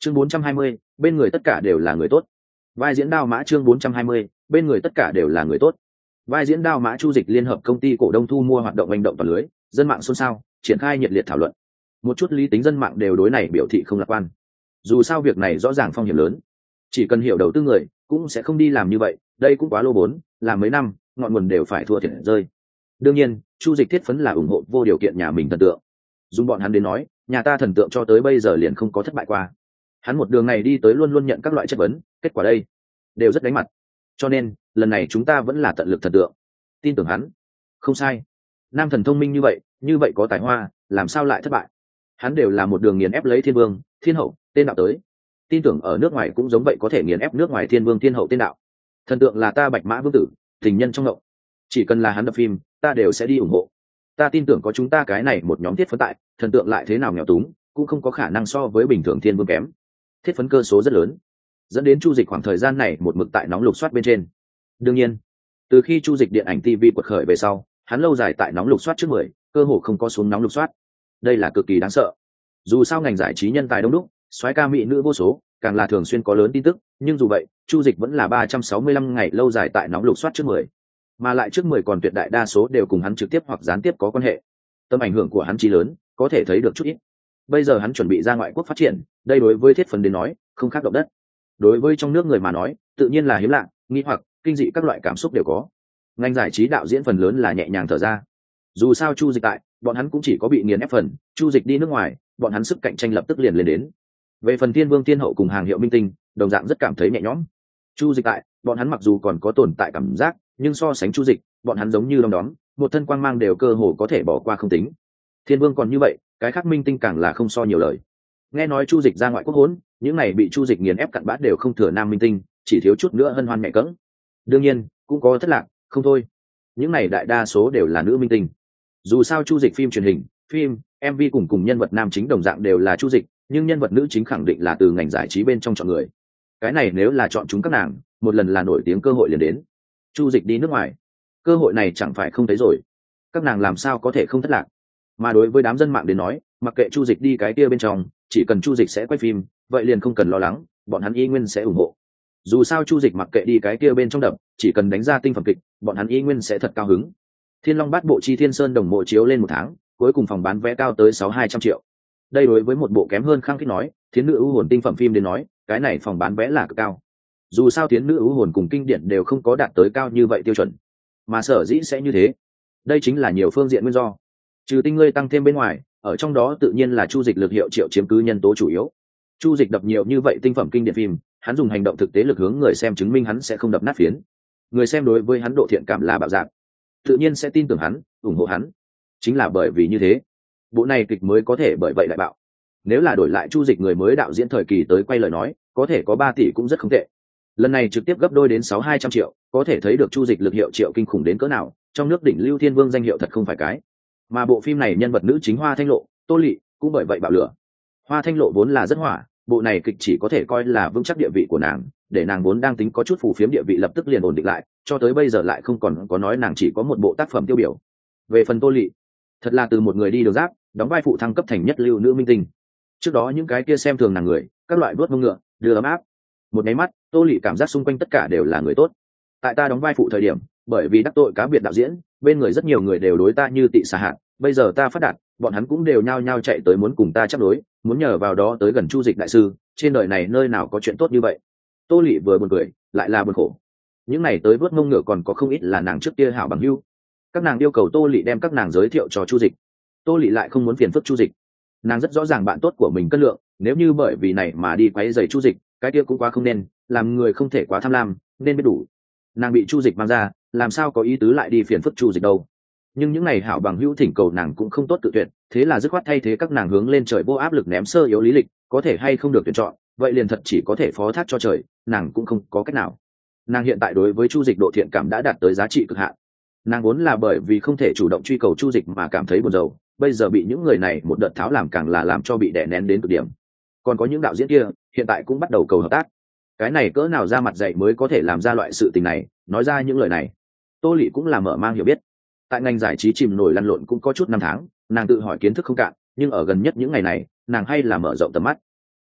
chương 420, bên người tất cả đều là người tốt. Vai diễn Đao Mã chương 420, bên người tất cả đều là người tốt. Vai diễn Đao Mã Chu Dịch liên hợp công ty cổ đông thu mua hoạt động hành động toàn lưới, dân mạng xôn xao, triển khai nhiệt liệt thảo luận. Một chút lý tính dân mạng đều đối này biểu thị không lạc quan. Dù sao việc này rõ ràng phong hiểm lớn, chỉ cần hiểu đầu tư người cũng sẽ không đi làm như vậy, đây cũng quá lô vốn, làm mấy năm, ngọn nguồn đều phải thua thiệt rơi. Đương nhiên, Chu Dịch thiết phấn là ủng hộ vô điều kiện nhà mình thần tượng. Dùng bọn hắn đến nói, nhà ta thần tượng cho tới bây giờ liền không có thất bại qua. Hắn một đường này đi tới luôn luôn nhận các loại chất vấn, kết quả đây đều rất đánh mặt. Cho nên, lần này chúng ta vẫn là tận lực thần tượng, tin tưởng hắn. Không sai. Nam thần thông minh như vậy có tài hoa, làm sao lại thất bại? Hắn đều là một đường nghiền ép lấy Thiên Vương, Thiên Hậu, tên đạo tới. Tin tưởng ở nước ngoài cũng giống vậy có thể nghiền ép nước ngoài Thiên Vương, Thiên Hậu, tên đạo. Thần tượng là ta Bạch Mã Vương tử, tình nhân trong ngộng. Chỉ cần là hắn đập phim, ta đều sẽ đi ủng hộ. Ta tin tưởng có chúng ta cái này một nhóm thiết phấn tại, thần tượng lại thế nào nghèo túng, cũng không có khả năng so với bình thường Thiên Vương kém. Thiết phấn cơ số rất lớn, dẫn đến Chu Dịch khoảng thời gian này một mực tại nóng lục soát bên trên. Đương nhiên, từ khi Chu Dịch điện ảnh TV quật khởi về sau, hắn lâu dài tại nóng lục soát trước 10, cơ hồ không có xuống nóng lục soát. Đây là cực kỳ đáng sợ. Dù sao ngành giải trí nhân tài đông đúc, soái ca mỹ nữ vô số, càng là thường xuyên có lớn tin tức, nhưng dù vậy, Chu Dịch vẫn là 365 ngày lâu dài tại nóng lục soát trước 10. Mà lại trước 10 còn tuyệt đại đa số đều cùng hắn trực tiếp hoặc gián tiếp có quan hệ. Tầm ảnh hưởng của hắn chí lớn, có thể thấy được chút ít. Bây giờ hắn chuẩn bị ra ngoại quốc phát triển, đây đối với thiết phấn đến nói, không khác động đất. Đối với trong nước người mà nói, tự nhiên là hiếm lạ, nghi hoặc, kinh dị các loại cảm xúc đều có. Ngành giải trí đạo diễn phần lớn là nhẹ nhàng thở ra. Dù sao Chu Dịch tại, bọn hắn cũng chỉ có bị nghiền ép phần, Chu Dịch đi nước ngoài, bọn hắn sức cạnh tranh lập tức liền lên đến. Về phần Thiên Vương Thiên Hậu cùng hàng hiệu minh tinh, đồng dạng rất cảm thấy nhẹ nhõm. Chu Dịch tại, bọn hắn mặc dù còn có tồn tại cảm giác, nhưng so sánh Chu Dịch, bọn hắn giống như đom đóm, một thân quang mang đều cơ hồ có thể bỏ qua không tính. Thiên Vương còn như vậy, cái khác minh tinh càng là không so nhiều lời. Nghe nói Chu Dịch ra ngoại quốc hỗn, những này bị Chu Dịch nghiền ép cặn bã đều không thừa nam minh tinh, chỉ thiếu chút nữa hân hoan mẹ cẫng. Đương nhiên, cũng có thất lạc, không thôi. Những này đại đa số đều là nữ minh tinh. Dù sao Chu Dịch phim truyền hình, phim, MV cùng nhân vật nam chính đồng dạng đều là Chu Dịch, nhưng nhân vật nữ chính khẳng định là từ ngành giải trí bên trong chọn người. Cái này nếu là chọn chúng các nàng, một lần là nổi tiếng cơ hội liền đến. Chu Dịch đi nước ngoài, cơ hội này chẳng phải không thấy rồi. Các nàng làm sao có thể không thất lạc? Mà đối với đám dân mạng đến nói, mặc kệ Chu Dịch đi cái kia bên trong, chỉ cần Chu Dịch sẽ quay phim, vậy liền không cần lo lắng, bọn hắn y nguyên sẽ ủng hộ. Dù sao Chu Dịch mặc kệ đi cái kia bên trong đập, chỉ cần đánh ra tinh phẩm kịch, bọn hắn y nguyên sẽ thật cao hứng. Thiên Long Bát Bộ Chi Thiên Sơn đồng mộ chiếu lên một tháng, cuối cùng phòng bán vé cao tới 600-200 triệu. Đây đối với một bộ kém hơn Khang Kích nói, Thiến Nữ ưu hồn tinh phẩm phim đến nói, cái này phòng bán vé là cực cao. Dù sao Thiến Nữ ưu hồn cùng kinh điển đều không có đạt tới cao như vậy tiêu chuẩn, mà sở dĩ sẽ như thế, đây chính là nhiều phương diện nguyên do. Trừ tinh ngươi tăng thêm bên ngoài, ở trong đó tự nhiên là Chu Dịch lực hiệu triệu chiếm cứ nhân tố chủ yếu. Chu Dịch đập nhiều như vậy tinh phẩm kinh điển phim, hắn dùng hành động thực tế lực hướng người xem chứng minh hắn sẽ không đập nát phiến. Người xem đối với hắn độ thiện cảm là bạo dạng, tự nhiên sẽ tin tưởng hắn, ủng hộ hắn. Chính là bởi vì như thế, bộ này kịch mới có thể bởi vậy lại bạo. Nếu là đổi lại Chu Dịch người mới đạo diễn thời kỳ tới quay lời nói, có thể có 3 tỷ cũng rất không tệ. Lần này trực tiếp gấp đôi đến 600-200 triệu, có thể thấy được Chu Dịch lực hiệu triệu kinh khủng đến cỡ nào, trong nước đỉnh lưu thiên vương danh hiệu thật không phải cái. Mà bộ phim này nhân vật nữ chính Hoa Thanh Lộ, Tô Lị cũng bởi vậy bạo lửa. Hoa Thanh Lộ vốn là rất hỏa, bộ này kịch chỉ có thể coi là vững chắc địa vị của nàng, để nàng vốn đang tính có chút phù phiếm địa vị lập tức liền ổn định lại, cho tới bây giờ lại không còn có nói nàng chỉ có một bộ tác phẩm tiêu biểu. Về phần Tô Lị, thật là từ một người đi đường giáp, đóng vai phụ thăng cấp thành nhất lưu nữ minh tinh. Trước đó những cái kia xem thường nàng người, các loại vuốt mông ngựa, đưa ấm áp. Một cái mắt, Tô Lị cảm giác xung quanh tất cả đều là người tốt. Tại ta đóng vai phụ thời điểm, bởi vì đắc tội cá biệt đạo diễn, bên người rất nhiều người đều đối ta như tị xà hạt, bây giờ ta phát đạt, bọn hắn cũng đều nhao nhao chạy tới muốn cùng ta chấp đối, muốn nhờ vào đó tới gần Chu Dịch đại sư, trên đời này nơi nào có chuyện tốt như vậy. Tô Lị vừa buồn cười, lại là buồn khổ. Những này tới vuốt mông ngựa còn có không ít là nàng trước kia hảo bằng hữu. Các nàng yêu cầu Tô Lị đem các nàng giới thiệu cho Chu Dịch. Tô Lị lại không muốn phiền phức Chu Dịch. Nàng rất rõ ràng bạn tốt của mình cân lượng, nếu như bởi vì này mà đi quấy rầy Chu Dịch, cái kia cũng quá không nên, làm người không thể quá tham lam, nên biết đủ. Nàng bị Chu Dịch mang ra, làm sao có ý tứ lại đi phiền phức Chu Dịch đâu. Nhưng những này hảo bằng hữu thỉnh cầu nàng cũng không tốt tự tuyệt, thế là dứt khoát thay thế các nàng hướng lên trời vô áp lực ném sơ yếu lý lịch, có thể hay không được tuyển chọn, vậy liền thật chỉ có thể phó thác cho trời, nàng cũng không có cách nào. Nàng hiện tại đối với Chu Dịch độ thiện cảm đã đạt tới giá trị cực hạn. Nàng vốn là bởi vì không thể chủ động truy cầu Chu Dịch mà cảm thấy buồn rầu, bây giờ bị những người này một đợt tháo làm càng là làm cho bị đè nén đến cực điểm. Còn có những đạo diễn kia, hiện tại cũng bắt đầu cầu hợp tác. Cái này cỡ nào ra mặt dạy mới có thể làm ra loại sự tình này, nói ra những lời này. Tô Lị cũng là mở mang hiểu biết. Tại ngành giải trí chìm nổi lăn lộn cũng có chút năm tháng, nàng tự hỏi kiến thức không cạn, nhưng ở gần nhất những ngày này, nàng hay là mở rộng tầm mắt.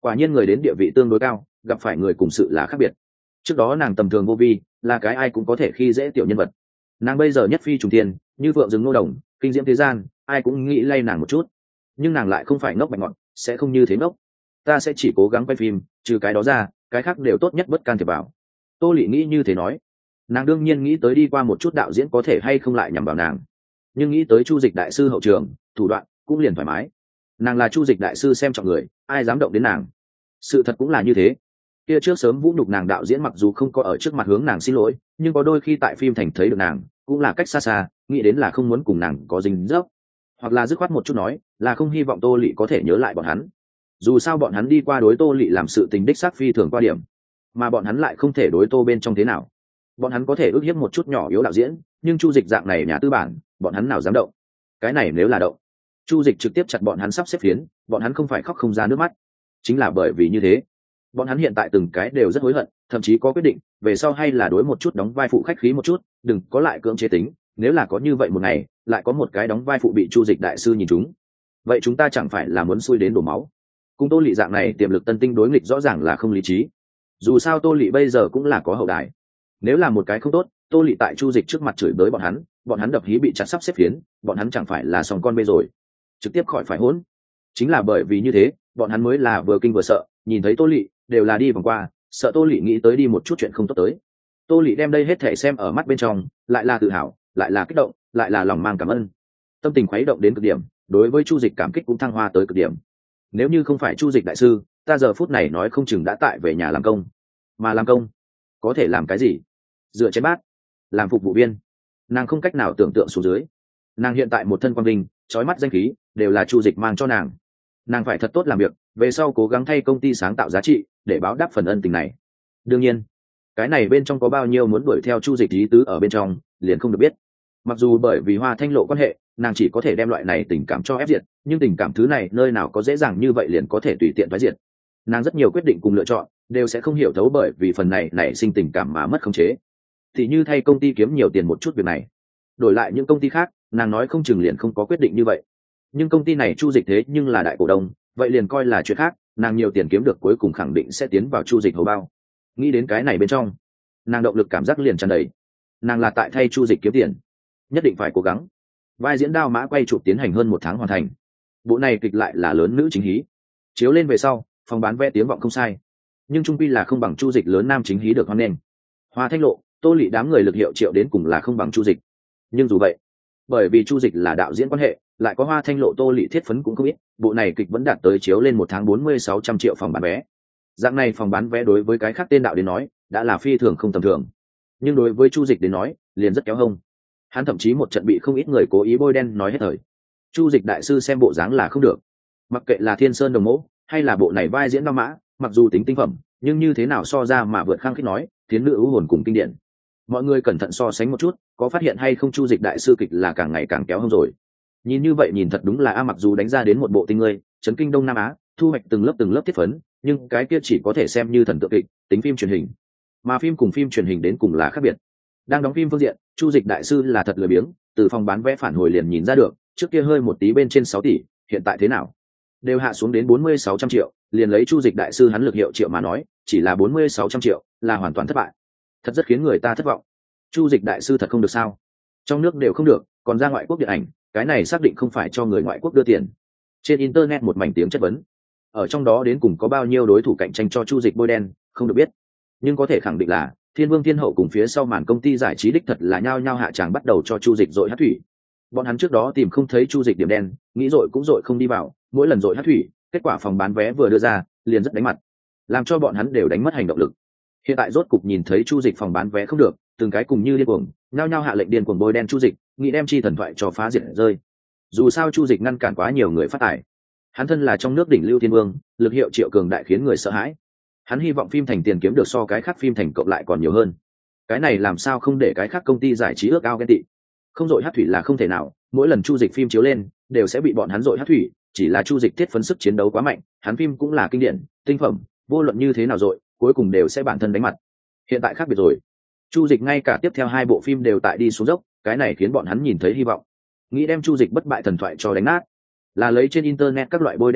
Quả nhiên người đến địa vị tương đối cao, gặp phải người cùng sự là khác biệt. Trước đó nàng tầm thường vô vi, là cái ai cũng có thể khi dễ tiểu nhân vật. Nàng bây giờ nhất phi trùng thiên, như vượng rừng nô đồng, kinh diễm thế gian, ai cũng nghĩ lay nàng một chút. Nhưng nàng lại không phải ngốc bạch ngọn, sẽ không như thế ngốc. Ta sẽ chỉ cố gắng quay phim, trừ cái đó ra, cái khác đều tốt nhất bất can thiệp vào. Tô Lệ nghĩ như thế nói. Nàng đương nhiên nghĩ tới đi qua một chút đạo diễn có thể hay không lại nhằm vào nàng, nhưng nghĩ tới Chu Dịch đại sư hậu trường, thủ đoạn cũng liền thoải mái. Nàng là Chu Dịch đại sư xem trọng người, ai dám động đến nàng. Sự thật cũng là như thế. Kia trước sớm vũ nhục nàng đạo diễn mặc dù không có ở trước mặt hướng nàng xin lỗi, nhưng có đôi khi tại phim thành thấy được nàng, cũng là cách xa xa, nghĩ đến là không muốn cùng nàng có dính dấp, hoặc là dứt khoát một chút nói, là không hy vọng Tô Lệ có thể nhớ lại bọn hắn. Dù sao bọn hắn đi qua đối Tô Lệ làm sự tình đích xác phi thường qua điểm, mà bọn hắn lại không thể đối Tô bên trong thế nào. Bọn hắn có thể ước hiếp một chút nhỏ yếu đạo diễn, nhưng Chu Dịch dạng này nhà tư bản, bọn hắn nào dám động. Cái này nếu là động, Chu Dịch trực tiếp chặt bọn hắn sắp xếp phiến, bọn hắn không phải khóc không ra nước mắt. Chính là bởi vì như thế, bọn hắn hiện tại từng cái đều rất hối hận, thậm chí có quyết định về sau hay là đối một chút đóng vai phụ khách khí một chút, đừng có lại cưỡng chế tính. Nếu là có như vậy một ngày, lại có một cái đóng vai phụ bị Chu Dịch đại sư nhìn chúng, vậy chúng ta chẳng phải là muốn xui đến đổ máu. Cùng Tô Lệ dạng này tiềm lực tân tinh đối nghịch rõ ràng là không lý trí. Dù sao Tô Lệ bây giờ cũng là có hậu đài, nếu là một cái không tốt, Tô Lệ tại Chu Dịch trước mặt chửi bới bọn hắn đập hí bị chặt sắp xếp phiến, bọn hắn chẳng phải là sòng con bê rồi, trực tiếp khỏi phải hỗn. Chính là bởi vì như thế, bọn hắn mới là vừa kinh vừa sợ, nhìn thấy Tô Lệ đều là đi vòng qua, sợ Tô Lệ nghĩ tới đi một chút chuyện không tốt tới. Tô Lệ đem đây hết thể xem ở mắt bên trong, lại là tự hào, lại là kích động, lại là lòng mang cảm ơn. Tâm tình khuấy động đến cực điểm, đối với Chu Dịch cảm kích cũng thăng hoa tới cực điểm. Nếu như không phải Chu Dịch đại sư, ta giờ phút này nói không chừng đã tại về nhà làm công. Mà làm công, có thể làm cái gì? Rửa chén bát, làm phục vụ viên. Nàng không cách nào tưởng tượng xuống dưới. Nàng hiện tại một thân quang vinh, chói mắt danh khí, đều là Chu Dịch mang cho nàng. Nàng phải thật tốt làm việc, về sau cố gắng thay công ty sáng tạo giá trị, để báo đáp phần ân tình này. Đương nhiên, cái này bên trong có bao nhiêu muốn đuổi theo Chu Dịch ý tứ ở bên trong, liền không được biết. Mặc dù bởi vì Hoa Thanh Lộ quan hệ, nàng chỉ có thể đem loại này tình cảm cho ép diệt, nhưng tình cảm thứ này nơi nào có dễ dàng như vậy liền có thể tùy tiện phá diệt. Nàng rất nhiều quyết định cùng lựa chọn đều sẽ không hiểu thấu bởi vì phần này nảy sinh tình cảm mà mất khống chế. Thì như thay công ty kiếm nhiều tiền một chút việc này, đổi lại những công ty khác, nàng nói không chừng liền không có quyết định như vậy. Nhưng công ty này Chu Dịch thế nhưng là đại cổ đông, vậy liền coi là chuyện khác, nàng nhiều tiền kiếm được cuối cùng khẳng định sẽ tiến vào Chu Dịch hầu bao. Nghĩ đến cái này bên trong, nàng động lực cảm giác liền tràn đầy. Nàng là tại thay Chu Dịch kiếm tiền, nhất định phải cố gắng. Vai diễn Đao Mã quay chụp tiến hành hơn 1 tháng hoàn thành. Bộ này kịch lại là lớn nữ chính hí, chiếu lên về sau, phòng bán vé tiếng vọng không sai, nhưng trung quy là không bằng Chu Dịch lớn nam chính hí được hoan nghênh. Hoa Thanh Lộ, Tô Lệ đám người lực hiệu triệu đến cùng là không bằng Chu Dịch. Nhưng dù vậy, bởi vì Chu Dịch là đạo diễn quan hệ, lại có Hoa Thanh Lộ Tô Lệ thiết phấn cũng không ít, bộ này kịch vẫn đạt tới chiếu lên 1 tháng 4600 triệu phòng bán vé. Dạng này phòng bán vé đối với cái khác tên đạo đến nói, đã là phi thường không tầm thường. Nhưng đối với Chu Dịch đến nói, liền rất kéo hông. Hắn thậm chí một trận bị không ít người cố ý bôi đen nói hết thời. Chu Dịch đại sư xem bộ dáng là không được. Mặc kệ là Thiên Sơn Đồng Mẫu, hay là bộ này vai diễn Đao Mã, mặc dù tính tinh phẩm, nhưng như thế nào so ra mà vượt khang khít nói, thiến nữ ưu hồn cùng kinh điển. Mọi người cẩn thận so sánh một chút, có phát hiện hay không Chu Dịch đại sư kịch là càng ngày càng kéo hông rồi. Nhìn như vậy nhìn thật đúng là mặc dù đánh ra đến một bộ tinh ngươi, chấn kinh Đông Nam Á, thu hoạch từng lớp thiết phấn, nhưng cái kia chỉ có thể xem như thần tượng kịch, tính phim truyền hình. Mà phim cùng phim truyền hình đến cùng là khác biệt. Đang đóng phim phương diện, Chu Dịch đại sư là thật lười biếng, từ phòng bán vé phản hồi liền nhìn ra được, trước kia hơi một tí bên trên 6 tỷ, hiện tại thế nào? Đều hạ xuống đến 4600 triệu, liền lấy Chu Dịch đại sư hắn lực hiệu triệu mà nói, chỉ là 4600 triệu, là hoàn toàn thất bại. Thật rất khiến người ta thất vọng. Chu Dịch đại sư thật không được sao? Trong nước đều không được, còn ra ngoại quốc điện ảnh, cái này xác định không phải cho người ngoại quốc đưa tiền. Trên internet một mảnh tiếng chất vấn. Ở trong đó đến cùng có bao nhiêu đối thủ cạnh tranh cho Chu Dịch bôi đen, không được biết. Nhưng có thể khẳng định là Thiên Vương Thiên Hậu cùng phía sau màn công ty giải trí đích thật là nhao nhao hạ tràng bắt đầu cho Chu Dịch dội hát thủy. Bọn hắn trước đó tìm không thấy Chu Dịch điểm đen, nghĩ dội cũng dội không đi vào, mỗi lần dội hát thủy, kết quả phòng bán vé vừa đưa ra, liền rất đánh mặt, làm cho bọn hắn đều đánh mất hành động lực. Hiện tại rốt cục nhìn thấy Chu Dịch phòng bán vé không được, từng cái cùng như điên cuồng, nhao nhao hạ lệnh điên cuồng bôi đen Chu Dịch, nghĩ đem chi thần thoại cho phá diệt rơi. Dù sao Chu Dịch ngăn cản quá nhiều người phát tài, hắn thân là trong nước đỉnh lưu thiên vương, lực hiệu triệu cường đại khiến người sợ hãi. Hắn hy vọng phim thành tiền kiếm được so cái khác phim thành cộng lại còn nhiều hơn. Cái này làm sao không để cái khác công ty giải trí ước ao ghen tị. Không dội hát thủy là không thể nào, mỗi lần Chu Dịch phim chiếu lên đều sẽ bị bọn hắn dội hát thủy, chỉ là Chu Dịch thiết phấn sức chiến đấu quá mạnh, hắn phim cũng là kinh điển tinh phẩm, vô luận như thế nào dội cuối cùng đều sẽ bản thân đánh mặt. Hiện tại khác biệt rồi, Chu Dịch ngay cả tiếp theo 2 bộ phim đều tại đi xuống dốc, cái này khiến bọn hắn nhìn thấy hy vọng, nghĩ đem Chu Dịch bất bại thần thoại cho đánh nát. Là lấy trên internet các loại bôi đen bình luận,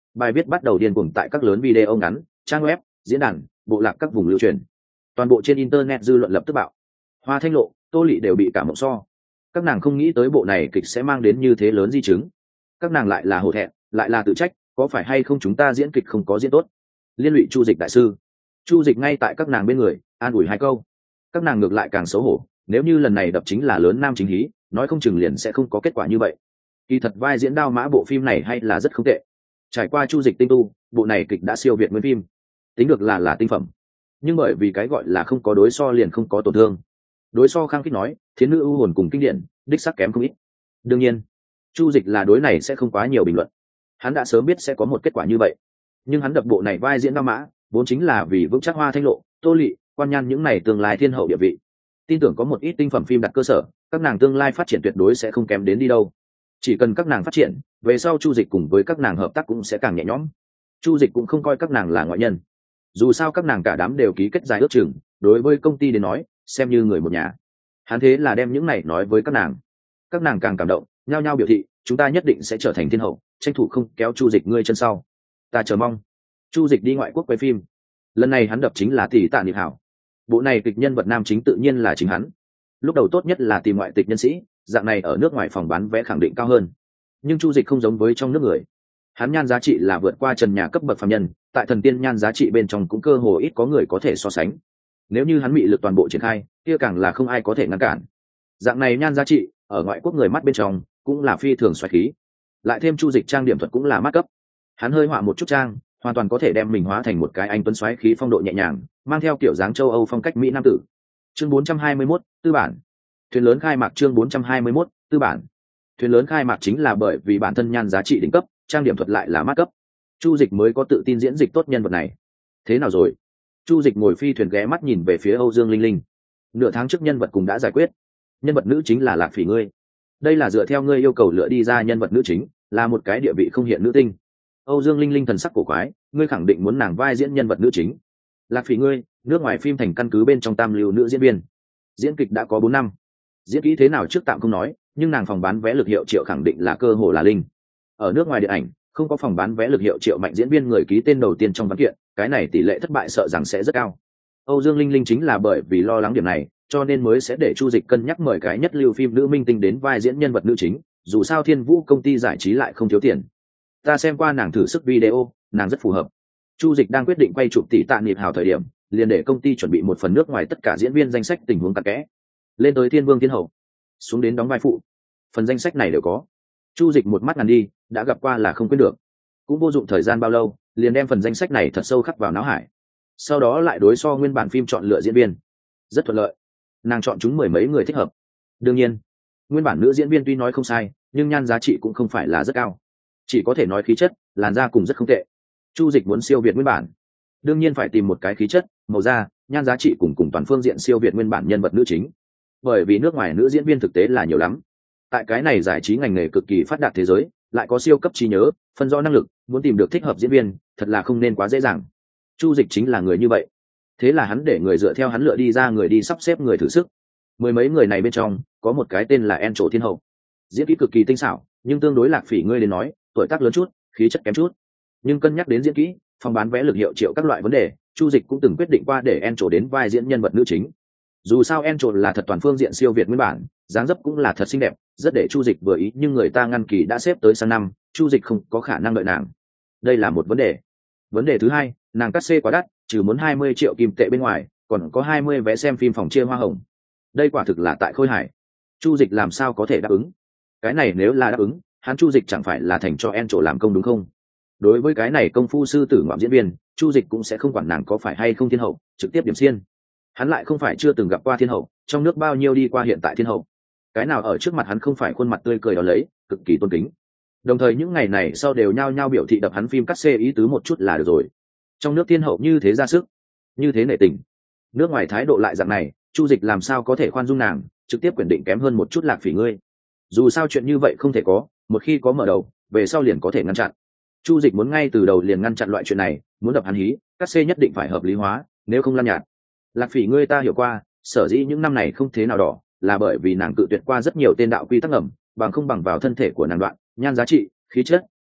bài viết bắt đầu điên cuồng tại các lớn video ngắn, trang web, diễn đàn, bộ lạc các vùng lưu truyền. Toàn bộ trên internet dư luận lập tức bạo. Hoa Thanh Lộ, Tô Lị đều bị cả mộng so. Các nàng không nghĩ tới bộ này kịch sẽ mang đến như thế lớn di chứng. Các nàng lại là hổ thẹn, lại là tự trách, có phải hay không chúng ta diễn kịch không có diễn tốt. Liên lụy Chu Dịch đại sư. Chu Dịch ngay tại các nàng bên người, an ủi hai câu. Các nàng ngược lại càng xấu hổ, nếu như lần này đập chính là lớn nam chính hí, nói không chừng liền sẽ không có kết quả như vậy. Kỳ thật vai diễn Đao Mã bộ phim này hay là rất không tệ. Trải qua Chu Dịch tinh tu, bộ này kịch đã siêu việt nguyên phim, tính được là tinh phẩm. Nhưng bởi vì cái gọi là không có đối so liền không có tổn thương. Đối so khăng khít nói, Thiến Nữ ưu hồn cùng kinh điển, đích sắc kém không ít. Đương nhiên, Chu Dịch là đối này sẽ không quá nhiều bình luận. Hắn đã sớm biết sẽ có một kết quả như vậy. Nhưng hắn đập bộ này vai diễn Đao Mã, vốn chính là vì vững chắc Hoa Thanh Lộ, Tô Lị, Quan Nhan những này tương lai thiên hậu địa vị. Tin tưởng có một ít tinh phẩm phim đặt cơ sở, các nàng tương lai phát triển tuyệt đối sẽ không kém đến đi đâu. Chỉ cần các nàng phát triển, về sau Chu Dịch cùng với các nàng hợp tác cũng sẽ càng nhẹ nhõm. Chu Dịch cũng không coi các nàng là ngoại nhân. Dù sao các nàng cả đám đều ký kết dài ước chừng, đối với công ty đến nói, xem như người một nhà. Hắn thế là đem những này nói với các nàng càng cảm động, nhao nhao biểu thị, chúng ta nhất định sẽ trở thành thiên hậu, tranh thủ không kéo Chu Dịch ngươi chân sau. Ta chờ mong. Chu Dịch đi ngoại quốc quay phim. Lần này hắn đập chính là Tỷ Tạ Niệm Hảo. Bộ này kịch nhân vật nam chính tự nhiên là chính hắn. Lúc đầu tốt nhất là tìm ngoại tịch nhân sĩ, dạng này ở nước ngoài phòng bán vé khẳng định cao hơn. Nhưng Chu Dịch không giống với trong nước người. Hắn nhan giá trị là vượt qua trần nhà cấp bậc phàm nhân, tại thần tiên nhan giá trị bên trong cũng cơ hồ ít có người có thể so sánh. Nếu như hắn bị lực toàn bộ triển khai, kia càng là không ai có thể ngăn cản. Dạng này nhan giá trị ở ngoại quốc người mắt bên trong cũng là phi thường xoáy khí. Lại thêm Chu Dịch trang điểm thuật cũng là mát cấp. Hắn hơi họa một chút trang, hoàn toàn có thể đem mình hóa thành một cái anh tuấn xoáy khí phong độ nhẹ nhàng, mang theo kiểu dáng châu Âu phong cách mỹ nam tử. Chương 421, tư bản. Thuyền lớn khai mạc chương 421, tư bản. Thuyền lớn khai mạc chính là bởi vì bản thân nhan giá trị đỉnh cấp, trang điểm thuật lại là mát cấp. Chu Dịch mới có tự tin diễn dịch tốt nhân vật này. Thế nào rồi? Chu Dịch ngồi phi thuyền ghé mắt nhìn về phía Âu Dương Linh Linh. Nửa tháng trước nhân vật cũng đã giải quyết. Nhân vật nữ chính là Lạc Phỉ ngươi. Đây là dựa theo ngươi yêu cầu lựa đi ra nhân vật nữ chính, là một cái địa vị không hiện nữ tinh. Âu Dương Linh Linh thần sắc cổ quái, ngươi khẳng định muốn nàng vai diễn nhân vật nữ chính. Lạc Phỉ ngươi, nước ngoài phim thành căn cứ bên trong tam lưu nữ diễn viên. Diễn kịch đã có 4 năm. Diễn kỹ thế nào trước tạm không nói, nhưng nàng phòng bán vé lực hiệu triệu khẳng định là cơ hồ là linh. Ở nước ngoài điện ảnh, không có phòng bán vé lực hiệu triệu mạnh diễn viên người ký tên đầu tiên trong văn kiện, cái này tỷ lệ thất bại sợ rằng sẽ rất cao. Âu Dương Linh Linh chính là bởi vì lo lắng điểm này, cho nên mới sẽ để Chu Dịch cân nhắc mời cái nhất lưu phim nữ minh tinh đến vai diễn nhân vật nữ chính, dù sao Thiên Vũ công ty giải trí lại không thiếu tiền. Ta xem qua nàng thử sức video, nàng rất phù hợp. Chu Dịch đang quyết định quay chụp Tỷ Tạ Niệm Hảo thời điểm, liền để công ty chuẩn bị một phần nước ngoài tất cả diễn viên danh sách tình huống cặn kẽ. Lên tới Thiên Vương Thiên Hậu, xuống đến đóng vai phụ, phần danh sách này đều có. Chu Dịch một mắt ngàn đi, đã gặp qua là không quên được. Cũng vô dụng thời gian bao lâu, liền đem phần danh sách này thật sâu khắc vào não hải. Sau đó lại đối so nguyên bản phim chọn lựa diễn viên, rất thuận lợi. Nàng chọn chúng 10 mấy người thích hợp. Đương nhiên, nguyên bản nữ diễn viên tuy nói không sai, nhưng nhan giá trị cũng không phải là rất cao, chỉ có thể nói khí chất, làn da cùng rất không tệ. Chu Dịch muốn siêu việt nguyên bản, đương nhiên phải tìm một cái khí chất, màu da, nhan giá trị cùng toàn phương diện siêu việt nguyên bản nhân vật nữ chính. Bởi vì nước ngoài nữ diễn viên thực tế là nhiều lắm. Tại cái này giải trí ngành nghề cực kỳ phát đạt thế giới, lại có siêu cấp trí nhớ, phân rõ năng lực, muốn tìm được thích hợp diễn viên, thật là không nên quá dễ dàng. Chu Dịch chính là người như vậy. Thế là hắn để người dựa theo hắn lựa đi ra người đi sắp xếp người thử sức. 10 mấy người này bên trong, có một cái tên là En Trổ Thiên Hậu. Diễn kỹ cực kỳ tinh xảo, nhưng tương đối Lạc Phỉ ngươi đến nói, tuổi tác lớn chút, khí chất kém chút. Nhưng cân nhắc đến diễn kỹ, phòng bán vé lực hiệu triệu các loại vấn đề, Chu Dịch cũng từng quyết định qua để En Trổ đến vai diễn nhân vật nữ chính. Dù sao En Trổ là thật toàn phương diện siêu việt nguyên bản, dáng dấp cũng là thật xinh đẹp, rất để Chu Dịch vừa ý, nhưng người ta ngăn kỳ đã xếp tới sang năm, Chu Dịch không có khả năng đợi nàng. Đây là một vấn đề. Vấn đề thứ hai, nàng cắt xê quá đắt, trừ muốn 20 triệu kim tệ bên ngoài, còn có 20 vé xem phim phòng chia hoa hồng. Đây quả thực là tại khôi hải. Chu Dịch làm sao có thể đáp ứng? Cái này nếu là đáp ứng, hắn Chu Dịch chẳng phải là thành cho En Trổ làm công đúng không? Đối với cái này công phu sư tử ngoạm diễn viên, Chu Dịch cũng sẽ không quản nàng có phải hay không thiên hậu, trực tiếp điểm xiên. Hắn lại không phải chưa từng gặp qua thiên hậu, trong nước bao nhiêu đi qua hiện tại thiên hậu. Cái nào ở trước mặt hắn không phải khuôn mặt tươi cười đó lấy, cực kỳ tôn kính. Đồng thời những ngày này sau đều nhao nhao biểu thị đập hắn phim cắt xê ý tứ một chút là được rồi. Trong nước thiên hậu như thế ra sức, như thế nể tình. Nước ngoài thái độ lại dạng này, Chu Dịch làm sao có thể khoan dung nàng, trực tiếp quyền định kém hơn một chút Lạc Phỉ ngươi. Dù sao chuyện như vậy không thể có, một khi có mở đầu, về sau liền có thể ngăn chặn. Chu Dịch muốn ngay từ đầu liền ngăn chặn loại chuyện này, muốn đập hắn hí, cắt xê nhất định phải hợp lý hóa, nếu không lan nhạt. Lạc Phỉ ngươi ta hiểu qua, sở dĩ những năm này không thế nào đỏ, là bởi vì nàng cự tuyệt qua rất nhiều tên đạo quy tắc ngầm, bằng không bằng vào thân thể của nàng đoạn, nhan giá trị, khí chất,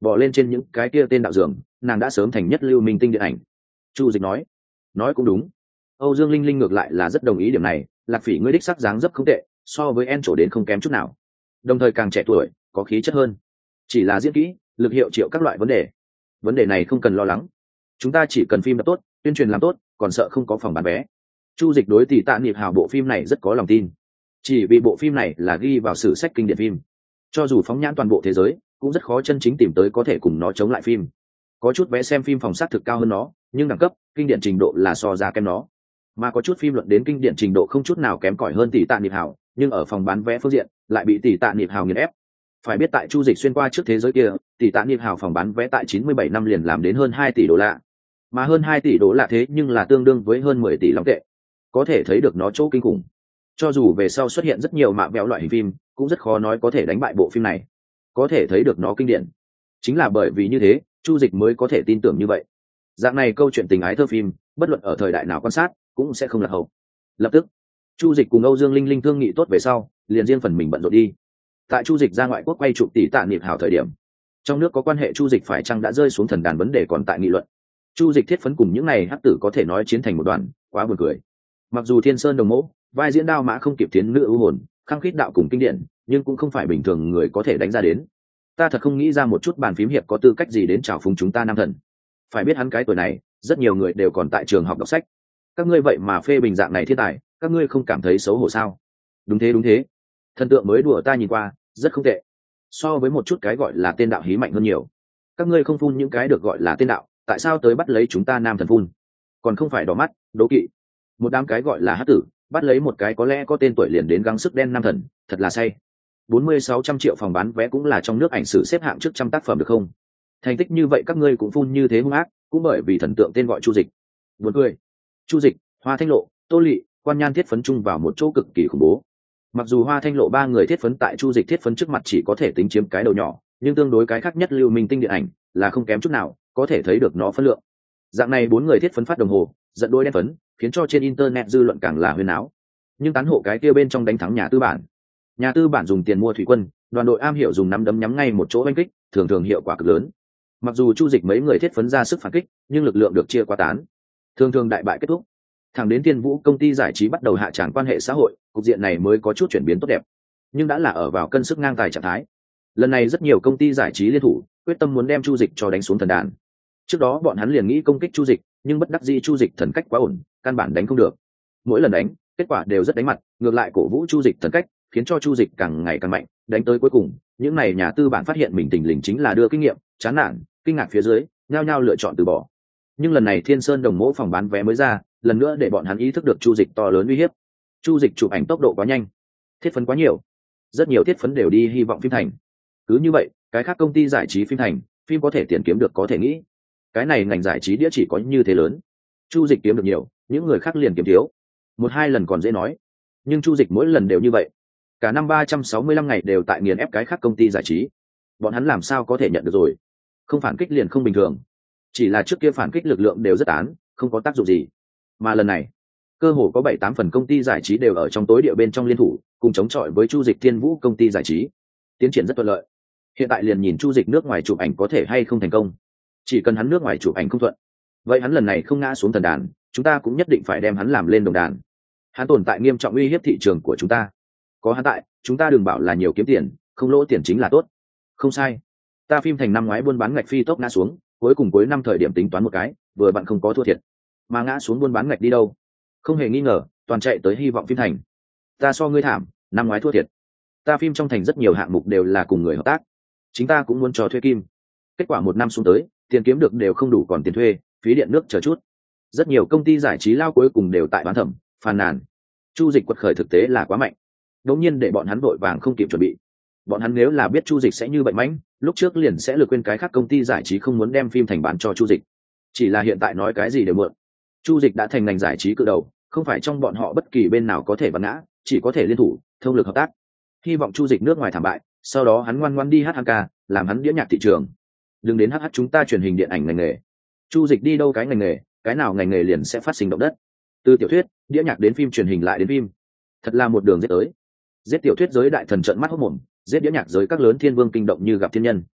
bỏ lên trên những cái kia tên đạo dường, nàng đã sớm thành nhất lưu minh tinh điện ảnh. Chu Dịch nói cũng đúng. Âu Dương Linh Linh ngược lại là rất đồng ý điểm này, Lạc Phỉ ngươi đích sắc dáng dấp không tệ, so với En chỗ đến không kém chút nào, đồng thời càng trẻ tuổi có khí chất hơn, chỉ là diễn kỹ, lực hiệu triệu các loại vấn đề này không cần lo lắng, chúng ta chỉ cần phim đập tốt, tuyên truyền làm tốt, còn sợ không có phòng bán vé. Chu Dịch đối Tỷ Tạ Niệm Hào bộ phim này rất có lòng tin, chỉ vì bộ phim này là ghi vào sử sách kinh điển phim, cho dù phóng nhãn toàn bộ thế giới cũng rất khó chân chính tìm tới có thể cùng nó chống lại phim. Có chút vé xem phim phòng sát thực cao hơn nó, nhưng đẳng cấp kinh điển trình độ là so ra kém nó, mà có chút phim luận đến kinh điển trình độ không chút nào kém cỏi hơn Tỷ Tạ Niệm Hào, nhưng ở phòng bán vé phương diện lại bị Tỷ Tạ Niệm Hào nghiền ép. Phải biết tại Chu Dịch xuyên qua trước thế giới kia, Tỷ Tạ Niệm Hào phòng bán vé tại 97 năm liền làm đến hơn 2 tỷ đô la, mà hơn 2 tỷ đô la thế nhưng là tương đương với hơn 10 tỷ long tệ, có thể thấy được nó chỗ kinh khủng. Cho dù về sau xuất hiện rất nhiều mạ béo loại hình phim, cũng rất khó nói có thể đánh bại bộ phim này, có thể thấy được nó kinh điển. Chính là bởi vì như thế, Chu Dịch mới có thể tin tưởng như vậy. Dạng này câu chuyện tình ái thơ phim, bất luận ở thời đại nào quan sát, cũng sẽ không lạc hậu. Lập tức, Chu Dịch cùng Âu Dương Linh Linh thương nghị tốt về sau, liền riêng phần mình bận rộn đi. Tại Chu Dịch ra ngoại quốc quay chụp Tỷ Tạ Niệm Hào thời điểm, trong nước có quan hệ Chu Dịch phải chăng đã rơi xuống thần đàn vấn đề còn tại nghị luận. Chu Dịch thiết phấn cùng những này hắc tử có thể nói chiến thành một đoàn, quá buồn cười. Mặc dù Thiên Sơn đồng mẫu, vai diễn Đao Mã không kịp tiến nữ ưu hồn, khăng khít đạo cùng kinh điển, nhưng cũng không phải bình thường người có thể đánh ra đến. Ta thật không nghĩ ra một chút bàn phím hiệp có tư cách gì đến chào phúng chúng ta nam thần. Phải biết hắn cái tuổi này, rất nhiều người đều còn tại trường học đọc sách. Các ngươi vậy mà phê bình dạng này thiên tài, các ngươi không cảm thấy xấu hổ sao? Đúng thế. Thần tượng mới đùa ta nhìn qua, rất không tệ. So với một chút cái gọi là tên đạo hí mạnh hơn nhiều. Các ngươi không phun những cái được gọi là tên đạo, tại sao tới bắt lấy chúng ta nam thần phun? Còn không phải đỏ mắt, đố kỵ. Một đám cái gọi là hắc tử, bắt lấy một cái có lẽ có tên tuổi liền đến gắng sức đen nam thần, thật là say. 40-600 triệu phòng bán vé cũng là trong nước ảnh sử xếp hạng trước trăm tác phẩm được không? Thành tích như vậy các ngươi cũng phun như thế hung ác, cũng bởi vì thần tượng tên gọi Chu Dịch. Buồn cười. Chu Dịch, Hoa Thanh Lộ, Tô Lị, Quan Nhan thiết phấn chung vào một chỗ cực kỳ khủng bố. Mặc dù Hoa Thanh Lộ ba người thiết phấn tại Chu Dịch thiết phấn trước mặt chỉ có thể tính chiếm cái đầu nhỏ, nhưng tương đối cái khác nhất lưu minh tinh điện ảnh là không kém chút nào, có thể thấy được nó phân lượng. Dạng này bốn người thiết phấn phát đồng hồ, giận đôi đen phấn, khiến cho trên internet dư luận càng là huyên náo. Nhưng tán hộ cái kia bên trong đánh thắng nhà tư bản. Nhà tư bản dùng tiền mua thủy quân, đoàn đội am hiểu dùng nắm đấm nhắm ngay một chỗ đánh kích, thường thường hiệu quả cực lớn. Mặc dù Chu Dịch mấy người thiết phấn ra sức phản kích, nhưng lực lượng được chia quá tán, thường thường đại bại kết thúc. Thẳng đến Tiên Vũ công ty giải trí bắt đầu hạ tràn quan hệ xã hội, cục diện này mới có chút chuyển biến tốt đẹp, nhưng đã là ở vào cân sức ngang tài trạng thái. Lần này rất nhiều công ty giải trí liên thủ, quyết tâm muốn đem Chu Dịch cho đánh xuống thần đàn. Trước đó bọn hắn liền nghĩ công kích Chu Dịch, nhưng bất đắc dĩ Chu Dịch thần cách quá ổn, căn bản đánh không được. Mỗi lần đánh, kết quả đều rất đánh mặt, ngược lại cổ vũ Chu Dịch thần cách, khiến cho Chu Dịch càng ngày càng mạnh, đánh tới cuối cùng, những này nhà tư bản phát hiện mình tình lình chính là đưa kinh nghiệm, chán nản, kinh ngạc phía dưới, nhao nhao lựa chọn từ bỏ. Nhưng lần này Thiên Sơn đồng mẫu phòng bán vé mới ra, lần nữa để bọn hắn ý thức được Chu Dịch to lớn uy hiếp. Chu Dịch chụp ảnh tốc độ quá nhanh, thiết phấn quá nhiều, rất nhiều thiết phấn đều đi hy vọng phim thành. Cứ như vậy, cái khác công ty giải trí phim thành, phim có thể tiền kiếm được có thể nghĩ. Cái này ngành giải trí đĩa chỉ có như thế lớn. Chu Dịch kiếm được nhiều, những người khác liền kiếm thiếu. Một hai lần còn dễ nói, nhưng Chu Dịch mỗi lần đều như vậy. Cả năm 365 ngày đều tại nghiền ép cái khác công ty giải trí. Bọn hắn làm sao có thể nhận được rồi? Không phản kích liền không bình thường. Chỉ là trước kia phản kích lực lượng đều rất tán, không có tác dụng gì. Mà lần này, cơ hồ có 7-8 phần công ty giải trí đều ở trong tối địa bên trong liên thủ, cùng chống chọi với Chu Dịch Thiên Vũ công ty giải trí. Tiến triển rất thuận lợi. Hiện tại liền nhìn Chu Dịch nước ngoài chụp ảnh có thể hay không thành công. Chỉ cần hắn nước ngoài chụp ảnh không thuận, vậy hắn lần này không ngã xuống thần đàn, chúng ta cũng nhất định phải đem hắn làm lên đồng đàn. Hắn tồn tại nghiêm trọng uy hiếp thị trường của chúng ta. Có hắn tại, chúng ta đừng bảo là nhiều kiếm tiền, không lỗ tiền chính là tốt. Không sai. Ta phim thành năm ngoái buôn bán ngạch phi tốc ngã xuống, cuối cùng cuối năm thời điểm tính toán một cái, vừa bạn không có thua thiệt. Mà ngã xuống buôn bán ngạch đi đâu? Không hề nghi ngờ, toàn chạy tới hy vọng phim thành. Ta so ngươi thảm, năm ngoái thua thiệt. Ta phim trong thành rất nhiều hạng mục đều là cùng người hợp tác. Chính ta cũng muốn cho thuê kim. Kết quả một năm xuống tới, tiền kiếm được đều không đủ còn tiền thuê, phí điện nước chờ chút. Rất nhiều công ty giải trí lao cuối cùng đều tại bán thẩm, phàn nàn. Chu Dịch quật khởi thực tế là quá mạnh. Đống nhiên để bọn hắn vội vàng không kịp chuẩn bị. Bọn hắn nếu là biết Chu Dịch sẽ như vậy mãnh, lúc trước liền sẽ lừa quên cái khác công ty giải trí không muốn đem phim thành bán cho Chu Dịch. Chỉ là hiện tại nói cái gì đều muộn. Chu Dịch đã thành ngành giải trí cự đầu, không phải trong bọn họ bất kỳ bên nào có thể vặn ngã, chỉ có thể liên thủ, thông lực hợp tác. Hy vọng Chu Dịch nước ngoài thảm bại, sau đó hắn ngoan ngoãn đi hát ca, làm hắn đĩa nhạc thị trường. Đừng đến hát chúng ta truyền hình điện ảnh ngành nghề. Chu Dịch đi đâu cái ngành nghề, cái nào ngành nghề liền sẽ phát sinh động đất. Từ tiểu thuyết, đĩa nhạc đến phim truyền hình lại đến phim, thật là một đường giết tới. Giết tiểu thuyết giới đại thần trợn mắt hốt mồm, giết đĩa nhạc giới các lớn thiên vương kinh động như gặp thiên nhân.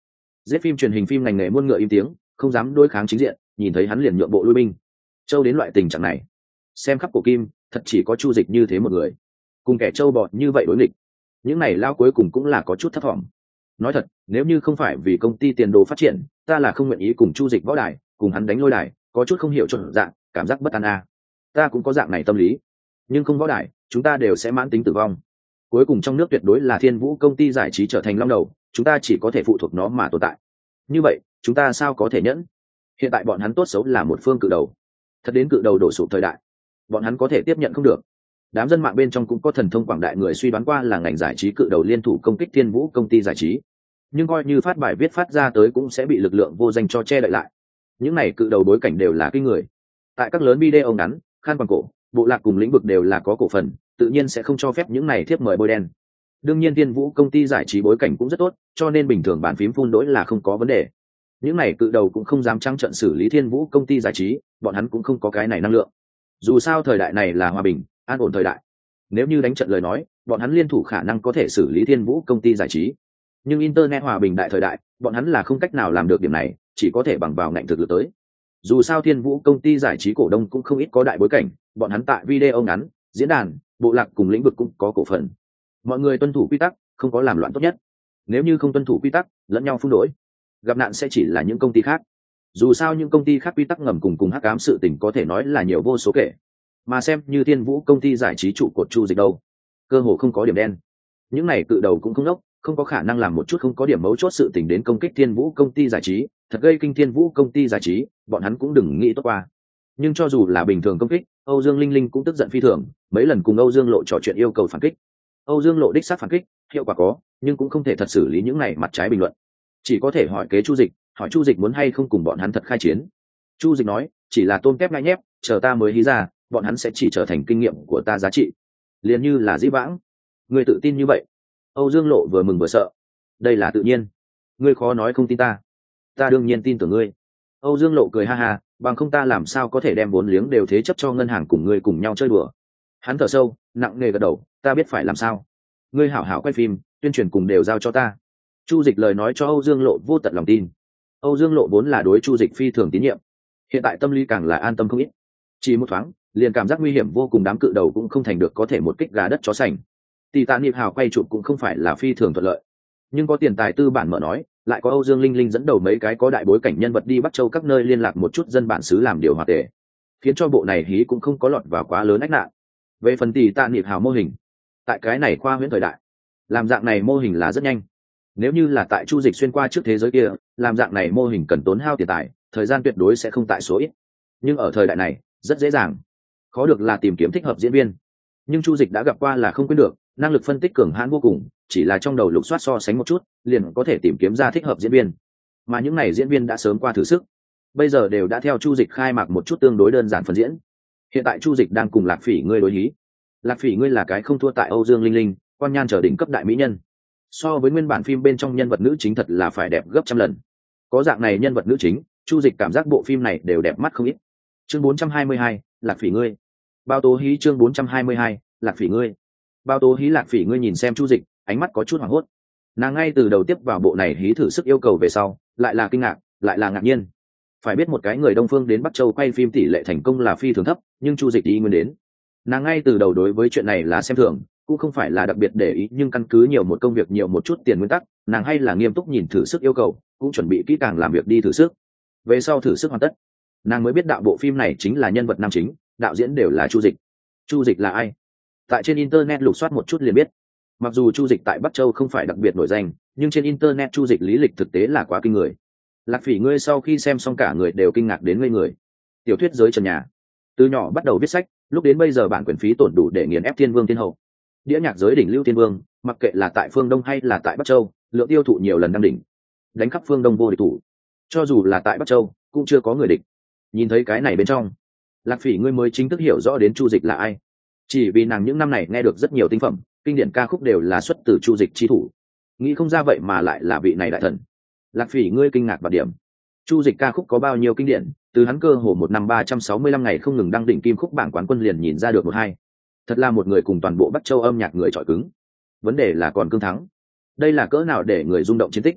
Giết phim truyền hình phim ngành nghề muôn ngựa im tiếng, không dám đối kháng chính diện, nhìn thấy hắn liền nhượng bộ lui binh. Châu đến loại tình trạng này, xem khắp cổ kim, thật chỉ có Chu Dịch như thế một người, cùng kẻ châu bọt như vậy đối nghịch. Những này lao cuối cùng cũng là có chút thất vọng. Nói thật, nếu như không phải vì công ty tiền đồ phát triển, ta là không nguyện ý cùng Chu Dịch võ đài, cùng hắn đánh lôi đài, có chút không hiểu chuẩn dạng, cảm giác bất an a. Ta cũng có dạng này tâm lý, nhưng không võ đài, chúng ta đều sẽ mãn tính tử vong. Cuối cùng trong nước tuyệt đối là Thiên Vũ công ty giải trí trở thành long đầu, chúng ta chỉ có thể phụ thuộc nó mà tồn tại. Như vậy, chúng ta sao có thể nhẫn? Hiện tại bọn hắn tốt xấu là một phương cự đầu, thật đến cự đầu đổ sụp thời đại, bọn hắn có thể tiếp nhận không được. Đám dân mạng bên trong cũng có thần thông quảng đại người suy đoán qua là ngành giải trí cự đầu liên thủ công kích Thiên Vũ công ty giải trí, nhưng coi như phát bài viết phát ra tới cũng sẽ bị lực lượng vô danh cho che đậy lại. Những này cự đầu bối cảnh đều là kinh người, tại các lớn video ngắn, khan quàng cổ, bộ lạc cùng lĩnh vực đều là có cổ phần, tự nhiên sẽ không cho phép những này thiếp mời bôi đen. Đương nhiên Thiên Vũ công ty giải trí bối cảnh cũng rất tốt, cho nên bình thường bàn phím phun đỗi là không có vấn đề. Những này cự đầu cũng không dám trắng trợn xử lý Thiên Vũ công ty giải trí, bọn hắn cũng không có cái này năng lượng. Dù sao thời đại này là hòa bình, an ổn thời đại. Nếu như đánh trận lời nói, bọn hắn liên thủ khả năng có thể xử lý Thiên Vũ công ty giải trí. Nhưng internet hòa bình đại thời đại, bọn hắn là không cách nào làm được điểm này, chỉ có thể bằng vào ngạnh thực lực tới. Dù sao Thiên Vũ công ty giải trí cổ đông cũng không ít có đại bối cảnh, bọn hắn tại video ngắn, diễn đàn, bộ lạc cùng lĩnh vực cũng có cổ phần. Mọi người tuân thủ quy tắc, không có làm loạn tốt nhất. Nếu như không tuân thủ quy tắc, lẫn nhau phun đổi, gặp nạn sẽ chỉ là những công ty khác. Dù sao những công ty khác quy tắc ngầm cùng hắc ám sự tình có thể nói là nhiều vô số kể, mà xem như Thiên Vũ công ty giải trí trụ cột Chu Dịch đâu, cơ hồ không có điểm đen. Những này cự đầu cũng không đốc, không có khả năng làm một chút không có điểm mấu chốt sự tình đến công kích Thiên Vũ công ty giải trí, thật gây kinh Thiên Vũ công ty giải trí, bọn hắn cũng đừng nghĩ tốt qua. Nhưng cho dù là bình thường công kích, Âu Dương Linh Linh cũng tức giận phi thường, mấy lần cùng Âu Dương Lộ trò chuyện yêu cầu phản kích. Âu Dương Lộ đích xác phản kích, hiệu quả có, nhưng cũng không thể thật xử lý những này mặt trái bình luận. Chỉ có thể hỏi kế Chu Dịch, hỏi Chu Dịch muốn hay không cùng bọn hắn thật khai chiến. Chu Dịch nói, chỉ là tôm kép ngay nhép, chờ ta mới hí ra, bọn hắn sẽ chỉ trở thành kinh nghiệm của ta giá trị. Liền như là dĩ vãng. Người tự tin như vậy. Âu Dương Lộ vừa mừng vừa sợ. Đây là tự nhiên. Ngươi khó nói không tin ta. Ta đương nhiên tin tưởng ngươi. Âu Dương Lộ cười ha ha, bằng không ta làm sao có thể đem vốn liếng đều thế chấp cho ngân hàng cùng ngươi cùng nhau chơi đùa. Hắn thở sâu, nặng nề gật đầu, ta biết phải làm sao. Ngươi hảo hảo quay phim, tuyên truyền cùng đều giao cho ta. Chu Dịch lời nói cho Âu Dương Lộ vô tận lòng tin. Âu Dương Lộ vốn là đối Chu Dịch phi thường tín nhiệm, hiện tại tâm lý càng là an tâm không ít. Chỉ một thoáng, liền cảm giác nguy hiểm vô cùng, đám cự đầu cũng không thành được có thể một kích gà đất chó sành. Tỷ Tạ Niệm Hào quay chụp cũng không phải là phi thường thuận lợi, nhưng có tiền tài tư bản mở nói, lại có Âu Dương Linh Linh dẫn đầu mấy cái có đại bối cảnh nhân vật đi Bắc Châu các nơi liên lạc một chút dân bản xứ làm điều hòa tệ, khiến cho bộ này hí cũng không có lọt vào quá lớn ách nạn. Về phần Tỷ Tạ Niệm Hào mô hình, tại cái này khoa huyễn thời đại, làm dạng này mô hình là rất nhanh. Nếu như là tại Chu Dịch xuyên qua trước thế giới kia, làm dạng này mô hình cần tốn hao tiền tài, thời gian tuyệt đối sẽ không tại số ít. Nhưng ở thời đại này, rất dễ dàng. Khó được là tìm kiếm thích hợp diễn viên. Nhưng Chu Dịch đã gặp qua là không quên được, năng lực phân tích cường hãn vô cùng, chỉ là trong đầu lục soát so sánh một chút, liền có thể tìm kiếm ra thích hợp diễn viên. Mà những này diễn viên đã sớm qua thử sức, bây giờ đều đã theo Chu Dịch khai mạc một chút tương đối đơn giản phần diễn. Hiện tại Chu Dịch đang cùng Lạc Phỉ ngươi đối hí. Lạc Phỉ ngươi là cái không thua tại Âu Dương Linh Linh, quan nhan trở đỉnh cấp đại mỹ nhân. So với nguyên bản phim bên trong nhân vật nữ chính thật là phải đẹp gấp trăm lần. Có dạng này nhân vật nữ chính, Chu Dịch cảm giác bộ phim này đều đẹp mắt không ít. Chương 422, Lạc Phỉ ngươi. Bao Tố Hí chương 422, Lạc Phỉ ngươi. Bao Tố Hí. Lạc Phỉ ngươi nhìn xem Chu Dịch, ánh mắt có chút hoảng hốt. Nàng ngay từ đầu tiếp vào bộ này hí thử sức yêu cầu về sau, lại là kinh ngạc, lại là ngạc nhiên. Phải biết một cái người Đông phương đến Bắc Châu quay phim tỷ lệ thành công là phi thường thấp, nhưng Chu Dịch đi nguyên đến. Nàng ngay từ đầu đối với chuyện này là xem thường, cũng không phải là đặc biệt để ý, nhưng căn cứ nhiều một công việc nhiều một chút tiền nguyên tắc, nàng hay là nghiêm túc nhìn thử sức yêu cầu, cũng chuẩn bị kỹ càng làm việc đi thử sức. Về sau thử sức hoàn tất, nàng mới biết đạo bộ phim này chính là nhân vật nam chính, đạo diễn đều là Chu Dịch. Chu Dịch là ai? Tại trên internet lục soát một chút liền biết. Mặc dù Chu Dịch tại Bắc Châu không phải đặc biệt nổi danh, nhưng trên internet Chu Dịch lý lịch thực tế là quá kinh người. Lạc Phỉ ngươi sau khi xem xong cả người đều kinh ngạc đến ngây người. Tiểu thuyết giới trần nhà, từ nhỏ bắt đầu viết sách, lúc đến bây giờ bản quyền phí tổn đủ để nghiền ép thiên vương thiên hậu. Đĩa nhạc giới đỉnh lưu thiên vương, mặc kệ là tại phương Đông hay là tại Bắc Châu, lượng tiêu thụ nhiều lần đăng đỉnh, đánh khắp phương Đông vô địch thủ. Cho dù là tại Bắc Châu, cũng chưa có người địch. Nhìn thấy cái này bên trong, Lạc Phỉ ngươi mới chính thức hiểu rõ đến Chu Dịch là ai. Chỉ vì nàng những năm này nghe được rất nhiều tinh phẩm, kinh điển ca khúc đều là xuất từ Chu Dịch chi thủ. Nghĩ không ra vậy mà lại là vị này đại thần. Lạc Phỉ ngươi kinh ngạc và điểm. Chu Dịch ca khúc có bao nhiêu kinh điển, từ hắn cơ hồ một năm 365 ngày không ngừng đăng đỉnh kim khúc bảng quán quân liền nhìn ra được một hai. Thật là một người cùng toàn bộ Bắc Châu âm nhạc người chọi cứng. Vấn đề là còn cương thắng. Đây là cỡ nào để người rung động chiến tích.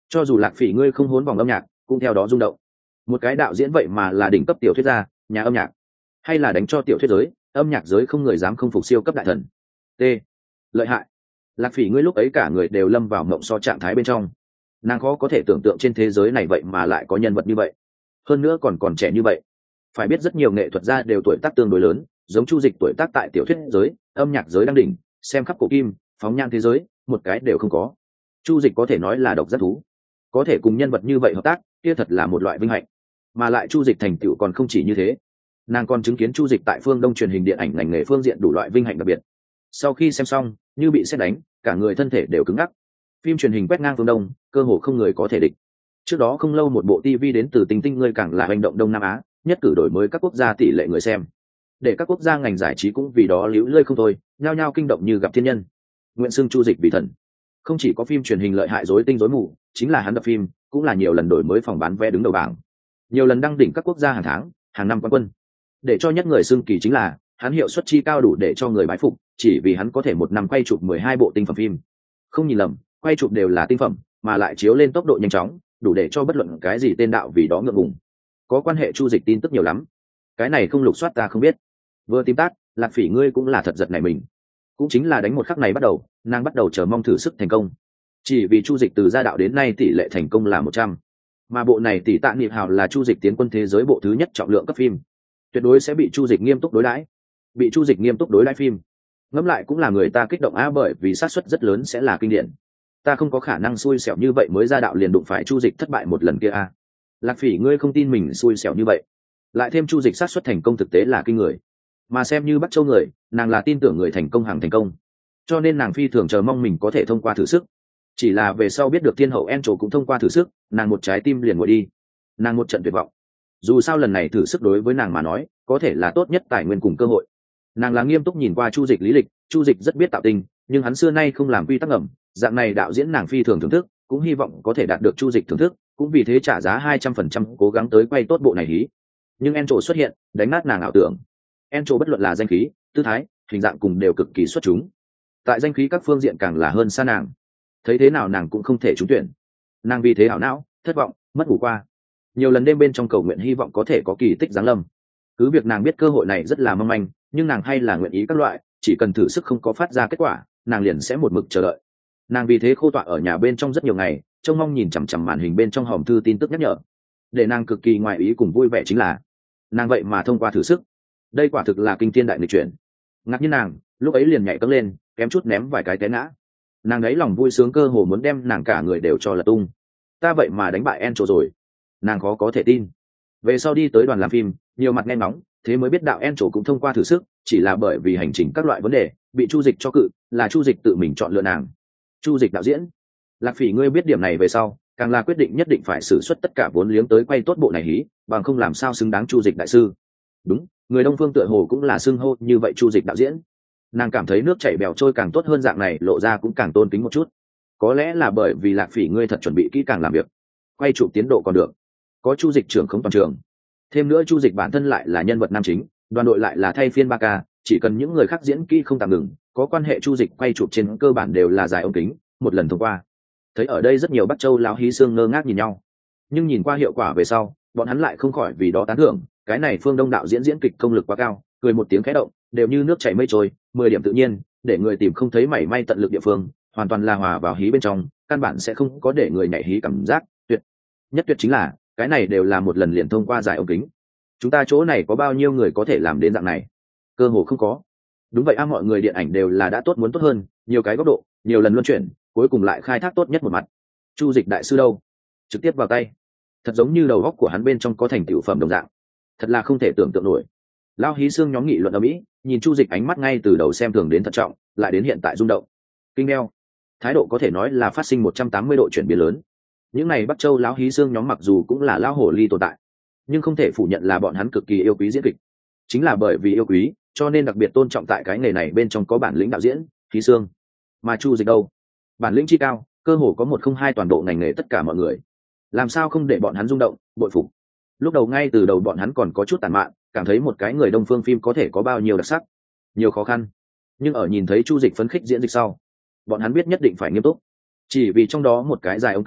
cho dù Lạc Phỉ ngươi không hốn vòng âm nhạc cũng theo đó rung động. Một cái đạo diễn vậy mà là đỉnh cấp tiểu thuyết gia, nhà âm nhạc, hay là đánh cho tiểu thuyết giới, âm nhạc giới không người dám không phục siêu cấp đại thần. T. Lợi hại. Lạc Phỉ ngươi lúc ấy cả người đều lâm vào mộng so trạng thái bên trong. Nàng khó có thể tưởng tượng trên thế giới này vậy mà lại có nhân vật như vậy, hơn nữa còn trẻ như vậy. Phải biết rất nhiều nghệ thuật gia đều tuổi tác tương đối lớn, giống Chu Dịch tuổi tác tại tiểu thuyết giới, âm nhạc giới đang đỉnh, xem khắp cổ kim, phóng nhan thế giới, một cái đều không có. Chu Dịch có thể nói là độc giác thú, có thể cùng nhân vật như vậy hợp tác, kia thật là một loại vinh hạnh. Mà lại Chu Dịch thành tựu còn không chỉ như thế, nàng còn chứng kiến Chu Dịch tại phương Đông truyền hình điện ảnh ngành nghề phương diện đủ loại vinh hạnh đặc biệt. Sau khi xem xong, như bị sét đánh, cả người thân thể đều cứng ngắc. Phim truyền hình quét ngang phương Đông, cơ hồ không người có thể địch. Trước đó không lâu một bộ TV đến từ Tình Tinh ngươi càng là hành động Đông Nam Á, nhất cử đổi mới các quốc gia tỷ lệ người xem, để các quốc gia ngành giải trí cũng vì đó líu lơi không thôi, nhao nhao kinh động như gặp thiên nhân. Nguyện xưng Chu Dịch vì thần. Không chỉ có phim truyền hình lợi hại rối tinh rối mù, chính là hắn đập phim cũng là nhiều lần đổi mới phòng bán vé đứng đầu bảng, nhiều lần đăng đỉnh các quốc gia hàng tháng, hàng năm quán quân. Để cho nhất người xưng kỳ chính là hắn hiệu suất chi cao đủ để cho người bái phục, chỉ vì hắn có thể một năm quay chụp 12 bộ tinh phẩm phim. Không nhìn lầm, quay chụp đều là tinh phẩm, mà lại chiếu lên tốc độ nhanh chóng, đủ để cho bất luận cái gì tên đạo vì đó ngượng ngùng. Có quan hệ Chu Dịch tin tức nhiều lắm, cái này không lục soát ta không biết. Vừa tìm tát, Lạc Phỉ ngươi cũng là thật giật này mình. Cũng chính là đánh một khắc này bắt đầu, nàng bắt đầu chờ mong thử sức thành công. Chỉ vì Chu Dịch từ gia đạo đến nay tỷ lệ thành công là 100, mà bộ này Tỷ Tạ Niệm Hào là Chu Dịch tiến quân thế giới bộ thứ nhất trọng lượng cấp phim, tuyệt đối sẽ bị Chu Dịch nghiêm túc đối đãi. Bị Chu Dịch nghiêm túc đối đãi phim, ngẫm lại cũng là người ta kích động bởi vì xác suất rất lớn sẽ là kinh điển. Ta không có khả năng xui xẻo như vậy mới ra đạo liền đụng phải Chu Dịch thất bại một lần kia Lạc Phỉ ngươi không tin mình xui xẻo như vậy, lại thêm Chu Dịch xác suất thành công thực tế là kinh người. Mà xem như Bắc Châu người, nàng là tin tưởng người thành công hàng thành công, cho nên nàng phi thường chờ mong mình có thể thông qua thử sức. Chỉ là về sau biết được thiên hậu Angel cũng thông qua thử sức, nàng một trái tim liền nguội đi, nàng một trận tuyệt vọng. Dù sao lần này thử sức đối với nàng mà nói có thể là tốt nhất tài nguyên cùng cơ hội. Nàng là nghiêm túc nhìn qua Chu Dịch lý lịch, Chu Dịch rất biết tạo tình, nhưng hắn xưa nay không làm quy tắc ngầm, dạng này đạo diễn nàng phi thường thưởng thức, cũng hy vọng có thể đạt được Chu Dịch thưởng thức, cũng vì thế trả giá 200% cố gắng tới quay tốt bộ này hí. Nhưng Angel xuất hiện, đánh nát nàng ảo tưởng. Angel bất luận là danh khí, tư thái, hình dạng cùng đều cực kỳ xuất chúng. Tại danh khí các phương diện càng là hơn xa nàng. Thấy thế nào nàng cũng không thể trúng tuyển. Nàng vì thế ảo não, thất vọng, mất ngủ qua. Nhiều lần đêm bên trong cầu nguyện hy vọng có thể có kỳ tích giáng lâm. Cứ việc nàng biết cơ hội này rất là mong manh, nhưng nàng hay là nguyện ý các loại, chỉ cần thử sức không có phát ra kết quả, nàng liền sẽ một mực chờ đợi. Nàng vì thế khô tọa ở nhà bên trong rất nhiều ngày, trông mong nhìn chằm chằm màn hình bên trong hòm thư tin tức nhắc nhở. Để nàng cực kỳ ngoài ý cùng vui vẻ chính là, nàng vậy mà thông qua thử sức. Đây quả thực là kinh thiên đại nghịch chuyển. Ngạc nhiên nàng, lúc ấy liền nhảy cẫng lên, kém chút ném vài cái té ngã. Nàng ấy lòng vui sướng cơ hồ muốn đem nàng cả người đều cho lật tung. Ta vậy mà đánh bại Angel rồi. Nàng khó có thể tin. Về sau đi tới đoàn làm phim, nhiều mặt nghe ngóng, thế mới biết đạo Angel cũng thông qua thử sức, chỉ là bởi vì hành trình các loại vấn đề, bị Chu Dịch cho cự, là Chu Dịch tự mình chọn lựa nàng. Chu Dịch đạo diễn. Lạc Phỉ ngươi biết điểm này về sau, càng là quyết định nhất định phải sử xuất tất cả vốn liếng tới quay tốt bộ này hí, bằng không làm sao xứng đáng Chu Dịch đại sư. Đúng, người Đông phương tựa hồ cũng là xưng hô như vậy Chu Dịch đạo diễn. Nàng cảm thấy nước chảy bèo trôi càng tốt hơn, dạng này lộ ra cũng càng tôn kính một chút. Có lẽ là bởi vì Lạc Phỉ ngươi thật chuẩn bị kỹ càng làm việc, quay chụp tiến độ còn được, có Chu Dịch trưởng không toàn trường. Thêm nữa Chu Dịch bản thân lại là nhân vật nam chính, đoàn đội lại là thay phiên 3K, chỉ cần những người khác diễn kỹ không tạm ngừng, có quan hệ Chu Dịch quay chụp trên cơ bản đều là dài ống kính, một lần thông qua. Thấy ở đây rất nhiều Bắc Châu lão hí xương ngơ ngác nhìn nhau, nhưng nhìn qua hiệu quả về sau, bọn hắn lại không khỏi vì đó tán thưởng, cái này Phương Đông đạo diễn diễn kịch công lực quá cao, cười một tiếng khẽ động, đều như nước chảy mây trôi, 10 điểm tự nhiên, để người tìm không thấy mảy may tận lực địa phương, hoàn toàn là hòa vào hí bên trong, căn bản sẽ không có để người nhảy hí cảm giác. Tuyệt nhất tuyệt chính là, cái này đều là một lần liền thông qua giải ống kính. Chúng ta chỗ này có bao nhiêu người có thể làm đến dạng này? Cơ hồ không có. Đúng vậy mọi người điện ảnh đều là đã tốt muốn tốt hơn, nhiều cái góc độ, nhiều lần luân chuyển, cuối cùng lại khai thác tốt nhất một mặt. Chu Dịch đại sư đâu? Trực tiếp vào tay. Thật giống như đầu óc của hắn bên trong có thành tựu phẩm đồng dạng. Thật là không thể tưởng tượng nổi. Lao hí xương nhóm nghị luận ở mỹ, nhìn Chu Dịch ánh mắt ngay từ đầu xem thường đến thận trọng, lại đến hiện tại rung động. Kinh đeo. Thái độ có thể nói là phát sinh 180 độ chuyển biến lớn. Những này Bắc Châu lão hí xương nhóm mặc dù cũng là lão hồ ly tồn tại, nhưng không thể phủ nhận là bọn hắn cực kỳ yêu quý diễn kịch. Chính là bởi vì yêu quý, cho nên đặc biệt tôn trọng tại cái nghề này bên trong có bản lĩnh đạo diễn, hí xương. Mà Chu Dịch đâu? Bản lĩnh chi cao, cơ hồ có 102 toàn bộ ngành nghề tất cả mọi người. Làm sao không để bọn hắn rung động, bội phục. Lúc đầu ngay từ đầu bọn hắn còn có chút tàn mạn, cảm thấy một cái người Đông phương phim có thể có bao nhiêu đặc sắc, nhiều khó khăn. Nhưng ở nhìn thấy Chu Dịch phấn khích diễn dịch sau, bọn hắn biết nhất định phải nghiêm túc. Chỉ vì trong đó một cái dài ống kính,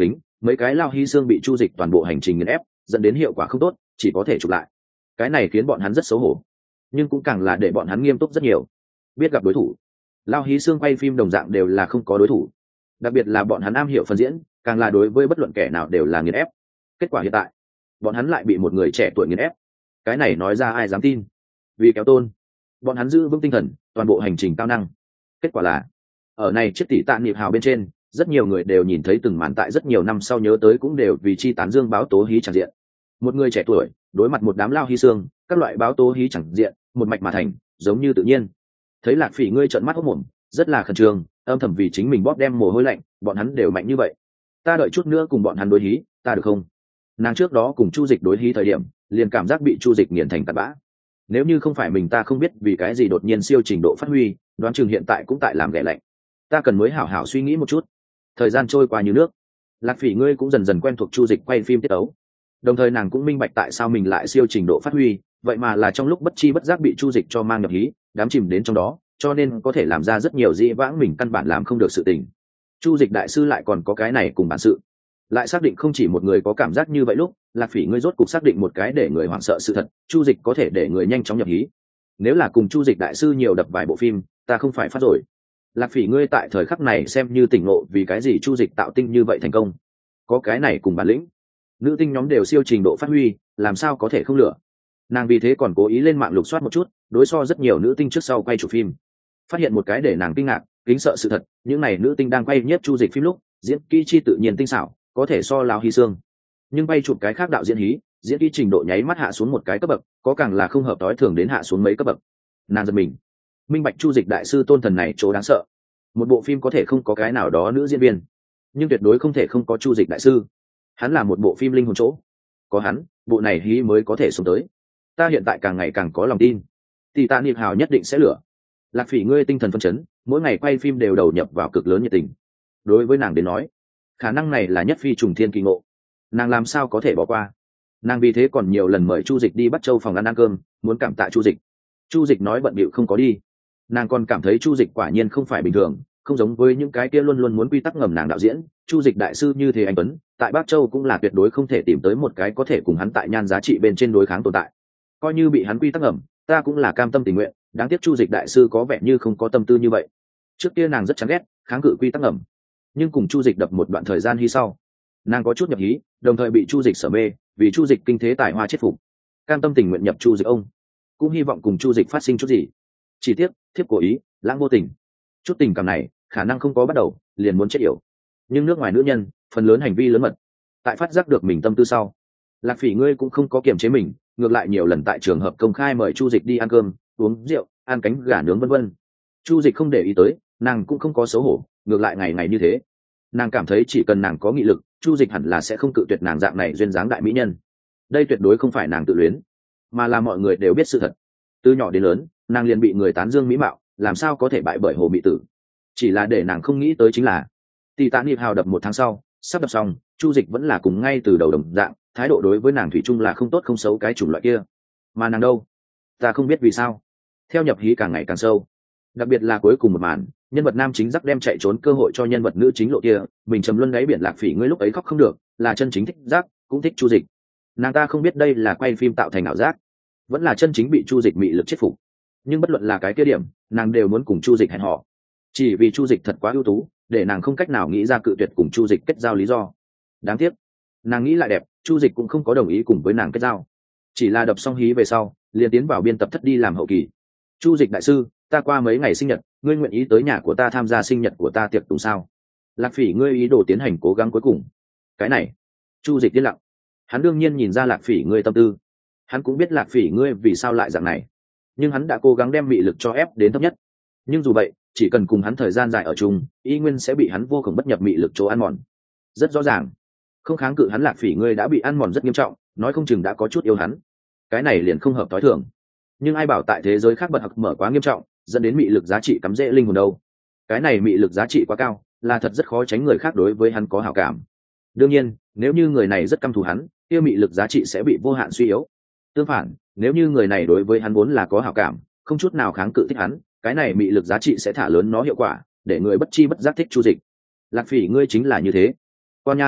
mấy cái lao hy xương bị chu dịch toàn bộ hành trình nghiền ép, dẫn đến hiệu quả không tốt, chỉ có thể chụp lại. Cái này khiến bọn hắn rất xấu hổ, nhưng cũng càng là để bọn hắn nghiêm túc rất nhiều, biết gặp đối thủ. Lao hí xương quay phim đồng dạng đều là không có đối thủ, đặc biệt là bọn hắn am hiểu phần diễn, càng là đối với bất luận kẻ nào đều là nghiền ép. Kết quả hiện tại bọn hắn lại bị một người trẻ tuổi nghiền ép, cái này nói ra ai dám tin. Vì kéo tôn, bọn hắn giữ vững tinh thần, toàn bộ hành trình cao năng. Kết quả là ở này chiếc tỷ tạ niệm hào bên trên, rất nhiều người đều nhìn thấy từng màn tại rất nhiều năm sau nhớ tới cũng đều vì chi tán dương báo tố hí chẳng diện. Một người trẻ tuổi đối mặt một đám lao hí xương, các loại báo tố hí chẳng diện một mạch mà thành, giống như tự nhiên. Thấy Lạc Phỉ ngươi trợn mắt hốt mồm, rất là khẩn trương, âm thầm vì chính mình bóp đem mồ hôi lạnh, bọn hắn đều mạnh như vậy, ta đợi chút nữa cùng bọn hắn đối hí, ta được không? Nàng trước đó cùng Chu Dịch đối hí thời điểm, liền cảm giác bị Chu Dịch nghiền thành tạt bã. Nếu như không phải mình, ta không biết vì cái gì đột nhiên siêu trình độ phát huy, đoán chừng hiện tại cũng tại làm ghẻ lạnh. Ta cần mới hảo hảo suy nghĩ một chút. Thời gian trôi qua như nước, Lạc Phỉ ngươi cũng dần dần quen thuộc Chu Dịch quay phim tiết tấu. Đồng thời nàng cũng minh bạch tại sao mình lại siêu trình độ phát huy, vậy mà là trong lúc bất chi bất giác bị Chu Dịch cho mang nhập hí, đám chìm đến trong đó, cho nên có thể làm ra rất nhiều dĩ vãng mình căn bản làm không được sự tình. Chu Dịch đại sư lại còn có cái này cùng bản sự, lại xác định không chỉ một người có cảm giác như vậy. Lúc Lạc Phỉ ngươi rốt cục xác định một cái để người hoảng sợ sự thật, Chu Dịch có thể để người nhanh chóng nhập hí. Nếu là cùng Chu Dịch đại sư nhiều đập vài bộ phim, ta không phải phát rồi. Lạc Phỉ ngươi tại thời khắc này xem như tỉnh ngộ vì cái gì Chu Dịch tạo tinh như vậy thành công, có cái này cùng bản lĩnh, nữ tinh nhóm đều siêu trình độ phát huy, làm sao có thể không lựa. Nàng vì thế còn cố ý lên mạng lục soát một chút, đối so rất nhiều nữ tinh trước sau quay chủ phim, phát hiện một cái để nàng kinh ngạc, kính sợ sự thật, những này nữ tinh đang quay nhất Chu Dịch phim lúc, diễn kỹ chi tự nhiên tinh xảo, có thể so lao hy xương, nhưng bay chụp cái khác đạo diễn hí, diễn kỹ trình độ nháy mắt hạ xuống một cái cấp bậc, có càng là không hợp tối thường đến hạ xuống mấy cấp bậc. Nàng giật mình, minh bạch Chu Dịch đại sư tôn thần này chỗ đáng sợ. Một bộ phim có thể không có cái nào đó nữ diễn viên, nhưng tuyệt đối không thể không có Chu Dịch đại sư. Hắn là một bộ phim linh hồn chỗ, có hắn, bộ này hí mới có thể xuống tới. Ta hiện tại càng ngày càng có lòng tin, tỷ tạ niệm hào nhất định sẽ lửa. Lạc Phỉ ngươi tinh thần phấn chấn, mỗi ngày quay phim đều đầu nhập vào cực lớn nhiệt tình. Đối với nàng đến nói, khả năng này là nhất phi trùng thiên kỳ ngộ, nàng làm sao có thể bỏ qua. Nàng vì thế còn nhiều lần mời Chu Dịch đi Bắc Châu phòng ăn cơm, muốn cảm tạ Chu Dịch. Chu Dịch nói bận bịu không có đi. Nàng còn cảm thấy Chu Dịch quả nhiên không phải bình thường, không giống với những cái kia luôn luôn muốn quy tắc ngầm nàng đạo diễn. Chu Dịch đại sư như thế anh tuấn, tại Bắc Châu cũng là tuyệt đối không thể tìm tới một cái có thể cùng hắn tại nhan giá trị bên trên đối kháng tồn tại. Coi như bị hắn quy tắc ngầm, ta cũng là cam tâm tình nguyện. Đáng tiếc Chu Dịch đại sư có vẻ như không có tâm tư như vậy. Trước kia nàng rất chán ghét kháng cự quy tắc ngầm, nhưng cùng Chu Dịch đập một đoạn thời gian hí sau, nàng có chút nhập hí, đồng thời bị Chu Dịch sở mê, vì Chu Dịch kinh thế tài hoa chết phục, cam tâm tình nguyện nhập Chu Dịch ông, cũng hy vọng cùng Chu Dịch phát sinh chút gì. Chỉ tiếc thiếp cố ý, lãng vô tình. Chút tình cảm này khả năng không có bắt đầu liền muốn chết yểu, nhưng nước ngoài nữ nhân phần lớn hành vi lớn mật. Tại phát giác được mình tâm tư sau, Lạc Phỉ ngươi cũng không có kiềm chế mình, ngược lại nhiều lần tại trường hợp công khai mời Chu Dịch đi ăn cơm, uống rượu, ăn cánh gà nướng vân vân. Chu Dịch không để ý tới, nàng cũng không có xấu hổ, ngược lại ngày ngày như thế. Nàng cảm thấy chỉ cần nàng có nghị lực, Chu Dịch hẳn là sẽ không cự tuyệt nàng dạng này duyên dáng đại mỹ nhân. Đây tuyệt đối không phải nàng tự luyến, mà là mọi người đều biết sự thật. Từ nhỏ đến lớn, nàng liền bị người tán dương mỹ mạo, làm sao có thể bại bởi hồ mỹ tử. Chỉ là để nàng không nghĩ tới chính là, tỷ tạ niệm hào đập 1 tháng sau, sắp đập xong, Chu Dịch vẫn là cùng ngay từ đầu đồng dạng, thái độ đối với nàng thủy chung là không tốt không xấu cái chủng loại kia. Mà nàng đâu, ta không biết vì sao, theo nhập hí càng ngày càng sâu. Đặc biệt là cuối cùng một màn, nhân vật nam chính dắt đem chạy trốn cơ hội cho nhân vật nữ chính lộ kia, mình trầm luân đáy biển. Lạc Phỉ ngươi lúc ấy khóc không được, là chân chính thích giác, cũng thích Chu Dịch. Nàng ta không biết đây là quay phim tạo thành ảo giác, vẫn là chân chính bị Chu Dịch mị lực chết phục. Nhưng bất luận là cái kia điểm, nàng đều muốn cùng Chu Dịch hẹn hò. Chỉ vì Chu Dịch thật quá ưu tú, để nàng không cách nào nghĩ ra cự tuyệt cùng Chu Dịch kết giao lý do. Đáng tiếc, nàng nghĩ lại đẹp, Chu Dịch cũng không có đồng ý cùng với nàng kết giao, chỉ là đập xong hí về sau, liền tiến vào biên tập thất đi làm hậu kỳ. Chu Dịch đại sư, ta qua mấy ngày sinh nhật, ngươi nguyện ý tới nhà của ta tham gia sinh nhật của ta tiệc tùng sao? Lạc Phỉ ngươi ý đồ tiến hành cố gắng cuối cùng. Cái này, Chu Dịch yên lặng. Hắn đương nhiên nhìn ra Lạc Phỉ ngươi tâm tư, hắn cũng biết Lạc Phỉ ngươi vì sao lại dạng này, nhưng hắn đã cố gắng đem mị lực cho ép đến thấp nhất. Nhưng dù vậy, chỉ cần cùng hắn thời gian dài ở chung, y nguyên sẽ bị hắn vô cùng bất nhập mị lực chỗ ăn mòn. Rất rõ ràng, không kháng cự hắn Lạc Phỉ ngươi đã bị ăn mòn rất nghiêm trọng, nói không chừng đã có chút yêu hắn. Cái này liền không hợp tối thường. Nhưng ai bảo tại thế giới khác bật học mở quá nghiêm trọng, dẫn đến mị lực giá trị cắm rễ linh hồn đâu. Cái này mị lực giá trị quá cao, là thật rất khó tránh người khác đối với hắn có hảo cảm. Đương nhiên, nếu như người này rất căm thù hắn, kia mị lực giá trị sẽ bị vô hạn suy yếu. Tương phản, nếu như người này đối với hắn vốn là có hảo cảm, không chút nào kháng cự thích hắn, cái này mị lực giá trị sẽ thả lớn nó hiệu quả, để người bất chi bất giác thích Chu Dịch. Lạc Phỉ ngươi chính là như thế. Quan Nhan,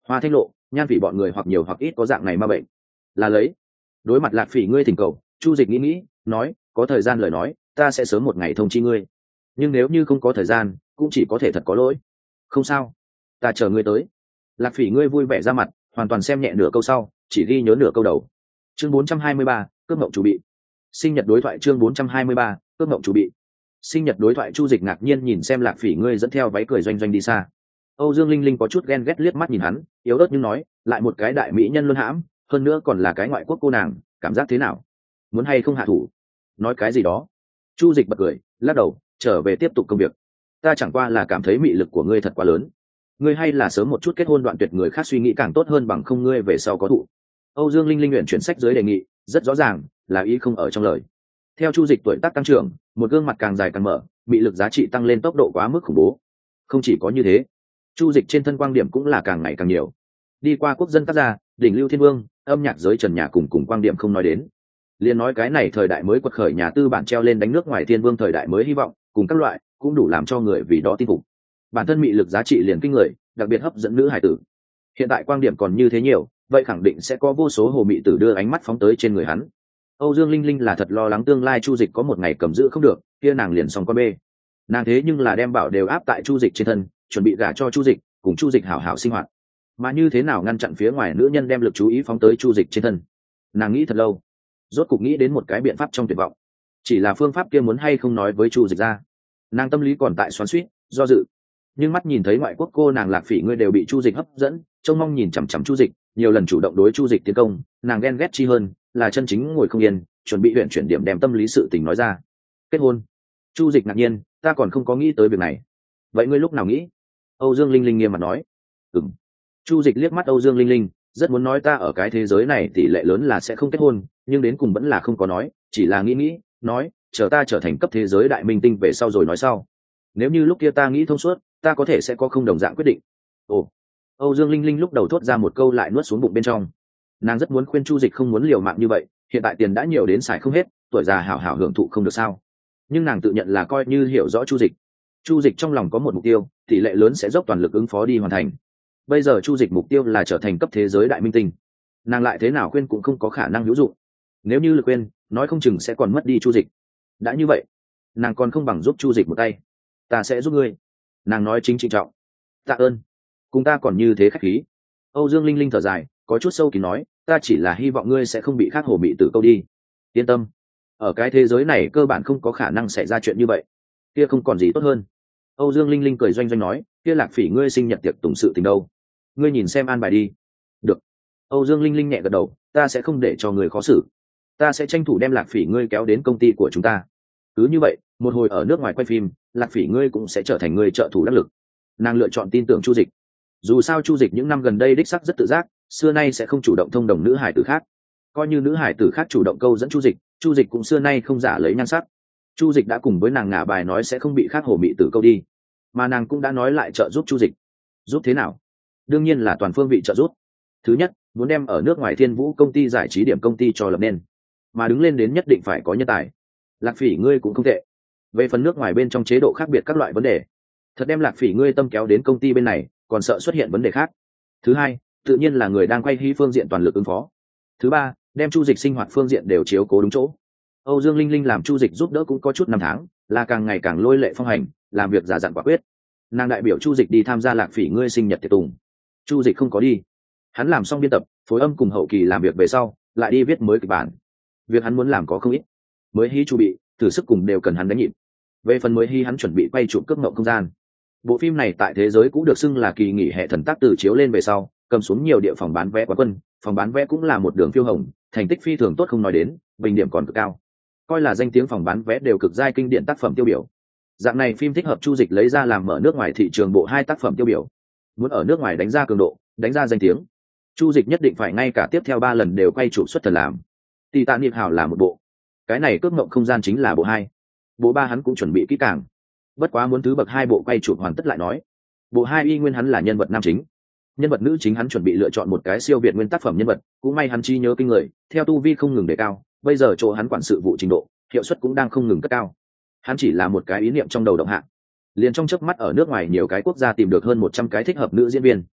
Hoa Thanh Lộ, Nhan Phỉ bọn người hoặc nhiều hoặc ít có dạng này ma bệnh. Là lấy. Đối mặt Lạc Phỉ ngươi thỉnh cầu, Chu Dịch nghĩ, nói, có thời gian lời nói, ta sẽ sớm một ngày thông chi ngươi. Nhưng nếu như không có thời gian, cũng chỉ có thể thật có lỗi. Không sao, ta chờ ngươi tới. Lạc Phỉ ngươi vui vẻ ra mặt, hoàn toàn xem nhẹ nửa câu sau, chỉ ghi nhớ nửa câu đầu. Chương 423, cướp mộng chủ bị. Sinh nhật đối thoại chương 423, cướp mộng chủ bị. Sinh nhật đối thoại. Chu Dịch ngạc nhiên nhìn xem Lạc Phỉ ngươi dẫn theo váy cười doanh doanh đi xa. Âu Dương Linh Linh có chút ghen ghét liếc mắt nhìn hắn, yếu ớt nhưng nói, lại một cái đại mỹ nhân luân hãm, hơn nữa còn là cái ngoại quốc cô nàng, cảm giác thế nào? Muốn hay không hạ thủ? Nói cái gì đó? Chu Dịch bật cười, lắc đầu, trở về tiếp tục công việc. Ta chẳng qua là cảm thấy mị lực của ngươi thật quá lớn. Ngươi hay là sớm một chút kết hôn đoạn tuyệt người khác suy nghĩ càng tốt hơn bằng không ngươi về sau có thụ. Âu Dương Linh Linh nguyện chuyển sách dưới đề nghị, rất rõ ràng, là ý không ở trong lời. Theo Chu Dịch tuổi tác tăng trưởng, một gương mặt càng dài càng mở, mị lực giá trị tăng lên tốc độ quá mức khủng bố. Không chỉ có như thế, Chu Dịch trên thân quang điểm cũng là càng ngày càng nhiều. Đi qua quốc dân tác gia, đỉnh lưu thiên vương, âm nhạc giới trần nhà cùng quang điểm không nói đến. Liên nói cái này thời đại mới quật khởi nhà tư bản treo lên đánh nước ngoài thiên vương thời đại mới hy vọng, cùng các loại, cũng đủ làm cho người vì đó tin phục. Bản thân mị lực giá trị liền kinh người, đặc biệt hấp dẫn nữ hải tử. Hiện tại quang điểm còn như thế nhiều, vậy khẳng định sẽ có vô số hồ mị tử đưa ánh mắt phóng tới trên người hắn. Âu Dương Linh Linh là thật lo lắng tương lai Chu Dịch có một ngày cầm giữ không được, kia nàng liền xong con bê. Nàng thế nhưng là đem bảo đều áp tại Chu Dịch trên thân, chuẩn bị gả cho Chu Dịch, cùng Chu Dịch hảo hảo sinh hoạt. Mà như thế nào ngăn chặn phía ngoài nữ nhân đem lực chú ý phóng tới Chu Dịch trên thân? Nàng nghĩ thật lâu, rốt cục nghĩ đến một cái biện pháp trong tuyệt vọng. Chỉ là phương pháp kia muốn hay không nói với Chu Dịch ra. Nàng tâm lý còn tại xoắn xuýt, do dự. Nhưng mắt nhìn thấy ngoại quốc cô nàng Lạc Phỉ ngươi đều bị Chu Dịch hấp dẫn, trông mong nhìn chằm chằm Chu Dịch, nhiều lần chủ động đối Chu Dịch tiến công, nàng ghen ghét chi hơn, là chân chính ngồi không yên, chuẩn bị huyện chuyển điểm đem tâm lý sự tình nói ra. Kết hôn. Chu Dịch ngạc nhiên, ta còn không có nghĩ tới việc này. Vậy ngươi lúc nào nghĩ? Âu Dương Linh Linh nghiêm mặt nói. Chu Dịch liếc mắt Âu Dương Linh Linh, rất muốn nói ta ở cái thế giới này tỷ lệ lớn là sẽ không kết hôn, nhưng đến cùng vẫn là không có nói, chỉ là nghĩ, nói, chờ ta trở thành cấp thế giới đại minh tinh về sau rồi nói sau. Nếu như lúc kia ta nghĩ thông suốt, ta có thể sẽ có không đồng dạng quyết định. Ồ. Âu Dương Linh Linh lúc đầu thốt ra một câu lại nuốt xuống bụng bên trong. Nàng rất muốn khuyên Chu Dịch không muốn liều mạng như vậy, hiện tại tiền đã nhiều đến xài không hết, tuổi già hảo hảo hưởng thụ không được sao? Nhưng nàng tự nhận là coi như hiểu rõ Chu Dịch. Chu Dịch trong lòng có một mục tiêu, tỷ lệ lớn sẽ dốc toàn lực ứng phó đi hoàn thành. Bây giờ Chu Dịch mục tiêu là trở thành cấp thế giới đại minh tinh. Nàng lại thế nào khuyên cũng không có khả năng hữu dụng. Nếu như lực khuyên, nói không chừng sẽ còn mất đi Chu Dịch. Đã như vậy, nàng còn không bằng giúp Chu Dịch một tay. Ta sẽ giúp ngươi. Nàng nói chính trịnh trọng. Tạ ơn. Cùng ta còn như thế khách khí. Âu Dương Linh Linh thở dài, có chút sâu kín nói, ta chỉ là hy vọng ngươi sẽ không bị khác hồ mị tử câu đi. Yên tâm, ở cái thế giới này cơ bản không có khả năng xảy ra chuyện như vậy. Kia không còn gì tốt hơn. Âu Dương Linh Linh cười doanh doanh nói, kia Lạc Phỉ ngươi sinh nhật tiệc tùng sự tình đâu? Ngươi nhìn xem an bài đi. Được. Âu Dương Linh Linh nhẹ gật đầu, ta sẽ không để cho người khó xử. Ta sẽ tranh thủ đem Lạc Phỉ ngươi kéo đến công ty của chúng ta. Cứ như vậy, một hồi ở nước ngoài quay phim, Lạc Phỉ ngươi cũng sẽ trở thành người trợ thủ đắc lực. Nàng lựa chọn tin tưởng Chu Dịch. Dù sao Chu Dịch những năm gần đây đích sắc rất tự giác, xưa nay sẽ không chủ động thông đồng nữ hải tử khác. Coi như nữ hải tử khác chủ động câu dẫn Chu Dịch cũng xưa nay không giả lấy nhan sắc. Chu Dịch đã cùng với nàng ngả bài nói sẽ không bị khác hồ mị tử câu đi, mà nàng cũng đã nói lại trợ giúp Chu Dịch. Giúp thế nào? Đương nhiên là toàn phương vị trợ giúp. Thứ nhất, muốn đem ở nước ngoài Thiên Vũ công ty giải trí điểm công ty cho lập nên, mà đứng lên đến nhất định phải có nhân tài. Lạc Phỉ ngươi cũng không tệ. Về phần nước ngoài bên trong chế độ khác biệt các loại vấn đề, thật đem Lạc Phỉ ngươi tâm kéo đến công ty bên này, còn sợ xuất hiện vấn đề khác. Thứ hai, tự nhiên là người đang quay hy phương diện toàn lực ứng phó. Thứ ba, đem Chu Dịch sinh hoạt phương diện đều chiếu cố đúng chỗ. Âu Dương Linh Linh làm Chu Dịch giúp đỡ cũng có chút năm tháng, là càng ngày càng lôi lệ phong hành, làm việc giả dặn quả quyết. Nàng đại biểu Chu Dịch đi tham gia Lạc Phỉ ngươi sinh nhật tiệc tùng. Chu Dịch không có đi. Hắn làm xong biên tập, phối âm cùng hậu kỳ làm việc về sau, lại đi viết mới kịch bản. Việc hắn muốn làm có không ít. Mới hí chu bị, thử sức cùng đều cần hắn đánh nhịp. Về phần mới hí hắn chuẩn bị quay chụp cướp ngộng không gian. Bộ phim này tại thế giới cũng được xưng là kỳ nghỉ hè thần tác từ chiếu lên về sau, cầm xuống nhiều địa phòng bán vé quán quân, phòng bán vé cũng là một đường phiêu hồng, thành tích phi thường tốt không nói đến, bình điểm còn cực cao. Coi là danh tiếng phòng bán vé đều cực giai kinh điển tác phẩm tiêu biểu. Dạng này phim thích hợp Chu Dịch lấy ra làm mở nước ngoài thị trường bộ 2 tác phẩm tiêu biểu. Muốn ở nước ngoài đánh ra cường độ, đánh ra danh tiếng, Chu Dịch nhất định phải ngay cả tiếp theo 3 lần đều quay chụp xuất thần làm. Titanic hào là một bộ, cái này cướp ngộng không gian chính là bộ 2. Bộ 3 hắn cũng chuẩn bị kỹ càng. Bất quá muốn thứ bậc 2 bộ quay chụp hoàn tất lại nói. Bộ 2 y nguyên hắn là nhân vật nam chính. Nhân vật nữ chính hắn chuẩn bị lựa chọn một cái siêu việt nguyên tác phẩm nhân vật, cũng may hắn trí nhớ kinh người, theo tu vi không ngừng đề cao, bây giờ chỗ hắn quản sự vụ trình độ, hiệu suất cũng đang không ngừng cất cao. Hắn chỉ là một cái ý niệm trong đầu động hạ, liền trong chớp mắt ở nước ngoài nhiều cái quốc gia tìm được hơn 100 cái thích hợp nữ diễn viên.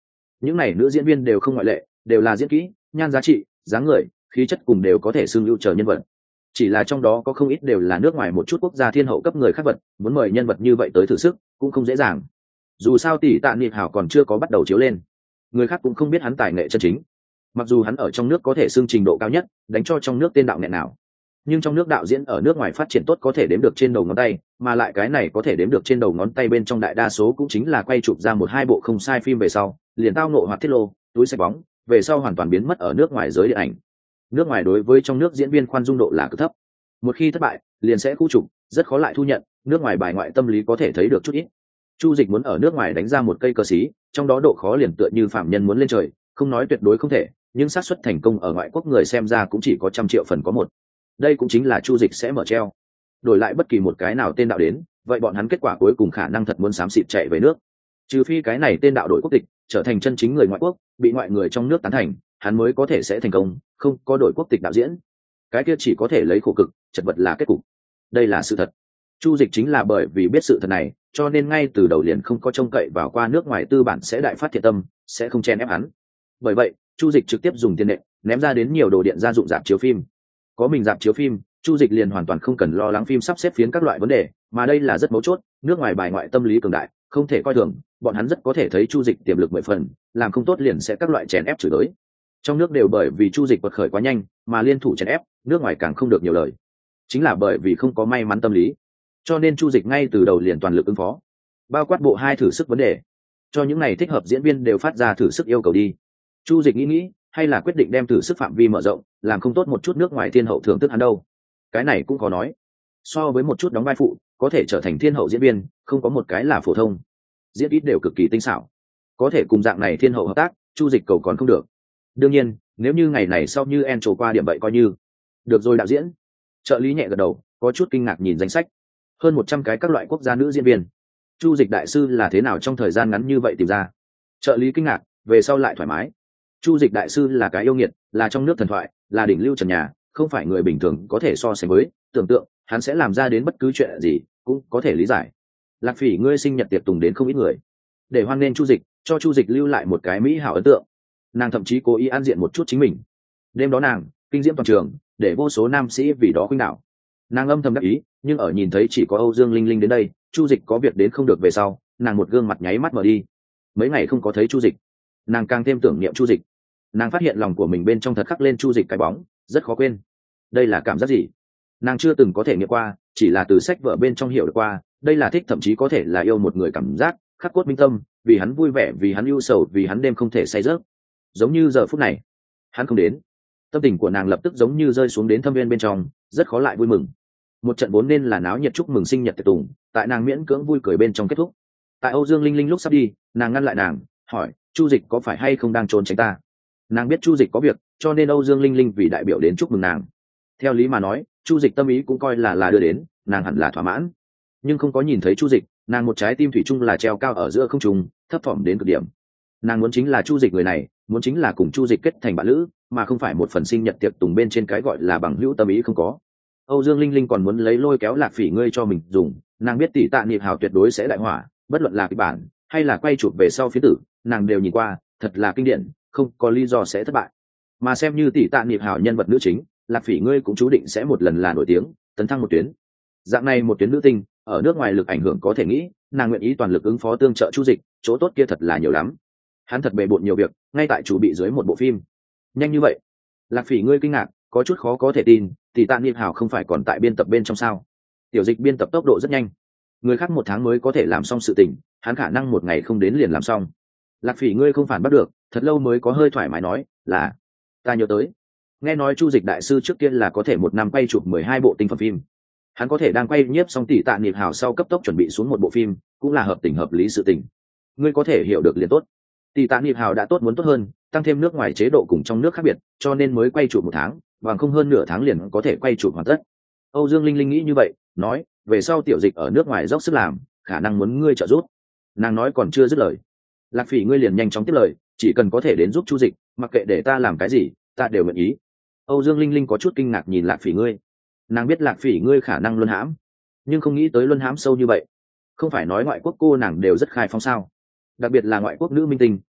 những này nữ diễn viên đều không ngoại lệ, đều là diễn kỹ, nhan giá trị, dáng người, khí chất cùng đều có thể xưng ưu trở nhân vật. Chỉ là trong đó có không ít đều là nước ngoài một chút quốc gia thiên hậu cấp người khác vật, muốn mời nhân vật như vậy tới thử sức cũng không dễ dàng. Dù sao tỷ tạ niệm hảo còn chưa có bắt đầu chiếu lên, người khác cũng không biết hắn tài nghệ chân chính. Mặc dù hắn ở trong nước có thể xưng trình độ cao nhất, đánh cho trong nước tên đạo nghẹn nào, nhưng trong nước đạo diễn ở nước ngoài phát triển tốt có thể đếm được trên đầu ngón tay, mà lại cái này có thể đếm được trên đầu ngón tay bên trong đại đa số cũng chính là quay chụp ra một hai bộ không sai phim về sau liền tao nộ hoặc tiết lô túi sạch bóng, về sau hoàn toàn biến mất ở nước ngoài giới điện ảnh. Nước ngoài đối với trong nước diễn viên khoan dung độ là cực thấp, một khi thất bại liền sẽ khu trục, rất khó lại thu nhận. Nước ngoài bài ngoại tâm lý có thể thấy được chút ít. Chu Dịch muốn ở nước ngoài đánh ra một cây cờ xí, trong đó độ khó liền tựa như phạm nhân muốn lên trời, không nói tuyệt đối không thể, nhưng xác suất thành công ở ngoại quốc người xem ra cũng chỉ có 100 triệu phần có một. Đây cũng chính là Chu Dịch sẽ mở treo. Đổi lại bất kỳ một cái nào tên đạo đến, vậy bọn hắn kết quả cuối cùng khả năng thật muốn xám xịt chạy về nước. Trừ phi cái này tên đạo đổi quốc tịch, trở thành chân chính người ngoại quốc, bị ngoại người trong nước tán thành, hắn mới có thể sẽ thành công, không có đổi quốc tịch đạo diễn, cái kia chỉ có thể lấy khổ cực, chật vật là kết cục. Đây là sự thật. Chu Dịch chính là bởi vì biết sự thật này, cho nên ngay từ đầu liền không có trông cậy vào qua nước ngoài tư bản sẽ đại phát thiện tâm, sẽ không chen ép hắn. Bởi vậy, Chu Dịch trực tiếp dùng tiền nện, ném ra đến nhiều đồ điện gia dụng rạp chiếu phim. Có mình rạp chiếu phim, Chu Dịch liền hoàn toàn không cần lo lắng phim sắp xếp phiến các loại vấn đề, mà đây là rất mấu chốt, nước ngoài bài ngoại tâm lý cường đại, không thể coi thường, bọn hắn rất có thể thấy Chu Dịch tiềm lực 10 phần, làm không tốt liền sẽ các loại chèn ép chửi tới. Trong nước đều bởi vì Chu Dịch bật khởi quá nhanh, mà liên thủ chèn ép, nước ngoài càng không được nhiều lời. Chính là bởi vì không có may mắn tâm lý, cho nên Chu Dịch ngay từ đầu liền toàn lực ứng phó, bao quát bộ 2 thử sức vấn đề, cho những này thích hợp diễn viên đều phát ra thử sức yêu cầu đi. Chu Dịch nghĩ, hay là quyết định đem thử sức phạm vi mở rộng, làm không tốt một chút nước ngoài thiên hậu thưởng thức hắn đâu. Cái này cũng có nói, so với một chút đóng vai phụ, có thể trở thành thiên hậu diễn viên, không có một cái là phổ thông, diễn ít đều cực kỳ tinh xảo, có thể cùng dạng này thiên hậu hợp tác, Chu Dịch cầu còn không được. Đương nhiên, nếu như ngày này sau như en trổ qua điểm vậy coi như được rồi. Đạo diễn trợ lý nhẹ gật đầu, có chút kinh ngạc nhìn danh sách, hơn 100 cái các loại quốc gia nữ diễn viên, Chu Dịch đại sư là thế nào trong thời gian ngắn như vậy tìm ra? Trợ lý kinh ngạc, về sau lại thoải mái. Chu Dịch đại sư là cái yêu nghiệt, là trong nước thần thoại, là đỉnh lưu trần nhà, không phải người bình thường có thể so sánh với. Tưởng tượng hắn sẽ làm ra đến bất cứ chuyện gì cũng có thể lý giải. Lạc Phỉ ngươi sinh nhật tiệc tùng đến không ít người, để hoan nghênh Chu Dịch, cho Chu Dịch lưu lại một cái mỹ hảo ấn tượng. Nàng thậm chí cố ý ăn diện một chút chính mình. Đêm đó nàng kinh diễm toàn trường, để vô số nam sĩ vì đó khuynh đảo. Nàng âm thầm đắc ý, nhưng ở nhìn thấy chỉ có Âu Dương Linh Linh đến đây, Chu Dịch có việc đến không được về sau, nàng một gương mặt nháy mắt mở đi. Mấy ngày không có thấy Chu Dịch, nàng càng thêm tưởng niệm Chu Dịch. Nàng phát hiện lòng của mình bên trong thật khắc lên Chu Dịch cái bóng, rất khó quên. Đây là cảm giác gì? Nàng chưa từng có thể nghiệm qua, chỉ là từ sách vở bên trong hiểu được qua. Đây là thích, thậm chí có thể là yêu một người cảm giác, khắc cốt minh tâm, vì hắn vui vẻ, vì hắn ưu sầu, vì hắn đêm không thể say giấc. Giống như giờ phút này, hắn không đến, tâm tình của nàng lập tức giống như rơi xuống đến thâm viên bên trong, rất khó lại vui mừng. Một trận vốn nên là náo nhiệt chúc mừng sinh nhật tiệc tùng, tại nàng miễn cưỡng vui cười bên trong kết thúc. Tại Âu Dương Linh Linh lúc sắp đi, nàng ngăn lại nàng, hỏi: Chu Dịch có phải hay không đang trốn tránh ta? Nàng biết Chu Dịch có việc, cho nên Âu Dương Linh Linh vì đại biểu đến chúc mừng nàng. Theo lý mà nói, Chu Dịch tâm ý cũng coi là đưa đến, nàng hẳn là thỏa mãn. Nhưng không có nhìn thấy Chu Dịch, nàng một trái tim thủy chung là treo cao ở giữa không trung, thấp thỏm đến cực điểm. Nàng muốn chính là Chu Dịch người này, muốn chính là cùng Chu Dịch kết thành bạn lữ, mà không phải một phần sinh nhật tiệc tùng bên trên cái gọi là bằng hữu tâm ý không có. Âu Dương Linh Linh còn muốn lấy lôi kéo Lạc Phỉ ngươi cho mình dùng, nàng biết tỷ tạ niệm hào tuyệt đối sẽ đại hỏa, bất luận là kịch bản hay là quay chụp về sau phiến tử, nàng đều nhìn qua, thật là kinh điển, không có lý do sẽ thất bại. Mà xem như tỷ tạ niệm hào nhân vật nữ chính, Lạc Phỉ ngươi cũng chú định sẽ một lần là nổi tiếng, tấn thăng một tuyến. Dạng này một tuyến nữ tinh, ở nước ngoài lực ảnh hưởng có thể nghĩ, nàng nguyện ý toàn lực ứng phó tương trợ Chu Dịch, chỗ tốt kia thật là nhiều lắm. Hắn thật bề bộn nhiều việc, ngay tại chủ bị dưới một bộ phim. Nhanh như vậy? Lạc Phỉ ngươi kinh ngạc, có chút khó có thể tin, tỷ tạ niệm hào không phải còn tại biên tập bên trong sao? Tiểu Dịch biên tập tốc độ rất nhanh, người khác 1 tháng mới có thể làm xong sự tình, hắn khả năng 1 ngày không đến liền làm xong. Lạc Phỉ ngươi không phản bắt được, thật lâu mới có hơi thoải mái nói là ta nhớ tới, nghe nói Chu Dịch đại sư trước kia là có thể 1 năm quay chụp 12 bộ tinh phẩm phim. Hắn có thể đang quay nhiếp xong tỷ tạ niệm hào sau cấp tốc chuẩn bị xuống một bộ phim, cũng là hợp tình hợp lý sự tình. Ngươi có thể hiểu được liền tốt. Tỷ tạ niệm hào đã tốt muốn tốt hơn, tăng thêm nước ngoài chế độ cùng trong nước khác biệt, cho nên mới quay chụp 1 tháng, bằng không hơn nửa tháng liền có thể quay chụp hoàn tất. Âu Dương Linh Linh nghĩ như vậy, nói, về sau Tiểu Dịch ở nước ngoài dốc sức làm, khả năng muốn ngươi trợ giúp. Nàng nói còn chưa dứt lời, Lạc Phỉ ngươi liền nhanh chóng tiếp lời, chỉ cần có thể đến giúp Chu Dịch, mặc kệ để ta làm cái gì, ta đều nguyện ý. Âu Dương Linh Linh có chút kinh ngạc nhìn Lạc Phỉ ngươi, nàng biết Lạc Phỉ ngươi khả năng luân hãm, nhưng không nghĩ tới luân hãm sâu như vậy. Không phải nói ngoại quốc cô nàng đều rất khai phóng sao? Đặc biệt là ngoại quốc nữ minh tinh,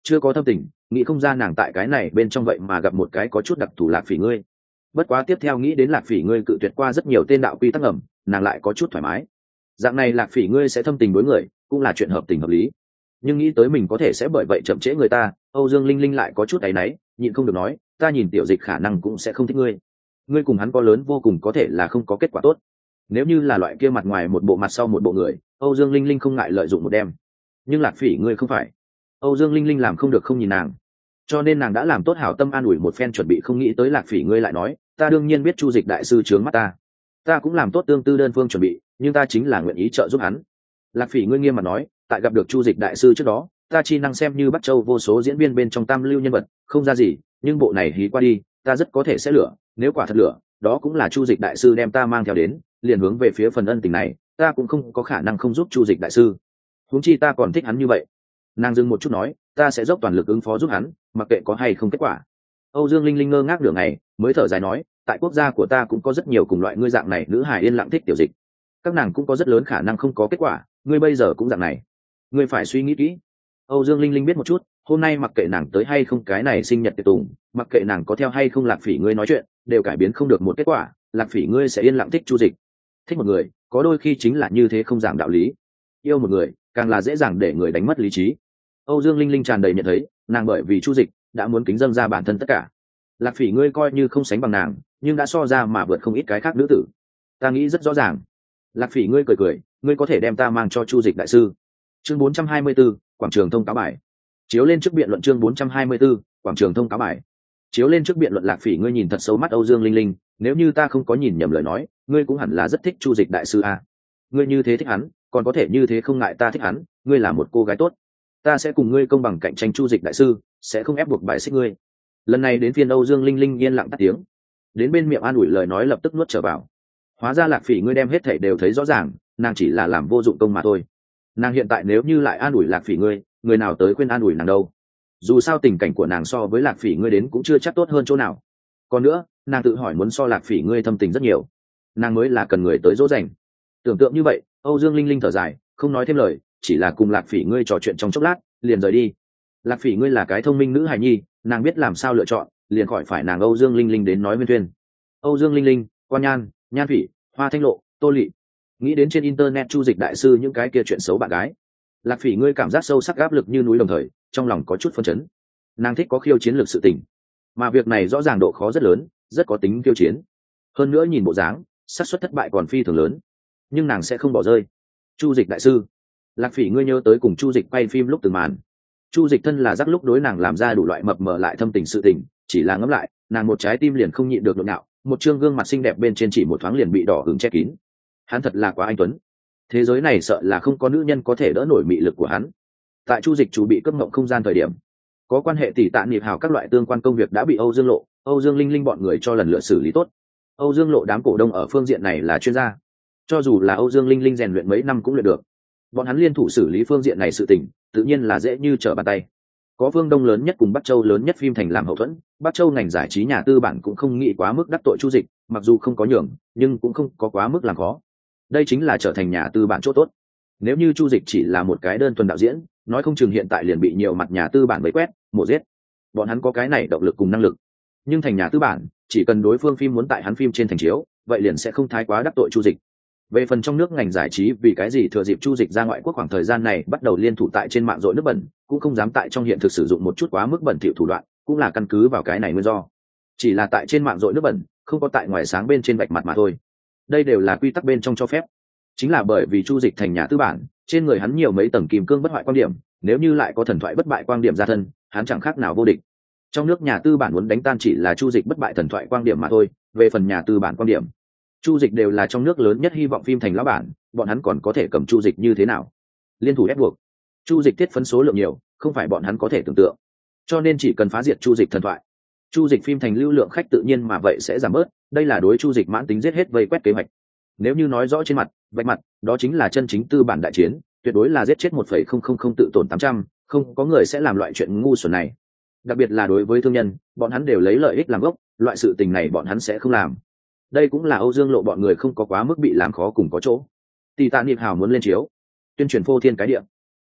chưa có thâm tình, nghĩ không ra nàng tại cái này bên trong vậy mà gặp một cái có chút đặc thù Lạc Phỉ ngươi. Bất quá tiếp theo nghĩ đến Lạc Phỉ ngươi cự tuyệt qua rất nhiều tên đạo quy tắc ẩm, nàng lại có chút thoải mái. Dạng này Lạc Phỉ ngươi sẽ thâm tình đối người, cũng là chuyện hợp tình hợp lý. Nhưng nghĩ tới mình có thể sẽ bởi vậy chậm trễ người ta, Âu Dương Linh Linh lại có chút áy náy, nhịn không được nói, ta nhìn Tiểu Dịch khả năng cũng sẽ không thích ngươi. Ngươi cùng hắn có lớn vô cùng có thể là không có kết quả tốt. Nếu như là loại kia mặt ngoài một bộ mặt sau một bộ người, Âu Dương Linh Linh không ngại lợi dụng một đêm. Nhưng Lạc Phỉ ngươi không phải. Âu Dương Linh Linh làm không được không nhìn nàng, cho nên nàng đã làm tốt hảo tâm an ủi một phen chuẩn bị, không nghĩ tới Lạc Phỉ ngươi lại nói, ta đương nhiên biết Chu Dịch đại sư trướng mắt ta cũng làm tốt tương tư đơn phương chuẩn bị, nhưng ta chính là nguyện ý trợ giúp hắn. Lạc Phỉ ngươi nghiêm mặt nói, tại gặp được Chu Dịch đại sư trước đó, ta chi năng xem như Bắc Châu vô số diễn viên bên trong tam lưu nhân vật, không ra gì, nhưng bộ này hí qua đi, ta rất có thể sẽ lửa, nếu quả thật lửa, đó cũng là Chu Dịch đại sư đem ta mang theo đến, liền hướng về phía phần ân tình này, ta cũng không có khả năng không giúp Chu Dịch đại sư. Huống chi ta còn thích hắn như vậy. Nàng dừng một chút nói, ta sẽ dốc toàn lực ứng phó giúp hắn, mặc kệ có hay không kết quả. Âu Dương Linh Linh ngơ ngác nửa ngày, mới thở dài nói, tại quốc gia của ta cũng có rất nhiều cùng loại ngươi dạng này nữ hài yên lặng thích Tiểu Dịch, các nàng cũng có rất lớn khả năng không có kết quả, ngươi bây giờ cũng dạng này, ngươi phải suy nghĩ kỹ. Âu Dương Linh Linh biết một chút, hôm nay mặc kệ nàng tới hay không cái này sinh nhật tiệc tùng, mặc kệ nàng có theo hay không Lạc Phỉ ngươi nói chuyện, đều cải biến không được một kết quả, Lạc Phỉ ngươi sẽ yên lặng thích Chu Dịch. Thích một người, có đôi khi chính là như thế không giảng đạo lý. Yêu một người, càng là dễ dàng để người đánh mất lý trí. Âu Dương Linh Linh tràn đầy nhận thấy, nàng bởi vì Chu Dịch đã muốn kính dâng ra bản thân tất cả. Lạc Phỉ ngươi coi như không sánh bằng nàng, nhưng đã so ra mà vượt không ít cái khác nữ tử. Ta nghĩ rất rõ ràng. Lạc Phỉ ngươi cười cười, ngươi có thể đem ta mang cho Chu Dịch đại sư. Chương 424, quảng trường thông cáo bài. Chiếu lên trước biện luận chương 424, quảng trường thông cáo bài. Chiếu lên trước biện luận. Lạc Phỉ ngươi nhìn thật sâu mắt Âu Dương Linh Linh, nếu như ta không có nhìn nhầm lời nói, ngươi cũng hẳn là rất thích Chu Dịch đại sư a. Ngươi như thế thích hắn, còn có thể như thế không ngại ta thích hắn, ngươi là một cô gái tốt. Ta sẽ cùng ngươi công bằng cạnh tranh Chu Dịch đại sư, sẽ không ép buộc bài xích ngươi. Lần này đến phiên Âu Dương Linh Linh yên lặng tắt tiếng, đến bên miệng an ủi lời nói lập tức nuốt trở vào. Hóa ra Lạc Phỉ ngươi đem hết thảy đều thấy rõ ràng, nàng chỉ là làm vô dụng công mà thôi. Nàng hiện tại nếu như lại an ủi Lạc Phỉ ngươi, người nào tới khuyên an ủi nàng đâu? Dù sao tình cảnh của nàng so với Lạc Phỉ ngươi đến cũng chưa chắc tốt hơn chỗ nào. Còn nữa, nàng tự hỏi muốn so Lạc Phỉ ngươi thâm tình rất nhiều, nàng mới là cần người tới dỗ dành. Tưởng tượng như vậy, Âu Dương Linh Linh thở dài, không nói thêm lời, chỉ là cùng Lạc Phỉ ngươi trò chuyện trong chốc lát, liền rời đi. Lạc Phỉ ngươi là cái thông minh nữ hài nhi, nàng biết làm sao lựa chọn, liền khỏi phải nàng Âu Dương Linh Linh đến nói nguyên thuyên. Âu Dương Linh Linh, Quan Nhan, Nhan Phỉ, Hoa Thanh Lộ, Tô Lị, nghĩ đến trên internet Chu Dịch đại sư những cái kia chuyện xấu bạn gái, Lạc Phỉ ngươi cảm giác sâu sắc áp lực như núi, đồng thời trong lòng có chút phân chấn. Nàng thích có khiêu chiến lược sự tình, mà việc này rõ ràng độ khó rất lớn, rất có tính khiêu chiến. Hơn nữa nhìn bộ dáng, xác suất thất bại còn phi thường lớn, nhưng nàng sẽ không bỏ rơi. Chu Dịch đại sư, Lạc Phỉ ngươi nhớ tới cùng Chu Dịch quay phim lúc từng màn. Chu Dịch thân là rắc lúc đối nàng làm ra đủ loại mập mờ lại thâm tình sự tình, chỉ là ngẫm lại, nàng một trái tim liền không nhịn được nhộn nhạo, một trương gương mặt xinh đẹp bên trên chỉ một thoáng liền bị đỏ hứng che kín. Hắn thật là quá anh tuấn, thế giới này sợ là không có nữ nhân có thể đỡ nổi mị lực của hắn. Tại Chu Dịch chủ bị cướp ngộng không gian thời điểm, có quan hệ tỷ tạ nghiệp hào các loại tương quan công việc đã bị Âu Dương Lộ, Âu Dương Linh Linh bọn người cho lần lượt xử lý tốt. Âu Dương Lộ đám cổ đông ở phương diện này là chuyên gia, cho dù là Âu Dương Linh Linh rèn luyện mấy năm cũng luyện được. Bọn hắn liên thủ xử lý phương diện này sự tình, tự nhiên là dễ như trở bàn tay. Có Phương Đông lớn nhất cùng Bắc Châu lớn nhất phim thành làm hậu thuẫn, Bắc Châu ngành giải trí nhà tư bản cũng không nghĩ quá mức đắc tội Chu Dịch, mặc dù không có nhường, nhưng cũng không có quá mức làm khó. Đây chính là trở thành nhà tư bản chỗ tốt. Nếu như Chu Dịch chỉ là một cái đơn thuần đạo diễn, nói không chừng hiện tại liền bị nhiều mặt nhà tư bản vây quét, mổ giết. Bọn hắn có cái này động lực cùng năng lực. Nhưng thành nhà tư bản, chỉ cần đối phương phim muốn tại hắn phim trên thành chiếu, vậy liền sẽ không thái quá đắc tội Chu Dịch. Về phần trong nước ngành giải trí, vì cái gì thừa dịp Chu Dịch ra ngoại quốc khoảng thời gian này bắt đầu liên thủ tại trên mạng dội nước bẩn, cũng không dám tại trong hiện thực sử dụng một chút quá mức bẩn thỉu thủ đoạn, cũng là căn cứ vào cái này nguyên do. Chỉ là tại trên mạng dội nước bẩn, không có tại ngoài sáng bên trên vạch mặt mà thôi. Đây đều là quy tắc bên trong cho phép. Chính là bởi vì Chu Dịch thành nhà tư bản, trên người hắn nhiều mấy tầng kim cương bất hoại quan điểm, nếu như lại có thần thoại bất bại quan điểm ra thân, hắn chẳng khác nào vô địch. Trong nước nhà tư bản muốn đánh tan chỉ là Chu Dịch bất bại thần thoại quan điểm mà thôi, về phần nhà tư bản quan điểm, Chu Dịch đều là trong nước lớn nhất hy vọng phim thành lão bản, bọn hắn còn có thể cầm Chu Dịch như thế nào? Liên thủ ép buộc. Chu Dịch tiết phấn số lượng nhiều, không phải bọn hắn có thể tưởng tượng. Cho nên chỉ cần phá diệt Chu Dịch thần thoại, Chu Dịch phim thành lưu lượng khách tự nhiên mà vậy sẽ giảm bớt, đây là đối Chu Dịch mãn tính giết hết vây quét kế hoạch. Nếu như nói rõ trên mặt, vạch mặt, đó chính là chân chính tư bản đại chiến, tuyệt đối là giết chết 1,000 tự tổn 800, không có người sẽ làm loại chuyện ngu xuẩn này. Đặc biệt là đối với thương nhân, bọn hắn đều lấy lợi ích làm gốc, loại sự tình này bọn hắn sẽ không làm. Đây cũng là Âu Dương Lộ bọn người không có quá mức bị làm khó cùng có chỗ. Tỷ tạ Niệm Hào muốn lên chiếu, tuyên truyền phô thiên cái địa.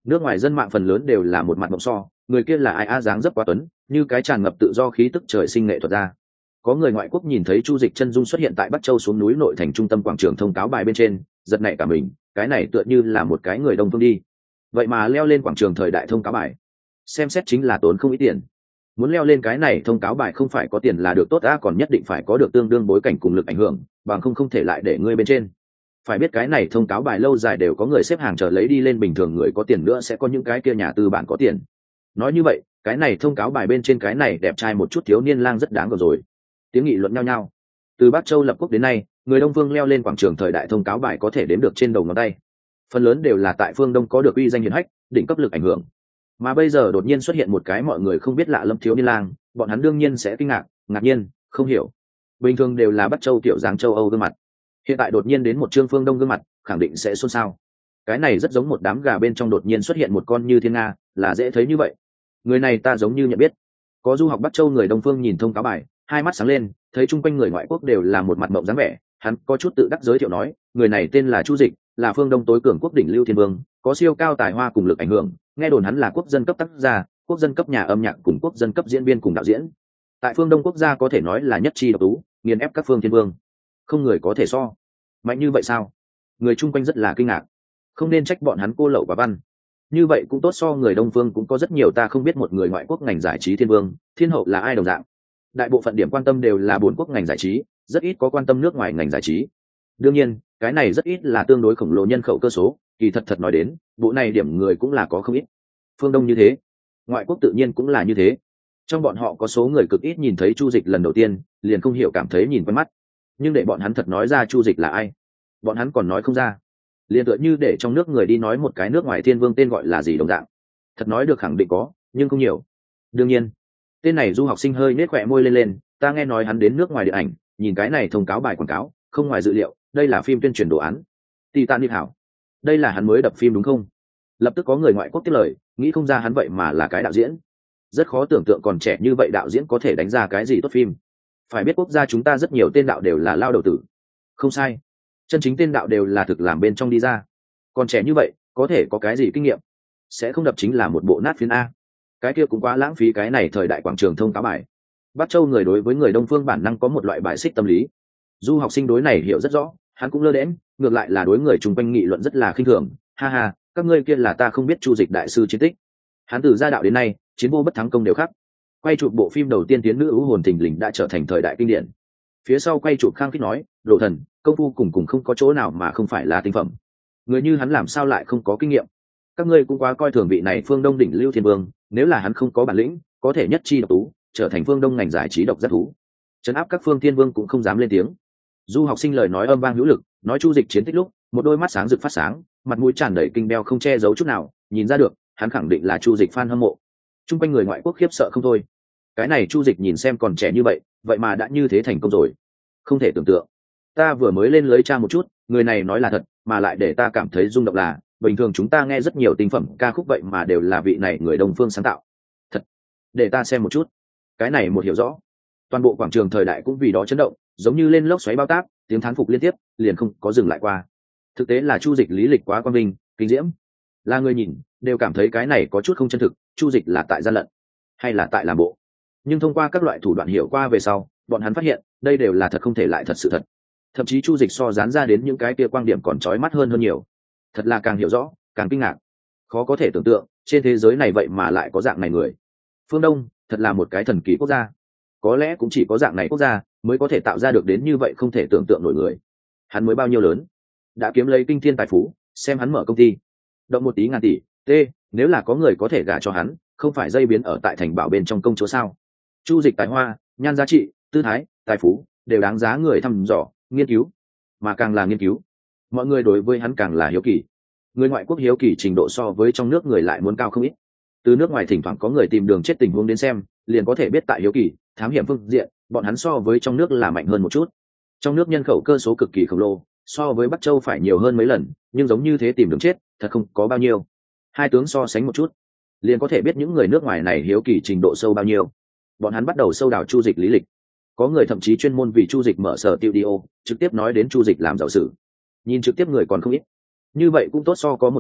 Nước ngoài dân mạng phần lớn đều là một mặt mộng so, người kia là ai a, dáng dấp quá tuấn, như cái tràn ngập tự do khí tức trời sinh nghệ thuật ra. Có người ngoại quốc nhìn thấy Chu Dịch chân dung xuất hiện tại Bắc Châu xuống núi nội thành trung tâm quảng trường thông cáo bài bên trên, giật nảy cả mình, cái này tựa như là một cái người Đông phương đi. Vậy mà leo lên quảng trường thời đại thông cáo bài, xem xét chính là tốn không ít tiền. Muốn leo lên cái này thông cáo bài không phải có tiền là được tốt á, còn nhất định phải có được tương đương bối cảnh cùng lực ảnh hưởng, bằng không thể lại để ngươi bên trên. Phải biết cái này thông cáo bài lâu dài đều có người xếp hàng chờ lấy đi lên, bình thường người có tiền nữa sẽ có những cái kia nhà tư bản có tiền. Nói như vậy, cái này thông cáo bài bên trên cái này đẹp trai một chút thiếu niên lang rất đáng rồi. Tiếng nghị luận nhau nhau. Từ Bắc Châu lập quốc đến nay, người Đông phương leo lên quảng trường thời đại thông cáo bài có thể đếm được trên đầu ngón tay. Phần lớn đều là tại phương Đông có được uy danh hiển hách, đỉnh cấp lực ảnh hưởng. Mà bây giờ đột nhiên xuất hiện một cái mọi người không biết lạ lâm thiếu niên lang, bọn hắn đương nhiên sẽ kinh ngạc, ngạc nhiên, không hiểu. Bình thường đều là Bắc Châu tiểu dáng châu Âu gương mặt, hiện tại đột nhiên đến một trương phương Đông gương mặt, khẳng định sẽ xôn xao. Cái này rất giống một đám gà bên trong đột nhiên xuất hiện một con như thiên nga, là dễ thấy như vậy. Người này ta giống như nhận biết. Có du học Bắc Châu người Đông phương nhìn thông cáo bài, hai mắt sáng lên, thấy chung quanh người ngoại quốc đều là một mặt mộng dáng vẻ, hắn có chút tự đắc giới thiệu nói, người này tên là Chu Dịch, là phương Đông tối cường quốc đỉnh lưu thiên vương, có siêu cao tài hoa cùng lực ảnh hưởng, nghe đồn hắn là quốc dân cấp tác gia, quốc dân cấp nhà âm nhạc cùng quốc dân cấp diễn viên cùng đạo diễn. Tại phương Đông quốc gia có thể nói là nhất chi độc tú, nghiền ép các phương thiên vương, không người có thể so. Mạnh như vậy sao? Người chung quanh rất là kinh ngạc, không nên trách bọn hắn cô lậu và văn. Như vậy cũng tốt, so người Đông phương cũng có rất nhiều ta không biết một người ngoại quốc ngành giải trí thiên vương, thiên hậu là ai đồng dạng. Đại bộ phận điểm quan tâm đều là bốn quốc ngành giải trí, rất ít có quan tâm nước ngoài ngành giải trí. Đương nhiên, cái này rất ít là tương đối khổng lồ nhân khẩu cơ số, kỳ thật nói đến, bộ này điểm người cũng là có không ít. Phương Đông như thế, ngoại quốc tự nhiên cũng là như thế. Trong bọn họ có số người cực ít nhìn thấy Chu Dịch lần đầu tiên, liền không hiểu cảm thấy nhìn quen mắt. Nhưng để bọn hắn thật nói ra Chu Dịch là ai, bọn hắn còn nói không ra. Liền tựa như để trong nước người đi nói một cái nước ngoài thiên vương tên gọi là gì đồng dạng. Thật nói được khẳng định có, nhưng không nhiều. Đương nhiên, tên này du học sinh hơi nết khỏe môi lên, ta nghe nói hắn đến nước ngoài điện ảnh, nhìn cái này thông cáo bài quảng cáo, không ngoài dự liệu, đây là phim tuyên truyền đồ án. Titanic hảo, đây là hắn mới đập phim đúng không? Lập tức có người ngoại quốc tiếp lời, nghĩ không ra hắn vậy mà là cái đạo diễn. Rất khó tưởng tượng còn trẻ như vậy đạo diễn có thể đánh ra cái gì tốt phim. Phải biết quốc gia chúng ta rất nhiều tên đạo đều là lao đầu tử. Không sai, chân chính tên đạo đều là thực làm bên trong đi ra. Còn trẻ như vậy, có thể có cái gì kinh nghiệm? Sẽ không đập chính là một bộ nát phiến A. Cái kia cũng quá lãng phí cái này thời đại quảng trường thông cáo bài. Bắc Châu người đối với người Đông phương bản năng có một loại bài xích tâm lý. Du học sinh đối này hiểu rất rõ, hắn cũng lơ đễnh, ngược lại là đối người chung quanh nghị luận rất là khinh thường. Ha ha, các ngươi kia là ta không biết Chu Dịch đại sư chiến tích. Hắn từ gia đạo đến nay, chiến vô bất thắng công đều khắc. Quay chụp bộ phim đầu tiên Tiến nữ ưu hồn thình lình đã trở thành thời đại kinh điển. Phía sau quay chụp khang khít nói, đồ thần, công phu cùng không có chỗ nào mà không phải là tinh phẩm. Người như hắn làm sao lại không có kinh nghiệm? Các ngươi cũng quá coi thường vị này phương Đông đỉnh lưu thiên vương, nếu là hắn không có bản lĩnh, có thể nhất chi độc tú, trở thành phương Đông ngành giải trí độc giác thú. Trấn áp các phương thiên vương cũng không dám lên tiếng. Du học sinh lời nói âm vang hữu lực, nói Chu Dịch chiến tích lúc, một đôi mắt sáng rực phát sáng, mặt mũi tràn đầy kinh đeo không che giấu chút nào, nhìn ra được, hắn khẳng định là Chu Dịch fan hâm mộ. Trung quanh người ngoại quốc khiếp sợ không thôi. Cái này Chu Dịch nhìn xem còn trẻ như vậy mà đã như thế thành công rồi, không thể tưởng tượng. Ta vừa mới lên lưới tra một chút, người này nói là thật, mà lại để ta cảm thấy rung động là, bình thường chúng ta nghe rất nhiều tinh phẩm ca khúc vậy mà đều là vị này người Đông phương sáng tạo. Thật, để ta xem một chút. Cái này một hiểu rõ, toàn bộ quảng trường thời đại cũng vì đó chấn động, giống như lên lốc xoáy bao tác, tiếng thán phục liên tiếp, liền không có dừng lại qua. Thực tế là Chu Dịch lý lịch quá quang vinh, kinh diễm, là người nhìn đều cảm thấy cái này có chút không chân thực, Chu Dịch là tại gian lận hay là tại làm bộ. Nhưng thông qua các loại thủ đoạn hiểu qua về sau, bọn hắn phát hiện đây đều là thật không thể lại thật sự thật. Thậm chí Chu Dịch so dán ra đến những cái kia quan điểm còn chói mắt hơn nhiều. Thật là càng hiểu rõ càng kinh ngạc, khó có thể tưởng tượng trên thế giới này vậy mà lại có dạng này người. Phương Đông thật là một cái thần kỳ quốc gia, có lẽ cũng chỉ có dạng này quốc gia mới có thể tạo ra được đến như vậy không thể tưởng tượng nổi người. Hắn mới bao nhiêu lớn, đã kiếm lấy kinh thiên tài phú, xem hắn mở công ty động một tí ngàn tỷ nếu là có người có thể gả cho hắn, không phải dây biến ở tại thành bảo bên trong công chúa sao? Chu Dịch tài hoa, nhan giá trị, tư thái, tài phú đều đáng giá người thăm dò nghiên cứu, mà càng là nghiên cứu, mọi người đối với hắn càng là hiếu kỳ. Người ngoại quốc hiếu kỳ trình độ so với trong nước người lại muốn cao không ít. Từ nước ngoài thỉnh thoảng có người tìm đường chết tình huống đến xem, liền có thể biết tại hiếu kỳ thám hiểm phương diện, bọn hắn so với trong nước là mạnh hơn một chút. Trong nước nhân khẩu cơ số cực kỳ khổng lồ, so với Bắc Châu phải nhiều hơn mấy lần, nhưng giống như thế tìm đường chết thật không có bao nhiêu. Hai tướng so sánh một chút, liền có thể biết những người nước ngoài này hiếu kỳ trình độ sâu bao nhiêu. Bọn hắn bắt đầu sâu đào Chu Dịch lý lịch, có người thậm chí chuyên môn vì Chu Dịch mở sở studio, trực tiếp nói đến Chu Dịch làm giàu sử. Nhìn trực tiếp người còn không ít. Như vậy cũng tốt, so có một ngày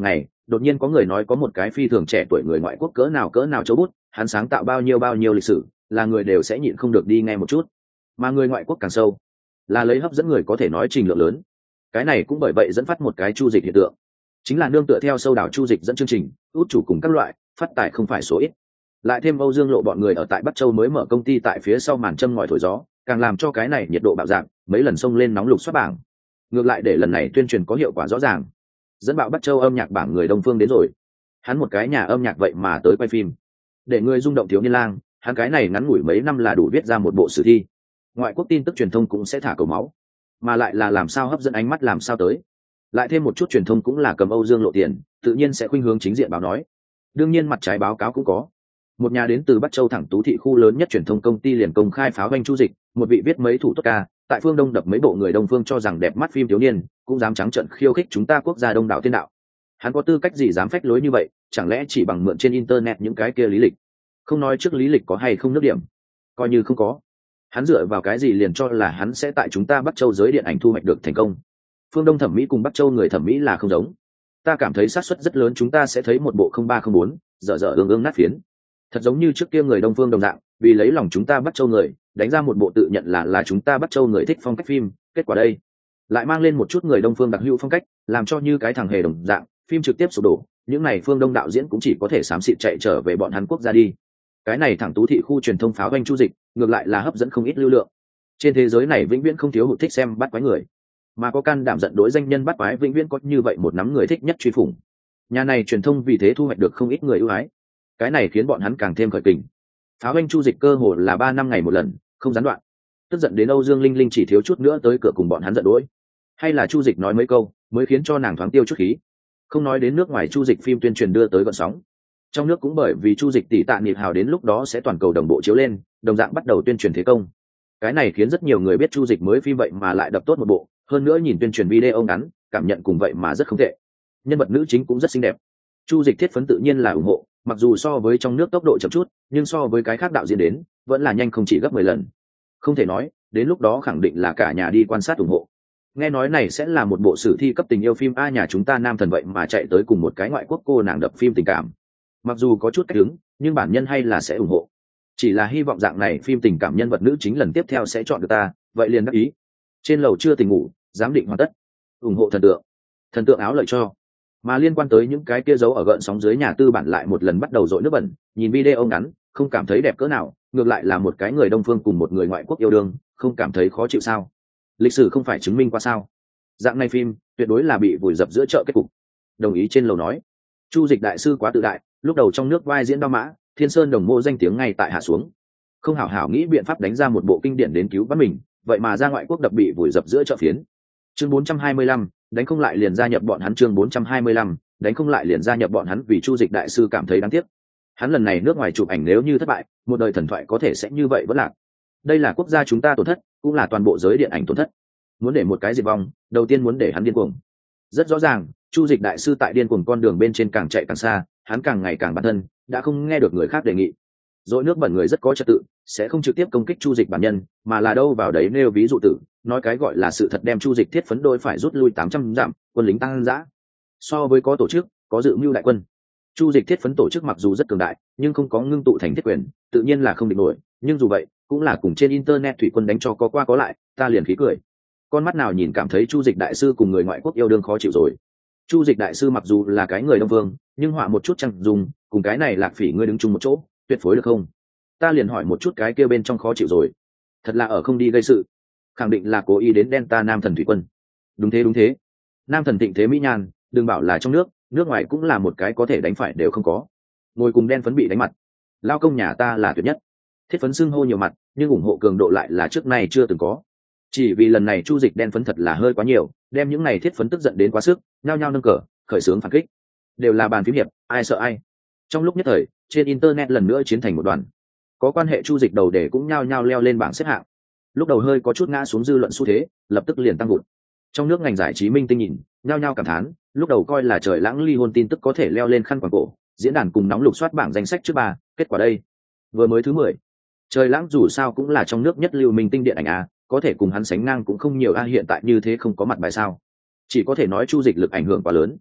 đột nhiên có người nói có một cái phi thường trẻ tuổi người ngoại quốc cỡ nào chấu bút, hắn sáng tạo bao nhiêu lịch sử, là người đều sẽ nhịn không được đi nghe một chút. Mà người ngoại quốc càng sâu, là lấy hấp dẫn người có thể nói trình lượng lớn. Cái này cũng bởi vậy dẫn phát một cái chu dịch hiện tượng, chính là nương tựa theo sâu đảo chu dịch dẫn chương trình, út chủ cùng các loại phát tài không phải số ít. Lại thêm Âu Dương Lộ bọn người ở tại Bắc Châu mới mở công ty tại phía sau màn châm ngòi thổi gió, càng làm cho cái này nhiệt độ bạo dạn, mấy lần xông lên nóng lục soát bảng. Ngược lại để lần này tuyên truyền có hiệu quả rõ ràng, dẫn bạo Bắc Châu âm nhạc bảng người Đông phương đến rồi. Hắn một cái nhà âm nhạc vậy mà tới quay phim, để người rung động thiếu niên lang, hắn cái này ngắn ngủi mấy năm là đủ viết ra một bộ sử thi. Ngoại quốc tin tức truyền thông cũng sẽ thả cầu máu, mà lại là làm sao hấp dẫn ánh mắt làm sao tới. Lại thêm một chút truyền thông cũng là cầm Âu Dương Lộ tiền, tự nhiên sẽ khuynh hướng chính diện báo nói. Đương nhiên mặt trái báo cáo cũng có. Một nhà đến từ Bắc Châu thẳng tú thị khu lớn nhất truyền thông công ty liền công khai pháo doanh chu dịch, một vị viết mấy thủ tốt ca, tại phương Đông đập mấy bộ người Đông phương cho rằng đẹp mắt phim thiếu niên, cũng dám trắng trợn khiêu khích chúng ta quốc gia Đông đảo tiên đạo. Hắn có tư cách gì dám phách lối như vậy, chẳng lẽ chỉ bằng mượn trên internet những cái kia lý lịch? Không nói trước lý lịch có hay không nước điểm, coi như không có, hắn dựa vào cái gì liền cho là hắn sẽ tại chúng ta Bắc Châu giới điện ảnh thu hoạch được thành công? Phương Đông thẩm mỹ cùng Bắc Châu người thẩm mỹ là không giống, ta cảm thấy xác suất rất lớn chúng ta sẽ thấy một bộ 0304 dở ương nát phiến, thật giống như trước kia người Đông phương đồng dạng, vì lấy lòng chúng ta Bắc Châu người, đánh ra một bộ tự nhận là chúng ta Bắc Châu người thích phong cách phim, kết quả đây lại mang lên một chút người Đông phương đặc hữu phong cách, làm cho như cái thằng hề đồng dạng, phim trực tiếp sụp đổ, những này phương Đông đạo diễn cũng chỉ có thể xám xịt chạy trở về bọn hắn quốc gia đi. Cái này thẳng tú thị khu truyền thông pháo doanh chu dịch, ngược lại là hấp dẫn không ít lưu lượng. Trên thế giới này vĩnh viễn không thiếu hụt thích xem bắt quái người, mà có can đảm giận đối danh nhân bắt quái vĩnh viễn có như vậy một nắm người thích nhất truy phủng. Nhà này truyền thông vì thế thu hoạch được không ít người ưu ái, cái này khiến bọn hắn càng thêm khởi kình. Pháo doanh chu dịch cơ hồ là 3 năm ngày một lần, không gián đoạn. Tức giận đến Âu Dương Linh Linh chỉ thiếu chút nữa tới cửa cùng bọn hắn giận dỗi, hay là chu dịch nói mấy câu mới khiến cho nàng thoáng tiêu chút khí. Không nói đến nước ngoài chu dịch phim tuyên truyền đưa tới gợn sóng, trong nước cũng bởi vì chu dịch tỷ tạ niệm hào đến lúc đó sẽ toàn cầu đồng bộ chiếu lên, đồng dạng bắt đầu tuyên truyền thế công. Cái này khiến rất nhiều người biết chu dịch mới phim vậy mà lại đập tốt một bộ, hơn nữa nhìn tuyên truyền video ngắn, cảm nhận cùng vậy mà rất không tệ. Nhân vật nữ chính cũng rất xinh đẹp, chu dịch thiết phấn tự nhiên là ủng hộ, mặc dù so với trong nước tốc độ chậm chút, nhưng so với cái khác đạo diễn đến vẫn là nhanh không chỉ gấp 10 lần. Không thể nói, đến lúc đó khẳng định là cả nhà đi quan sát ủng hộ. Nghe nói này sẽ là một bộ sử thi cấp tình yêu phim, a nhà chúng ta nam thần vậy mà chạy tới cùng một cái ngoại quốc cô nàng đập phim tình cảm. Mặc dù có chút cách đứng, nhưng bản nhân hay là sẽ ủng hộ. Chỉ là hy vọng dạng này phim tình cảm nhân vật nữ chính lần tiếp theo sẽ chọn được ta, vậy liền đáp ý. Trên lầu chưa tỉnh ngủ, giám định hoàn tất. Ủng hộ thần tượng áo lợi cho. Mà liên quan tới những cái kia giấu ở gợn sóng dưới nhà tư bản lại một lần bắt đầu dội nước bẩn, nhìn video ngắn, không cảm thấy đẹp cỡ nào, ngược lại là một cái người Đông phương cùng một người ngoại quốc yêu đương, không cảm thấy khó chịu sao? Lịch sử không phải chứng minh qua sao? Dạng này phim tuyệt đối là bị vùi dập giữa chợ kết cục. Đồng ý trên lầu nói. Chu dịch đại sư quá tự đại, lúc đầu trong nước vai diễn Đao Mã, Thiên Sơn Đồng Mộ danh tiếng ngay tại hạ xuống, không hảo hảo nghĩ biện pháp đánh ra một bộ kinh điển đến cứu vãn mình, vậy mà ra ngoại quốc đập bị vùi dập giữa chợ phiến. Chương 425, đánh không lại liền gia nhập bọn hắn. Chương 425, đánh không lại liền gia nhập bọn hắn. Vì chu dịch đại sư cảm thấy đáng tiếc, hắn lần này nước ngoài chụp ảnh nếu như thất bại, một đời thần thoại có thể sẽ như vậy vẫn lạc. Đây là quốc gia chúng ta tổn thất, cũng là toàn bộ giới điện ảnh tổn thất. Muốn để một cái diệt vong, đầu tiên muốn để hắn điên cuồng. Rất rõ ràng, chu dịch đại sư tại điên cuồng con đường bên trên càng chạy càng xa, hắn càng ngày càng bản thân đã không nghe được người khác đề nghị. Dội nước bẩn người rất có trật tự, sẽ không trực tiếp công kích chu dịch bản nhân, mà là đâu vào đấy nêu ví dụ tử, nói cái gọi là sự thật, đem chu dịch thiết phấn đôi phải rút lui 800 dặm, quân lính tăng dã. So với có tổ chức, có dự mưu đại quân, chu dịch thiết phấn tổ chức mặc dù rất cường đại, nhưng không có ngưng tụ thành thiết quyền, tự nhiên là không địch nổi. Nhưng dù vậy, cũng là cùng trên internet thủy quân đánh cho có qua có lại, ta liền khí cười. Con mắt nào nhìn cảm thấy chu dịch đại sư cùng người ngoại quốc yêu đương khó chịu rồi. Chu dịch đại sư mặc dù là cái người Đông phương, nhưng họa một chút chẳng dùng, cùng cái này Lạc Phỉ ngươi đứng chung một chỗ, tuyệt phối được không? Ta liền hỏi một chút cái kia bên trong khó chịu rồi, thật là ở không đi gây sự, khẳng định là cố ý đến đen ta nam thần thủy quân. Đúng thế, nam thần thịnh thế mỹ nhan, đừng bảo là trong nước, nước ngoài cũng là một cái có thể đánh phải đều không có. Ngồi cùng đen phấn bị đánh mặt, lao công nhà ta là tuyệt nhất. Thiết phấn xưng hô nhiều mặt, nhưng ủng hộ cường độ lại là trước nay chưa từng có. Chỉ vì lần này chu dịch đen phấn thật là hơi quá nhiều, đem những này thiết phấn tức giận đến quá sức, nhao nhao nâng cờ khởi xướng phản kích. Đều là bàn phím hiệp, ai sợ ai. Trong lúc nhất thời, trên internet lần nữa chiến thành một đoàn. Có quan hệ chu dịch đầu để cũng nhao nhao leo lên bảng xếp hạng. Lúc đầu hơi có chút ngã xuống dư luận xu thế, lập tức liền tăng vụt. Trong nước ngành giải trí minh tinh nhìn, nhao nhao cảm thán, lúc đầu coi là trời lãng ly hôn tin tức có thể leo lên khăn quàng cổ, diễn đàn cùng nóng lục soát bảng danh sách trước 3, kết quả đây vừa mới thứ 10. Trời lãng dù sao cũng là trong nước nhất lưu minh tinh điện ảnh a, có thể cùng hắn sánh ngang cũng không nhiều a, hiện tại như thế không có mặt bài sao. Chỉ có thể nói chu dịch lực ảnh hưởng quá lớn.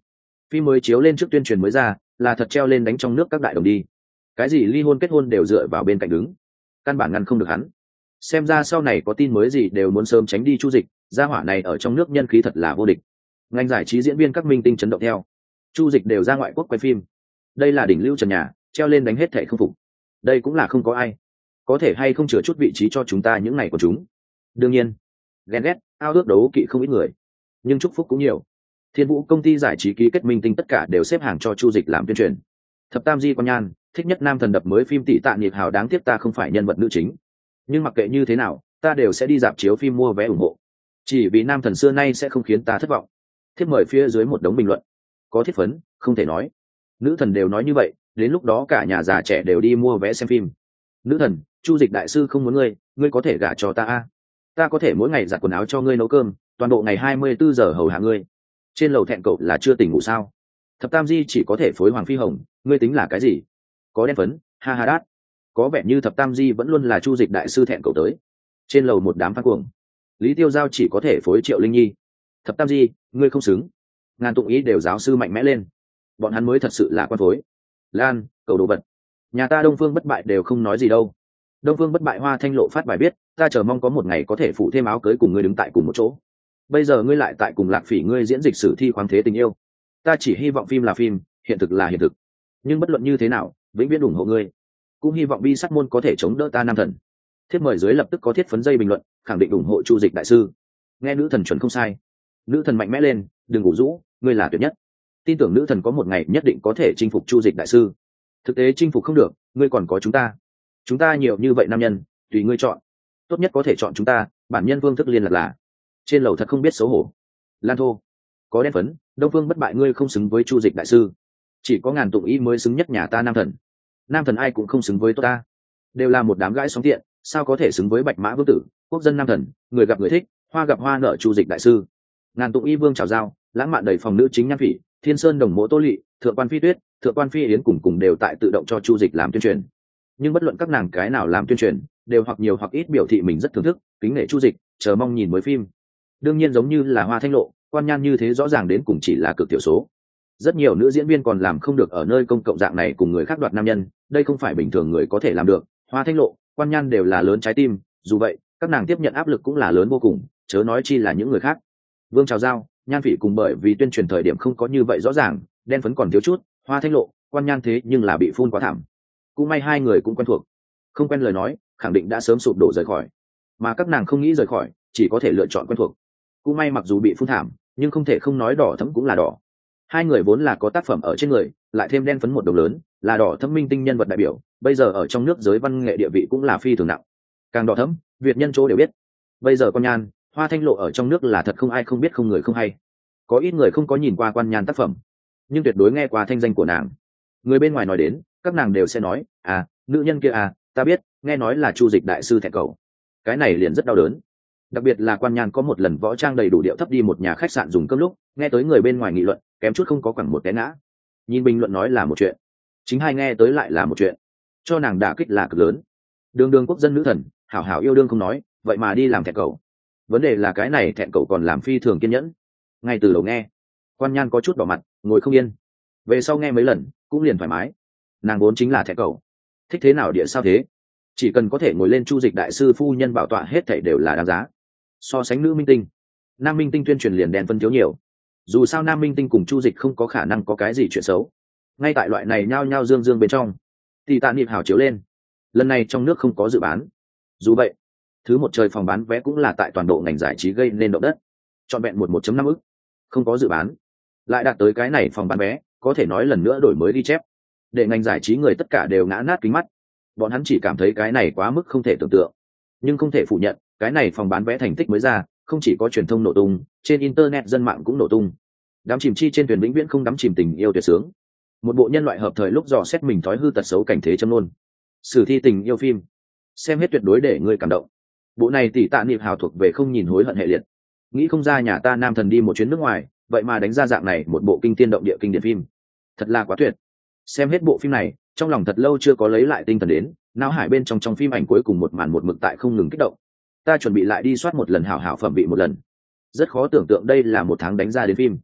Phim mới chiếu lên trước tuyên truyền mới ra là thật treo lên đánh trong nước các đại đồng đi, cái gì ly hôn kết hôn đều dựa vào bên cạnh đứng, căn bản ngăn không được hắn. Xem ra sau này có tin mới gì đều muốn sớm tránh đi Chu Dịch, gia hỏa này ở trong nước nhân khí thật là vô địch. Ngành giải trí diễn viên các minh tinh chấn động theo. Chu Dịch đều ra ngoại quốc quay phim, đây là đỉnh lưu trần nhà, treo lên đánh hết thảy không phục. Đây cũng là không có ai có thể hay không chừa chút vị trí cho chúng ta những ngày của chúng. Đương nhiên ghen ghét ao ước đấu kỵ không ít người, nhưng chúc phúc cũng nhiều. Thiên Vũ công ty giải trí ký kết minh tinh tất cả đều xếp hàng cho Chu Dịch làm tuyên truyền. Thập tam di quan nhan thích nhất nam thần đập mới phim Tỷ Tạ Nhiệt Hào, đáng tiếc ta không phải nhân vật nữ chính, nhưng mặc kệ như thế nào ta đều sẽ đi dạp chiếu phim mua vé ủng hộ, chỉ vì nam thần xưa nay sẽ không khiến ta thất vọng. Thiếp mời phía dưới một đống bình luận, có thiết phấn không thể nói, nữ thần đều nói như vậy, đến lúc đó cả nhà già trẻ đều đi mua vé xem phim. Nữ thần, Chu Dịch đại sư không muốn ngươi có thể gả cho ta a? Ta có thể mỗi ngày giặt quần áo cho ngươi nấu cơm, toàn bộ ngày 24 giờ hầu hạ ngươi. Trên lầu thẹn cậu là chưa tỉnh ngủ sao? Thập tam di chỉ có thể phối Hoàng Phi Hồng, ngươi tính là cái gì? Có đen phấn, ha ha đát. Có vẻ như thập tam di vẫn luôn là Chu Dịch đại sư thẹn cậu tới. Trên lầu một đám phát cuồng. Lý Tiêu Giao chỉ có thể phối Triệu Linh Nhi. Thập tam di, ngươi không xứng. Ngàn tụng ý đều giáo sư mạnh mẽ lên. Bọn hắn mới thật sự là quan phối. Lan, cậu đồ vật. Nhà ta Đông Phương Bất Bại đều không nói gì đâu. Đông Phương Bất Bại Hoa Thanh Lộ phát bài viết, ta chờ mong có một ngày có thể phụ thêm áo cưới cùng ngươi đứng tại cùng một chỗ. Bây giờ ngươi lại tại cùng Lạc Phỉ ngươi diễn dịch sử thi khoáng thế tình yêu. Ta chỉ hy vọng phim là phim, hiện thực là hiện thực. Nhưng bất luận như thế nào, vĩnh viễn ủng hộ ngươi. Cũng hy vọng bi sắt môn có thể chống đỡ ta nam thần. Thiết mời dưới lập tức có thiết phấn dây bình luận, khẳng định ủng hộ Chu Dịch đại sư. Nghe nữ thần chuẩn không sai. Nữ thần mạnh mẽ lên, đừng ngủ rũ, ngươi là tuyệt nhất. Tin tưởng nữ thần có một ngày nhất định có thể chinh phục Chu Dịch đại sư. Thực tế chinh phục không được, ngươi còn có chúng ta nhiều như vậy nam nhân, tùy ngươi chọn. Tốt nhất có thể chọn chúng ta, bản nhân Vương Thức Liên là trên lầu thật không biết xấu hổ. Lan thô, có đen phấn, Đông Phương Bất Bại ngươi không xứng với Chu Dịch đại sư, chỉ có Ngàn Tụng Ý mới xứng nhất nhà ta nam thần. Nam thần ai cũng không xứng với tôi ta, đều là một đám gái sóng tiện, sao có thể xứng với Bạch Mã Vương Tử, quốc dân nam thần, người gặp người thích, hoa gặp hoa nợ Chu Dịch đại sư. Ngàn Tụng Y Vương Trào Giao, lãng mạn đầy phòng nữ chính Nhan Phỉ, Thiên Sơn Đồng Mộ Tô Lị, Thượng quan Phi Tuyết, Thượng quan Phi Yến cùng đều tại tự động cho Chu Dịch làm tuyên truyền. Nhưng bất luận các nàng cái nào làm tuyên truyền, đều hoặc nhiều hoặc ít biểu thị mình rất thưởng thức, kính nể Chu Dịch, chờ mong nhìn mới phim. Đương nhiên giống như là Hoa Thanh Lộ, quan nhan như thế rõ ràng đến cùng chỉ là cực thiểu số. Rất nhiều nữ diễn viên còn làm không được ở nơi công cộng dạng này cùng người khác đoạt nam nhân, đây không phải bình thường người có thể làm được. Hoa Thanh Lộ, quan nhan đều là lớn trái tim, dù vậy các nàng tiếp nhận áp lực cũng là lớn vô cùng, chớ nói chi là những người khác. Vương Trào Giao, Nhan Phỉ cùng bởi vì tuyên truyền thời điểm không có như vậy rõ ràng, đen phấn còn thiếu chút. Hoa Thanh Lộ, quan nhan thế nhưng là bị phun quá thảm. Cũng may hai người cũng quen thuộc, không quen lời nói khẳng định đã sớm sụp đổ rời khỏi, mà các nàng không nghĩ rời khỏi, chỉ có thể lựa chọn quen thuộc. Cũng may mặc dù bị phun thảm, nhưng không thể không nói đỏ thẫm cũng là đỏ. Hai người vốn là có tác phẩm ở trên người, lại thêm đen phấn một đồng lớn, là đỏ thẫm minh tinh nhân vật đại biểu, bây giờ ở trong nước giới văn nghệ địa vị cũng là phi thường nặng. Càng đỏ thẫm, Việt nhân chỗ đều biết. Bây giờ quan nhan, Hoa Thanh Lộ ở trong nước là thật không ai không biết không người không hay. Có ít người không có nhìn qua quan nhan tác phẩm, nhưng tuyệt đối nghe qua thanh danh của nàng. Người bên ngoài nói đến, các nàng đều sẽ nói, à, nữ nhân kia à, ta biết, nghe nói là Chu Dịch đại sư thẹn cầu. Cái này liền rất đau đớn. Đặc biệt là quan nhan có một lần võ trang đầy đủ điệu thấp đi một nhà khách sạn dùng cơm lúc, nghe tới người bên ngoài nghị luận, kém chút không có quẳng một té ngã. Nhìn bình luận nói là một chuyện, chính hai nghe tới lại là một chuyện, cho nàng đả kích là cực lớn. Đường đường quốc dân nữ thần, hảo hảo yêu đương không nói, vậy mà đi làm thẹn cầu. Vấn đề là cái này thẹn cầu còn làm phi thường kiên nhẫn. Ngay từ đầu nghe, quan nhan có chút đỏ mặt, ngồi không yên. Về sau nghe mấy lần, cũng liền thoải mái. Nàng vốn chính là thẹn cầu, thích thế nào địa sao thế, chỉ cần có thể ngồi lên Chu Dịch đại sư phu nhân bảo tọa hết thảy đều là đáng giá. So sánh nữ minh tinh, nam minh tinh tuyên truyền liền đen phân thiếu nhiều. Dù sao nam minh tinh cùng Chu Dịch không có khả năng có cái gì chuyện xấu. Ngay tại loại này nhao nhao dương dương bên trong, thì Tạ Niệm Hào chiếu lên. Lần này trong nước không có dự bán. Dù vậy, thứ một trời phòng bán vé cũng là tại toàn bộ ngành giải trí gây nên động đất. Trọn vẹn 1.5 ức, không có dự bán, lại đạt tới cái này phòng bán vé, có thể nói lần nữa đổi mới ghi chép. Để ngành giải trí người tất cả đều ngã nát kính mắt. Bọn hắn chỉ cảm thấy cái này quá mức không thể tưởng tượng, nhưng không thể phủ nhận, cái này phòng bán vé thành tích mới ra, không chỉ có truyền thông nổ tung, trên internet dân mạng cũng nổ tung. Đám chìm chi trên thuyền vĩnh viễn không đắm chìm tình yêu tuyệt sướng. Một bộ nhân loại hợp thời lúc dò xét mình thói hư tật xấu cảnh thế châm luôn. Sử thi tình yêu phim, xem hết tuyệt đối để người cảm động. Bộ này Tỷ Tạ Niệm Hào thuộc về không nhìn hối hận hệ liệt. Nghĩ không ra nhà ta nam thần đi một chuyến nước ngoài, vậy mà đánh ra dạng này một bộ kinh tiên động địa kinh điển phim, thật là quá tuyệt. Xem hết bộ phim này, trong lòng thật lâu chưa có lấy lại tinh thần đến, não hải bên trong phim ảnh cuối cùng một màn một mực tại không ngừng kích động. Ta chuẩn bị lại đi soát một lần hảo hảo phẩm vị một lần. Rất khó tưởng tượng đây là một tháng đánh ra đến phim.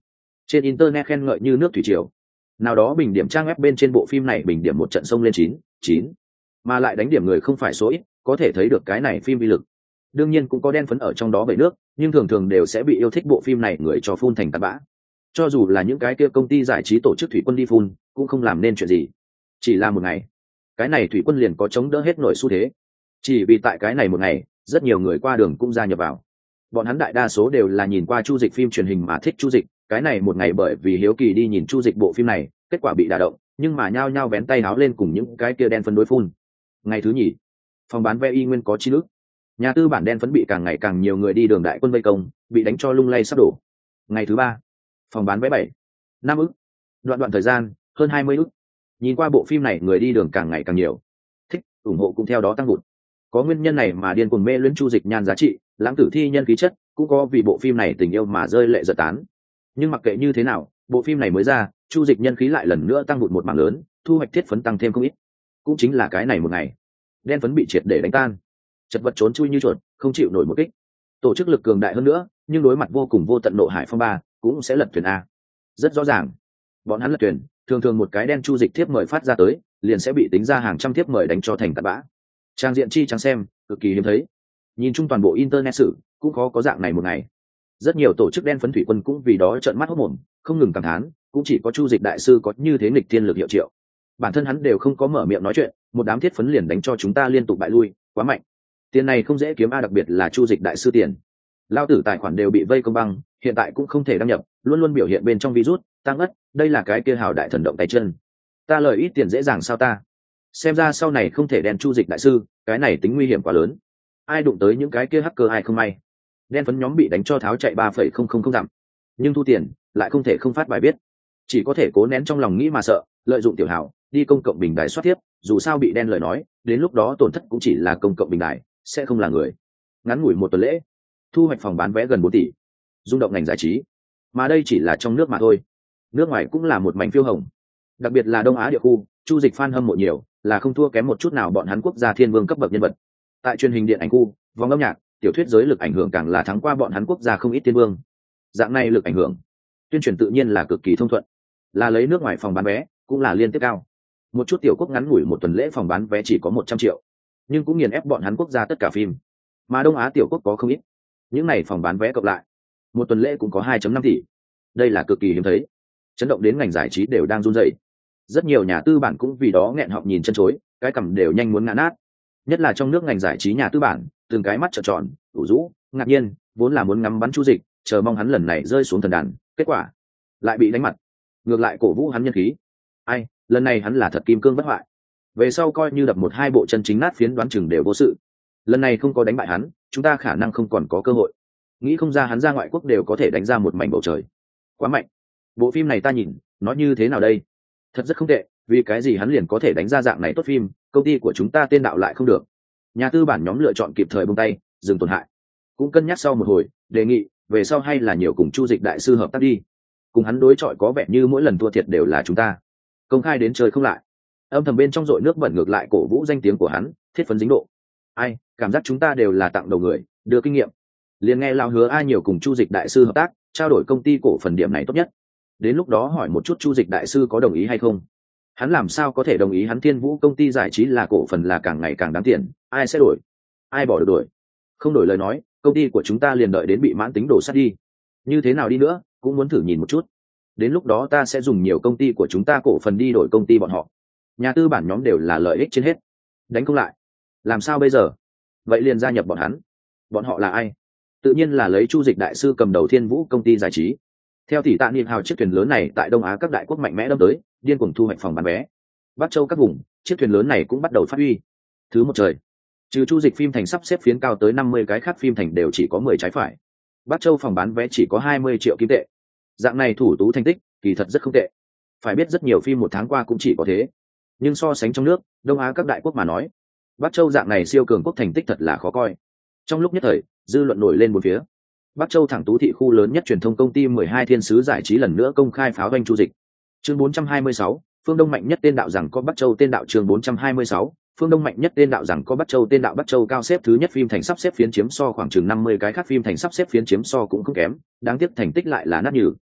Trên internet khen ngợi như nước thủy triều. Nào đó bình điểm trang web bên trên bộ phim này bình điểm một trận sông lên 9 mà lại đánh điểm người không phải số ít, có thể thấy được cái này phim uy lực. Đương nhiên cũng có đen phấn ở trong đó bể nước, nhưng thường thường đều sẽ bị yêu thích bộ phim này người cho phun thành tạt bã. Cho dù là những cái kia công ty giải trí tổ chức thủy quân đi phun, cũng không làm nên chuyện gì. Chỉ là một ngày, cái này thủy quân liền có chống đỡ hết nổi xu thế. Chỉ vì tại cái này một ngày, rất nhiều người qua đường cũng gia nhập vào. Bọn hắn đại đa số đều là nhìn qua Chu Dịch phim truyền hình mà thích Chu Dịch, cái này một ngày bởi vì hiếu kỳ đi nhìn Chu Dịch bộ phim này, kết quả bị đả động, nhưng mà nhao nhao vén tay áo lên cùng những cái kia đen phấn đối phun. Ngày thứ nhì, phòng bán vé y nguyên có chi nước. Nhà tư bản đen phấn bị càng ngày càng nhiều người đi đường đại quân vây công, bị đánh cho lung lay sắp đổ. Ngày thứ ba, phòng bán vé 7, 5 ức. Đoạn thời gian, hơn 20 ức. Nhìn qua bộ phim này người đi đường càng ngày càng nhiều. Thích, ủng hộ cũng theo đó tăng vụt. Có nguyên nhân này mà điên cuồng mê luyến Chu Dịch nhan giá trị, lãng tử thi nhân khí chất, cũng có vì bộ phim này tình yêu mà rơi lệ giật tán. Nhưng mặc kệ như thế nào, bộ phim này mới ra, Chu Dịch nhân khí lại lần nữa tăng vụt một mảng lớn, thu hoạch thiết phấn tăng thêm không ít. Cũng chính là cái này một ngày, đen phấn bị triệt để đánh tan, chật vật trốn chui như chuột, không chịu nổi một kích. Tổ chức lực cường đại hơn nữa, nhưng đối mặt vô cùng vô tận nộ hải phong ba, cũng sẽ lật thuyền a. Rất rõ ràng, bọn hắn lật thuyền, thường thường một cái đen Chu Dịch thiếp mời phát ra tới, liền sẽ bị tính ra hàng trăm thiếp mời đánh cho thành tạt bã. Trang diện chi trắng xem, cực kỳ hiếm thấy. Nhìn chung toàn bộ internet sử, cũng khó có dạng này một ngày. Rất nhiều tổ chức đen phấn thủy quân cũng vì đó trợn mắt hốt mồm, không ngừng cảm thán, cũng chỉ có Chu Dịch đại sư có như thế nghịch thiên lực hiệu triệu. Bản thân hắn đều không có mở miệng nói chuyện, một đám thiết phấn liền đánh cho chúng ta liên tục bại lui, quá mạnh. Tiền này không dễ kiếm a, đặc biệt là Chu Dịch đại sư tiền. Lao tử tài khoản đều bị vây công băng, hiện tại cũng không thể đăng nhập, luôn luôn biểu hiện bên trong virus, tăng ất, đây là cái kia hào đại thần động tay chân. Ta lời ít tiền dễ dàng sao ta? Xem ra sau này không thể đen Chu Dịch đại sư, cái này tính nguy hiểm quá lớn. Ai đụng tới những cái kia hacker ai không may. Đen phấn nhóm bị đánh cho tháo chạy 3,000 dặm. Nhưng thu tiền, lại không thể không phát bài viết. Chỉ có thể cố nén trong lòng nghĩ mà sợ, lợi dụng tiểu hảo, đi công cộng bình đài soát tiếp, dù sao bị đen lời nói, đến lúc đó tổn thất cũng chỉ là công cộng bình đài, sẽ không là người. Ngắn ngủi một tuần lễ, thu hoạch phòng bán vé gần 4 tỷ, rung động ngành giải trí. Mà đây chỉ là trong nước mà thôi. Nước ngoài cũng là một mảnh phiêu hồng. Đặc biệt là Đông Á địa khu, Chu Dịch fan hâm mộ nhiều, là không thua kém một chút nào bọn hắn quốc gia thiên vương cấp bậc nhân vật. Tại truyền hình điện ảnh khu, vòng âm nhạc, tiểu thuyết giới lực ảnh hưởng càng là thắng qua bọn hắn quốc gia không ít thiên vương. Dạng này lực ảnh hưởng, tuyên truyền tự nhiên là cực kỳ thông thuận, là lấy nước ngoài phòng bán vé, cũng là liên tiếp cao. Một chút tiểu quốc ngắn ngủi một tuần lễ phòng bán vé chỉ có 100 triệu, nhưng cũng nghiền ép bọn hắn quốc gia tất cả phim. Mà Đông Á tiểu quốc có không ít, những này phòng bán vé cộng lại, một tuần lễ cũng có 2,5 tỷ. Đây là cực kỳ hiếm thấy, chấn động đến ngành giải trí đều đang run rẩy. Rất nhiều nhà tư bản cũng vì đó nghẹn họng nhìn chân chối, cái cằm đều nhanh muốn ngã nát. Nhất là trong nước ngành giải trí nhà tư bản, từng cái mắt trợn tròn, ủ rũ, ngạc nhiên, vốn là muốn ngắm bắn Chu Dịch, chờ mong hắn lần này rơi xuống thần đàn, kết quả lại bị đánh mặt. Ngược lại cổ vũ hắn nhân khí. Ai, lần này hắn là thật kim cương bất hoại. Về sau coi như đập 1-2 bộ chân chính nát phiến đoán chừng đều vô sự. Lần này không có đánh bại hắn, chúng ta khả năng không còn có cơ hội. Nghĩ không ra hắn ra ngoại quốc đều có thể đánh ra một mảnh bầu trời. Quá mạnh. Bộ phim này ta nhìn, nó như thế nào đây? Thật rất không tệ, vì cái gì hắn liền có thể đánh ra dạng này tốt phim, công ty của chúng ta tên đạo lại không được. Nhà tư bản nhóm lựa chọn kịp thời buông tay, dừng tổn hại. Cũng cân nhắc sau một hồi, đề nghị về sau hay là nhiều cùng Chu Dịch đại sư hợp tác đi. Cùng hắn đối chọi có vẻ như mỗi lần thua thiệt đều là chúng ta. Công khai đến chơi không lại. Âm thầm bên trong dội nước bẩn ngược lại cổ vũ danh tiếng của hắn, thiết phấn dính độ. Ai, cảm giác chúng ta đều là tặng đầu người, đưa kinh nghiệm. Liền nghe lao hứa ai nhiều cùng Chu Dịch đại sư hợp tác, trao đổi công ty cổ phần điểm này tốt nhất. Đến lúc đó hỏi một chút Chu Dịch đại sư có đồng ý hay không. Hắn làm sao có thể đồng ý hắn Thiên Vũ công ty giải trí là cổ phần là càng ngày càng đáng tiền, ai sẽ đổi? Ai bỏ được đổi? Không đổi lời nói, công ty của chúng ta liền đợi đến bị mãn tính đổ sắt đi. Như thế nào đi nữa, cũng muốn thử nhìn một chút. Đến lúc đó ta sẽ dùng nhiều công ty của chúng ta cổ phần đi đổi công ty bọn họ. Nhà tư bản nhóm đều là lợi ích trên hết. Đánh không lại, làm sao bây giờ? Vậy liền gia nhập bọn hắn. Bọn họ là ai? Tự nhiên là lấy Chu Dịch đại sư cầm đầu Thiên Vũ công ty giải trí. Theo tỷ tạ niệm hào chiếc thuyền lớn này tại Đông Á các đại quốc mạnh mẽ đâm tới, điên cuồng thu hoạch phòng bán vé. Bắc Châu các vùng, chiếc thuyền lớn này cũng bắt đầu phát huy. Thứ một trời, trừ Chu Dịch phim thành sắp xếp phiến cao tới 50 cái khác phim thành đều chỉ có 10 trái phải. Bắc Châu phòng bán vé chỉ có 20 triệu kim tệ. Dạng này thủ tú thành tích, kỳ thật rất không tệ. Phải biết rất nhiều phim một tháng qua cũng chỉ có thế. Nhưng so sánh trong nước, Đông Á các đại quốc mà nói, Bắc Châu dạng này siêu cường quốc thành tích thật là khó coi. Trong lúc nhất thời, dư luận nổi lên bốn phía. Bắc Châu thẳng tú thị khu lớn nhất truyền thông công ty 12 Thiên Sứ giải trí lần nữa công khai pháo doanh Chu Dịch. Chương 426, phương Đông mạnh nhất tên đạo rằng có Bắc Châu tên đạo. Chương 426, phương Đông mạnh nhất tên đạo rằng có Bắc Châu tên đạo. Bắc Châu cao xếp thứ nhất phim thành sắp xếp phiến chiếm so khoảng chừng 50 cái khác phim thành sắp xếp phiến chiếm so cũng không kém, đáng tiếc thành tích lại là nát nhừ.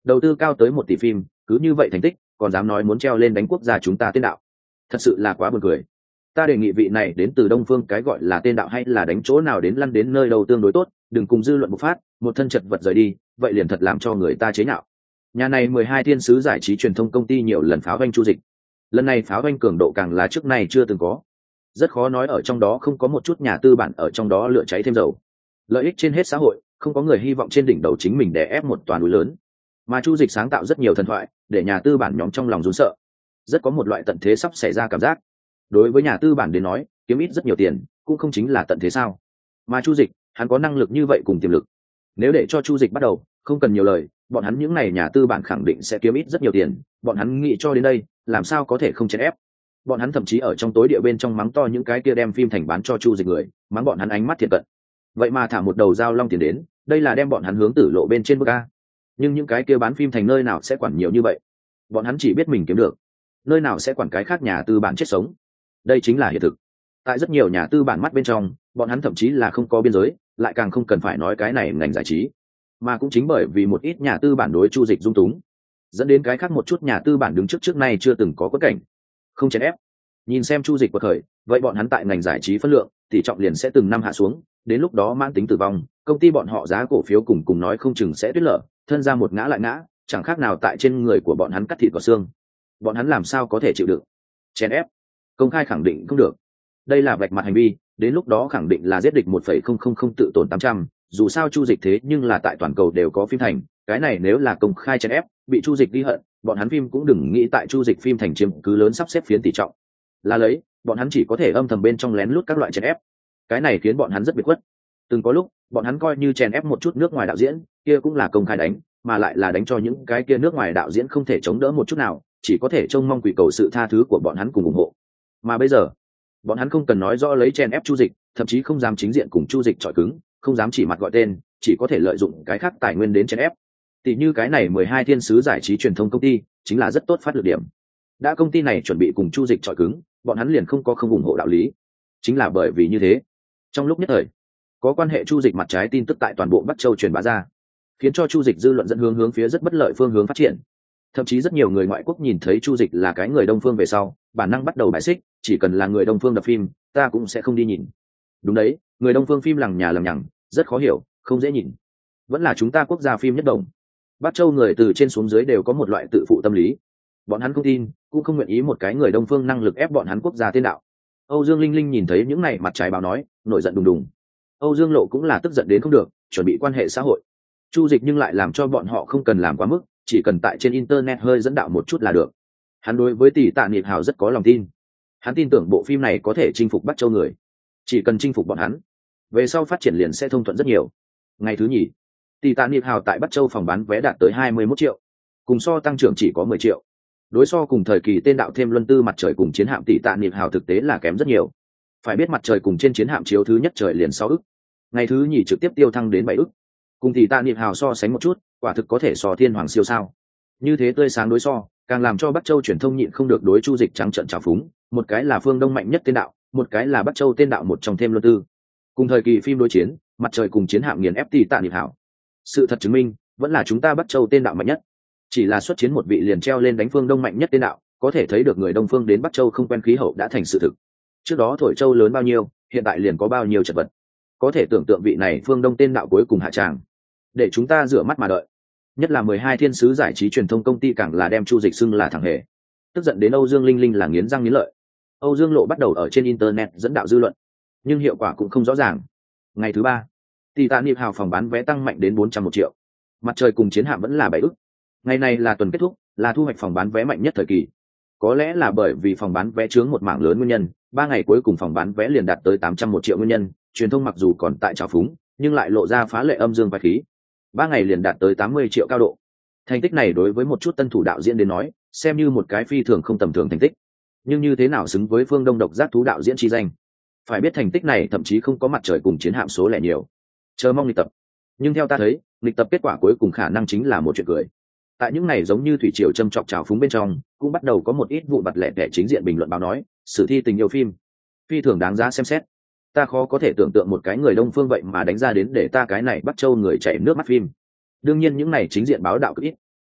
đầu tư cao tới 1 tỷ phim, cứ như vậy thành tích còn dám nói muốn treo lên đánh quốc gia chúng ta tên đạo, thật sự là quá buồn cười. Ta đề nghị vị này đến từ Đông Phương cái gọi là tên đạo hay là đánh chỗ nào đến lăn đến nơi đâu tương đối tốt, đừng cùng dư luận bộc phát, một thân chật vật rời đi, vậy liền thật làm cho người ta chế nhạo. Nhà này 12 thiên sứ giải trí truyền thông công ty nhiều lần pháo doanh Chu Dịch, lần này pháo doanh cường độ càng là trước nay chưa từng có, rất khó nói ở trong đó không có một chút nhà tư bản ở trong đó lửa cháy thêm dầu. Lợi ích trên hết xã hội, không có người hy vọng trên đỉnh đầu chính mình đè ép một toàn núi lớn, mà Chu Dịch sáng tạo rất nhiều thần thoại để nhà tư bản nhóm trong lòng run sợ, rất có một loại tận thế sắp xảy ra cảm giác. Đối với nhà tư bản đến nói, kiếm ít rất nhiều tiền cũng không chính là tận thế sao? Mà Chu Dịch, hắn có năng lực như vậy cùng tiềm lực, nếu để cho Chu Dịch bắt đầu, không cần nhiều lời, bọn hắn những này nhà tư bản khẳng định sẽ kiếm ít rất nhiều tiền. Bọn hắn nghĩ cho đến đây, làm sao có thể không chèn ép? Bọn hắn thậm chí ở trong tối địa bên trong mắng to những cái kia đem phim thành bán cho Chu Dịch người, mắng bọn hắn ánh mắt thiệt cận. Vậy mà thả một đầu dao long tiền đến, đây là đem bọn hắn hướng tử lộ bên trên bước a. Nhưng những cái kia bán phim thành nơi nào sẽ quản nhiều như vậy? Bọn hắn chỉ biết mình kiếm được, nơi nào sẽ quản cái khác nhà tư bản chết sống? Đây chính là hiện thực. Tại rất nhiều nhà tư bản mắt bên trong, bọn hắn thậm chí là không có biên giới, lại càng không cần phải nói cái này ngành giải trí. Mà cũng chính bởi vì một ít nhà tư bản đối Chu Dịch dung túng, dẫn đến cái khác một chút nhà tư bản đứng trước nay chưa từng có quất cảnh, không chèn ép. Nhìn xem Chu Dịch quật khởi, vậy bọn hắn tại ngành giải trí phân lượng, tỷ trọng liền sẽ từng năm hạ xuống, đến lúc đó mãn tính tử vong, công ty bọn họ giá cổ phiếu cùng nói không chừng sẽ tuyết lở, thân ra một ngã lại ngã, chẳng khác nào tại trên người của bọn hắn cắt thịt vào xương. Bọn hắn làm sao có thể chịu đựng? Chèn ép, công khai khẳng định không được. Đây là vạch mặt hành vi, đến lúc đó khẳng định là giết địch 1,000 tự tổn 800, dù sao Chu Dịch thế nhưng là tại toàn cầu đều có phim thành, cái này nếu là công khai chèn ép, bị Chu Dịch ghi hận, bọn hắn phim cũng đừng nghĩ tại Chu Dịch phim thành chiếm cứ lớn sắp xếp phiến tỷ trọng. Là lấy, bọn hắn chỉ có thể âm thầm bên trong lén lút các loại chèn ép. Cái này khiến bọn hắn rất biệt khuất. Từng có lúc, bọn hắn coi như chèn ép một chút nước ngoài đạo diễn, kia cũng là công khai đánh, mà lại là đánh cho những cái kia nước ngoài đạo diễn không thể chống đỡ một chút nào, chỉ có thể trông mong quỳ cầu sự tha thứ của bọn hắn cùng ủng hộ. Mà bây giờ, bọn hắn không cần nói rõ lấy chèn ép Chu Dịch, thậm chí không dám chính diện cùng Chu Dịch chọi cứng, không dám chỉ mặt gọi tên, chỉ có thể lợi dụng cái khác tài nguyên đến chèn ép. Tỷ như cái này 12 thiên sứ giải trí truyền thông công ty, chính là rất tốt phát lực điểm. Đã công ty này chuẩn bị cùng Chu Dịch chọi cứng, bọn hắn liền không có không ủng hộ đạo lý. Chính là bởi vì như thế, trong lúc nhất thời, có quan hệ Chu Dịch mặt trái tin tức tại toàn bộ Bắc Châu truyền bá ra, khiến cho Chu Dịch dư luận dẫn hướng phía rất bất lợi phương hướng phát triển. Thậm chí rất nhiều người ngoại quốc nhìn thấy Chu Dịch là cái người Đông phương về sau, bản năng bắt đầu bài xích, chỉ cần là người Đông phương đập phim, ta cũng sẽ không đi nhìn. Đúng đấy, người Đông phương phim lằng nhà lằng nhằng, rất khó hiểu, không dễ nhìn. Vẫn là chúng ta quốc gia phim nhất đồng. Bắc Châu người từ trên xuống dưới đều có một loại tự phụ tâm lý. Bọn hắn không tin, cũng không nguyện ý một cái người Đông phương năng lực ép bọn hắn quốc gia tên đạo. Âu Dương Linh Linh nhìn thấy những này mặt trái báo nói, nổi giận đùng đùng. Âu Dương Lộ cũng là tức giận đến không được, chuẩn bị quan hệ xã hội. Chu Dịch nhưng lại làm cho bọn họ không cần làm quá mức, chỉ cần tại trên internet hơi dẫn đạo một chút là được. Hắn đối với Tỷ Tạ Niệm Hào rất có lòng tin. Hắn tin tưởng bộ phim này có thể chinh phục Bắc Châu người. Chỉ cần chinh phục bọn hắn, về sau phát triển liền sẽ thông thuận rất nhiều. Ngày thứ nhì, Tỷ Tạ Niệm Hào tại Bắc Châu phòng bán vé đạt tới 21 triệu, cùng so tăng trưởng chỉ có 10 triệu. Đối so cùng thời kỳ tên đạo thêm luân tư mặt trời cùng chiến hạm Tỷ Tạ Niệm Hào thực tế là kém rất nhiều. Phải biết mặt trời cùng trên chiến hạm chiếu thứ nhất trời liền 6 ức, ngày thứ nhì trực tiếp tiêu thăng đến 7 ức. Cùng Tỷ Tạ Niệm Hào so sánh một chút, quả thực có thể so thiên hoàng siêu sao. Như thế tươi sáng đối so, càng làm cho Bắc Châu truyền thông nhịn không được đối Chu Dịch trắng trợn trào phúng, một cái là phương Đông mạnh nhất tên đạo, một cái là Bắc Châu tên đạo một trong thêm luân tư. Cùng thời kỳ phim đối chiến, mặt trời cùng chiến hạm nghiền ép Tỷ Tạ Niệm Hào. Sự thật chứng minh, vẫn là chúng ta Bắc Châu tên đạo mạnh nhất. Chỉ là xuất chiến một vị liền treo lên đánh phương Đông mạnh nhất tên đạo, có thể thấy được người Đông phương đến Bắc Châu không quen khí hậu đã thành sự thực. Trước đó thổi châu lớn bao nhiêu, hiện tại liền có bao nhiêu chật vật. Có thể tưởng tượng vị này phương Đông tên đạo cuối cùng hạ tràng. Để chúng ta rửa mắt mà đợi. Nhất là 12 thiên sứ giải trí truyền thông công ty càng là đem Chu Dịch xưng là thằng hề. Tức giận đến Âu Dương Linh Linh là nghiến răng nghiến lợi. Âu Dương Lộ bắt đầu ở trên internet dẫn đạo dư luận, nhưng hiệu quả cũng không rõ ràng. Ngày thứ ba, Tỷ Tạ Niệm Hào phòng bán vé tăng mạnh đến 401 triệu. Mặt trời cùng chiến hạm vẫn là 7 ức. Ngày này là tuần kết thúc, là thu hoạch phòng bán vé mạnh nhất thời kỳ. Có lẽ là bởi vì phòng bán vé chướng một mảng lớn nguyên nhân, 3 ngày cuối cùng phòng bán vé liền đạt tới 801 triệu nguyên nhân, truyền thông mặc dù còn tại trào phúng, nhưng lại lộ ra phá lệ âm dương quái khí. 3 ngày liền đạt tới 80 triệu cao độ. Thành tích này đối với một chút tân thủ đạo diễn đến nói, xem như một cái phi thường không tầm thường thành tích. Nhưng như thế nào xứng với phương Đông độc giác thú đạo diễn chi danh? Phải biết thành tích này thậm chí không có mặt trời cùng chiến hạm số lẻ nhiều. Chờ mong nghịch tập. Nhưng theo ta thấy, nghịch tập kết quả cuối cùng khả năng chính là một chuyện cười. Tại những này giống như thủy triều châm chọc trào phúng bên trong, cũng bắt đầu có một ít vụ vặt lẻ tẻ chính diện bình luận báo nói, sử thi tình yêu phim, phi thường đáng giá xem xét. Ta khó có thể tưởng tượng một cái người Đông phương vậy mà đánh ra đến để ta cái này Bắc Châu người chảy nước mắt phim. Đương nhiên những này chính diện báo đạo cực ít.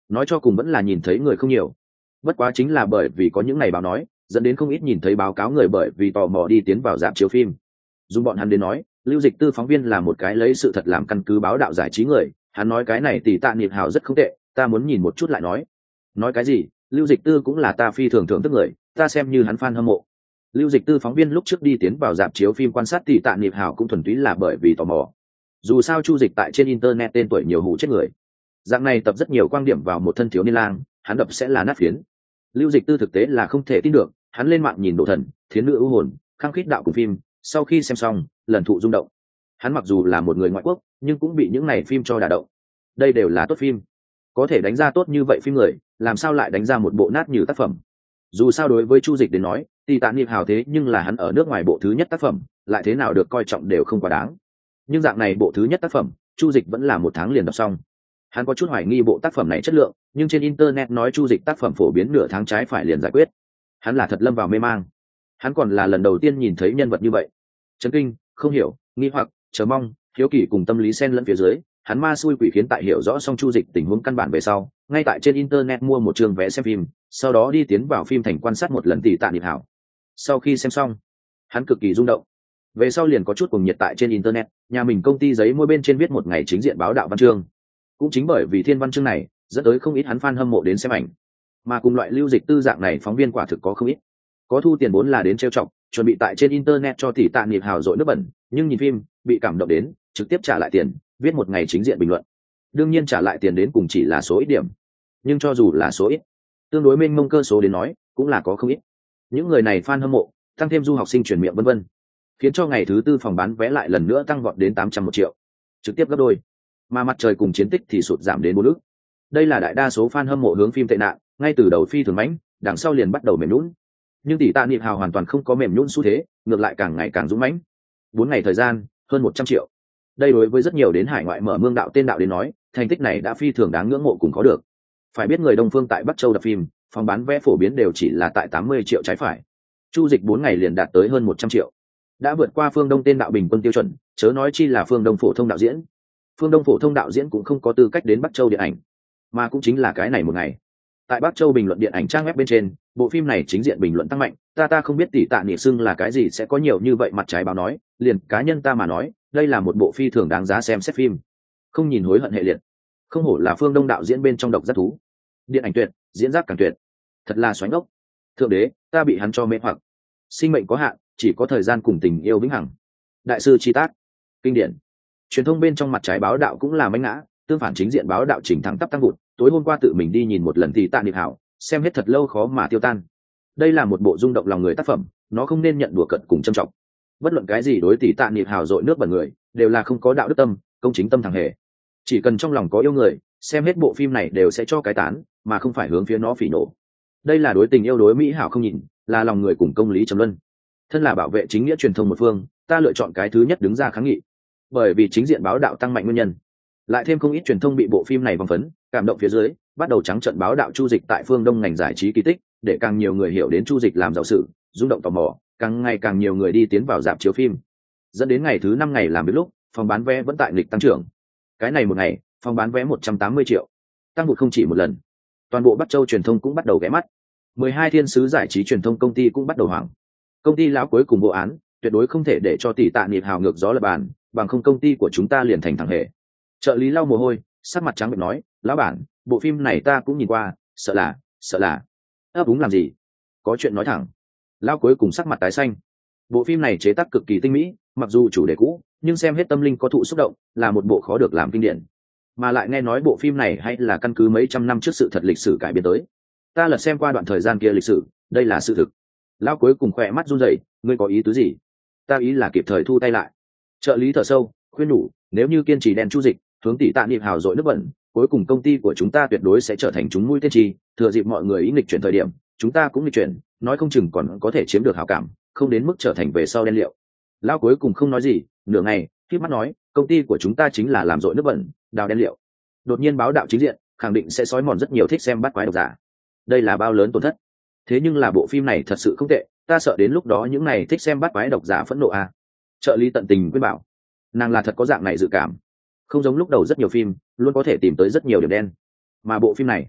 nói cho cùng vẫn là nhìn thấy người không nhiều. Bất quá chính là bởi vì có những ngày báo nói, dẫn đến không ít nhìn thấy báo cáo người bởi vì tò mò đi tiến vào rạp chiếu phim. Dùng bọn hắn đến nói, Lưu Dịch Tư phóng viên là một cái lấy sự thật làm căn cứ báo đạo giải trí người, hắn nói cái này Tỷ Tạ Niệm Hào rất không tệ, ta muốn nhìn một chút lại nói. Nói cái gì? Lưu Dịch Tư cũng là ta phi thường thưởng thức người, ta xem như hắn fan hâm mộ. Lưu Dịch Tư phóng viên lúc trước đi tiến vào rạp chiếu phim quan sát Tỷ Tạ Niệm Hào cũng thuần túy là bởi vì tò mò. Dù sao Chu Dịch tại trên internet tên tuổi nhiều hủ chết người. Dạng này tập rất nhiều quan điểm vào một thân thiếu niên lang, hắn đập sẽ là nát phiến. Lưu Dịch Tư thực tế là không thể tin được, hắn lên mạng nhìn Đồ Thần, Thiến Nữ ưu hồn, Khăng khít đạo cùng phim, sau khi xem xong, lần thụ rung động. Hắn mặc dù là một người ngoại quốc, nhưng cũng bị những này phim cho đả động. Đây đều là tốt phim, có thể đánh ra tốt như vậy phim người, làm sao lại đánh ra một bộ nát như tác phẩm? Dù sao đối với Chu Dịch đến nói, Tỷ Tạ Niệm Hào thế nhưng là hắn ở nước ngoài bộ thứ nhất tác phẩm, lại thế nào được coi trọng đều không quá đáng. Nhưng dạng này bộ thứ nhất tác phẩm, Chu Dịch vẫn là một tháng liền đọc xong. Hắn có chút hoài nghi bộ tác phẩm này chất lượng, nhưng trên internet nói Chu Dịch tác phẩm phổ biến nửa tháng trái phải liền giải quyết. Hắn là thật lâm vào mê mang. Hắn còn là lần đầu tiên nhìn thấy nhân vật như vậy. Chấn kinh, không hiểu, nghi hoặc, chờ mong, hiếu kỳ cùng tâm lý xen lẫn phía dưới, hắn ma xui quỷ khiến tại hiểu rõ xong Chu Dịch tình huống căn bản về sau, ngay tại trên internet mua một trường vé xem phim, sau đó đi tiến vào phim thành quan sát một lần Tỷ Tạ Niệm Hào. Sau khi xem xong, hắn cực kỳ rung động. Về sau liền có chút cuồng nhiệt tại trên internet, nhà mình công ty giấy môi bên trên viết một ngày chính diện báo đạo văn chương. Cũng chính bởi vì thiên văn chương này, dẫn tới không ít hắn fan hâm mộ đến xem ảnh. Mà cùng loại Lưu Dịch Tư dạng này phóng viên quả thực có không ít. Có thu tiền vốn là đến trêu chọc, chuẩn bị tại trên internet cho Tỷ Tạ Niệm Hào dội nước bẩn, nhưng nhìn phim, bị cảm động đến, trực tiếp trả lại tiền, viết một ngày chính diện bình luận. Đương nhiên trả lại tiền đến cùng chỉ là số ít điểm, nhưng cho dù là số ít, tương đối mênh mông cơ số đến nói, cũng là có không ít. Những người này fan hâm mộ, tăng thêm du học sinh truyền miệng vân vân, khiến cho ngày thứ tư phòng bán vé lại lần nữa tăng vọt đến 801 triệu, trực tiếp gấp đôi. Mà mặt trời cùng chiến tích thì sụt giảm đến 4 ức. Đây là đại đa số fan hâm mộ hướng phim tệ nạn, ngay từ đầu phi thường mãnh, đằng sau liền bắt đầu mềm nhũn. Nhưng Tỷ Tạ Niệm Hào hoàn toàn không có mềm nhũn xu thế, ngược lại càng ngày càng dũng mãnh. 4 ngày thời gian, hơn 100 triệu. Đây đối với rất nhiều đến hải ngoại mở mương đạo tên đạo đến nói, thành tích này đã phi thường đáng ngưỡng mộ cùng có được. Phải biết người Đông phương tại Bắc Châu đập phim, phòng bán vé phổ biến đều chỉ là tại 80 triệu trái phải. Chu Dịch 4 ngày liền đạt tới hơn 100 triệu. Đã vượt qua Phương Đông tên đạo bình quân tiêu chuẩn, chớ nói chi là Phương Đông phổ thông đạo diễn. Phương Đông phổ thông đạo diễn cũng không có tư cách đến Bắc Châu điện ảnh, mà cũng chính là cái này một ngày. Tại Bắc Châu bình luận điện ảnh trang web bên trên, bộ phim này chính diện bình luận tăng mạnh, ta không biết Tỷ Tạ Niệm Xưng là cái gì sẽ có nhiều như vậy mặt trái báo nói, liền cá nhân ta mà nói, đây là một bộ phi thường đáng giá xem xét phim. Không nhìn hối hận hệ liệt. Không hổ là Phương Đông đạo diễn bên trong độc giác thú. Điện ảnh tuyệt, diễn giác càng tuyệt. Thật là xoáy ngốc. Thượng đế, ta bị hắn cho mê hoặc. Sinh mệnh có hạn, chỉ có thời gian cùng tình yêu vĩnh hằng. Đại sư chi tác. Kinh điển. Truyền thông bên trong mặt trái báo đạo cũng là manh ngã, tương phản chính diện báo đạo chỉnh thẳng tắp tăng vụt. Tối hôm qua tự mình đi nhìn một lần thì Tạ Niệm Hào, xem hết thật lâu khó mà tiêu tan. Đây là một bộ rung động lòng người tác phẩm, nó không nên nhận đùa cợt cùng châm trọng. Bất luận cái gì đối Tỷ Tạ Niệm Hào dội nước bẩn người, đều là không có đạo đức tâm, công chính tâm thẳng hề. Chỉ cần trong lòng có yêu người, xem hết bộ phim này đều sẽ cho cái tán, mà không phải hướng phía nó phỉ nổ. Đây là đối tình yêu đối mỹ hảo không nhìn, là lòng người cùng công lý trầm luân. Thân là bảo vệ chính nghĩa truyền thông một phương, ta lựa chọn cái thứ nhất đứng ra kháng nghị. Bởi vì chính diện báo đạo tăng mạnh nguyên nhân, lại thêm không ít truyền thông bị bộ phim này vòng phấn, cảm động phía dưới, bắt đầu trắng trợn báo đạo Chu Dịch tại phương Đông ngành giải trí kỳ tích, để càng nhiều người hiểu đến Chu Dịch làm giàu sự, rung động tò mò, càng ngày càng nhiều người đi tiến vào rạp chiếu phim. Dẫn đến ngày thứ 5 ngày làm việc lúc, phòng bán vé vẫn tại nghịch tăng trưởng. Cái này một ngày, phòng bán vé 180 triệu, tăng vụt không chỉ một lần. Toàn bộ Bắc Châu truyền thông cũng bắt đầu ghé mắt. 12 thiên sứ giải trí truyền thông công ty cũng bắt đầu hoảng. Công ty lão cuối cùng bộ án, tuyệt đối không thể để cho Tỷ Tạ Niệm Hào ngược gió lập bàn, bằng không công ty của chúng ta liền thành thằng hề. Trợ lý lau mồ hôi, sắc mặt trắng bệch nói, lão bản, bộ phim này ta cũng nhìn qua, sợ là. ấp úng làm gì? Có chuyện nói thẳng. Lão cuối cùng sắc mặt tái xanh. Bộ phim này chế tác cực kỳ tinh mỹ, mặc dù chủ đề cũ, nhưng xem hết tâm linh có thụ xúc động, là một bộ khó được làm kinh điển. Mà lại nghe nói bộ phim này hay là căn cứ mấy trăm năm trước sự thật lịch sử cải biên tới. Ta lật xem qua đoạn thời gian kia lịch sử, đây là sự thực. Lão cuối cùng khỏe mắt run rẩy, ngươi có ý tứ gì? Ta ý là kịp thời thu tay lại. Trợ lý thở sâu, khuyên nhủ, nếu như kiên trì đen Chu Dịch, hướng Tỷ Tạ Niệm Hào dội nước bẩn, cuối cùng công ty của chúng ta tuyệt đối sẽ trở thành chúng mũi tên trì, thừa dịp mọi người ý nghịch chuyển thời điểm, chúng ta cũng nghịch chuyển, nói không chừng còn có thể chiếm được hảo cảm, không đến mức trở thành về sau đen liệu. Lão cuối cùng không nói gì, nửa ngày, khép mắt nói, công ty của chúng ta chính là làm dội nước bẩn, đào đen liệu. Đột nhiên báo đạo chính diện, khẳng định sẽ xói mòn rất nhiều thích xem bắt quái độc giả. Đây là bao lớn tổn thất. Thế nhưng là bộ phim này thật sự không tệ, ta sợ đến lúc đó những này thích xem bắt quái độc giả phẫn nộ à. Trợ lý tận tình khuyên bảo, nàng là thật có dạng này dự cảm. Không giống lúc đầu rất nhiều phim, luôn có thể tìm tới rất nhiều điểm đen. Mà bộ phim này,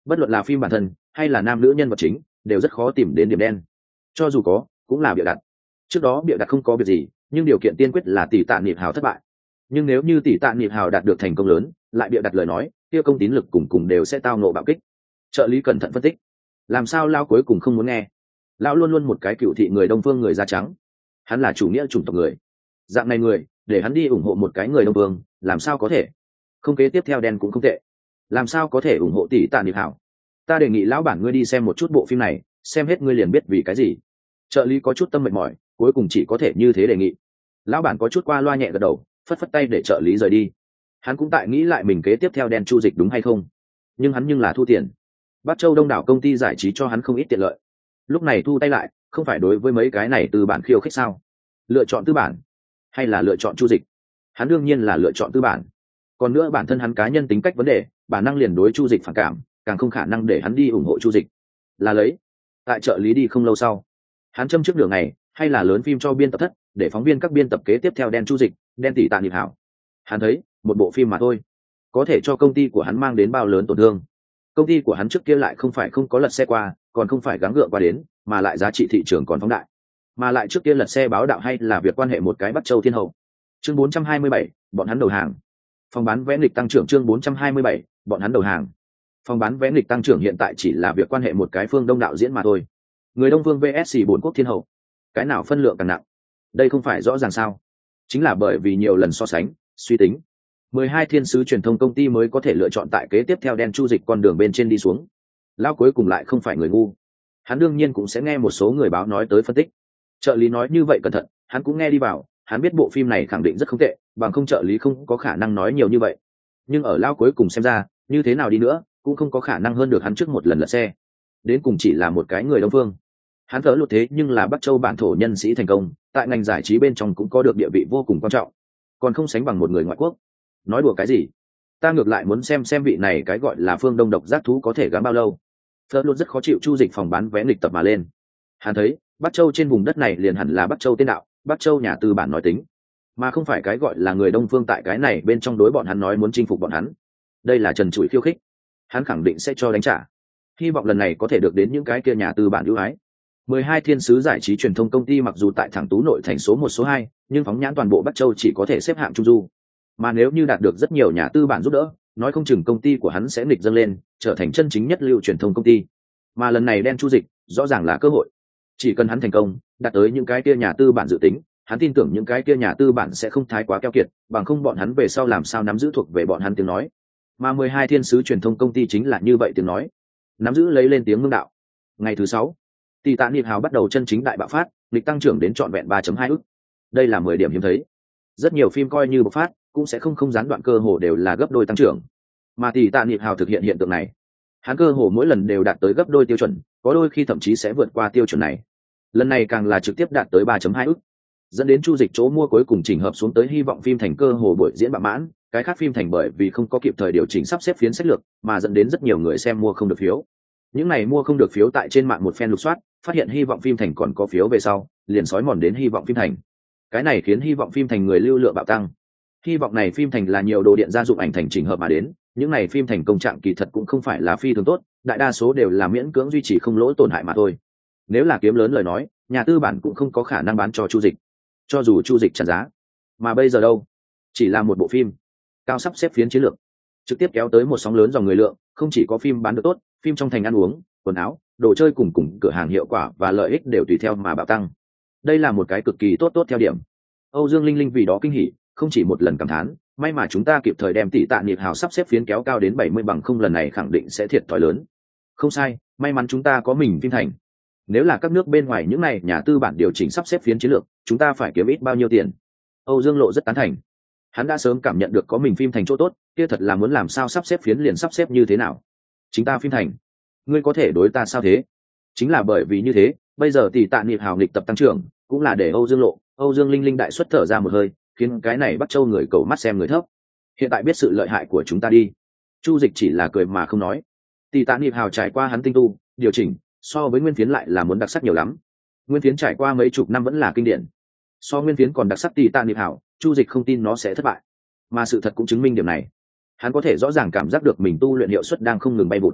bất luận là phim bản thân hay là nam nữ nhân vật chính đều rất khó tìm đến điểm đen, cho dù có cũng là bịa đặt. Trước đó bịa đặt không có việc gì, nhưng điều kiện tiên quyết là tỷ tạ niệm hào thất bại. Nhưng nếu như tỷ tạ niệm hào đạt được thành công lớn, lại bịa đặt lời nói, kia công tín lực cùng cùng đều sẽ tao nộ bạo kích. Trợ lý cẩn thận phân tích, làm sao lao cuối cùng không muốn nghe. Lão luôn luôn một cái cựu thị người đông phương người da trắng, hắn là chủ nghĩa chủng tộc người, dạng này người để hắn đi ủng hộ một cái người đông phương làm sao có thể. Không, kế tiếp theo đen cũng không tệ, làm sao có thể ủng hộ tỷ tạ niệm hảo. Ta đề nghị lão bản ngươi đi xem một chút bộ phim này, xem hết ngươi liền biết vì cái gì. Trợ lý có chút tâm mệt mỏi, cuối cùng chỉ có thể như thế đề nghị. Lão bản có chút qua loa nhẹ gật đầu, phất phất tay để trợ lý rời đi. Hắn cũng tại nghĩ lại mình kế tiếp theo đen chu dịch đúng hay không, nhưng hắn nhưng là thu tiền. Bắc Châu đông đảo công ty giải trí cho hắn không ít tiện lợi, lúc này thu tay lại không phải đối với mấy cái này từ bản khiêu khích sao? Lựa chọn tư bản hay là lựa chọn chu dịch? Hắn đương nhiên là lựa chọn tư bản. Còn nữa bản thân hắn cá nhân tính cách vấn đề, bản năng liền đối chu dịch phản cảm, càng không khả năng để hắn đi ủng hộ chu dịch. Là lấy tại trợ lý đi không lâu sau, hắn châm trước đường này hay là lớn phim cho biên tập thất, để phóng viên các biên tập kế tiếp theo đen chu dịch, đen tỷ tạ niệm hảo. Hắn thấy một bộ phim mà thôi có thể cho công ty của hắn mang đến bao lớn tổn thương. Công ty của hắn trước kia lại không phải không có lật xe qua, còn không phải gắng gượng qua đến, mà lại giá trị thị trường còn phóng đại, mà lại trước kia lật xe báo đạo hay là việc quan hệ một cái Bắc Châu thiên hậu. Chương 427, bọn hắn đầu hàng. Phòng bán vé nghịch tăng trưởng. Chương 427, bọn hắn đầu hàng. Phòng bán vé nghịch tăng trưởng hiện tại chỉ là việc quan hệ một cái phương Đông đạo diễn mà thôi. Người Đông Phương vs bốn quốc thiên hậu, cái nào phân lượng càng nặng? Đây không phải rõ ràng sao? Chính là bởi vì nhiều lần so sánh, suy tính, 12 thiên sứ truyền thông công ty mới có thể lựa chọn tại kế tiếp theo đen chu dịch con đường bên trên đi xuống. Lão cuối cùng lại không phải người ngu, hắn đương nhiên cũng sẽ nghe một số người báo nói tới phân tích. Trợ lý nói như vậy cẩn thận, hắn cũng nghe đi vào, hắn biết bộ phim này khẳng định rất không tệ, bằng không trợ lý không có khả năng nói nhiều như vậy. Nhưng ở Lão cuối cùng xem ra, như thế nào đi nữa cũng không có khả năng hơn được hắn trước một lần lật xe, đến cùng chỉ là một cái người đông phương. Hắn thở lụt thế nhưng là Bắc Châu bản thổ nhân sĩ thành công, tại ngành giải trí bên trong cũng có được địa vị vô cùng quan trọng, còn không sánh bằng một người ngoại quốc. Nói đùa cái gì, ta ngược lại muốn xem vị này cái gọi là phương Đông độc giác thú có thể gắng bao lâu. Phớt luôn rất khó chịu chu dịch phòng bán vé nghịch tập mà lên. Hắn thấy Bắc Châu trên vùng đất này liền hẳn là Bắc Châu tên đạo, Bắc Châu nhà tư bản nói tính, mà không phải cái gọi là người đông phương tại cái này bên trong đối bọn hắn nói muốn chinh phục bọn hắn. Đây là trần trụi khiêu khích, hắn khẳng định sẽ cho đánh trả. Hy vọng lần này có thể được đến những cái kia nhà tư bản ưu ái. 12 thiên sứ giải trí truyền thông công ty mặc dù tại thẳng tú nội thành số 1 số 2, nhưng phóng nhãn toàn bộ Bắc Châu chỉ có thể xếp hạng trung du. Mà nếu như đạt được rất nhiều nhà tư bản giúp đỡ, nói không chừng công ty của hắn sẽ nghịch dâng lên, trở thành chân chính nhất lưu truyền thông công ty. Mà lần này đen chu dịch rõ ràng là cơ hội, chỉ cần hắn thành công đạt tới những cái kia nhà tư bản dự tính, hắn tin tưởng những cái kia nhà tư bản sẽ không thái quá keo kiệt, bằng không bọn hắn về sau làm sao nắm giữ thuộc về bọn hắn tiếng nói. Mà 12 thiên sứ truyền thông công ty chính là như vậy tiếng nói, nắm giữ lấy lên tiếng ngưng đạo. Ngày thứ 6, tỷ tạ niệm hào bắt đầu chân chính đại bạo phát, lịch tăng trưởng đến trọn vẹn 3.2 ức. Đây là 10 điểm hiếm thấy. Rất nhiều phim coi như bộc phát cũng sẽ không gián đoạn, cơ hồ đều là gấp đôi tăng trưởng, mà tỷ tạ niệm hào thực hiện hiện tượng này, hắn cơ hồ mỗi lần đều đạt tới gấp đôi tiêu chuẩn, có đôi khi thậm chí sẽ vượt qua tiêu chuẩn này. Lần này càng là trực tiếp đạt tới 3.2 ức, dẫn đến chu dịch chỗ mua cuối cùng chỉnh hợp xuống tới hy vọng phim thành cơ hồ buổi diễn bạo mãn. Cái khác phim thành bởi vì không có kịp thời điều chỉnh sắp xếp phiến sách lược, mà dẫn đến rất nhiều người xem mua không được phiếu. Những này mua không được phiếu tại trên mạng một phen lục soát, phát hiện hy vọng phim thành còn có phiếu về sau, liền sói mòn đến hy vọng phim thành. Cái này khiến hy vọng phim thành người lưu lượng bạo tăng. Hy vọng này phim thành là nhiều đồ điện gia dụng ảnh thành chỉnh hợp mà đến, những này phim thành công trạng kỳ thật cũng không phải là phi thường tốt, đại đa số đều là miễn cưỡng duy trì không lỗ tổn hại mà thôi. Nếu là kiếm lớn lời nói, nhà tư bản cũng không có khả năng bán cho chu dịch, cho dù chu dịch trả giá. Mà bây giờ đâu, chỉ là một bộ phim cao sắp xếp phiến chiến lược, trực tiếp kéo tới một sóng lớn dòng người lượng, không chỉ có phim bán được tốt, phim trong thành ăn uống, quần áo, đồ chơi cùng cửa hàng hiệu quả và lợi ích đều tùy theo mà bạo tăng. Đây là một cái cực kỳ tốt theo điểm. Âu Dương Linh Linh vì đó kinh hỉ, không chỉ một lần cảm thán, may mà chúng ta kịp thời đem tỷ tạ niệm hào sắp xếp phiến kéo cao đến 70, bằng không lần này khẳng định sẽ thiệt thòi lớn. Không sai, may mắn chúng ta có mình phim thành. Nếu là các nước bên ngoài những này nhà tư bản điều chỉnh sắp xếp phiến chiến lược, chúng ta phải kiếm ít bao nhiêu tiền. Âu Dương Lộ rất tán thành. Hắn đã sớm cảm nhận được có mình phim thành chỗ tốt, kia thật là muốn làm sao sắp xếp phiến liền sắp xếp như thế nào. Chính ta phim thành, ngươi có thể đối ta sao thế? Chính là bởi vì như thế, bây giờ tỷ tạ niệm hào nghịch tập tăng trưởng, cũng là để Âu Dương Lộ, Âu Dương Linh Linh đại xuất thở ra một hơi, khiến cái này Bắc Châu người cầu mắt xem người thấp. Hiện tại biết sự lợi hại của chúng ta đi. Chu dịch chỉ là cười mà không nói. Tỷ tạ niệm hào trải qua hắn tinh tu điều chỉnh, so với nguyên phiến lại là muốn đặc sắc nhiều lắm. Nguyên phiến trải qua mấy chục năm vẫn là kinh điển, so nguyên phiến còn đặc sắc tỷ tạ niệm hào, chu dịch không tin nó sẽ thất bại, mà sự thật cũng chứng minh điểm này. Hắn có thể rõ ràng cảm giác được mình tu luyện hiệu suất đang không ngừng bay vụt.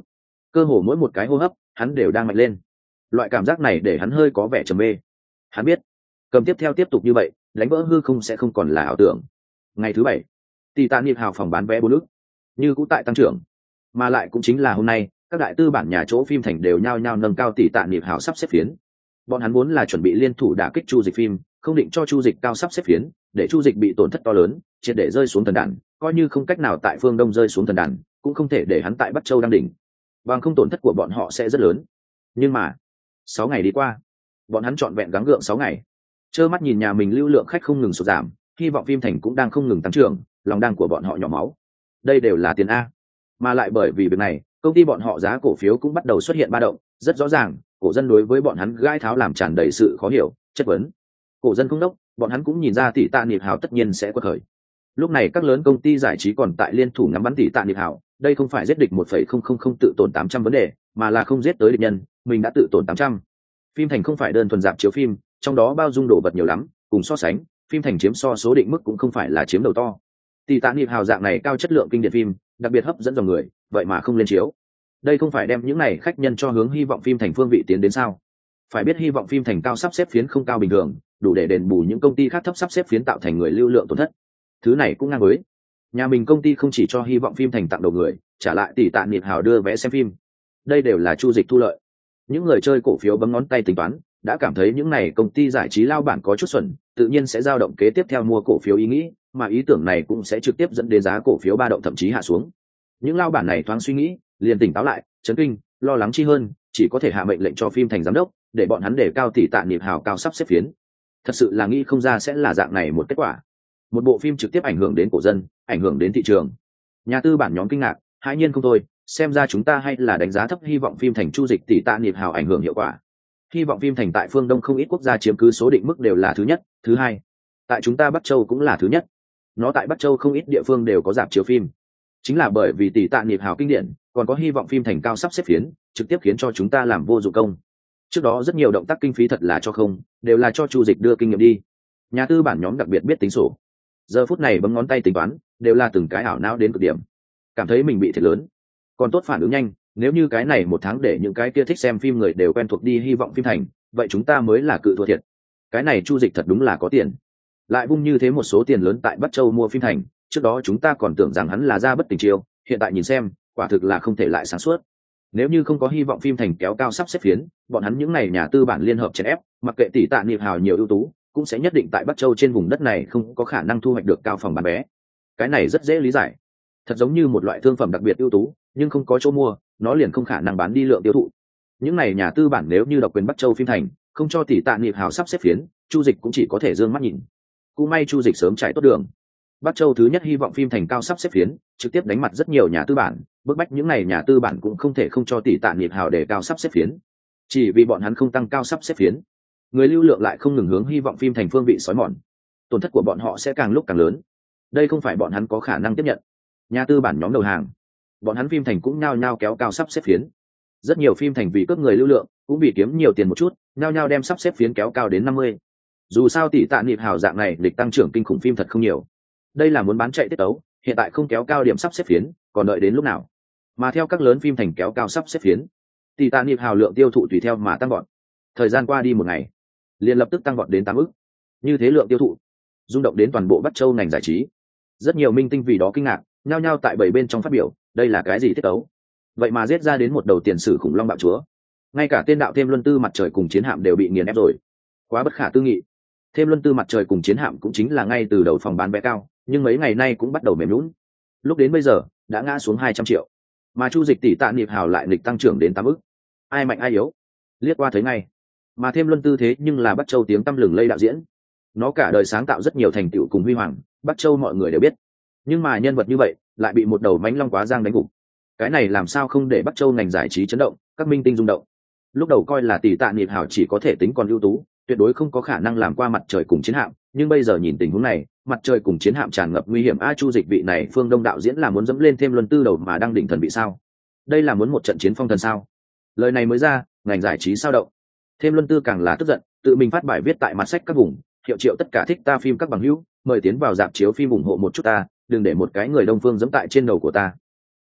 cơ hồ mỗi một cái hô hấp hắn đều đang mạnh lên. Loại cảm giác này để hắn hơi có vẻ trầm mê. Hắn biết cầm tiếp theo tiếp tục như vậy đánh vỡ hư không sẽ không còn là ảo tưởng. Ngày thứ 7, Titanic hào phòng bán vé 4 ức, như cũ tại tăng trưởng, mà lại cũng chính là hôm nay các đại tư bản nhà chỗ phim thành đều nhao nhao nâng cao Titanic hào sắp xếp phiến. Bọn hắn vốn là chuẩn bị liên thủ đả kích Chu Dịch phim, không định cho Chu Dịch cao sắp xếp phiến, để Chu Dịch bị tổn thất to lớn, triệt để rơi xuống thần đàn, coi như không cách nào tại phương Đông rơi xuống thần đàn, cũng không thể để hắn tại Bắc Châu đang đỉnh. Bằng không tổn thất của bọn họ sẽ rất lớn. Nhưng mà, 6 ngày đi qua, bọn hắn trọn vẹn gắng gượng 6 ngày. Trơ mắt nhìn nhà mình lưu lượng khách không ngừng sụt giảm, hy vọng phim thành cũng đang không ngừng tăng trưởng, lòng đang của bọn họ nhỏ máu. Đây đều là tiền a. Mà lại bởi vì việc này, công ty bọn họ giá cổ phiếu cũng bắt đầu xuất hiện ba động, rất rõ ràng, cổ dân đối với bọn hắn gai tháo làm tràn đầy sự khó hiểu, chất vấn. Cổ dân không đốc, bọn hắn cũng nhìn ra Titanic hào tất nhiên sẽ quật khởi. Lúc này các lớn công ty giải trí còn tại liên thủ ngắm bắn Titanic hào, đây không phải giết địch 1,000 tự tổn 800 vấn đề, mà là không giết tới địch nhân, mình đã tự tổn 800. Phim thành không phải đơn thuần dạp chiếu phim, trong đó bao dung đồ vật nhiều lắm, cùng so sánh, phim thành chiếm so số định mức cũng không phải là chiếm đầu to. Titanic hào dạng này cao chất lượng kinh điển phim, đặc biệt hấp dẫn dòng người, vậy mà không lên chiếu. Đây không phải đem những này khách nhân cho hướng hy vọng phim thành phương vị tiến đến sao? Phải biết hy vọng phim thành cao sắp xếp phiến không cao bình thường, đủ để đền bù những công ty khác thấp sắp xếp phiến tạo thành người lưu lượng tổn thất. Thứ này cũng ngang với nhà mình công ty không chỉ cho hy vọng phim thành tặng đầu người, trả lại Titanic hào đưa vé xem phim. Đây đều là Chu Dịch thu lợi. Những người chơi cổ phiếu bấm ngón tay tính toán, đã cảm thấy những này công ty giải trí lao bản có chút xuẩn, tự nhiên sẽ dao động kế tiếp theo mua cổ phiếu ý nghĩ, mà ý tưởng này cũng sẽ trực tiếp dẫn đến giá cổ phiếu ba động thậm chí hạ xuống. Những lao bản này thoáng suy nghĩ, liền tỉnh táo lại, chấn kinh, lo lắng chi hơn, chỉ có thể hạ mệnh lệnh cho phim thành giám đốc, để bọn hắn đề cao Titanic hào cao sắp xếp phiến. Thật sự là nghĩ không ra sẽ là dạng này một kết quả. Một bộ phim trực tiếp ảnh hưởng đến cổ dân, ảnh hưởng đến thị trường. Nhà tư bản nhóm kinh ngạc, hãi nhiên không thôi, xem ra chúng ta hay là đánh giá thấp hy vọng phim thành Chu Dịch Titanic hào ảnh hưởng hiệu quả. Hy vọng phim thành tại phương Đông không ít quốc gia chiếm cứ số định mức đều là thứ nhất, thứ hai. Tại chúng ta Bắc Châu cũng là thứ nhất. Nó tại Bắc Châu không ít địa phương đều có rạp chiếu phim. Chính là bởi vì Titanic hào kinh điển, còn có hy vọng phim thành cao sắp xếp phiến, trực tiếp khiến cho chúng ta làm vô dụng công. Trước đó rất nhiều động tác kinh phí thật là cho không, đều là cho Chu Dịch đưa kinh nghiệm đi. Nhà tư bản nhóm đặc biệt biết tính sổ. Giờ phút này bấm ngón tay tính toán, đều là từng cái ảo não đến cực điểm. Cảm thấy mình bị thiệt lớn. Còn tốt phản ứng nhanh, nếu như cái này một tháng để những cái kia thích xem phim người đều quen thuộc đi hy vọng phim thành, vậy chúng ta mới là cự thua thiệt. Cái này Chu Dịch thật đúng là có tiền. Lại vung như thế một số tiền lớn tại Bắc Châu mua phim thành, trước đó chúng ta còn tưởng rằng hắn là ra bất tình chiêu, hiện tại nhìn xem, quả thực là không thể lại sáng suốt. Nếu như không có hy vọng phim thành kéo cao sắp xếp phiến, bọn hắn những này nhà tư bản liên hợp chèn ép, mặc kệ Titanic hào nhiều ưu tú, cũng sẽ nhất định tại Bắc Châu trên vùng đất này không có khả năng thu hoạch được cao phòng bán vé. Cái này rất dễ lý giải. Thật giống như một loại thương phẩm đặc biệt ưu tú, nhưng không có chỗ mua, nó liền không khả năng bán đi lượng tiêu thụ. Những này nhà tư bản nếu như độc quyền Bắc Châu phim thành, không cho Titanic hào sắp xếp phiến, Chu Dịch cũng chỉ có thể dương mắt nhìn. Cũng may Chu Dịch sớm chạy tốt đường. Bắc Châu thứ nhất hy vọng phim thành cao sắp xếp phiến, trực tiếp đánh mặt rất nhiều nhà tư bản, bức bách những này nhà tư bản cũng không thể không cho Titanic hào để cao sắp xếp phiến. Chỉ vì bọn hắn không tăng cao sắp xếp phiến, người lưu lượng lại không ngừng hướng hy vọng phim thành phương vị xói mòn, tổn thất của bọn họ sẽ càng lúc càng lớn. Đây không phải bọn hắn có khả năng tiếp nhận. Nhà tư bản nhóm đầu hàng, bọn hắn phim thành cũng nhao nhao kéo cao sắp xếp phiến. Rất nhiều phim thành vì cướp người lưu lượng, cũng vì kiếm nhiều tiền một chút, nhao nhao đem sắp xếp phiến kéo cao đến 50. Dù sao Titanic hào dạng này lịch tăng trưởng kinh khủng phim thật không nhiều. Đây là muốn bán chạy tiết tấu, hiện tại không kéo cao điểm sắp xếp phiến, còn đợi đến lúc nào? Mà theo các lớn phim thành kéo cao sắp xếp phiến, Titanic hào lượng tiêu thụ tùy theo mà tăng vọt. Thời gian qua đi một ngày, liền lập tức tăng vọt đến 8 ức. Như thế lượng tiêu thụ, rung động đến toàn bộ Bắc Châu ngành giải trí. Rất nhiều minh tinh vì đó kinh ngạc, nhao nhao tại bảy bên trong phát biểu, đây là cái gì tiết tấu? Vậy mà giết ra đến một đầu tiền sử khủng long bạo chúa. Ngay cả tên đạo thêm luân tư mặt trời cùng chiến hạm đều bị nghiền ép rồi. Quá bất khả tư nghị. Thêm luân tư mặt trời cùng chiến hạm cũng chính là ngay từ đầu phòng bán vé cao, nhưng mấy ngày nay cũng bắt đầu mềm nhũn. Lúc đến bây giờ, đã ngã xuống 200 triệu. Mà Chu Dịch Titanic hào lại nghịch tăng trưởng đến 8 ức. Ai mạnh ai yếu, liếc qua thấy ngay. Mà thêm luân tư thế nhưng là Bắc Châu tiếng tăm lừng lây đạo diễn. Nó cả đời sáng tạo rất nhiều thành tựu cùng huy hoàng, Bắc Châu mọi người đều biết. Nhưng mà nhân vật như vậy lại bị một đầu mãnh long quá giang đánh gục. Cái này làm sao không để Bắc Châu ngành giải trí chấn động, các minh tinh rung động. Lúc đầu coi là Titanic hào chỉ có thể tính còn ưu tú, tuyệt đối không có khả năng làm qua mặt trời cùng chiến hạm, nhưng bây giờ nhìn tình huống này, mặt trời cùng chiến hạm tràn ngập nguy hiểm. Chu Dịch vị này phương Đông đạo diễn là muốn dẫm lên thêm luân tư đầu mà đang đỉnh thần bị sao? Đây là muốn một trận chiến phong thần sao? Lời này mới ra, ngành giải trí sao động. Thêm luân tư càng là tức giận, tự mình phát bài viết tại mặt sách các vùng, hiệu triệu tất cả thích ta phim các bằng hữu, mời tiến vào rạp chiếu phim ủng hộ một chút ta, đừng để một cái người Đông phương dẫm tại trên đầu của ta.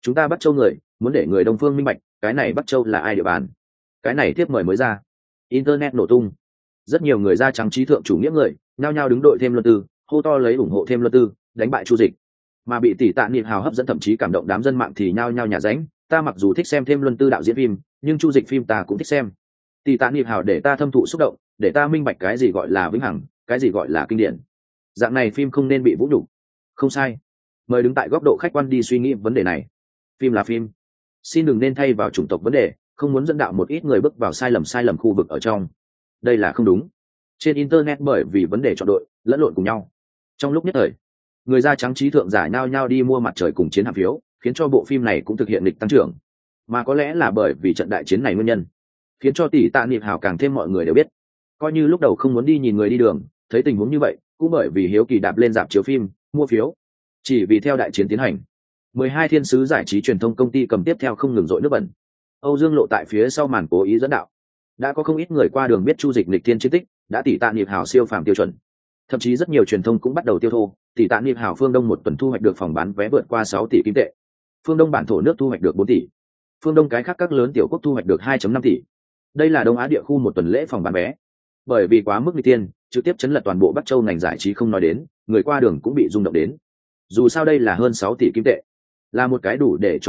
chúng ta Bắc Châu người muốn để người Đông phương minh bạch cái này Bắc Châu là ai địa bàn. Cái này tiếp mời mới ra, internet nổ tung, rất nhiều người da trắng trí thượng chủ nghĩa người nhao nhao đứng đội thêm Luân Tư, hô to lấy ủng hộ thêm Luân Tư, đánh bại Chu Dịch. Mà bị tỷ tạ niệm hào hấp dẫn thậm chí cảm động đám dân mạng thì nhao nhao nhả ránh, ta mặc dù thích xem thêm Luân Tư đạo diễn phim, nhưng Chu Dịch phim ta cũng thích xem. Tỷ tạ niệm hào để ta thâm thụ xúc động, để ta minh bạch cái gì gọi là vĩnh hằng, cái gì gọi là kinh điển. Dạng này phim không nên bị vũ nhục. Không sai, mời đứng tại góc độ khách quan đi suy nghĩ vấn đề này. Phim là phim, xin đừng nên thay vào chủng tộc vấn đề, không muốn dẫn đạo một ít người bước vào sai lầm khu vực ở trong. Đây là không đúng. Trên internet bởi vì vấn đề chọn đội lẫn lộn cùng nhau, trong lúc nhất thời người da trắng trí thượng giả nhao nhao đi mua mặt trời cùng chiến hạm phiếu, khiến cho bộ phim này cũng thực hiện lịch tăng trưởng. Mà có lẽ là bởi vì trận đại chiến này nguyên nhân, khiến cho tỷ tạ niệm hào càng thêm mọi người đều biết. Coi như lúc đầu không muốn đi nhìn người đi đường, thấy tình huống như vậy cũng bởi vì hiếu kỳ đạp lên rạp chiếu phim mua phiếu. Chỉ vì theo đại chiến tiến hành, 12 thiên sứ giải trí truyền thông công ty cầm tiếp theo không ngừng dội nước bẩn. Âu Dương Lộ tại phía sau màn cố ý dẫn đạo, đã có không ít người qua đường biết Chu Dịch lịch thiên chiến tích, đã tỷ tạ niệm hào siêu phàm tiêu chuẩn. Thậm chí rất nhiều truyền thông cũng bắt đầu tiêu thô, tỷ tạ niệm hào phương Đông một tuần thu hoạch được phòng bán vé vượt qua 6 tỷ kim tệ, phương Đông bản thổ nước thu hoạch được 4 tỷ, phương Đông cái khác các lớn tiểu quốc thu hoạch được 2.5 tỷ. Đây là Đông Á địa khu một tuần lễ phòng bán vé. Bởi vì quá mức nghịch tiên, trực tiếp chấn lật toàn bộ Bắc Châu ngành giải trí không nói đến, người qua đường cũng bị rung động đến. Dù sao đây là hơn 6 tỷ kim tệ, là một cái đủ để cho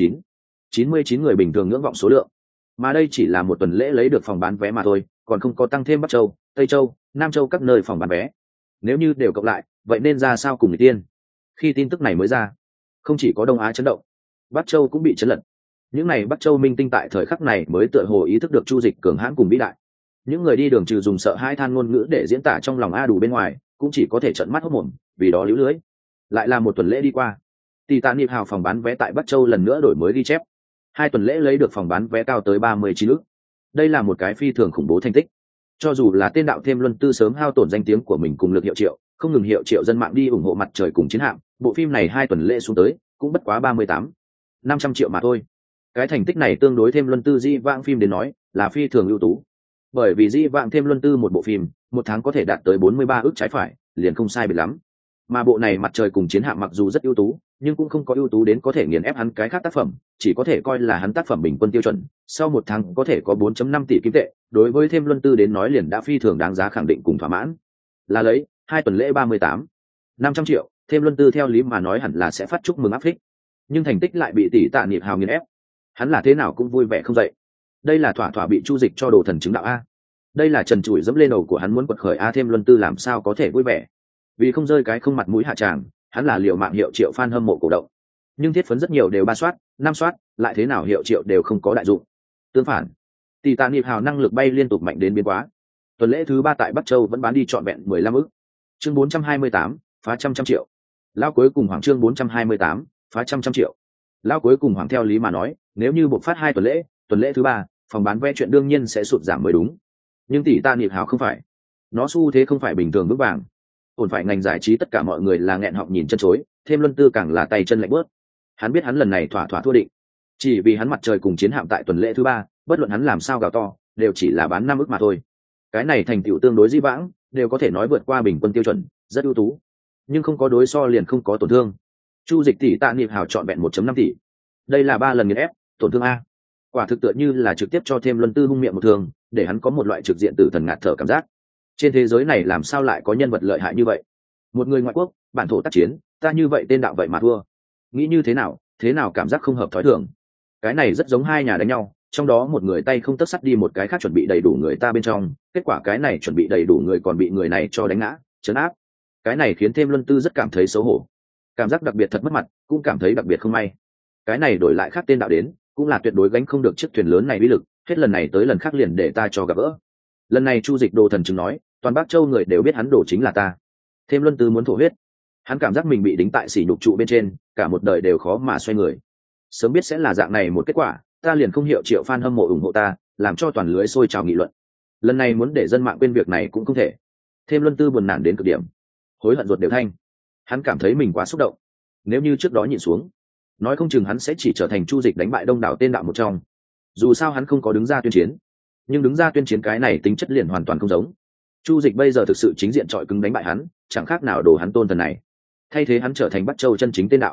99 người bình thường ngưỡng vọng số lượng. Mà đây chỉ là một tuần lễ lấy được phòng bán vé mà thôi, còn không có tăng thêm Bắc Châu, Tây Châu, Nam Châu các nơi phòng bán vé. Nếu như đều cộng lại, vậy nên ra sao cùng nghịch tiên. Khi tin tức này mới ra, không chỉ có Đông Á chấn động, Bắc Châu cũng bị chấn lật. Những này Bắc Châu minh tinh tại thời khắc này mới tựa hồ ý thức được Chu Dịch cường hãn cùng vĩ đại. Những người đi đường trừ dùng sợ hãi than ngôn ngữ để diễn tả trong lòng a đủ bên ngoài, cũng chỉ có thể trợn mắt hốt mồm, vì đó líu lưới. Lại là một tuần lễ đi qua, tỷ tạ niệm hào phòng bán vé tại Bắc Châu lần nữa đổi mới ghi chép. 2 tuần lễ lấy được phòng bán vé cao tới 39 ức. Đây là một cái phi thường khủng bố thành tích. Cho dù là tên đạo thêm Luân Tư sớm hao tổn danh tiếng của mình cùng lực hiệu triệu, không ngừng hiệu triệu dân mạng đi ủng hộ mặt trời cùng chiến hạm, bộ phim này 2 tuần lễ xuống tới cũng bất quá 500 triệu mà thôi. Cái thành tích này tương đối thêm Luân Tư di vãng phim đến nói là phi thường ưu tú. Bởi vì di vãng thêm Luân Tư một bộ phim, một tháng có thể đạt tới 43 ức trái phải, liền không sai biệt lắm. Mà bộ này mặt trời cùng chiến hạm mặc dù rất ưu tú, nhưng cũng không có ưu tú đến có thể nghiền ép hắn cái khác tác phẩm, chỉ có thể coi là hắn tác phẩm bình quân tiêu chuẩn. Sau một tháng có thể có 4.5 tỷ kim tệ, đối với thêm Luân Tư đến nói liền đã phi thường đáng giá khẳng định cùng thỏa mãn. Là lấy 2 tuần lễ 500 triệu, thêm Luân Tư theo lý mà nói hẳn là sẽ phát chúc mừng áp phích, nhưng thành tích lại bị tỷ tạ niệm hào nghiền ép. Hắn là thế nào cũng vui vẻ không dậy. Đây là thỏa bị Chu Dịch cho đồ thần chứng đạo a. Đây là trần trụi dẫm lên đầu của hắn muốn quật khởi a, thêm Luân Tư làm sao có thể vui vẻ. Vì không rơi cái không mặt mũi hạ tràng, hắn là liều mạng hiệu triệu fan hâm mộ cổ động. Nhưng thiết phấn rất nhiều đều 3 soát, 5 soát, lại thế nào hiệu triệu đều không có đại dụng. Tương phản, tỷ tạ niệm hào năng lực bay liên tục mạnh đến biến quá. Tuần lễ thứ 3 tại Bắc Châu vẫn bán đi trọn vẹn 15 ức. Chương 428, phá trăm triệu. Lao cuối cùng hoàng chương 428, phá trăm triệu. Lao cuối cùng hoàng theo lý mà nói, nếu như buộc phát 2 tuần lễ thứ 3, phòng bán vé chuyện đương nhiên sẽ sụt giảm mới đúng. Nhưng tỷ tạ niệm hào không phải. Nó xu thế không phải bình thường vững vàng. Ổn phải ngành giải trí tất cả mọi người là nghẹn họng nhìn chân chối, thêm Luân Tư càng là tay chân lạnh bớt. Hắn biết hắn lần này thỏa thua định, chỉ vì hắn mặt trời cùng chiến hạm tại tuần lễ thứ 3, bất luận hắn làm sao gào to, đều chỉ là bán 5 ức mà thôi. Cái này thành tựu tương đối dĩ vãng, đều có thể nói vượt qua bình quân tiêu chuẩn, rất ưu tú. Nhưng không có đối so liền không có tổn thương. Chu Dịch tỷ tạ niệm hào chọn vẹn 1.5 tỷ. Đây là 3 lần nghiền ép, tổn thương a. Quả thực tựa như là trực tiếp cho thêm Luân Tư hung miệng một thương, để hắn có một loại trực diện tử thần ngạt thở cảm giác. Trên thế giới này làm sao lại có nhân vật lợi hại như vậy? Một người ngoại quốc, bản thổ tác chiến, ta như vậy tên đạo vậy mà thua. Nghĩ như thế nào cảm giác không hợp thói thường. Cái này rất giống hai nhà đánh nhau, trong đó một người tay không tấc sắt đi một cái khác chuẩn bị đầy đủ người ta bên trong, kết quả cái này chuẩn bị đầy đủ người còn bị người này cho đánh ngã, trấn áp. Cái này khiến thêm Luân Tư rất cảm thấy xấu hổ, cảm giác đặc biệt thật mất mặt, cũng cảm thấy đặc biệt không may. Cái này đổi lại khác tên đạo đến, cũng là tuyệt đối gánh không được chiếc thuyền lớn này uy lực, hết lần này tới lần khác liền để ta cho gặp gỡ. Lần này Chu Dịch đồ thần chứng nói, toàn Bắc Châu người đều biết hắn đồ chính là ta. Thêm Luân Tư muốn thổ huyết, hắn cảm giác mình bị đính tại sỉ nhục trụ bên trên, cả một đời đều khó mà xoay người. Sớm biết sẽ là dạng này một kết quả, ta liền không hiệu triệu fan hâm mộ ủng hộ ta, làm cho toàn lưới sôi trào nghị luận. Lần này muốn để dân mạng quên việc này cũng không thể. Thêm Luân Tư buồn nản đến cực điểm, hối hận ruột đều thanh. Hắn cảm thấy mình quá xúc động, nếu như trước đó nhịn xuống, nói không chừng hắn sẽ chỉ trở thành Chu Dịch đánh bại đông đảo tên đạo một trong. Dù sao hắn không có đứng ra tuyên chiến, nhưng đứng ra tuyên chiến cái này tính chất liền hoàn toàn không giống. Chu Dịch bây giờ thực sự chính diện trọi cứng đánh bại hắn, chẳng khác nào đồ hắn tôn thần này, thay thế hắn trở thành Bắc Châu chân chính tên đạo.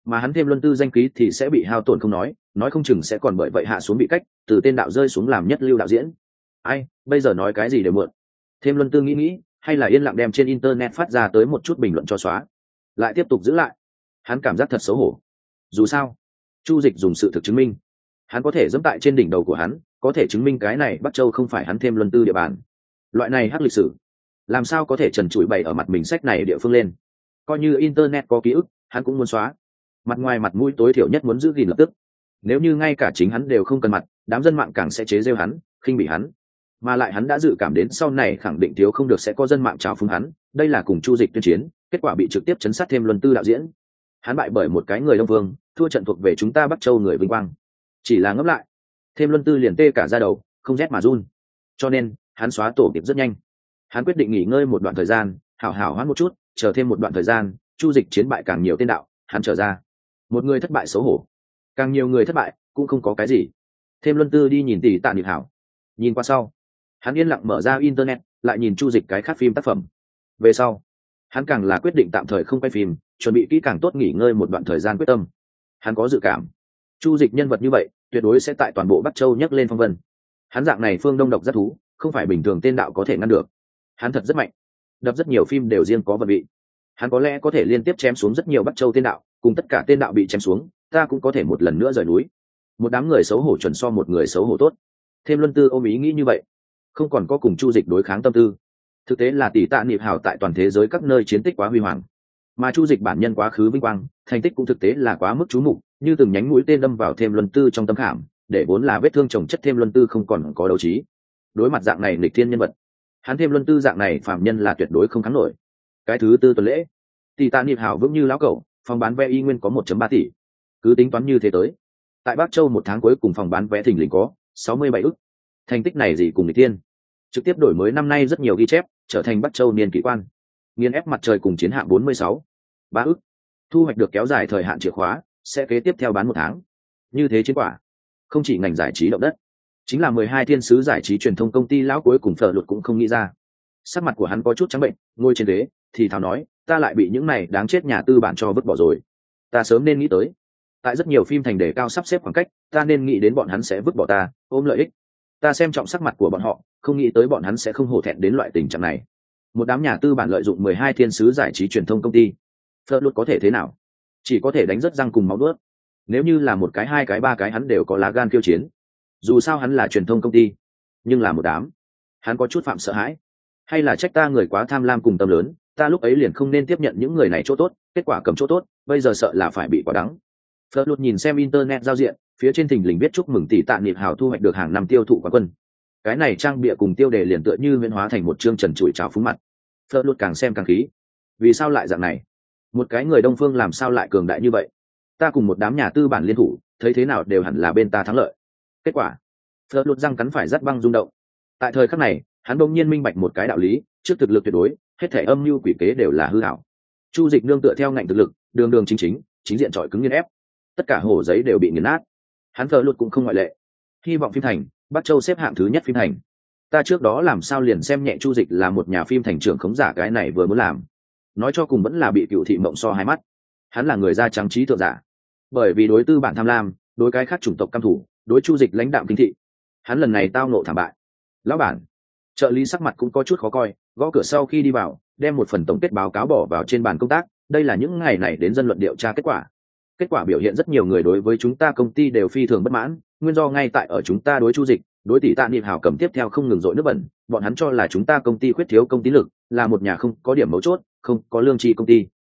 mà hắn thêm luân tư danh khí thì sẽ bị hao tổn không nói không chừng sẽ còn bởi vậy hạ xuống bị cách từ tên đạo rơi xuống làm nhất lưu đạo diễn. Ai bây giờ nói cái gì đều mượn. Thêm luân tư nghĩ hay là yên lặng đem trên internet phát ra tới một chút bình luận cho xóa, lại tiếp tục giữ lại. Hắn cảm giác thật xấu hổ. Dù sao Chu Dịch dùng sự thực chứng minh hắn có thể dẫm tại trên đỉnh đầu của hắn, có thể chứng minh cái này Bắc Châu không phải hắn thêm luân tư địa bàn. Loại này hắc lịch sử làm sao có thể trần trụi bày ở mặt mình sách này địa phương lên. Coi như internet có ký ức hắn cũng muốn xóa. Mặt ngoài mặt mũi tối thiểu nhất muốn giữ gìn lập tức. Nếu như ngay cả chính hắn đều không cần mặt, đám dân mạng càng sẽ chế giễu hắn, khinh bỉ hắn. Mà lại hắn đã dự cảm đến sau này khẳng định thiếu không được sẽ có dân mạng trào phúng hắn, đây là cùng Chu Dịch tuyên chiến, kết quả bị trực tiếp chấn sát thêm luân tư đạo diễn. Hắn bại bởi một cái người Đông Vương, thua trận thuộc về chúng ta Bắc Châu người vinh quang. Chỉ là ngẫm lại, thêm luân tư liền tê cả da đầu, không rét mà run. Cho nên hắn xóa tổ tiệp rất nhanh. Hắn quyết định nghỉ ngơi một đoạn thời gian, hảo hảo hoãn một chút, chờ thêm một đoạn thời gian, Chu Dịch chiến bại càng nhiều tên đạo, hắn trở ra. Một người thất bại xấu hổ, càng nhiều người thất bại cũng không có cái gì. Thêm luân tư đi nhìn tỷ tạ nhịp hảo, nhìn qua sau hắn yên lặng mở ra internet, lại nhìn Chu Dịch cái khác phim tác phẩm. Về sau hắn càng là quyết định tạm thời không quay phim, chuẩn bị kỹ càng tốt nghỉ ngơi một đoạn thời gian quyết tâm. Hắn có dự cảm Chu Dịch nhân vật như vậy tuyệt đối sẽ tại toàn bộ Bắc Châu nhấc lên phong vân. Hắn dạng này phương đông độc rất thú, không phải bình thường tên đạo có thể ngăn được. Hắn thật rất mạnh, đập rất nhiều phim đều riêng có vận vị. Hắn có lẽ có thể liên tiếp chém xuống rất nhiều Bắc Châu tên đạo, cùng tất cả tên đạo bị chém xuống, ta cũng có thể một lần nữa rời núi. Một đám người xấu hổ chuẩn so một người xấu hổ tốt. Thêm luân tư ôm ý nghĩ như vậy, không còn có cùng Chu Dịch đối kháng tâm tư. Thực tế là tỷ tạ niệm hảo tại toàn thế giới các nơi chiến tích quá huy hoàng, mà Chu Dịch bản nhân quá khứ vinh quang, thành tích cũng thực tế là quá mức chú mục, như từng nhánh mũi tên đâm vào thêm luân tư trong tâm khảm, để vốn là vết thương chồng chất thêm luân tư không còn có đấu trí. Đối mặt dạng này nghịch thiên nhân vật, hắn thêm luân tư dạng này phàm nhân là tuyệt đối không kháng nổi. Cái thứ tư tuần lễ, tỷ tạ niệm hảo vững như lão cẩu, phòng bán vé y nguyên có 1.3 tỷ. Cứ tính toán như thế tới, tại Bắc Châu một tháng cuối cùng phòng bán vé thình lình có 67 ức. Thành tích này gì cùng nghịch thiên, trực tiếp đổi mới năm nay rất nhiều ghi chép, trở thành Bắc Châu niên kỷ quan. Nghiên ép mặt trời cùng chiến hạm 46, 3 ức. Thu hoạch được kéo dài thời hạn chìa khóa, sẽ kế tiếp theo bán một tháng. Như thế chiến quả, không chỉ ngành giải trí động đất, chính là 12 thiên sứ giải trí truyền thông công ty lão cuối cùng Phở Luật cũng không nghĩ ra. Sắc mặt của hắn có chút trắng bệnh, ngồi trên ghế thì thào nói, ta lại bị những này đáng chết nhà tư bản cho vứt bỏ rồi. Ta sớm nên nghĩ tới, tại rất nhiều phim thành đề cao sắp xếp khoảng cách, ta nên nghĩ đến bọn hắn sẽ vứt bỏ ta, ôm lợi ích. Ta xem trọng sắc mặt của bọn họ, không nghĩ tới bọn hắn sẽ không hổ thẹn đến loại tình trạng này. Một đám nhà tư bản lợi dụng 12 thiên sứ giải trí truyền thông công ty, Phở Luật có thể thế nào? Chỉ có thể đánh rớt răng cùng máu nuốt. Nếu như là một cái, hai cái, ba cái hắn đều có lá gan khiêu chiến. Dù sao hắn là truyền thông công ty, nhưng là một đám, hắn có chút phạm sợ hãi. Hay là trách ta người quá tham lam cùng tâm lớn, ta lúc ấy liền không nên tiếp nhận những người này chỗ tốt, kết quả cầm chỗ tốt, bây giờ sợ là phải bị quả đắng. Phở Luật nhìn xem internet giao diện, phía trên thình lình viết chúc mừng tỷ tạ niệm hào thu hoạch được hàng năm tiêu thụ quán quân. Cái này trang bìa cùng tiêu đề liền tựa như huyễn hóa thành một chương trần trụi trào phúng mặt. Phở Luật càng xem càng khí. Vì sao lại dạng này? Một cái người Đông Phương làm sao lại cường đại như vậy? Ta cùng một đám nhà tư bản liên thủ, thấy thế nào đều hẳn là bên ta thắng lợi. Kết quả, Phở Luật răng cắn phải rắt băng rung động. Tại thời khắc này, hắn bỗng nhiên minh bạch một cái đạo lý, trước thực lực tuyệt đối, hết thể âm mưu quỷ kế đều là hư ảo. Chu Dịch nương tựa theo ngành thực lực, đường đường chính chính, chính diện chọi cứng nghiền ép. Tất cả hổ giấy đều bị nghiền nát. Hắn Phở Luật cũng không ngoại lệ. Hy vọng phim thành, Bắc Châu xếp hạng thứ nhất phim thành. Ta trước đó làm sao liền xem nhẹ Chu Dịch là một nhà phim thành trưởng khống giả, cái này vừa muốn làm, nói cho cùng vẫn là bị cựu thị mộng so hai mắt. Hắn là người da trắng trí thượng giả, bởi vì đối tư bản tham lam, đối cái khác chủng tộc căm thủ, đối Chu Dịch lãnh đạm kinh thị, hắn lần này tao nộ thảm bại. Lão bản, trợ lý sắc mặt cũng có chút khó coi, gõ cửa sau khi đi vào, đem một phần tổng kết báo cáo bỏ vào trên bàn công tác. Đây là những ngày này đến dân luận điều tra kết quả. Kết quả biểu hiện rất nhiều người đối với chúng ta công ty đều phi thường bất mãn, nguyên do ngay tại ở chúng ta đối Chu Dịch, đối tỷ tạ niệm hảo cầm tiếp theo không ngừng dội nước bẩn. Bọn hắn cho là chúng ta công ty khuyết thiếu công tín lực, là một nhà không có điểm mấu chốt, không có lương tri công ty.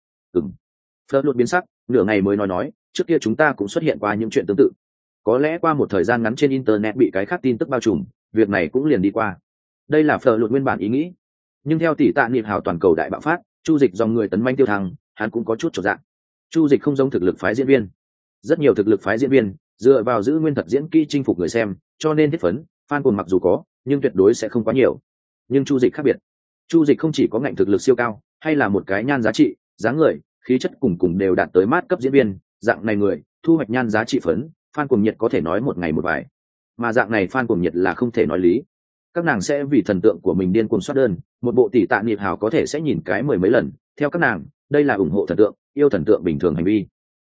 Phở Luật biến sắc, nửa ngày mới nói, trước kia chúng ta cũng xuất hiện qua những chuyện tương tự. Có lẽ qua một thời gian ngắn trên internet bị cái khác tin tức bao trùm, việc này cũng liền đi qua. Đây là Phở Luật nguyên bản ý nghĩ, nhưng theo tỷ tạ niệm hảo toàn cầu đại bạo phát, Chu Dịch dòng người tấn manh tiêu thăng, hắn cũng có chút chột dạ. Chu Dịch không giống thực lực phái diễn viên, rất nhiều thực lực phái diễn viên dựa vào giữ nguyên thật diễn kỹ chinh phục người xem, cho nên thiết phấn, fan cuồng mặc dù có, nhưng tuyệt đối sẽ không quá nhiều. Nhưng Chu Dịch khác biệt, Chu Dịch không chỉ có ngành thực lực siêu cao, hay là một cái nhan giá trị, dáng người, khí chất cùng đều đạt tới mát cấp diễn viên, dạng này người, thu hoạch nhan giá trị phấn, fan cuồng nhiệt có thể nói một ngày một vài. Mà dạng này fan cuồng nhiệt là không thể nói lý. Các nàng sẽ vì thần tượng của mình điên cuồng soát đơn, một bộ tỷ tạ niệm hào có thể sẽ nhìn cái 10 mấy lần, theo các nàng, đây là ủng hộ thần tượng, yêu thần tượng bình thường hành vi.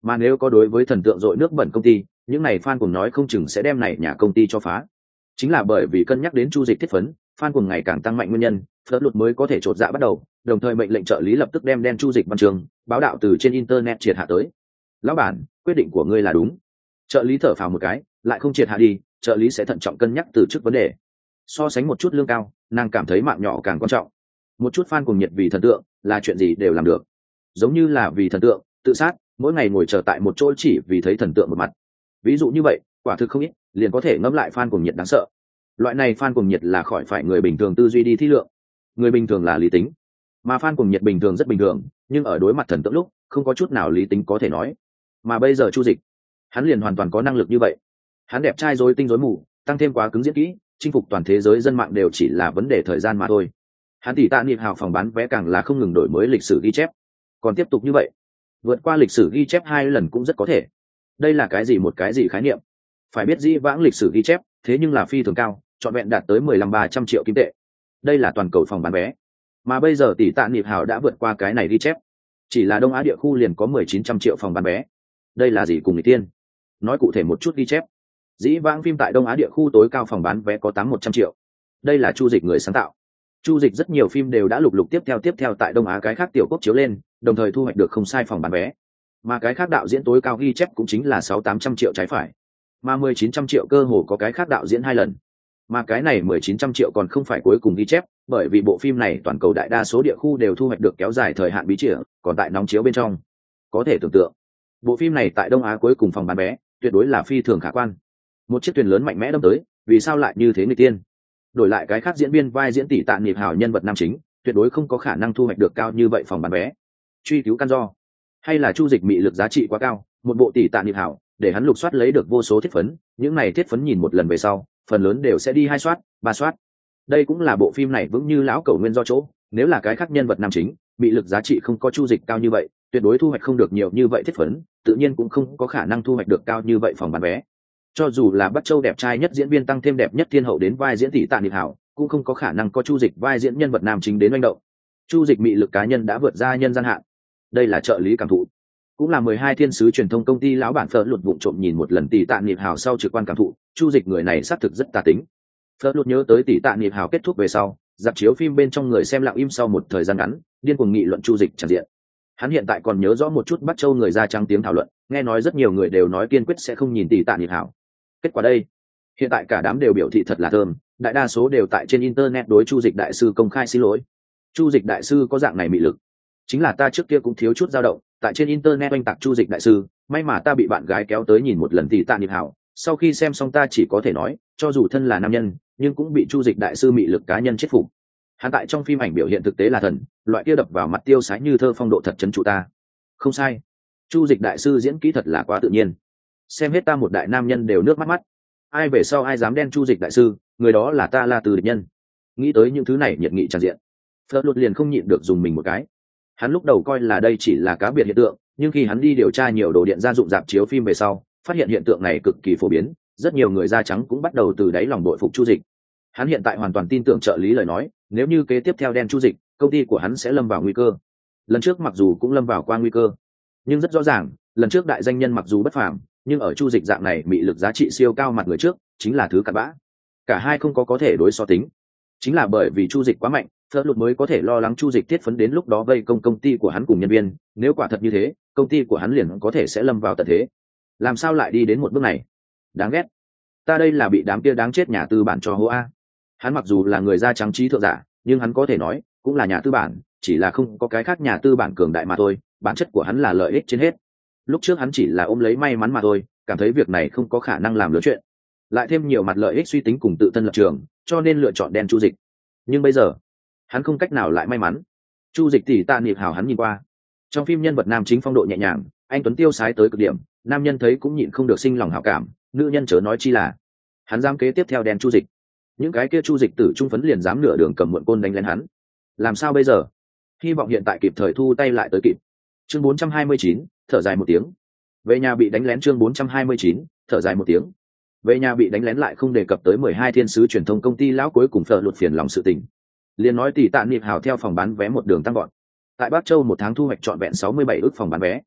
Mà nếu có đối với thần tượng dội nước bẩn công ty, những này fan cùng nói không chừng sẽ đem này nhà công ty cho phá. Chính là bởi vì cân nhắc đến Chu Dịch thiết phấn, fan cùng ngày càng tăng mạnh nguyên nhân, Phớt Lụt mới có thể chột dạ bắt đầu, đồng thời mệnh lệnh trợ lý lập tức đem đen Chu Dịch văn trường báo đạo từ trên internet triệt hạ tới. Lão bản, quyết định của ngươi là đúng. Trợ lý thở phào một cái, lại không triệt hạ đi, trợ lý sẽ thận trọng cân nhắc từ trước vấn đề. So sánh một chút lương cao, nàng cảm thấy mạng nhỏ càng quan trọng. Một chút fan cùng nhiệt vì thần tượng, là chuyện gì đều làm được. Giống như là vì thần tượng, tự sát, mỗi ngày ngồi chờ tại một chỗ chỉ vì thấy thần tượng một mặt. Ví dụ như vậy, quả thực không ít, liền có thể ngẫm lại fan cùng nhiệt đáng sợ. Loại này fan cùng nhiệt là khỏi phải người bình thường tư duy đi thi lượng. Người bình thường là lý tính, mà fan cùng nhiệt bình thường rất bình thường, nhưng ở đối mặt thần tượng lúc, không có chút nào lý tính có thể nói. Mà bây giờ Chu Dịch, hắn liền hoàn toàn có năng lực như vậy. Hắn đẹp trai rối tinh rối mù, tăng thêm quá cứng diễn kỹ, chinh phục toàn thế giới dân mạng đều chỉ là vấn đề thời gian mà thôi. Hắn tỷ tạ niệm hào phòng bán vé càng là không ngừng đổi mới lịch sử ghi chép, còn tiếp tục như vậy, vượt qua lịch sử ghi chép 2 lần cũng rất có thể. Đây là cái gì một cái gì khái niệm? Phải biết dĩ vãng lịch sử ghi chép, thế nhưng là phi thường cao, trọn vẹn đạt tới 15-300 triệu kim tệ. Đây là toàn cầu phòng bán vé. Mà bây giờ tỷ tạ niệm hào đã vượt qua cái này ghi chép. Chỉ là Đông Á địa khu liền có 1900 triệu phòng bán vé. Đây là gì cùng người tiên? Nói cụ thể một chút ghi chép. Dĩ vãng phim tại Đông Á địa khu tối cao phòng bán vé có 800-100 triệu. Đây là Chu Dịch người sáng tạo. Chu Dịch rất nhiều phim đều đã lục lục tiếp theo tại Đông Á cái khác tiểu quốc chiếu lên, đồng thời thu hoạch được không sai phòng bán vé. Mà cái khác đạo diễn tối cao ghi chép cũng chính là 600-800 triệu trái phải. Mà 1900 triệu cơ hồ có cái khác đạo diễn 2 lần. Mà cái này 1900 triệu còn không phải cuối cùng ghi chép, bởi vì bộ phim này toàn cầu đại đa số địa khu đều thu hoạch được kéo dài thời hạn bí chìa, còn tại nóng chiếu bên trong. Có thể tưởng tượng, bộ phim này tại Đông Á cuối cùng phòng bán vé, tuyệt đối là phi thường khả quan. Một chiếc thuyền lớn mạnh mẽ đâm tới, vì sao lại như thế người tiên? Đổi lại cái khác diễn viên vai diễn tỷ tạ niệm hào nhân vật nam chính, tuyệt đối không có khả năng thu hoạch được cao như vậy phòng bán vé. Truy cứu căn do, hay là Chu Dịch mị lực giá trị quá cao, một bộ tỷ tạ niệm hào để hắn lục soát lấy được vô số thiết phấn, những này thiết phấn nhìn một lần về sau, phần lớn đều sẽ đi 2 soát, 3 soát. Đây cũng là bộ phim này vững như lão cẩu nguyên do chỗ, nếu là cái khác nhân vật nam chính, mị lực giá trị không có Chu Dịch cao như vậy, tuyệt đối thu hoạch không được nhiều như vậy thiết phấn, tự nhiên cũng không có khả năng thu hoạch được cao như vậy phòng bán vé. Cho dù là Bắc Châu đẹp trai nhất diễn viên tăng thêm đẹp nhất thiên hậu đến vai diễn tỷ tạ niệm hảo, cũng không có khả năng có Chu Dịch vai diễn nhân vật nam chính đến manh động. Chu Dịch mị lực cá nhân đã vượt ra nhân gian hạn. Đây là trợ lý cảm thụ, cũng là 12 thiên sứ truyền thông công ty lão bản Phớt Lụt vụng trộm nhìn một lần tỷ tạ niệm hảo sau trực quan cảm thụ, Chu Dịch người này xác thực rất tà tính. Phớt Lụt nhớ tới tỷ tạ niệm hảo kết thúc về sau, dạp chiếu phim bên trong người xem lặng im sau một thời gian ngắn, điên cuồng nghị luận Chu Dịch tràn diện. Hắn hiện tại còn nhớ rõ một chút Bắc Châu người da trắng tiếng thảo luận, nghe nói rất nhiều người đều nói kiên quyết sẽ không nhìn tỷ tạ niệm hảo. Kết quả đây, hiện tại cả đám đều biểu thị thật là thơm, đại đa số đều tại trên internet đối Chu Dịch đại sư công khai xin lỗi. Chu Dịch đại sư có dạng này mị lực, chính là ta trước kia cũng thiếu chút dao động, tại trên internet oanh tạc Chu Dịch đại sư, may mà ta bị bạn gái kéo tới nhìn một lần tỷ tạ niệm hảo, sau khi xem xong ta chỉ có thể nói, cho dù thân là nam nhân, nhưng cũng bị Chu Dịch đại sư mị lực cá nhân chết phục. Hắn tại trong phim ảnh biểu hiện thực tế là thần, loại kia đập vào mặt tiêu sái như thơ phong độ thật chấn trụ ta. Không sai, Chu Dịch đại sư diễn kỹ thật là quá tự nhiên, xem hết ta một đại nam nhân đều nước mắt mắt. Ai về sau ai dám đen Chu Dịch đại sư, người đó là ta La Từ địch nhân. Nghĩ tới những thứ này nhiệt nghị tràn diện, Phớt Lụt liền không nhịn được dùng mình một cái. Hắn lúc đầu coi là đây chỉ là cá biệt hiện tượng, nhưng khi hắn đi điều tra nhiều đồ điện gia dụng rạp chiếu phim về sau, phát hiện hiện tượng này cực kỳ phổ biến, rất nhiều người da trắng cũng bắt đầu từ đáy lòng đội phục Chu Dịch. Hắn hiện tại hoàn toàn tin tưởng trợ lý lời nói, nếu như kế tiếp theo đen Chu Dịch, công ty của hắn sẽ lâm vào nguy cơ. Lần trước mặc dù cũng lâm vào qua nguy cơ, nhưng rất rõ ràng, lần trước đại danh nhân mặc dù bất phàm, nhưng ở Chu Dịch dạng này mị lực giá trị siêu cao mặt người trước, chính là thứ cặn bã. Cả hai không có thể đối so tính. Chính là bởi vì Chu Dịch quá mạnh, Phớt Lụt mới có thể lo lắng Chu Dịch thiết phấn đến lúc đó vây công ty của hắn cùng nhân viên, nếu quả thật như thế, công ty của hắn liền có thể sẽ lâm vào tận thế. Làm sao lại đi đến một bước này? Đáng ghét. Ta đây là bị đám kia đáng chết nhà tư bản cho hô a. Hắn mặc dù là người da trắng trí thượng giả, nhưng hắn có thể nói, cũng là nhà tư bản, chỉ là không có cái khác nhà tư bản cường đại mà thôi, bản chất của hắn là lợi ích trên hết. Lúc trước hắn chỉ là ôm lấy may mắn mà thôi, cảm thấy việc này không có khả năng làm lớn chuyện, lại thêm nhiều mặt lợi ích suy tính cùng tự thân lập trường, cho nên lựa chọn đen Chu Dịch. Nhưng bây giờ hắn không cách nào lại may mắn. Chu Dịch tỷ tạ niệm hảo hắn nhìn qua, trong phim nhân vật nam chính phong độ nhẹ nhàng, anh tuấn tiêu sái tới cực điểm, nam nhân thấy cũng nhịn không được sinh lòng hảo cảm, nữ nhân chớ nói chi là hắn dám kế tiếp theo đen Chu Dịch. Những cái kia Chu Dịch tử trung phấn liền dám nửa đường cầm muộn côn đánh lên hắn. Làm sao bây giờ? Hy vọng hiện tại kịp thời thu tay lại tới kịp. Chương 429, thở dài một tiếng. Về nhà bị đánh lén chương 429, thở dài một tiếng. Về nhà bị đánh lén lại không đề cập tới 12 thiên sứ truyền thông công ty lão cuối cùng Phớt Lụt phiền lòng sự tình. Liền nói tỷ tạ niệm hảo theo phòng bán vé một đường tăng gọn. Tại Bắc Châu một tháng thu hoạch trọn vẹn 67 ức phòng bán vé.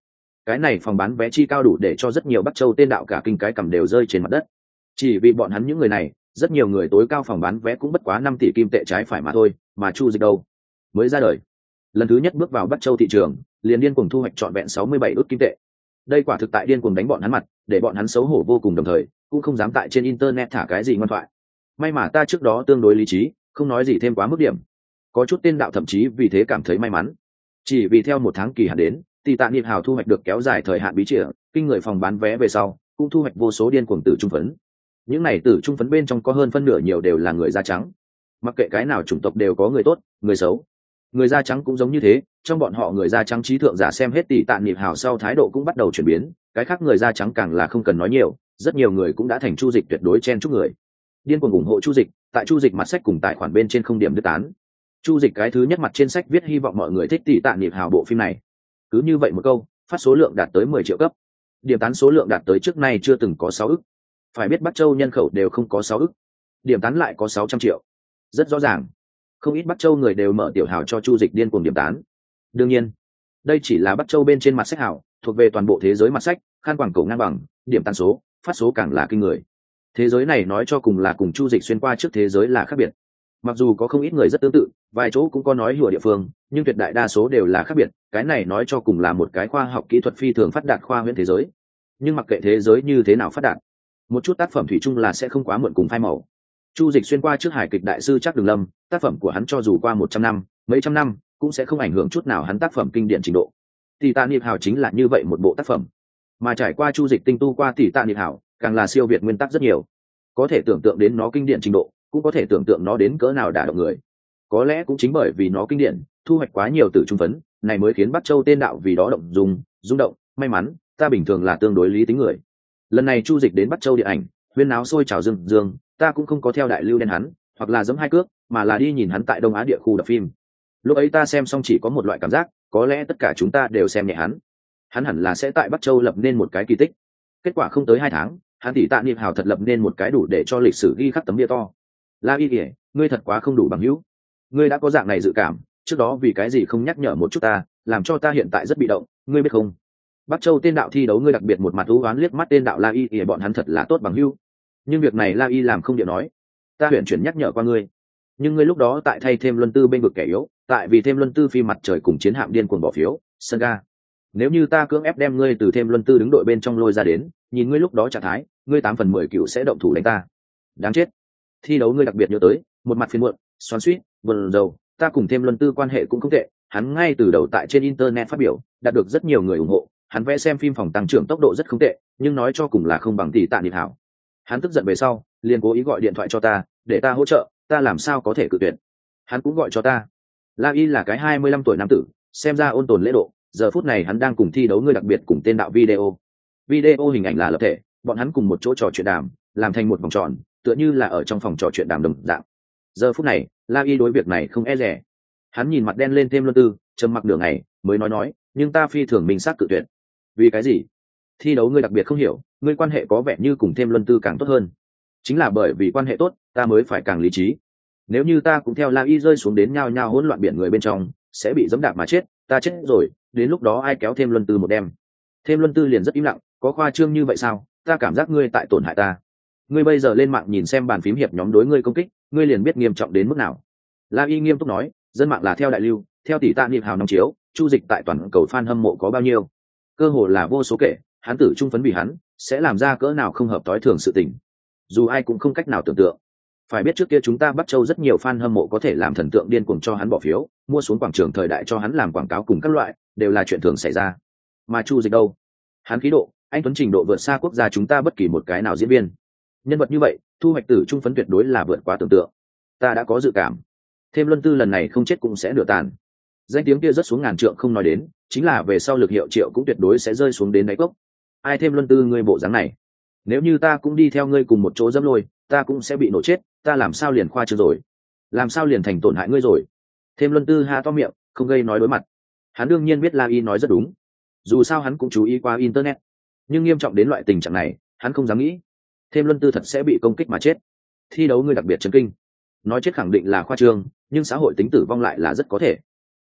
cái này phòng bán vé chi cao đủ để cho rất nhiều Bắc Châu tên đạo cả kinh cái cầm đều rơi trên mặt đất. Chỉ vì bọn hắn những người này, rất nhiều người tối cao phòng bán vé cũng bất quá 5 tỷ kim tệ trái phải mà thôi, mà Chu Dịch đâu, mới ra đời, lần thứ nhất bước vào Bắc Châu thị trường, liền điên cuồng thu hoạch trọn vẹn 67 ức kim tệ. Đây quả thực tại điên cuồng đánh bọn hắn mặt, để bọn hắn xấu hổ vô cùng, đồng thời cũng không dám tại trên internet thả cái gì ngoan thoại. May mà ta trước đó tương đối lý trí, không nói gì thêm quá mức điểm. Có chút tên đạo thậm chí vì thế cảm thấy may mắn. Chỉ vì theo một tháng kỳ hạn đến, Titanic hào thu hoạch được kéo dài thời hạn bí trịa, kinh người phòng bán vé về sau, cũng thu hoạch vô số điên cuồng tử trung phấn. Những này tử trung phấn bên trong có hơn phân nửa nhiều đều là người da trắng. Mặc kệ cái nào chủng tộc đều có người tốt, người xấu. Người da trắng cũng giống như thế, trong bọn họ người da trắng trí thượng giả xem hết Titanic hào sau thái độ cũng bắt đầu chuyển biến, cái khác người da trắng càng là không cần nói nhiều, rất nhiều người cũng đã thành Chu Dịch tuyệt đối chen chúc người. Điên cuồng ủng hộ Chu Dịch, tại Chu Dịch mặt sách cùng tài khoản bên trên không điểm đứt tán. Chu Dịch cái thứ nhất mặt trên sách viết hy vọng mọi người thích Titanic hào bộ phim này. Cứ như vậy một câu, phát số lượng đạt tới 10 triệu cấp. Điểm tán số lượng đạt tới trước nay chưa từng có 6 ức. Phải biết Bắc Châu nhân khẩu đều không có 6 ức, điểm tán lại có 600 triệu. Rất rõ ràng, không ít Bắc Châu người đều mở tiểu hào cho Chu Dịch điên cuồng điểm tán. Đương nhiên, đây chỉ là Bắc Châu bên trên mặt sách hào, thuộc về toàn bộ thế giới mặt sách, khan quảng cổ ngang bằng, điểm tán số, phát số càng là kinh người. Thế giới này nói cho cùng là cùng Chu Dịch xuyên qua trước thế giới là khác biệt. Mặc dù có không ít người rất tương tự, vài chỗ cũng có nói hùa địa phương, nhưng tuyệt đại đa số đều là khác biệt. Cái này nói cho cùng là một cái khoa học kỹ thuật phi thường phát đạt khoa huyễn thế giới. Nhưng mặc kệ thế giới như thế nào phát đạt, một chút tác phẩm thủy chung là sẽ không quá muộn cùng phai màu. Chu Dịch xuyên qua trước hài kịch đại sư Trác Đường Lâm, tác phẩm của hắn cho dù qua 100 năm, mấy trăm năm, cũng sẽ không ảnh hưởng chút nào hắn tác phẩm kinh điển trình độ. Titanic hào chính là như vậy một bộ tác phẩm, mà trải qua Chu Dịch tinh tu qua Titanic hào, càng là siêu việt nguyên tắc rất nhiều. Có thể tưởng tượng đến nó kinh điển trình độ, cũng có thể tưởng tượng nó đến cỡ nào đả động người. Có lẽ cũng chính bởi vì nó kinh điển, thu hoạch quá nhiều tử trung phấn, này mới khiến Bắc Châu tên đạo vì đó động dung, rung động. May mắn, ta bình thường là tương đối lý tính người. Lần này Chu Dịch đến Bắc Châu điện ảnh, huyên náo sôi trào rừng rừng, ta cũng không có theo đại lưu đen hắn, hoặc là giẫm hai cước, mà là đi nhìn hắn tại Đông Á địa khu đập phim. Lúc ấy ta xem xong chỉ có một loại cảm giác, có lẽ tất cả chúng ta đều xem nhẹ hắn. Hắn hẳn là sẽ tại Bắc Châu lập nên một cái kỳ tích. Kết quả không tới 2 tháng, hắn Titanic hào thật lập nên một cái đủ để cho lịch sử ghi khắc tấm bia to. La Y kể, ngươi thật quá không đủ bằng hữu. Ngươi đã có dạng này dự cảm, trước đó vì cái gì không nhắc nhở một chút ta, làm cho ta hiện tại rất bị động, ngươi biết không? Bắc Châu tên đạo thi đấu ngươi đặc biệt một mặt u oán liếc mắt tên đạo La Y kể, bọn hắn thật là tốt bằng hữu. Nhưng việc này La Y làm không điện nói, ta huyền chuyển nhắc nhở qua ngươi. Nhưng ngươi lúc đó tại thay thêm luân tư bên vực kẻ yếu, tại vì thêm luân tư phi mặt trời cùng chiến hạm điên cuồng bỏ phiếu, sân ga. Nếu như ta cưỡng ép đem ngươi từ thêm luân tư đứng đội bên trong lôi ra đến, nhìn ngươi lúc đó trạng thái, ngươi 8 phần 10 cựu sẽ động thủ đánh ta. Đáng chết. Thi đấu ngươi đặc biệt nhớ tới, một mặt phiền muộn, xoắn xuýt, buồn rầu, ta cùng thêm luân tư quan hệ cũng không tệ, hắn ngay từ đầu tại trên internet phát biểu, đạt được rất nhiều người ủng hộ, hắn vẽ xem phim phòng tăng trưởng tốc độ rất không tệ, nhưng nói cho cùng là không bằng Titanic hảo. Hắn tức giận về sau, liền cố ý gọi điện thoại cho ta, để ta hỗ trợ, ta làm sao có thể cự tuyệt. Hắn cũng gọi cho ta. La Y là cái 25 tuổi nam tử, xem ra ôn tồn lễ độ, giờ phút này hắn đang cùng thi đấu ngươi đặc biệt cùng tên đạo video. Video hình ảnh là lập thể, bọn hắn cùng một chỗ trò chuyện đàm, làm thành một vòng tròn, tựa như là ở trong phòng trò chuyện đàm đồng dạng. Giờ phút này, La Y đối việc này không e dè. Hắn nhìn mặt đen lên thêm luân tư, trầm mặc nửa ngày, mới nói, nhưng ta phi thường minh xác cự tuyệt. Vì cái gì? Thi đấu ngươi đặc biệt không hiểu, ngươi quan hệ có vẻ như cùng thêm luân tư càng tốt hơn. Chính là bởi vì quan hệ tốt, ta mới phải càng lý trí. Nếu như ta cũng theo La Y rơi xuống đến nhao nhao hỗn loạn biển người bên trong, sẽ bị giẫm đạp mà chết, ta chết rồi, đến lúc đó ai kéo thêm luân tư một đêm. Thêm luân tư liền rất im lặng, có khoa trương như vậy sao? Ta cảm giác ngươi tại tổn hại ta. Ngươi bây giờ lên mạng nhìn xem bàn phím hiệp nhóm đối ngươi công kích, ngươi liền biết nghiêm trọng đến mức nào. La Y nghiêm túc nói, dân mạng là theo đại lưu, theo Titanic hào nóng chiếu, Chu Dịch tại toàn cầu fan hâm mộ có bao nhiêu? Cơ hồ là vô số kể, hắn tử trung phấn vì hắn, sẽ làm ra cỡ nào không hợp tối thường sự tình. Dù ai cũng không cách nào tưởng tượng. Phải biết trước kia chúng ta Bắc Châu rất nhiều fan hâm mộ có thể làm thần tượng điên cuồng cho hắn bỏ phiếu, mua xuống quảng trường thời đại cho hắn làm quảng cáo cùng các loại, đều là chuyện thường xảy ra. Mà Chu Dịch đâu? Hắn khí độ, anh tuấn trình độ vượt xa quốc gia chúng ta bất kỳ một cái nào diễn viên. Nhân vật như vậy, thu hoạch tử trung phấn tuyệt đối là vượt quá tưởng tượng. Ta đã có dự cảm, thêm luân tư lần này không chết cũng sẽ nửa tàn. Danh tiếng kia rất xuống ngàn trượng không nói đến, chính là về sau lực hiệu triệu cũng tuyệt đối sẽ rơi xuống đến đáy cốc. Ai thêm luân tư ngươi bộ dáng này? Nếu như ta cũng đi theo ngươi cùng một chỗ dẫm lôi, ta cũng sẽ bị nổ chết, ta làm sao liền khoa trương rồi? Làm sao liền thành tổn hại ngươi rồi? Thêm luân tư ha to miệng, không gây nói đối mặt. Hắn đương nhiên biết La Y nói rất đúng. Dù sao hắn cũng chú ý qua internet, nhưng nghiêm trọng đến loại tình trạng này, hắn không dám nghĩ. Thêm luân tư thật sẽ bị công kích mà chết. Thi đấu ngươi đặc biệt chấn kinh. Nói chết khẳng định là khoa trương, nhưng xã hội tính tử vong lại là rất có thể.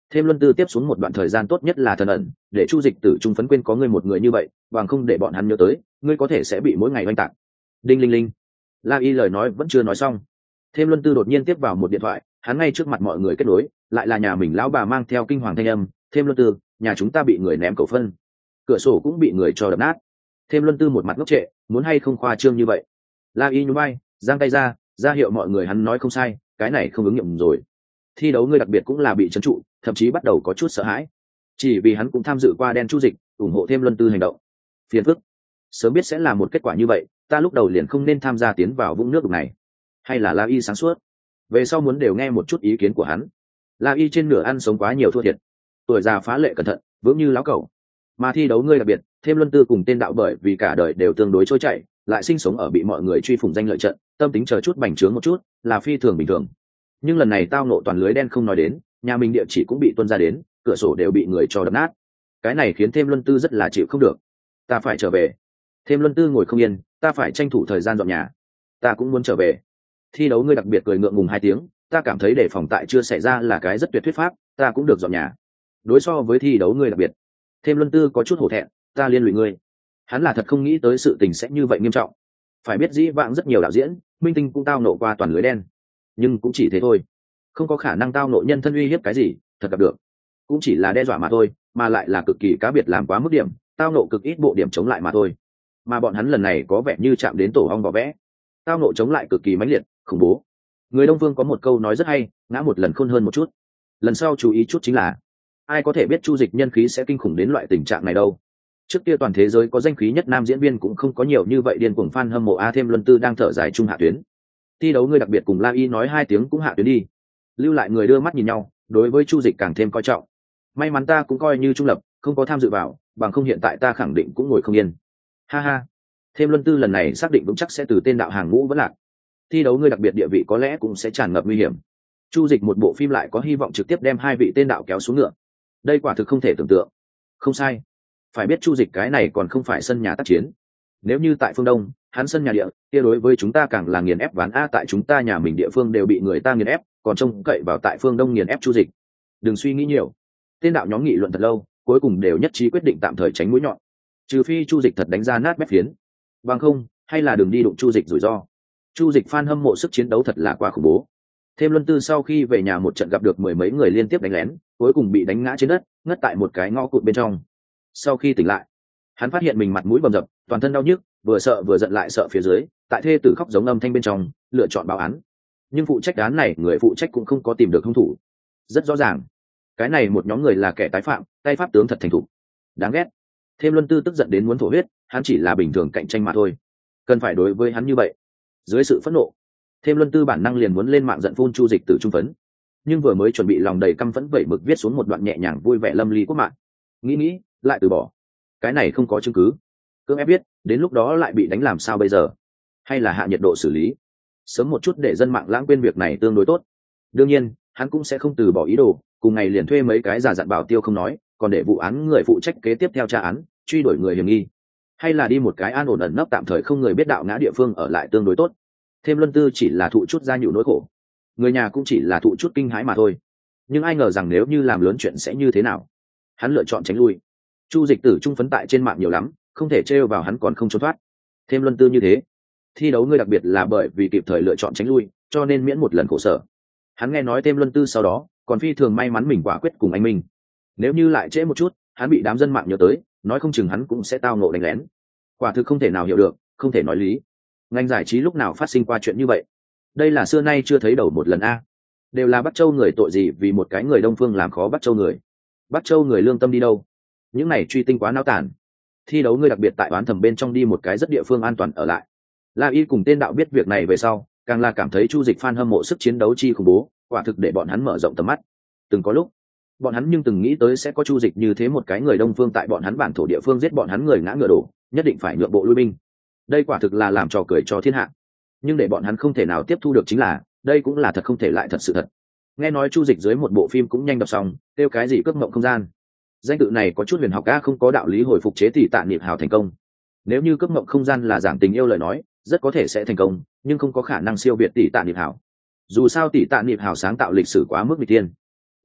Thêm Luân Tư tiếp xuống một đoạn thời gian tốt nhất là thần ẩn, để Chu Dịch Tử trung phấn quên có ngươi một người như vậy, bằng không để bọn hắn nhớ tới, ngươi có thể sẽ bị mỗi ngày oanh tạc. Đinh linh linh. La Y lời nói vẫn chưa nói xong. Thêm Luân Tư đột nhiên tiếp vào một điện thoại, hắn ngay trước mặt mọi người kết nối, lại là nhà mình lão bà mang theo kinh hoàng thanh âm, "Thêm Luân Tư, nhà chúng ta bị người ném cầu phân, cửa sổ cũng bị người cho đập nát." Thêm Luân Tư một mặt ngốc trệ, muốn hay không khoa trương như vậy. La Y nhún vai, giang tay ra hiệu mọi người hắn nói không sai, cái này không ứng nghiệm rồi. Thi đấu ngươi đặc biệt cũng là bị trấn trụ, thậm chí bắt đầu có chút sợ hãi, chỉ vì hắn cũng tham dự qua đen chu dịch, ủng hộ Thêm Luân Tư hành động. Phiền phức, sớm biết sẽ là một kết quả như vậy, ta lúc đầu liền không nên tham gia tiến vào vũng nước đục này. Hay là La Y sáng suốt, về sau muốn đều nghe một chút ý kiến của hắn. La Y trên nửa ăn sống quá nhiều thua thiệt, tuổi già phá lệ cẩn thận, vững như láo cẩu. Mà thi đấu ngươi đặc biệt, Thêm Luân Tư cùng tên đạo bởi vì cả đời đều tương đối trôi chảy, lại sinh sống ở bị mọi người truy phủng danh lợi trận, tâm tính chờ chút bành trướng một chút, là phi thường bình thường. Nhưng lần này tao nộ toàn lưới đen không nói đến, nhà mình địa chỉ cũng bị tuân ra đến, cửa sổ đều bị người cho đập nát. Cái này khiến Thêm Luân Tư rất là chịu không được. Ta phải trở về. Thêm Luân Tư ngồi không yên, ta phải tranh thủ thời gian dọn nhà. Ta cũng muốn trở về. Thi đấu ngươi đặc biệt cười ngượng ngùng 2 tiếng, ta cảm thấy để phòng tại chưa xảy ra là cái rất tuyệt thuyết pháp, ta cũng được dọn nhà. Đối so với thi đấu ngươi đặc biệt, Thêm Luân Tư có chút hổ thẹn, ta liên lụy ngươi. Hắn là thật không nghĩ tới sự tình sẽ như vậy nghiêm trọng. Phải biết dĩ vãng rất nhiều đạo diễn, minh tinh cũng tao nộ qua toàn lưới đen, nhưng cũng chỉ thế thôi, không có khả năng tao nộ nhân thân uy hiếp cái gì, thật gặp được cũng chỉ là đe dọa mà thôi, mà lại là cực kỳ cá biệt làm quá mức điểm, tao nộ cực ít bộ điểm chống lại mà thôi. Mà bọn hắn lần này có vẻ như chạm đến tổ ong vỏ vẽ, tao nộ chống lại cực kỳ mãnh liệt, khủng bố. Người Đông Phương có một câu nói rất hay, ngã một lần khôn hơn một chút. Lần sau chú ý chút chính là, ai có thể biết Chu Dịch nhân khí sẽ kinh khủng đến loại tình trạng này đâu. Trước kia toàn thế giới có danh khí nhất nam diễn viên cũng không có nhiều như vậy điên cuồng fan hâm mộ. A Thêm Luân Tư đang thở dài trung hạ tuyến. Thi đấu ngươi đặc biệt cùng La Y nói 2 tiếng cũng hạ tuyến đi. Lưu lại người đưa mắt nhìn nhau, đối với Chu Dịch càng thêm coi trọng. May mắn ta cũng coi như trung lập, không có tham dự vào, bằng không hiện tại ta khẳng định cũng ngồi không yên. Ha ha. Thêm Luân Tư lần này xác định vững chắc sẽ từ tên đạo hàng ngũ vẫn lạc. Thi đấu ngươi đặc biệt địa vị có lẽ cũng sẽ tràn ngập nguy hiểm. Chu Dịch một bộ phim lại có hy vọng trực tiếp đem 2 vị tên đạo kéo xuống ngựa. Đây quả thực không thể tưởng tượng. Không sai. Phải biết Chu Dịch cái này còn không phải sân nhà tác chiến. Nếu như tại phương Đông, hắn sân nhà địa, kia đối với chúng ta càng là nghiền ép ván. A tại chúng ta nhà mình địa phương đều bị người ta nghiền ép, còn trông cậy vào tại phương Đông nghiền ép Chu Dịch. Đừng suy nghĩ nhiều. Tên đạo nhóm nghị luận thật lâu, cuối cùng đều nhất trí quyết định tạm thời tránh mũi nhọn. Trừ phi Chu Dịch thật đánh ra nát bét phiến, bằng không, hay là đừng đi đụng Chu Dịch rủi ro. Chu Dịch fan hâm mộ sức chiến đấu thật là quá khủng bố. Thêm Luân Tư sau khi về nhà một trận gặp được 10 mấy người liên tiếp đánh lén, cuối cùng bị đánh ngã trên đất, ngất tại một cái ngõ cụt bên trong. Sau khi tỉnh lại, hắn phát hiện mình mặt mũi bầm dập, toàn thân đau nhức, vừa sợ vừa giận lại sợ phía dưới, tại thê tử khóc giống âm thanh bên trong, lựa chọn báo án. Nhưng phụ trách án này, người phụ trách cũng không có tìm được hung thủ. Rất rõ ràng, cái này một nhóm người là kẻ tái phạm, tay pháp tướng thật thành thục. Đáng ghét. Thêm Luân Tư tức giận đến muốn thổ huyết, hắn chỉ là bình thường cạnh tranh mà thôi. Cần phải đối với hắn như vậy. Dưới sự phẫn nộ, Thêm Luân Tư bản năng liền muốn lên mạng giận phun Chu Dịch Tử trung phấn. Nhưng vừa mới chuẩn bị lòng đầy căm phẫn vẩy mực viết xuống một đoạn nhẹ nhàng vui vẻ lâm ly quốc mạng. Nghĩ, lại từ bỏ. Cái này không có chứng cứ. Cưỡng ép viết, đến lúc đó lại bị đánh làm sao bây giờ? Hay là hạ nhiệt độ xử lý? Sớm một chút để dân mạng lãng quên việc này tương đối tốt. Đương nhiên, hắn cũng sẽ không từ bỏ ý đồ, cùng ngày liền thuê mấy cái giả dặn bảo tiêu không nói, còn để vụ án người phụ trách kế tiếp theo tra án, truy đuổi người hiểm nghi. Hay là đi một cái an ổn ẩn nấp tạm thời không người biết đạo ngã địa phương ở lại tương đối tốt. Thêm Luân Tư chỉ là thụ chút gia nhũ nỗi khổ, người nhà cũng chỉ là thụ chút kinh hãi mà thôi. Nhưng ai ngờ rằng nếu như làm lớn chuyện sẽ như thế nào. Hắn lựa chọn tránh lui. Chu Dịch Tử trung phấn tại trên mạng nhiều lắm, không thể trêu vào hắn còn không trốn thoát. Thêm Luân Tư như thế, thi đấu ngươi đặc biệt là bởi vì kịp thời lựa chọn tránh lui, cho nên miễn một lần khổ sở. Hắn nghe nói Thêm Luân Tư sau đó, còn phi thường may mắn mình quả quyết cùng anh Minh. Nếu như lại trễ một chút, hắn bị đám dân mạng nhớ tới, nói không chừng hắn cũng sẽ tao ngộ đánh lén. Quả thực không thể nào hiểu được, không thể nói lý. Ngành giải trí lúc nào phát sinh qua chuyện như vậy? Đây là xưa nay chưa thấy đầu một lần a. Đều là Bắc Châu người tội gì vì một cái người Đông Phương làm khó Bắc Châu người? Bắc Châu người lương tâm đi đâu? Những này truy tinh quá náo tản. Thi đấu ngươi đặc biệt tại oán thầm bên trong đi một cái rất địa phương an toàn ở lại. La Y cùng tên đạo biết việc này về sau, càng là cảm thấy Chu Dịch fan hâm mộ sức chiến đấu chi khủng bố, quả thực để bọn hắn mở rộng tầm mắt. Từng có lúc, bọn hắn nhưng từng nghĩ tới sẽ có Chu Dịch như thế một cái người Đông Phương tại bọn hắn bản thổ địa phương giết bọn hắn người ngã ngựa đổ, nhất định phải nhượng bộ lui binh. Đây quả thực là làm trò cười cho thiên hạ. Nhưng để bọn hắn không thể nào tiếp thu được chính là, đây cũng là thật không thể lại thật sự thật. Nghe nói Chu Dịch dưới một bộ phim cũng nhanh đọc xong, kêu cái gì cướp mộng không gian. Danh tự này có chút huyền học a, không có đạo lý hồi phục chế tỷ tạ niệm hào thành công. Nếu như cướp mộng không gian là giảng tình yêu lời nói, rất có thể sẽ thành công, nhưng không có khả năng siêu việt tỷ tạ niệm hào. Dù sao tỷ tạ niệm hào sáng tạo lịch sử quá mức nghịch tiên.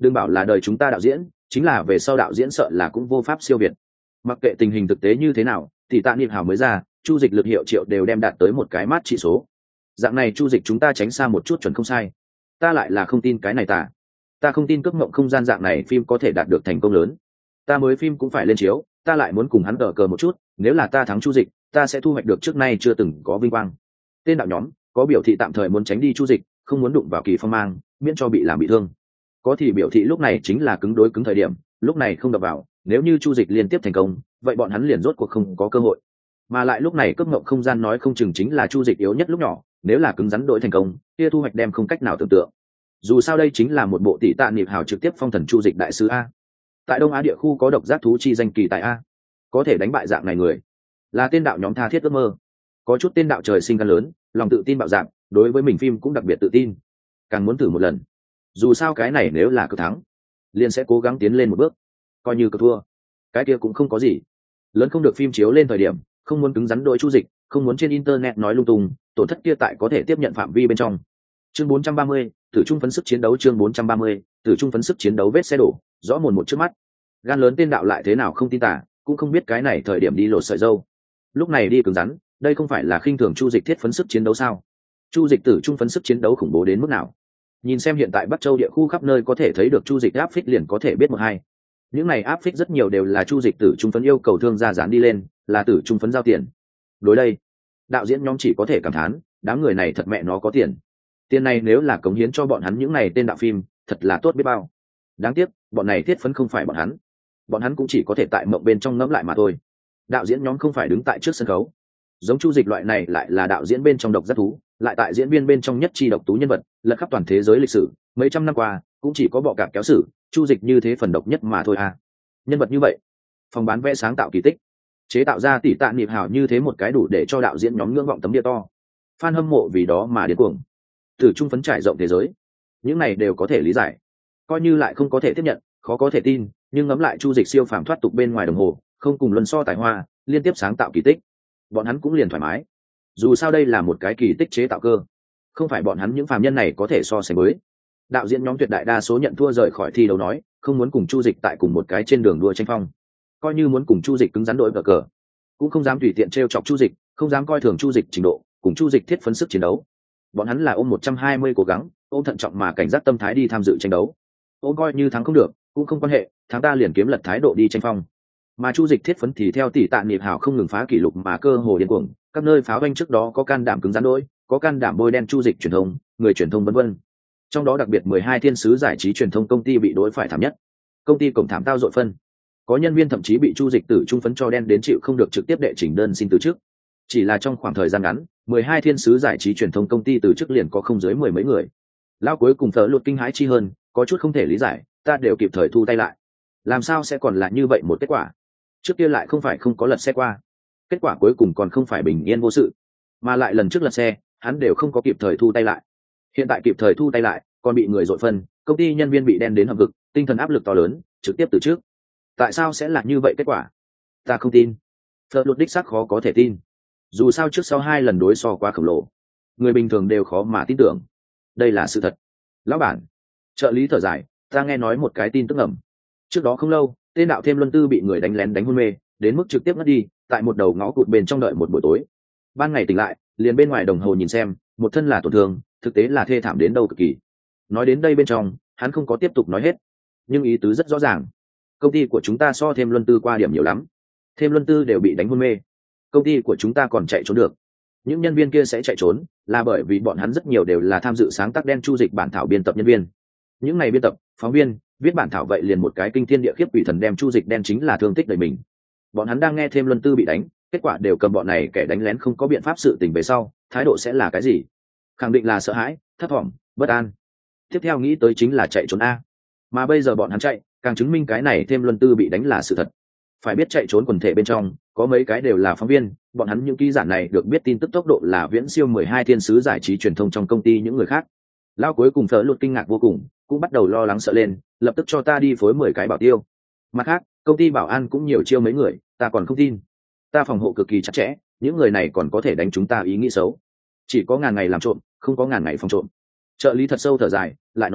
đừng bảo là đời chúng ta đạo diễn, chính là về sau đạo diễn sợ là cũng vô pháp siêu việt. Mặc kệ tình hình thực tế như thế nào thì Tạ Niệm Hào mới ra, chu dịch lực hiệu triệu đều đem đạt tới một cái mát trị số. Dạng này chu dịch chúng ta tránh xa một chút chuẩn không sai. Ta lại là không tin cái này ta không tin cướp mộng không gian dạng này phim có thể đạt được thành công lớn. Ta mới phim cũng phải lên chiếu, ta lại muốn cùng hắn cờ cờ một chút, nếu là ta thắng chu dịch ta sẽ thu hoạch được trước nay chưa từng có vinh quang. Tên đạo nhóm có biểu thị tạm thời muốn tránh đi chu dịch, không muốn đụng vào Kỳ Phong mang, miễn cho bị làm bị thương. Có thì biểu thị lúc này chính là cứng đối cứng thời điểm, lúc này không đập vào, nếu như chu dịch liên tiếp thành công vậy bọn hắn liền rốt cuộc không có cơ hội. Mà lại lúc này cướp mộng không gian nói không chừng chính là chu dịch yếu nhất lúc nhỏ, nếu là cứng rắn đổi thành công kia thu hoạch đem không cách nào tưởng tượng. Dù sao đây chính là một bộ tỷ Tạ Niệm Hào trực tiếp phong thần chu dịch đại sứ a. Tại Đông Á địa khu có độc giác thú chi danh kỳ tại a, có thể đánh bại dạng này người là tên đạo nhóm tha thiết ước mơ. Có chút tên đạo trời sinh gan lớn, lòng tự tin bạo dạng, đối với mình phim cũng đặc biệt tự tin, càng muốn thử một lần. Dù sao cái này nếu là cực thắng liền sẽ cố gắng tiến lên một bước, coi như cực thua cái kia cũng không có gì. Lớn không được phim chiếu lên thời điểm không muốn cứng rắn đội chu dịch, không muốn trên internet nói lung tung, tổn thất kia tại có thể tiếp nhận phạm vi bên trong. Chương 430, tử trung phấn sức chiến đấu. Chương 430, tử trung phấn sức chiến đấu. Vết xe đổ rõ mồn một trước mắt, gan lớn tên đạo lại thế nào không tin tả, cũng không biết cái này thời điểm đi lột sợi dâu, lúc này đi cứng rắn, đây không phải là khinh thường chu dịch thiết phấn sức chiến đấu sao? Chu dịch tử trung phấn sức chiến đấu khủng bố đến mức nào? Nhìn xem hiện tại Bắc Châu địa khu khắp nơi có thể thấy được chu dịch áp phích liền có thể biết một hai. Những này áp phích rất nhiều đều là chu dịch tử trung phấn yêu cầu thương gia dán đi lên, là tử trung phấn giao tiền. Đối đây đạo diễn nhóm chỉ có thể cảm thán, đám người này thật mẹ nó có tiền. Tiền này nếu là cống hiến cho bọn hắn những này tên đạo phim thật là tốt biết bao. Đáng tiếc bọn này thiết phấn không phải bọn hắn cũng chỉ có thể tại mộng bên trong ngẫm lại mà thôi. Đạo diễn nhóm không phải đứng tại trước sân khấu, giống chu dịch loại này lại là đạo diễn bên trong độc giác thú, lại tại diễn viên bên trong nhất chi độc tú nhân vật, lật khắp toàn thế giới lịch sử mấy trăm năm qua cũng chỉ có bọ cạp kéo sử chu dịch như thế phần độc nhất mà thôi à. Nhân vật như vậy phòng bán vé sáng tạo kỳ tích, chế tạo ra tỷ Tạ Niệm Hào như thế một cái đủ để cho đạo diễn nhóm ngưỡng vọng tấm địa to, fan hâm mộ vì đó mà điên cuồng. Từ trung phấn trải rộng thế giới, những này đều có thể lý giải, coi như lại không có thể tiếp nhận, khó có thể tin, nhưng ngẫm lại chu dịch siêu phàm thoát tục bên ngoài đồng hồ, không cùng luân so tài hoa, liên tiếp sáng tạo kỳ tích, bọn hắn cũng liền thoải mái. Dù sao đây là một cái kỳ tích chế tạo cơ, không phải bọn hắn những phàm nhân này có thể so sánh với. Đạo diễn nhóm tuyệt đại đa số nhận thua rời khỏi thi đấu, nói không muốn cùng chu dịch tại cùng một cái trên đường đua tranh phong, coi như muốn cùng chu dịch cứng rắn đội cờ cờ cũng không dám tùy tiện t chọc chu dịch, không dám coi thường chu dịch trình độ, cùng chu dịch thiết phấn sức chiến đấu. Bọn hắn là ôm 120 cố gắng, ôm thận trọng mà cảnh giác tâm thái đi tham dự tranh đấu, ôm coi như thắng không được cũng không quan hệ, thắng ta liền kiếm lật thái độ đi tranh phong. Mà chu dịch thiết phấn thì theo tỷ Tạ Niệm Hào không ngừng phá kỷ lục mà cơ hồ điên cuồng, các nơi pháo banh trước đó có can đảm cứng rắn đôi, có can đảm bôi đen chu dịch truyền thông, người truyền thông vân vân. Trong đó đặc biệt 12 thiên sứ giải trí truyền thông công ty bị đối phải thảm nhất, công ty cổng thảm tao dội phân, có nhân viên thậm chí bị chu dịch tử trung phấn cho đen đến chịu không được trực tiếp đệ trình đơn xin từ chức. Chỉ là trong khoảng thời gian ngắn 12 thiên sứ giải trí truyền thông công ty từ chức liền có không dưới 10 mấy người. Lao cuối cùng thở lụt kinh hãi chi hơn, có chút không thể lý giải, ta đều kịp thời thu tay lại, làm sao sẽ còn là như vậy một kết quả? Trước kia lại không phải không có lật xe qua, kết quả cuối cùng còn không phải bình yên vô sự, mà lại lần trước lật xe hắn đều không có kịp thời thu tay lại, hiện tại kịp thời thu tay lại còn bị người dội phân, công ty nhân viên bị đen đến hầm vực, tinh thần áp lực to lớn, trực tiếp từ trước. Tại sao sẽ là như vậy kết quả? Ta không tin. Phật luật đích xác khó có thể tin, dù sao trước sau 2 lần đối so quá khổng lồ, người bình thường đều khó mà tin tưởng đây là sự thật. Lão bản, trợ lý thở dài, ta nghe nói một cái tin tức ẩm, trước đó không lâu tên đạo Thêm Luân Tư bị người đánh lén đánh hôn mê đến mức trực tiếp ngất đi tại một đầu ngõ cụt bên trong đợi một buổi tối, ban ngày tỉnh lại liền bên ngoài đồng hồ nhìn xem, một thân là tổn thương, thực tế là thê thảm đến đâu cực kỳ. Nói đến đây bên trong hắn không có tiếp tục nói hết, nhưng ý tứ rất rõ ràng, công ty của chúng ta so Thêm Luân Tư qua điểm nhiều lắm, Thêm Luân Tư đều bị đánh hôn mê, công ty của chúng ta còn chạy trốn được. Những nhân viên kia sẽ chạy trốn là bởi vì bọn hắn rất nhiều đều là tham dự sáng tác đen chu dịch bản thảo biên tập nhân viên. Những này biên tập, phóng viên viết bản thảo vậy liền một cái kinh thiên địa khiếp quỷ thần đem chu dịch đen chính là thương tích đầy mình. Bọn hắn đang nghe Thêm Luân Tư bị đánh, kết quả đều cầm bọn này kẻ đánh lén không có biện pháp sự tình về sau, thái độ sẽ là cái gì? Khẳng định là sợ hãi, thất vọng, bất an. Tiếp theo nghĩ tới chính là chạy trốn a. Mà bây giờ bọn hắn chạy, càng chứng minh cái này Thêm Luân Tư bị đánh là sự thật. Phải biết chạy trốn quần thể bên trong có mấy cái đều là phóng viên, bọn hắn những ký giả này được biết tin tức tốc độ là viễn siêu 12 thiên sứ giải trí truyền thông trong công ty những người khác. Lao cuối cùng Phở Lụt kinh ngạc vô cùng, cũng bắt đầu lo lắng sợ lên, lập tức cho ta đi phối 10 cái bảo tiêu. Mặt khác công ty bảo an cũng nhiều chiêu mấy người, ta còn không tin, ta phòng hộ cực kỳ chặt chẽ, những người này còn có thể đánh chúng ta ý nghĩ xấu. Chỉ có ngàn ngày làm trộm, không có ngàn ngày phòng trộm. Trợ lý thật sâu thở dài lại nói,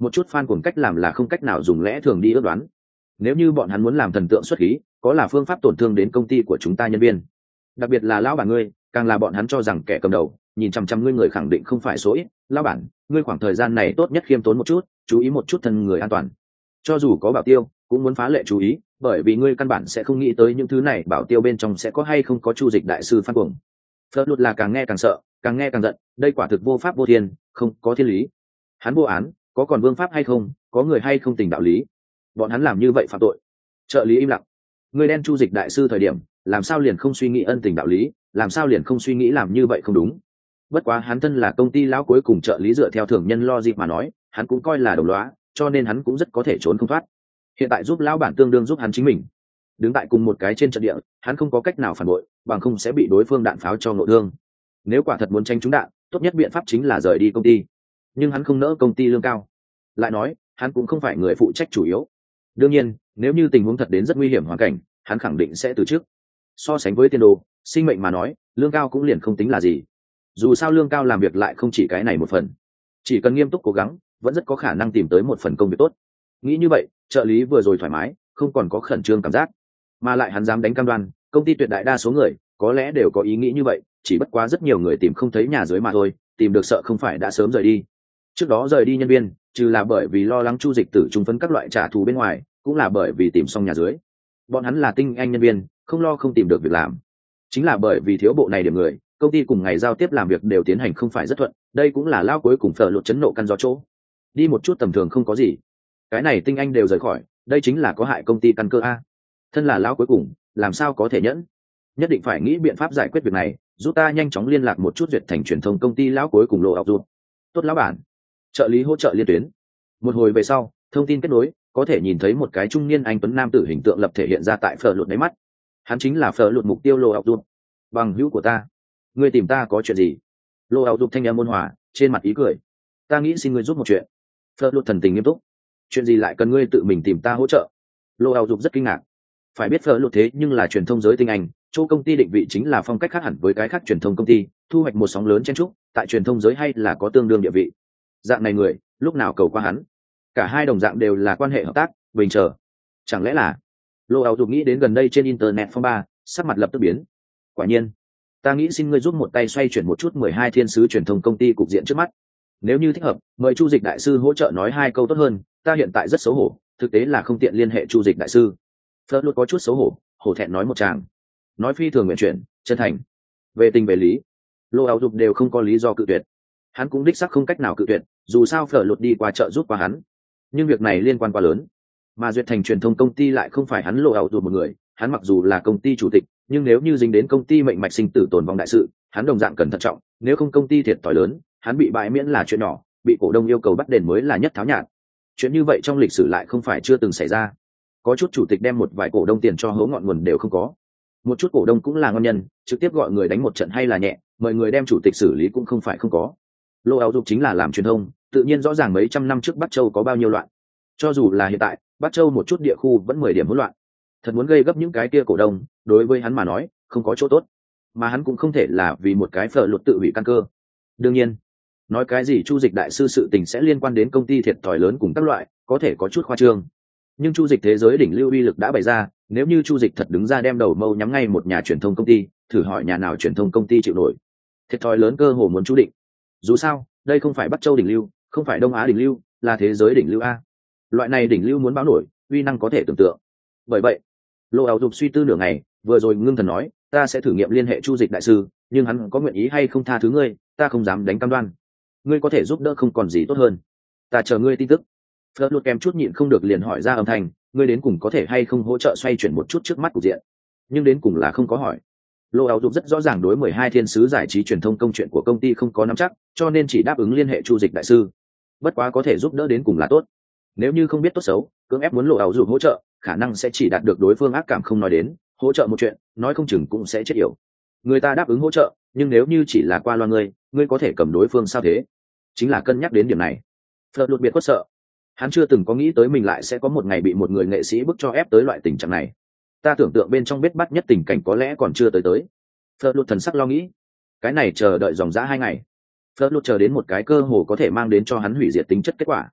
một chút fan cuồng cách làm là không cách nào dùng lẽ thường đi ước đoán. Nếu như bọn hắn muốn làm thần tượng xuất khí, có là phương pháp tổn thương đến công ty của chúng ta nhân viên, đặc biệt là lão bản ngươi, càng là bọn hắn cho rằng kẻ cầm đầu nhìn chằm chằm ngươi người khẳng định không phải số ít. Lão bản, ngươi khoảng thời gian này tốt nhất khiêm tốn một chút, chú ý một chút thân người an toàn, cho dù có bảo tiêu cũng muốn phá lệ chú ý, bởi vì ngươi căn bản sẽ không nghĩ tới những thứ này bảo tiêu bên trong sẽ có hay không có chu dịch đại sư fan cuồng. Phớt lụt là càng nghe càng sợ, càng nghe càng giận, đây quả thực vô pháp vô thiên, không có thiên lý. Hắn vô án, có còn vương pháp hay không, có người hay không tình đạo lý, bọn hắn làm như vậy phạm tội. Trợ lý im lặng. Người đen chu dịch đại sư thời điểm làm sao liền không suy nghĩ ân tình đạo lý, làm sao liền không suy nghĩ làm như vậy không đúng. Bất quá hắn thân là công ty lão, cuối cùng trợ lý dựa theo thường nhân logic mà nói, hắn cũng coi là đồng lõa, cho nên hắn cũng rất có thể trốn không thoát. Hiện tại giúp lão bản tương đương giúp hắn chính mình. Đứng tại cùng một cái trên trận địa, hắn không có cách nào phản bội, bằng không sẽ bị đối phương đạn pháo cho ngộ thương. Nếu quả thật muốn tranh trúng đạn, tốt nhất biện pháp chính là rời đi công ty. Nhưng hắn không nỡ công ty lương cao. Lại nói, hắn cũng không phải người phụ trách chủ yếu. Đương nhiên, nếu như tình huống thật đến rất nguy hiểm hoàn cảnh, hắn khẳng định sẽ từ chức. So sánh với tiền đồ, sinh mệnh mà nói, lương cao cũng liền không tính là gì. Dù sao lương cao làm việc lại không chỉ cái này một phần, chỉ cần nghiêm túc cố gắng, vẫn rất có khả năng tìm tới một phần công việc tốt. Nghĩ như vậy, trợ lý vừa rồi thoải mái, không còn có khẩn trương cảm giác, mà lại hắn dám đánh cam đoan, công ty tuyệt đại đa số người có lẽ đều có ý nghĩ như vậy, chỉ bất quá rất nhiều người tìm không thấy nhà dưới mà thôi, tìm được sợ không phải đã sớm rời đi. Trước đó rời đi nhân viên, trừ là bởi vì lo lắng chu dịch tử trung phấn các loại trả thù bên ngoài, cũng là bởi vì tìm xong nhà dưới. Bọn hắn là tinh anh nhân viên, không lo không tìm được việc làm. Chính là bởi vì thiếu bộ này điểm người, công ty cùng ngày giao tiếp làm việc đều tiến hành không phải rất thuận, đây cũng là lao cuối cùng phở lột chấn nộ căn do chỗ. Đi một chút tầm thường không có gì, cái này tinh anh đều rời khỏi, đây chính là có hại công ty căn cơ a. Thân là lao cuối cùng, làm sao có thể nhẫn? Nhất định phải nghĩ biện pháp giải quyết việc này, giúp ta nhanh chóng liên lạc một chút duyệt thành truyền thông công ty lão cuối cùng lộ ọc rụt. Tốt lão bản. Trợ lý hỗ trợ liên tuyến. Một hồi về sau, thông tin kết nối, có thể nhìn thấy một cái trung niên anh tuấn nam tử hình tượng lập thể hiện ra tại phở lụt đáy mắt. Hắn chính là phở lụt mục tiêu lộ ọc rụt. Bằng hữu của ta, ngươi tìm ta có chuyện gì? Lộ ọc rụt thanh âm ôn hòa, trên mặt ý cười. Ta nghĩ xin ngươi giúp một chuyện. Phở lụt thần tình nghiêm túc. Chuyện gì lại cần ngươi tự mình tìm ta hỗ trợ? Lộ ọc rụt rất kinh ngạc. Phải biết phở lụt thế nhưng là truyền thông giới tinh anh, chỗ công ty định vị chính là phong cách khác hẳn với cái khác truyền thông công ty, thu hoạch một sóng lớn chen trúc, tại truyền thông giới hay là có tương đương địa vị. Dạng này người, lúc nào cầu qua hắn? Cả hai đồng dạng đều là quan hệ hợp tác, bình chờ. Chẳng lẽ là? Lô áo dục nghĩ đến gần đây trên internet phong ba, sắc mặt lập tức biến. Quả nhiên, ta nghĩ xin ngươi giúp một tay xoay chuyển một chút 12 thiên sứ truyền thông công ty cục diện trước mắt. Nếu như thích hợp, mời Chu Dịch đại sư hỗ trợ nói hai câu tốt hơn, ta hiện tại rất xấu hổ, thực tế là không tiện liên hệ Chu Dịch đại sư. Phớt luôn có chút xấu hổ, hổ thẹn nói một tràng. Nói phi thường nguyện chuyển, chân thành. Về tình về lý, Lô áo dục đều không có lý do cự tuyệt. Hắn cũng đích xác không cách nào cự tuyệt, dù sao phở lụt đi qua chợ giúp qua hắn, nhưng việc này liên quan quá lớn, mà duyệt thành truyền thông công ty lại không phải hắn lộ ảo tụt một người. Hắn mặc dù là công ty chủ tịch, nhưng nếu như dính đến công ty mệnh mạch sinh tử tồn vong đại sự, hắn đồng dạng cần thận trọng, nếu không công ty thiệt thòi lớn, hắn bị bãi miễn là chuyện nhỏ, bị cổ đông yêu cầu bắt đền mới là nhất tháo nhạt. Chuyện như vậy trong lịch sử lại không phải chưa từng xảy ra, có chút chủ tịch đem một vài cổ đông tiền cho hố ngọn nguồn đều không có, một chút cổ đông cũng là ngon nhân, trực tiếp gọi người đánh một trận hay là nhẹ, mời người đem chủ tịch xử lý cũng không phải không có. Lô áo dục chính là làm truyền thông, tự nhiên rõ ràng mấy trăm năm trước Bắc Châu có bao nhiêu loạn. Cho dù là hiện tại, Bắc Châu một chút địa khu vẫn 10 điểm hỗn loạn. Thật muốn gây gấp những cái kia cổ đông, đối với hắn mà nói, không có chỗ tốt. Mà hắn cũng không thể là vì một cái phở lụt tự hủy căn cơ. Đương nhiên, nói cái gì Chu Dịch đại sư sự tình sẽ liên quan đến công ty thiệt thòi lớn cùng các loại, có thể có chút khoa trương. Nhưng Chu Dịch thế giới đỉnh lưu uy lực đã bày ra, nếu như Chu Dịch thật đứng ra đem đầu mâu nhắm ngay một nhà truyền thông công ty, thử hỏi nhà nào truyền thông công ty chịu nổi. Thiệt thòi lớn cơ hồ muốn chú định. Dù sao, đây không phải Bắc Châu đỉnh lưu, không phải Đông Á đỉnh lưu, là thế giới đỉnh lưu a. Loại này đỉnh lưu muốn báo nổi, uy năng có thể tưởng tượng. Bởi vậy, Lô áo dục suy tư nửa ngày, vừa rồi ngưng thần nói, ta sẽ thử nghiệm liên hệ Chu Dịch đại sư, nhưng hắn có nguyện ý hay không tha thứ ngươi, ta không dám đánh cam đoan. Ngươi có thể giúp đỡ không còn gì tốt hơn. Ta chờ ngươi tin tức. Phớt luôn kèm chút nhịn không được liền hỏi ra âm thanh, ngươi đến cùng có thể hay không hỗ trợ xoay chuyển một chút trước mắt cục diện. Nhưng đến cùng là không có hỏi. Lô áo dục rất rõ ràng đối 12 thiên sứ giải trí truyền thông công chuyện của công ty không có nắm chắc, cho nên chỉ đáp ứng liên hệ Chu Dịch đại sư. Bất quá có thể giúp đỡ đến cùng là tốt. Nếu như không biết tốt xấu, cưỡng ép muốn Lô áo dục hỗ trợ, khả năng sẽ chỉ đạt được đối phương ác cảm không nói đến, hỗ trợ một chuyện, nói không chừng cũng sẽ chết yểu. Người ta đáp ứng hỗ trợ, nhưng nếu như chỉ là qua loa ngươi có thể cầm đối phương sao thế? Chính là cân nhắc đến điểm này. Phật đột biệt quất sợ. Hắn chưa từng có nghĩ tới mình lại sẽ có một ngày bị một người nghệ sĩ bức cho ép tới loại tình trạng này. Ta tưởng tượng bên trong bết bắt nhất tình cảnh có lẽ còn chưa tới. Phật lụt thần sắc lo nghĩ. Cái này chờ đợi dòng dã 2 ngày. Phật lụt chờ đến một cái cơ hồ có thể mang đến cho hắn hủy diệt tính chất kết quả.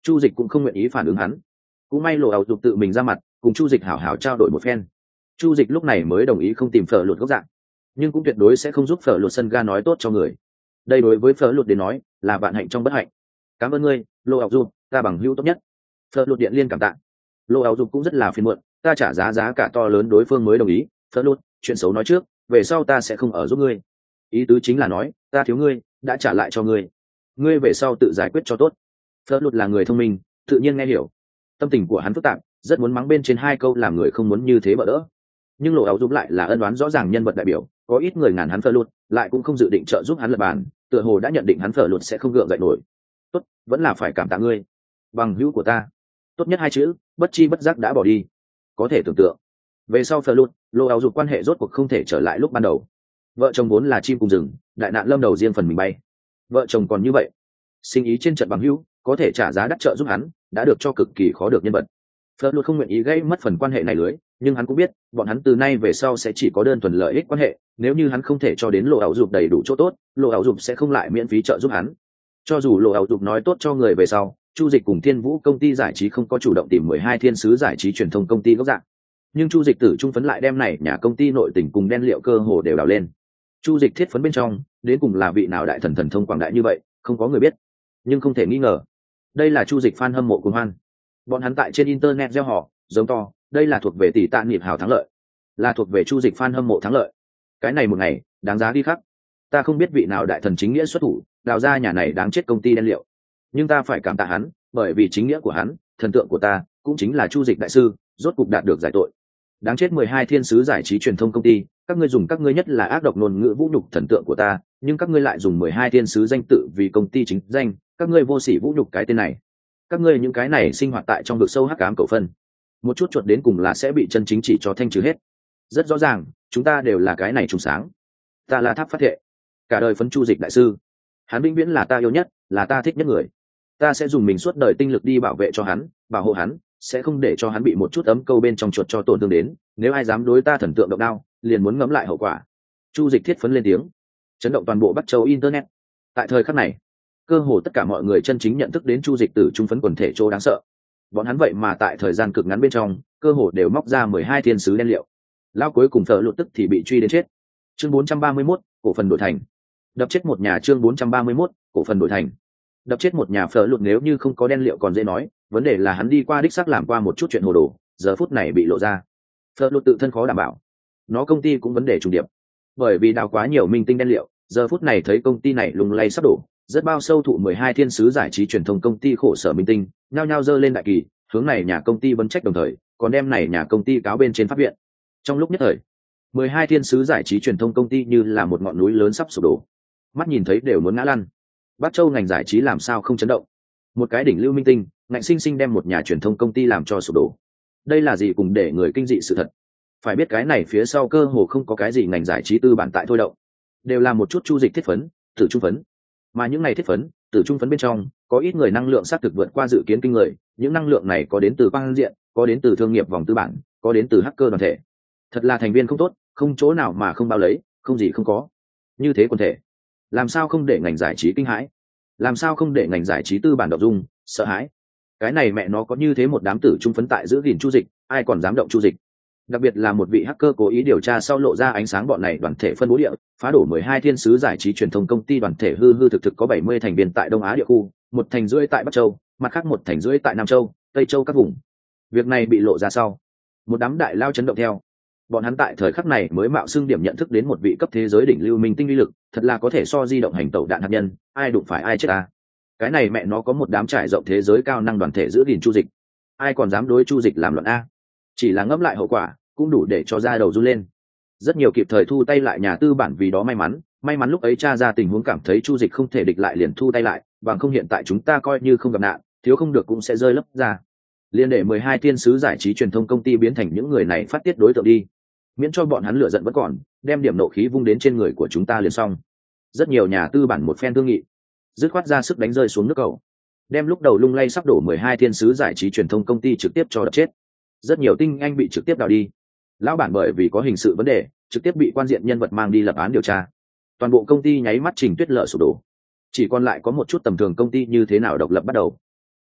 Chu Dịch cũng không nguyện ý phản ứng hắn. Cũng may Lộ Áo Dục tự mình ra mặt, cùng Chu Dịch hảo hảo trao đổi một phen. Chu Dịch lúc này mới đồng ý không tìm Phở Lụt gốc dạng, nhưng cũng tuyệt đối sẽ không giúp Phở Lụt sân ga nói tốt cho người. Đây đối với Phở Lụt đến nói, là vạn hạnh trong bất hạnh. Cảm ơn ngươi, Lộ Áo Dục, ta bằng hữu tốt nhất. Phở Lụt điện liên cảm tạ. Lộ Áo Dục cũng rất là phiền muộn, ta trả giá cả to lớn đối phương mới đồng ý. Phở Lụt, chuyện xấu nói trước, về sau ta sẽ không ở giúp ngươi. Ý tứ chính là nói, ta thiếu ngươi, đã trả lại cho ngươi. Ngươi về sau tự giải quyết cho tốt. Phở Lụt là người thông minh, tự nhiên nghe hiểu. Tâm tình của hắn phức tạp, rất muốn mắng bên trên hai câu làm người không muốn như thế bỡ đỡ. Nhưng Lộ Áo Dục lại là ân đoán rõ ràng nhân vật đại biểu, có ít người ngàn hắn Phở Lụt, lại cũng không dự định trợ giúp hắn lật bàn, tựa hồ đã nhận định hắn Phở Lụt sẽ không gượng dậy nổi. Tốt, vẫn là phải cảm tạ ngươi, bằng hữu của ta. Tốt nhất hai chữ, bất chi bất giác đã bỏ đi. Có thể tưởng tượng, về sau Phở Lụt, Lộ Áo Dục quan hệ rốt cuộc không thể trở lại lúc ban đầu. Vợ chồng vốn là chim cùng rừng, đại nạn lâm đầu riêng phần mình bay. Vợ chồng còn như vậy, sinh ý trên trận bằng hữu, có thể trả giá đắt trợ giúp hắn, đã được cho cực kỳ khó được nhân vật. Phật luật không nguyện ý gây mất phần quan hệ này lưới, nhưng hắn cũng biết bọn hắn từ nay về sau sẽ chỉ có đơn thuần lợi ích quan hệ. Nếu như hắn không thể cho đến Lộ Áo Dục đầy đủ chỗ tốt, Lộ Áo Dục sẽ không lại miễn phí trợ giúp hắn. Cho dù Lộ Áo Dục nói tốt cho người về sau, Chu Dịch cùng Thiên Vũ công ty giải trí không có chủ động tìm 12 thiên sứ giải trí truyền thông công ty gốc dạng, nhưng Chu Dịch tử trung phấn lại đem này nhà công ty nội tình cùng đen liệu cơ hồ đều đào lên. Chu Dịch thiết phấn bên trong, đến cùng là vị nào đại thần thần thông quảng đại như vậy, không có người biết, nhưng không thể nghi ngờ, đây là Chu Dịch fan hâm mộ cuồng hoan. Bọn hắn tại trên internet gieo họ giống to, đây là thuộc về tỷ tạ nghiệp hào thắng lợi, là thuộc về Chu Dịch fan hâm mộ thắng lợi. Cái này một ngày đáng giá đi khắc. Ta không biết vị nào đại thần chính nghĩa xuất thủ đào ra nhà này đáng chết công ty đen liệu, nhưng ta phải cảm tạ hắn, bởi vì chính nghĩa của hắn, thần tượng của ta cũng chính là Chu Dịch đại sư, rốt cục đạt được giải tội. Đáng chết 12 thiên sứ giải trí truyền thông công ty, các ngươi dùng các ngươi nhất là ác độc ngôn ngữ vũ nhục thần tượng của ta, nhưng các ngươi lại dùng 12 thiên sứ danh tự vì công ty chính danh, các ngươi vô sỉ vũ nhục cái tên này. Các ngươi những cái này sinh hoạt tại trong vực sâu hắc ám cầu phân, một chút chuột đến cùng là sẽ bị chân chính chỉ cho thanh trừ hết. Rất rõ ràng, chúng ta đều là cái này trùng sáng. Ta là tháp phát thệ, cả đời phấn Chu Dịch đại sư, hắn vĩnh viễn là ta yêu nhất, là ta thích nhất người. Ta sẽ dùng mình suốt đời tinh lực đi bảo vệ cho hắn, bảo hộ hắn, sẽ không để cho hắn bị một chút ấm câu bên trong chuột cho tổn thương đến. Nếu ai dám đối ta thần tượng động đao, liền muốn ngẫm lại hậu quả. Chu Dịch thiết phấn lên tiếng, chấn động toàn bộ Bắc Châu internet. Tại thời khắc này, cơ hồ tất cả mọi người chân chính nhận thức đến Chu Dịch tử trung phấn quần thể chỗ đáng sợ. Bọn hắn vậy mà tại thời gian cực ngắn bên trong, cơ hồ đều móc ra 12 thiên sứ đen liệu. Lao cuối cùng Phở Lụt tức thì bị truy đến chết. Chương 431, cổ phần đổi thành. Đập chết một nhà. Chương 431, cổ phần đổi thành. Đập chết một nhà. Phở Lụt nếu như không có đen liệu còn dễ nói, vấn đề là hắn đi qua đích xác làm qua một chút chuyện hồ đồ, giờ phút này bị lộ ra. Phở Lụt tự thân khó đảm bảo, nó công ty cũng vấn đề trùng điệp, bởi vì đào quá nhiều minh tinh đen liệu, giờ phút này thấy công ty này lung lay sắp đổ, rất bao sâu thụ 12 thiên sứ giải trí truyền thông công ty khổ sở minh tinh, nhao nhao dơ lên đại kỳ, hướng này nhà công ty vấn trách, đồng thời còn đem này nhà công ty cáo bên trên pháp viện. Trong lúc nhất thời, 12 thiên sứ giải trí truyền thông công ty như là một ngọn núi lớn sắp sụp đổ, mắt nhìn thấy đều muốn ngã lăn. Bắc Châu ngành giải trí làm sao không chấn động? Một cái đỉnh lưu minh tinh, ngạnh sinh sinh đem một nhà truyền thông công ty làm cho sụp đổ. Đây là gì cùng để người kinh dị sự thật. Phải biết cái này phía sau cơ hồ không có cái gì ngành giải trí tư bản tại thôi động, đều là một chút Chu Dịch thiết phấn, tử trung phấn. Mà những này thiết phấn, tử trung phấn bên trong, có ít người năng lượng xác thực vượt qua dự kiến kinh người, những năng lượng này có đến từ quang diện, có đến từ thương nghiệp vòng tư bản, có đến từ hacker đoàn thể. Thật là thành viên không tốt, không chỗ nào mà không bao lấy, không gì không có. Như thế quần thể, làm sao không để ngành giải trí kinh hãi? Làm sao không để ngành giải trí tư bản động dung, sợ hãi? Cái này mẹ nó có như thế một đám tử trung phấn tại giữ gìn Chu Dịch, ai còn dám động Chu Dịch? Đặc biệt là một vị hacker cố ý điều tra sau lộ ra ánh sáng bọn này đoàn thể phân bố địa, phá đổ 12 thiên sứ giải trí truyền thông công ty đoàn thể hư hư thực thực có 70 thành viên tại Đông Á địa khu, 1 thành rưỡi tại Bắc Châu, mặt khác 1 thành rưỡi tại Nam Châu, Tây Châu các vùng. Việc này bị lộ ra sau, một đám đại lao chấn động theo. Bọn hắn tại thời khắc này mới mạo xưng điểm nhận thức đến một vị cấp thế giới đỉnh lưu minh tinh uy lực, thật là có thể so di động hành tẩu đạn hạt nhân, ai đụng phải ai chết à. Cái này mẹ nó có một đám trải rộng thế giới cao năng đoàn thể giữ gìn Chu Dịch, ai còn dám đối Chu Dịch làm loạn a? Chỉ là ngẫm lại hậu quả cũng đủ để cho da đầu run lên. Rất nhiều kịp thời thu tay lại nhà tư bản vì đó may mắn lúc ấy tra ra tình huống cảm thấy Chu Dịch không thể địch lại liền thu tay lại, bằng không hiện tại chúng ta coi như không gặp nạn, thiếu không được cũng sẽ rơi lấp ra. Liên để 12 thiên sứ giải trí truyền thông công ty biến thành những người này phát tiết đối tượng đi, miễn cho bọn hắn lửa giận vẫn còn, đem điểm nộ khí vung đến trên người của chúng ta liền xong. Rất nhiều nhà tư bản một phen thương nghị, dứt khoát ra sức đánh rơi xuống nước cầu, đem lúc đầu lung lay sắp đổ 12 thiên sứ giải trí truyền thông công ty trực tiếp cho đập chết. Rất nhiều tinh anh bị trực tiếp đào đi, lão bản bởi vì có hình sự vấn đề trực tiếp bị quan diện nhân vật mang đi lập án điều tra. Toàn bộ công ty nháy mắt trình tuyết lở sụp đổ, chỉ còn lại có một chút tầm thường công ty như thế nào độc lập bắt đầu.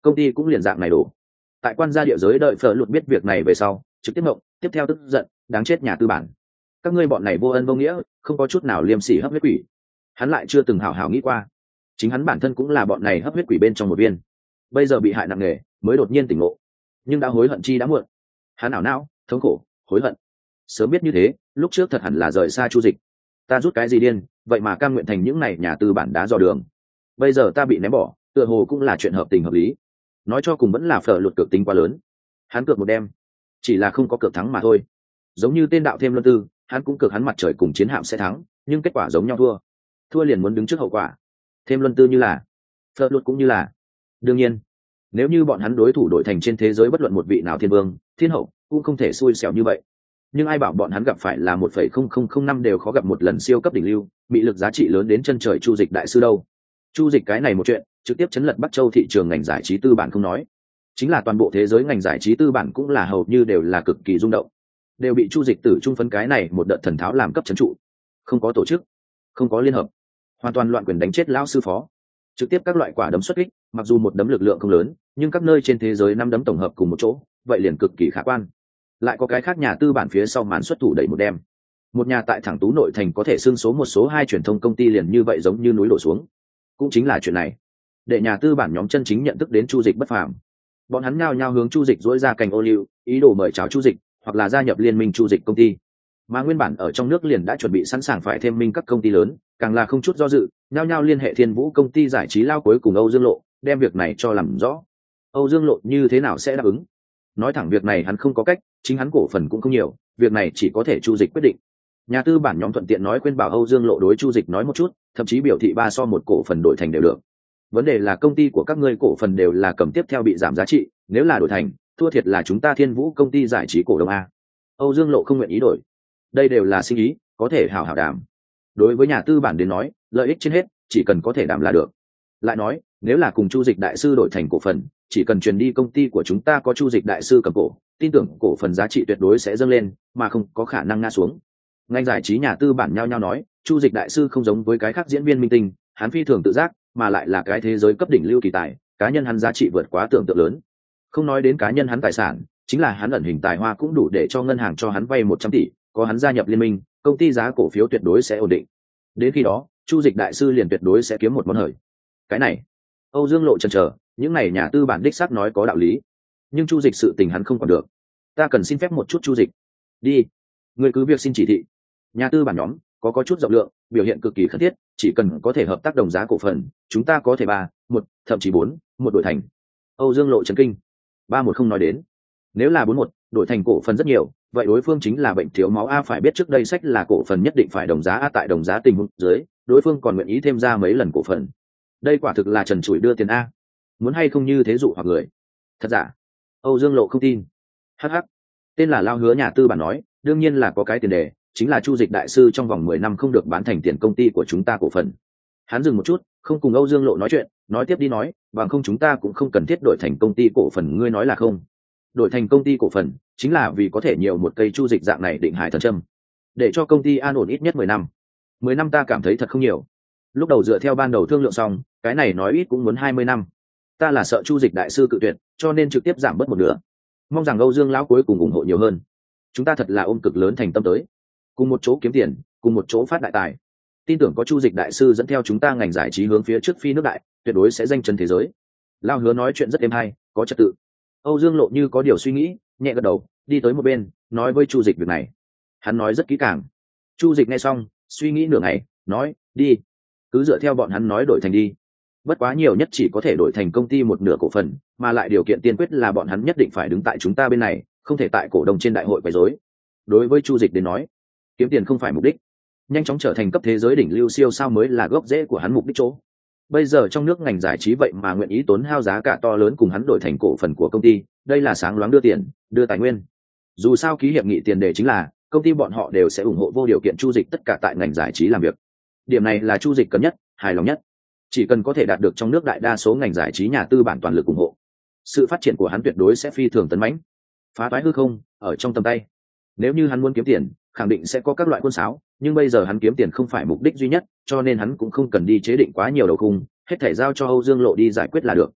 công ty cũng liền dạng này đổ. Tại quan gia địa giới đợi Phở Lụt biết việc này về sau, trực tiếp mộng, tiếp theo tức giận, đáng chết nhà tư bản. Các ngươi bọn này vô ân vô nghĩa, không có chút nào liêm sỉ hấp huyết quỷ. Hắn lại chưa từng hảo hảo nghĩ qua, chính hắn bản thân cũng là bọn này hấp huyết quỷ bên trong một viên. Bây giờ bị hại nặng nề, mới đột nhiên tỉnh ngộ, nhưng đã hối hận chi đã muộn. Hắn ảo não, thống khổ, hối hận. Sớm biết như thế, lúc trước thật hẳn là rời xa Chu Dịch. Ta rút cái gì điên, vậy mà cam nguyện thành những này nhà tư bản đá dò đường. Bây giờ ta bị ném bỏ, tựa hồ cũng là chuyện hợp tình hợp lý. Nói cho cùng vẫn là Phở Lụt cược tính quá lớn. Hắn cược một đêm, chỉ là không có cược thắng mà thôi. Giống như tên đạo thêm luân tư, hắn cũng cược hắn mặt trời cùng chiến hạm sẽ thắng, nhưng kết quả giống nhau thua. Thua liền muốn đứng trước hậu quả. Thêm luân tư như là, Phở Lụt cũng như là. Đương nhiên, nếu như bọn hắn đối thủ đổi thành trên thế giới bất luận một vị nào thiên vương, thiên hậu, cũng không thể xui xẻo như vậy. Nhưng ai bảo bọn hắn gặp phải là 1,0005 đều khó gặp một lần siêu cấp đỉnh lưu, bị lực giá trị lớn đến chân trời Chu Dịch đại sư đâu. Chu Dịch cái này một chuyện, trực tiếp chấn lật Bắc Châu thị trường ngành giải trí tư bản không nói, chính là toàn bộ thế giới ngành giải trí tư bản cũng là hầu như đều là cực kỳ rung động, đều bị Chu Dịch tử trung phấn cái này một đợt thần tháo làm cấp trấn trụ. Không có tổ chức, không có liên hợp, hoàn toàn loạn quyền đánh chết lão sư phó. Trực tiếp các loại quả đấm xuất kích, mặc dù một đấm lực lượng không lớn, nhưng các nơi trên thế giới năm đấm tổng hợp cùng một chỗ, vậy liền cực kỳ khả quan. Lại có cái khác nhà tư bản phía sau màn xuất thủ đẩy một đêm. Một nhà tại thẳng tú nội thành có thể xưng số một số hai truyền thông công ty liền như vậy giống như núi đổ xuống. Cũng chính là chuyện này, để nhà tư bản nhóm chân chính nhận thức đến Chu Dịch bất phàm. Bọn hắn nhao nhao hướng Chu Dịch dỗi ra cành ô liu, ý đồ mời chào Chu Dịch, hoặc là gia nhập liên minh Chu Dịch công ty. Mà nguyên bản ở trong nước liền đã chuẩn bị sẵn sàng phải thêm minh các công ty lớn, càng là không chút do dự, nhao nhao liên hệ Thiên Vũ công ty giải trí lao cuối cùng Âu Dương Lộ, đem việc này cho làm rõ. Âu Dương Lộ như thế nào sẽ đáp ứng? Nói thẳng việc này hắn không có cách, chính hắn cổ phần cũng không nhiều, việc này chỉ có thể Chu Dịch quyết định. Nhà tư bản nhóm thuận tiện nói khuyên bảo Âu Dương Lộ đối Chu Dịch nói một chút, thậm chí biểu thị 3-1 cổ phần đổi thành đều được. Vấn đề là công ty của các ngươi cổ phần đều là cầm tiếp theo bị giảm giá trị, nếu là đổi thành, thua thiệt là chúng ta Thiên Vũ công ty giải trí cổ đông a. Âu Dương Lộ không nguyện ý đổi. Đây đều là sinh ý, có thể hảo hảo đàm. Đối với nhà tư bản đến nói, lợi ích trên hết, chỉ cần có thể đàm là được. Lại nói, nếu là cùng Chu Dịch đại sư đổi thành cổ phần, chỉ cần truyền đi công ty của chúng ta có Chu Dịch đại sư cầm cổ, tin tưởng cổ phần giá trị tuyệt đối sẽ dâng lên, mà không có khả năng ngã xuống. Ngành giải trí nhà tư bản nhao nhao nói, Chu Dịch đại sư không giống với cái khác diễn viên minh tinh, hắn phi thường tự giác, mà lại là cái thế giới cấp đỉnh lưu kỳ tài, cá nhân hắn giá trị vượt quá tưởng tượng lớn. Không nói đến cá nhân hắn tài sản, chính là hắn ẩn hình tài hoa cũng đủ để cho ngân hàng cho hắn vay 100 tỷ, có hắn gia nhập liên minh, công ty giá cổ phiếu tuyệt đối sẽ ổn định. Đến khi đó, Chu Dịch đại sư liền tuyệt đối sẽ kiếm một món hời. Cái này, Âu Dương Lộ chần chờ, những này nhà tư bản đích xác nói có đạo lý, nhưng Chu Dịch sự tình hắn không còn được. Ta cần xin phép một chút Chu Dịch. Đi, người cứ việc xin chỉ thị. Nhà tư bản nhóm có chút rộng lượng, biểu hiện cực kỳ khẩn thiết, chỉ cần có thể hợp tác đồng giá cổ phần, chúng ta có thể 3-1, thậm chí 4-1 đổi thành. Âu Dương Lộ chấn kinh. 3-1 không nói đến, nếu là 4-1 đổi thành cổ phần rất nhiều, vậy đối phương chính là bệnh thiếu máu a. Phải biết trước đây sách là cổ phần nhất định phải đồng giá a, tại đồng giá tình huống dưới, đối phương còn nguyện ý thêm ra mấy lần cổ phần. Đây quả thực là trần trụi đưa tiền a. Muốn hay không như thế dụ hoặc người. Thật giả? Âu Dương Lộ không tin. Hh. Tên là Lao Hứa nhà tư bản nói, đương nhiên là có cái tiền đề, chính là Chu Dịch đại sư trong vòng 10 năm không được bán thành tiền công ty của chúng ta cổ phần. Hắn dừng một chút, không cùng Âu Dương Lộ nói chuyện, nói tiếp đi nói, bằng không chúng ta cũng không cần thiết đổi thành công ty cổ phần, ngươi nói là không? Đổi thành công ty cổ phần chính là vì có thể nhiều một cây Chu Dịch dạng này định hải thần châm, để cho công ty an ổn ít nhất 10 năm. 10 năm ta cảm thấy thật không nhiều. Lúc đầu dựa theo ban đầu thương lượng xong, cái này nói ít cũng muốn 20 năm. Ta là sợ Chu Dịch đại sư cự tuyệt, cho nên trực tiếp giảm bớt một nửa. Mong rằng Âu Dương lão cuối cùng ủng hộ nhiều hơn. Chúng ta thật là ôm cực lớn thành tâm tới, cùng một chỗ kiếm tiền, cùng một chỗ phát đại tài. Tin tưởng có Chu Dịch đại sư dẫn theo chúng ta ngành giải trí hướng phía trước phi nước đại, tuyệt đối sẽ danh chân thế giới. Lao Hứa nói chuyện rất êm hay, có trật tự. Âu Dương Lộ như có điều suy nghĩ, nhẹ gật đầu, đi tới một bên, nói với Chu Dịch việc này. Hắn nói rất kỹ càng. Chu Dịch nghe xong, suy nghĩ nửa ngày, nói, đi, cứ dựa theo bọn hắn nói đổi thành đi. Bất quá nhiều nhất chỉ có thể đổi thành công ty một nửa cổ phần, mà lại điều kiện tiên quyết là bọn hắn nhất định phải đứng tại chúng ta bên này, không thể tại cổ đông trên đại hội quấy rối. Đối với Chu Dịch đến nói, kiếm tiền không phải mục đích, nhanh chóng trở thành cấp thế giới đỉnh lưu siêu sao mới là gốc rễ của hắn mục đích chỗ. Bây giờ trong nước ngành giải trí vậy mà nguyện ý tốn hao giá cả to lớn cùng hắn đổi thành cổ phần của công ty, đây là sáng loáng đưa tiền, đưa tài nguyên. Dù sao ký hiệp nghị tiền đề chính là công ty bọn họ đều sẽ ủng hộ vô điều kiện Chu Dịch tất cả tại ngành giải trí làm việc. Điểm này là Chu Dịch cần nhất, hài lòng nhất. Chỉ cần có thể đạt được trong nước đại đa số ngành giải trí nhà tư bản toàn lực ủng hộ, sự phát triển của hắn tuyệt đối sẽ phi thường tấn mãnh. Phá toái hư không ở trong tầm tay. Nếu như hắn muốn kiếm tiền, khẳng định sẽ có các loại quân sáo, nhưng bây giờ hắn kiếm tiền không phải mục đích duy nhất, cho nên hắn cũng không cần đi chế định quá nhiều đầu khung, hết thảy giao cho Âu Dương Lộ đi giải quyết là được.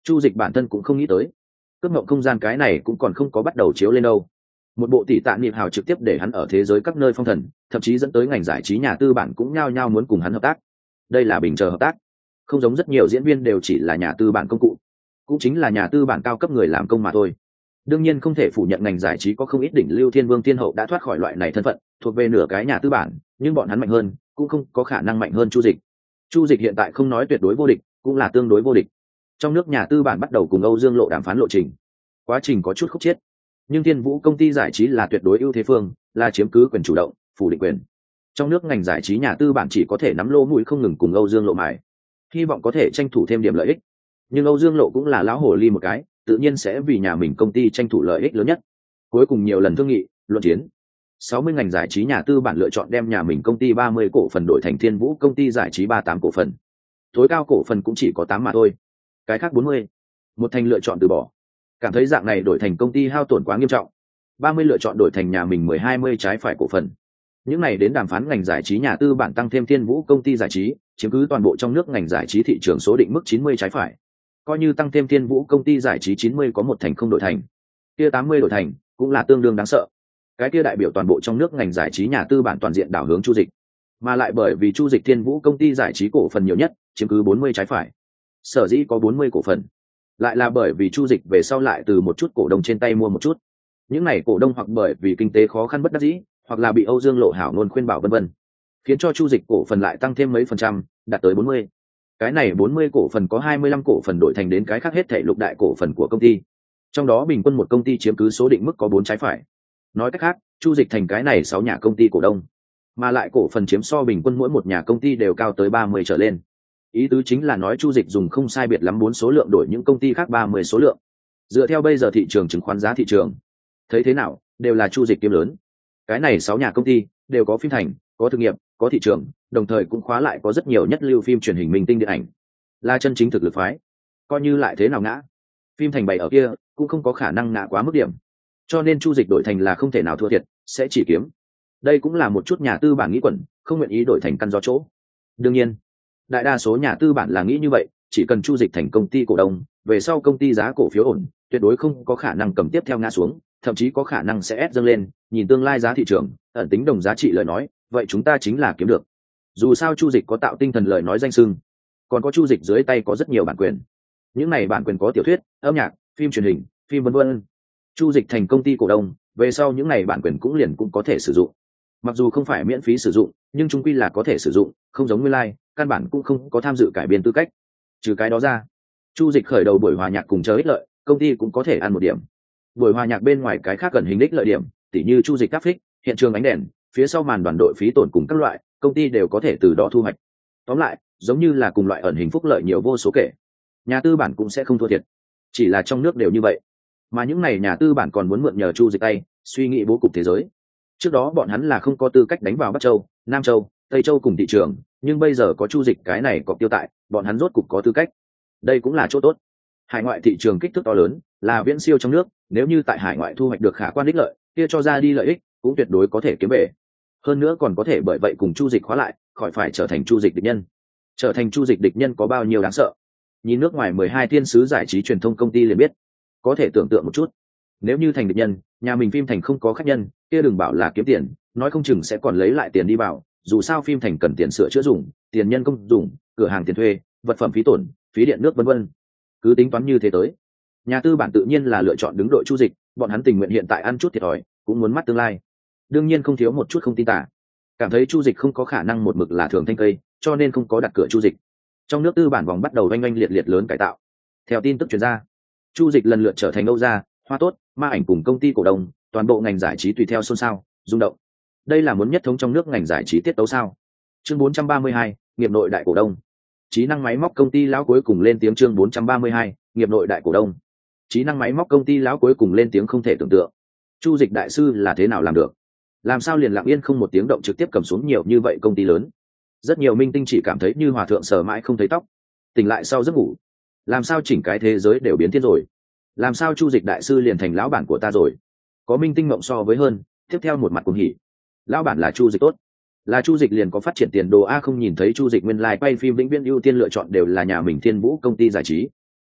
Chu Dịch bản thân cũng không nghĩ tới cướp ngộng không gian cái này cũng còn không có bắt đầu chiếu lên đâu. Một bộ tỷ tạ niệm hào trực tiếp để hắn ở thế giới các nơi phong thần, thậm chí dẫn tới ngành giải trí nhà tư bản cũng nhao nhao muốn cùng hắn hợp tác. Đây là bình chờ hợp tác, không giống rất nhiều diễn viên đều chỉ là nhà tư bản công cụ, cũng chính là nhà tư bản cao cấp người làm công mà thôi. Đương nhiên không thể phủ nhận ngành giải trí có không ít đỉnh lưu thiên vương thiên hậu đã thoát khỏi loại này thân phận, thuộc về nửa cái nhà tư bản, nhưng bọn hắn mạnh hơn cũng không có khả năng mạnh hơn Chu Dịch. Chu Dịch hiện tại không nói tuyệt đối vô địch, cũng là tương đối vô địch. Trong nước nhà tư bản bắt đầu cùng Âu Dương Lộ đàm phán lộ trình, quá trình có chút khúc chiết, nhưng Thiên Vũ công ty giải trí là tuyệt đối ưu thế phương, là chiếm cứ quyền chủ động, phủ định quyền. Trong nước ngành giải trí nhà tư bản chỉ có thể nắm lô mũi không ngừng cùng Âu Dương Lộ mài, hy vọng có thể tranh thủ thêm điểm lợi ích. Nhưng Âu Dương Lộ cũng là lão hồ ly một cái, tự nhiên sẽ vì nhà mình công ty tranh thủ lợi ích lớn nhất. Cuối cùng nhiều lần thương nghị, luận chiến, 60 ngành giải trí nhà tư bản lựa chọn đem nhà mình công ty 30 cổ phần đổi thành Thiên Vũ công ty giải trí 38 cổ phần. Tối cao cổ phần cũng chỉ có 8 mà thôi. Cái khác 40. Một thành lựa chọn từ bỏ. Cảm thấy dạng này đổi thành công ty hao tổn quá nghiêm trọng. 30 lựa chọn đổi thành nhà mình 10-20 trái phải cổ phần. Những này đến đàm phán ngành giải trí nhà tư bản tăng thêm Thiên Vũ công ty giải trí, chiếm cứ toàn bộ trong nước ngành giải trí thị trường số định mức 90 trái phải. Coi như tăng thêm Thiên Vũ công ty giải trí 90 có một thành không đổi thành, kia 80 đổi thành cũng là tương đương đáng sợ. Cái kia đại biểu toàn bộ trong nước ngành giải trí nhà tư bản toàn diện đảo hướng Chu Dịch, mà lại bởi vì Chu Dịch Thiên Vũ công ty giải trí cổ phần nhiều nhất, chiếm cứ 40 trái phải. Sở dĩ có 40 cổ phần, lại là bởi vì Chu Dịch về sau lại từ một chút cổ đông trên tay mua một chút. Những này cổ đông hoặc bởi vì kinh tế khó khăn bất đắc dĩ, hoặc là bị Âu Dương Lộ hảo ngôn khuyên bảo vân vân, khiến cho Chu Dịch cổ phần lại tăng thêm mấy phần trăm, đạt tới 40. Cái này 40 cổ phần có 25 cổ phần đổi thành đến cái khác hết thảy lục đại cổ phần của công ty. Trong đó bình quân một công ty chiếm cứ số định mức có 4 trái phải. Nói cách khác, Chu Dịch thành cái này 6 nhà công ty cổ đông, mà lại cổ phần chiếm so bình quân mỗi một nhà công ty đều cao tới 30 trở lên. Ý tứ chính là nói Chu Dịch dùng không sai biệt lắm 4 số lượng đổi những công ty khác 30 số lượng. Dựa theo bây giờ thị trường chứng khoán giá thị trường, thấy thế nào, đều là Chu Dịch kiếm lớn. Cái này 6 nhà công ty đều có phim thành, có thực nghiệp, có thị trường, đồng thời cũng khóa lại có rất nhiều nhất lưu phim truyền hình minh tinh điện ảnh, là chân chính thực lực phái. Coi như lại thế nào ngã, phim thành bày ở kia cũng không có khả năng ngã quá mức điểm, cho nên Chu Dịch đổi thành là không thể nào thua thiệt, sẽ chỉ kiếm. Đây cũng là một chút nhà tư bản nghĩ quẩn, không nguyện ý đổi thành căn do chỗ. Đương nhiên, đại đa số nhà tư bản là nghĩ như vậy, chỉ cần Chu Dịch thành công ty cổ đông, về sau công ty giá cổ phiếu ổn, tuyệt đối không có khả năng cầm tiếp theo ngã xuống, thậm chí có khả năng sẽ ép dâng lên. Nhìn tương lai giá thị trường, ẩn tính đồng giá trị lời nói, vậy chúng ta chính là kiếm được. Dù sao Chu Dịch có tạo tinh thần lời nói danh xưng, còn có Chu Dịch dưới tay có rất nhiều bản quyền. Những này bản quyền có tiểu thuyết, âm nhạc, phim truyền hình, phim vân vân. Chu Dịch thành công ty cổ đông, về sau những này bản quyền cũng liền cũng có thể sử dụng. Mặc dù không phải miễn phí sử dụng, nhưng chung quy là có thể sử dụng, không giống nguyên lai, căn bản cũng không có tham dự cải biên tư cách. Trừ cái đó ra, Chu Dịch khởi đầu buổi hòa nhạc cùng chờ ích lợi, công ty cũng có thể ăn một điểm. Buổi hòa nhạc bên ngoài cái khác gần hình đích lợi điểm, tỉ như Chu Dịch áp phích, hiện trường ánh đèn, phía sau màn đoàn đội phí tổn cùng các loại, công ty đều có thể từ đó thu hoạch. Tóm lại, giống như là cùng loại ẩn hình phúc lợi nhiều vô số kể. Nhà tư bản cũng sẽ không thua thiệt. Chỉ là trong nước đều như vậy. Mà những này nhà tư bản còn muốn mượn nhờ Chu Dịch tay, suy nghĩ bố cục thế giới. Trước đó bọn hắn là không có tư cách đánh vào Bắc Châu, Nam Châu, Tây Châu cùng thị trường, nhưng bây giờ có Chu Dịch cái này cọc tiêu tại, bọn hắn rốt cục có tư cách. Đây cũng là chỗ tốt. Hải ngoại thị trường kích thước to lớn, là viễn siêu trong nước, nếu như tại hải ngoại thu hoạch được khả quan ích lợi, kia cho ra đi lợi ích, cũng tuyệt đối có thể kiếm về. Hơn nữa còn có thể bởi vậy cùng Chu Dịch khóa lại, khỏi phải trở thành Chu Dịch địch nhân. Trở thành Chu Dịch địch nhân có bao nhiêu đáng sợ. Nhìn nước ngoài 12 thiên sứ giải trí truyền thông công ty liền biết. Có thể tưởng tượng một chút, nếu như thành địch nhân, nhà mình phim thành không có khách nhân, kia đừng bảo là kiếm tiền, nói không chừng sẽ còn lấy lại tiền đi vào. Dù sao phim thành cần tiền sửa chữa dùng, tiền nhân công dùng, cửa hàng tiền thuê, vật phẩm phí tổn, phí điện nước vân vân. Cứ tính toán như thế tới, nhà tư bản tự nhiên là lựa chọn đứng đội Chu Dịch, bọn hắn tình nguyện hiện tại ăn chút thiệt thòi, cũng muốn mắt tương lai. Đương nhiên không thiếu một chút không tin tả, cảm thấy Chu Dịch không có khả năng một mực là thường thanh cây, cho nên không có đặt cửa Chu Dịch. Trong nước tư bản vòng bắt đầu oanh oanh liệt liệt lớn cải tạo. Theo tin tức truyền ra, Chu Dịch lần lượt trở thành Âu Gia, Hoa Tốt, Ma Ảnh cùng công ty cổ đông, toàn bộ ngành giải trí tùy theo xôn xao, rung động. Đây là muốn nhất thống trong nước ngành giải trí tiết tấu sao? Chương 432, nghiệp nội đại cổ đông. Trí năng máy móc công ty lão cuối cùng lên tiếng. Chương 432, nghiệp nội đại cổ đông. Trí năng máy móc công ty lão cuối cùng lên tiếng. Không thể tưởng tượng, Chu Dịch đại sư là thế nào làm được? Làm sao liền lặng yên không một tiếng động trực tiếp cầm xuống nhiều như vậy công ty lớn? Rất nhiều minh tinh chỉ cảm thấy như hòa thượng sờ mãi không thấy tóc, tỉnh lại sau giấc ngủ. Làm sao chỉnh cái thế giới đều biến thiên rồi? Làm sao Chu Dịch đại sư liền thành lão bản của ta rồi? Có minh tinh mộng so với hơn, tiếp theo một mặt cuồng hỉ. Lão bản là Chu Dịch tốt, là Chu Dịch liền có phát triển tiền đồ a. Không nhìn thấy Chu Dịch nguyên lai quay phim vĩnh viễn ưu tiên lựa chọn đều là nhà mình Thiên Vũ công ty giải trí,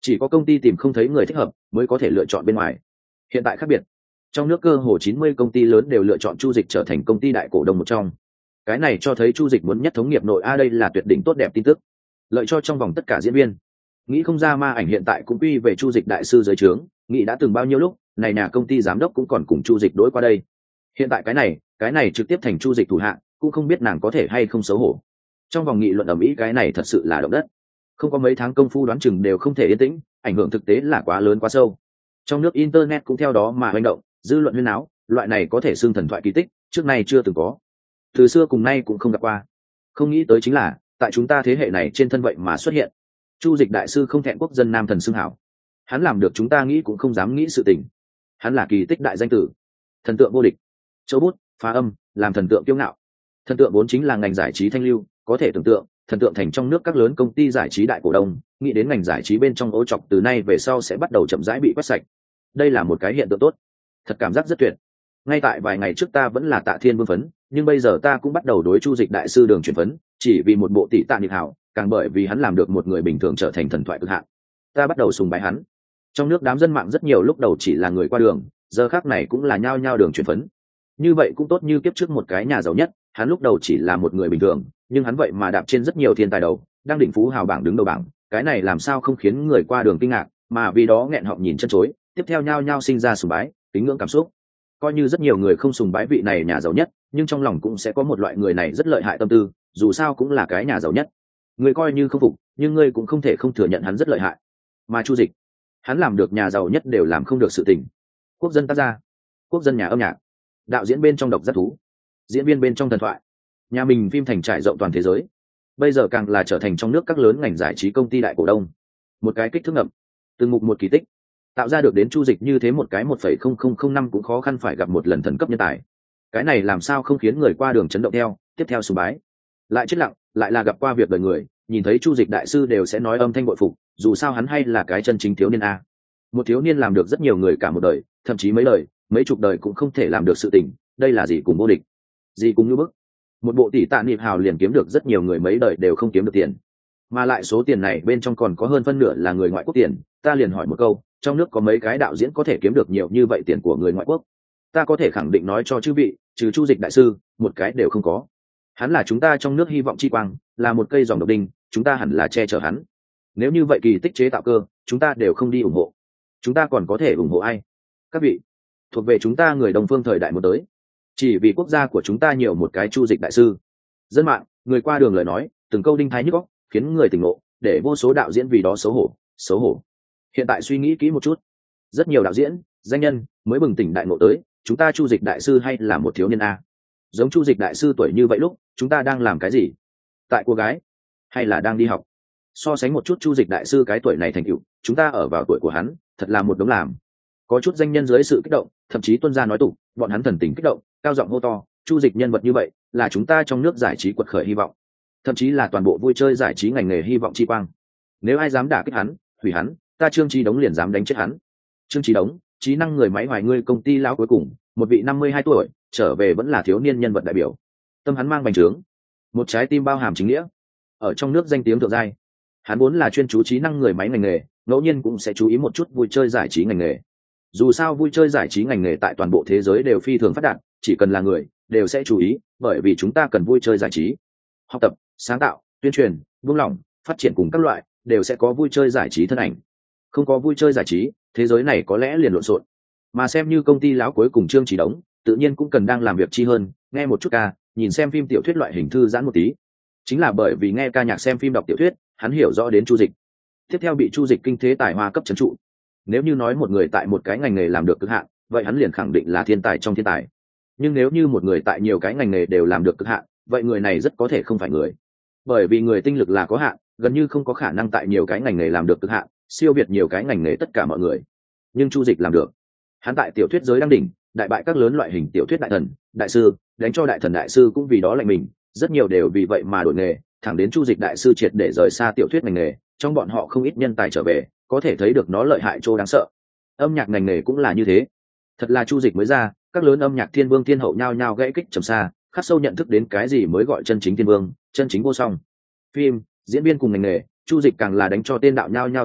Chỉ có công ty tìm không thấy người thích hợp mới có thể lựa chọn bên ngoài. Hiện tại khác biệt, trong nước cơ hồ 90 công ty lớn đều lựa chọn Chu Dịch trở thành công ty đại cổ đông một trong. Cái này cho thấy Chu Dịch muốn nhất thống nghiệp nội đây là tuyệt đỉnh tốt đẹp tin tức, lợi cho trong vòng tất cả diễn viên. Nghĩ không ra Ma Ảnh hiện tại cũng quy về Chu Dịch đại sư dưới trướng, nghĩ đã từng bao nhiêu lúc này nhà công ty giám đốc cũng còn cùng Chu Dịch đối qua đây. Hiện tại cái này trực tiếp thành Chu Dịch thủ hạ, cũng không biết nàng có thể hay không xấu hổ. Trong vòng nghị luận ầm ĩ cái này thật sự là động đất, không có mấy tháng công phu đoán chừng đều không thể yên tĩnh, ảnh hưởng thực tế là quá lớn quá sâu. Trong nước internet cũng theo đó mà hoành động, dư luận huyên náo, loại này có thể xưng thần thoại kỳ tích, trước nay chưa từng có, từ xưa cùng nay cũng không gặp qua. Không nghĩ tới chính là tại chúng ta thế hệ này trên thân vậy mà xuất hiện Chu Dịch đại sư, không thẹn quốc dân nam thần xưng hảo. Hắn làm được chúng ta nghĩ cũng không dám nghĩ sự tình. Hắn là kỳ tích đại danh tử, thần tượng vô địch, châu bút phá âm, làm thần tượng kiêu ngạo. Thần tượng vốn chính là ngành giải trí thanh lưu, có thể tưởng tượng thần tượng thành trong nước các lớn công ty giải trí đại cổ đông, nghĩ đến ngành giải trí bên trong ô chọc từ nay về sau sẽ bắt đầu chậm rãi bị quét sạch. Đây là một cái hiện tượng tốt, thật cảm giác rất tuyệt. Ngay tại vài ngày trước ta vẫn là Tạ Thiên Vương phấn, nhưng bây giờ ta cũng bắt đầu đối Chu Dịch đại sư đường chuyển phấn, chỉ vì một bộ tỷ tạ niệm hảo, càng bởi vì hắn làm được một người bình thường trở thành thần thoại cực hạn. Ta bắt đầu sùng bái hắn. Trong nước đám dân mạng rất nhiều lúc đầu chỉ là người qua đường, giờ khác này cũng là nhao nhao đường chuyển phấn. Như vậy cũng tốt như kiếp trước một cái nhà giàu nhất, hắn lúc đầu chỉ là một người bình thường, nhưng hắn vậy mà đạp trên rất nhiều thiên tài đầu, đang định phú hào bảng đứng đầu bảng, cái này làm sao không khiến người qua đường kinh ngạc, mà vì đó nghẹn họng nhìn chân chối, tiếp theo nhao nhao sinh ra sùng bái, tín ngưỡng cảm xúc. Coi như rất nhiều người không sùng bái vị này nhà giàu nhất, nhưng trong lòng cũng sẽ có một loại người này rất lợi hại tâm tư, dù sao cũng là cái nhà giàu nhất. Người coi như không phục, nhưng ngươi cũng không thể không thừa nhận hắn rất lợi hại. Mà Chu Dịch, hắn làm được nhà giàu nhất đều làm không được sự tình. Quốc dân tác gia, quốc dân nhà âm nhạc, đạo diễn bên trong độc giác thú, diễn viên bên trong thần thoại, nhà mình phim thành trải rộng toàn thế giới, bây giờ càng là trở thành trong nước các lớn ngành giải trí công ty đại cổ đông. Một cái kích thước ngầm, từng mục một kỳ tích, tạo ra được đến Chu Dịch như thế một cái 1,0005 cũng khó khăn phải gặp một lần thần cấp nhân tài. Cái này làm sao không khiến người qua đường chấn động theo, tiếp theo sùng bái. Lại chết lặng, lại là gặp qua việc đời người, nhìn thấy Chu Dịch đại sư đều sẽ nói âm thanh bội phục, dù sao hắn hay là cái chân chính thiếu niên a. Một thiếu niên làm được rất nhiều người cả một đời, thậm chí mấy đời, mấy chục đời cũng không thể làm được sự tình, đây là gì cùng vô địch, gì cùng như bức. Một bộ tỷ tạ niệm hào liền kiếm được rất nhiều người mấy đời đều không kiếm được tiền, mà lại số tiền này bên trong còn có hơn phân nửa là người ngoại quốc tiền. Ta liền hỏi một câu, trong nước có mấy cái đạo diễn có thể kiếm được nhiều như vậy tiền của người ngoại quốc? Ta có thể khẳng định nói cho chư vị, trừ Chu Dịch đại sư, một cái đều không có. Hắn là chúng ta trong nước hy vọng chi quang, là một cây dòng độc đinh, chúng ta hẳn là che chở hắn. Nếu như vậy kỳ tích chế tạo cơ, chúng ta đều không đi ủng hộ, chúng ta còn có thể ủng hộ ai? Các vị, thuộc về chúng ta người Đông phương thời đại một tới, chỉ vì quốc gia của chúng ta nhiều một cái Chu Dịch đại sư. Dân mạng, người qua đường lời nói, từng câu đinh thái nhức óc, khiến người tỉnh ngộ, để vô số đạo diễn vì đó xấu hổ, xấu hổ. Hiện tại suy nghĩ kỹ một chút, rất nhiều đạo diễn, danh nhân mới bừng tỉnh đại ngộ tới, chúng ta Chu Dịch đại sư hay là một thiếu niên a. Giống Chu Dịch đại sư tuổi như vậy lúc, chúng ta đang làm cái gì? Tại cô gái, hay là đang đi học? So sánh một chút Chu Dịch đại sư cái tuổi này thành tựu, chúng ta ở vào tuổi của hắn, thật là một đống làm. Có chút danh nhân dưới sự kích động, thậm chí tuân ra nói tục, bọn hắn thần tình kích động, cao giọng hô to, Chu Dịch nhân vật như vậy, là chúng ta trong nước giải trí quật khởi hy vọng, thậm chí là toàn bộ vui chơi giải trí ngành nghề hy vọng chi quang. Nếu ai dám đả kích hắn, hủy hắn, ta Trương Chí Đống liền dám đánh chết hắn. Trương Chí Đống, trí năng người máy hoài ngươi công ty lão cuối cùng, một vị 52 tuổi, trở về vẫn là thiếu niên nhân vật đại biểu. Tâm hắn mang bành trướng, một trái tim bao hàm chính nghĩa, ở trong nước danh tiếng thượng giai. Hắn vốn là chuyên chú trí năng người máy ngành nghề, ngẫu nhiên cũng sẽ chú ý một chút vui chơi giải trí ngành nghề. Dù sao vui chơi giải trí ngành nghề tại toàn bộ thế giới đều phi thường phát đạt, chỉ cần là người đều sẽ chú ý, bởi vì chúng ta cần vui chơi giải trí, học tập, sáng tạo, tuyên truyền, buông lỏng, phát triển cùng các loại đều sẽ có vui chơi giải trí thân ảnh. Không có vui chơi giải trí, thế giới này có lẽ liền lộn xộn. Mà xem như công ty lão cuối cùng Trương Chí Đống, tự nhiên cũng cần đang làm việc chi hơn, nghe một chút ca, nhìn xem phim tiểu thuyết loại hình thư giãn một tí. Chính là bởi vì nghe ca nhạc xem phim đọc tiểu thuyết, hắn hiểu rõ đến Chu Dịch. Tiếp theo bị Chu Dịch kinh thế tài hoa cấp trấn trụ. Nếu như nói một người tại một cái ngành nghề làm được cực hạn, vậy hắn liền khẳng định là thiên tài trong thiên tài. Nhưng nếu như một người tại nhiều cái ngành nghề đều làm được cực hạn, vậy người này rất có thể không phải người. Bởi vì người tinh lực là có hạn, gần như không có khả năng tại nhiều cái ngành nghề làm được cực hạn, siêu việt nhiều cái ngành nghề tất cả mọi người. Nhưng Chu Dịch làm được. Hắn tại tiểu thuyết giới đang đỉnh, đại bại các lớn loại hình tiểu thuyết đại thần, đại sư, đánh cho đại thần đại sư cũng vì đó lạnh mình, rất nhiều đều vì vậy mà đổi nghề, thẳng đến Chu Dịch đại sư triệt để rời xa tiểu thuyết ngành nghề, trong bọn họ không ít nhân tài trở về, có thể thấy được nó lợi hại chỗ đáng sợ. Âm nhạc ngành nghề cũng là như thế. Thật là Chu Dịch mới ra, các lớn âm nhạc thiên vương thiên hậu nhao nhao gãy kích trầm xa, khắc sâu nhận thức đến cái gì mới gọi chân chính thiên vương, chân chính vô song. Phim, diễn viên cùng ngành nghề, Chu Dịch càng là đánh cho tên đạo nhao nhao tan tác,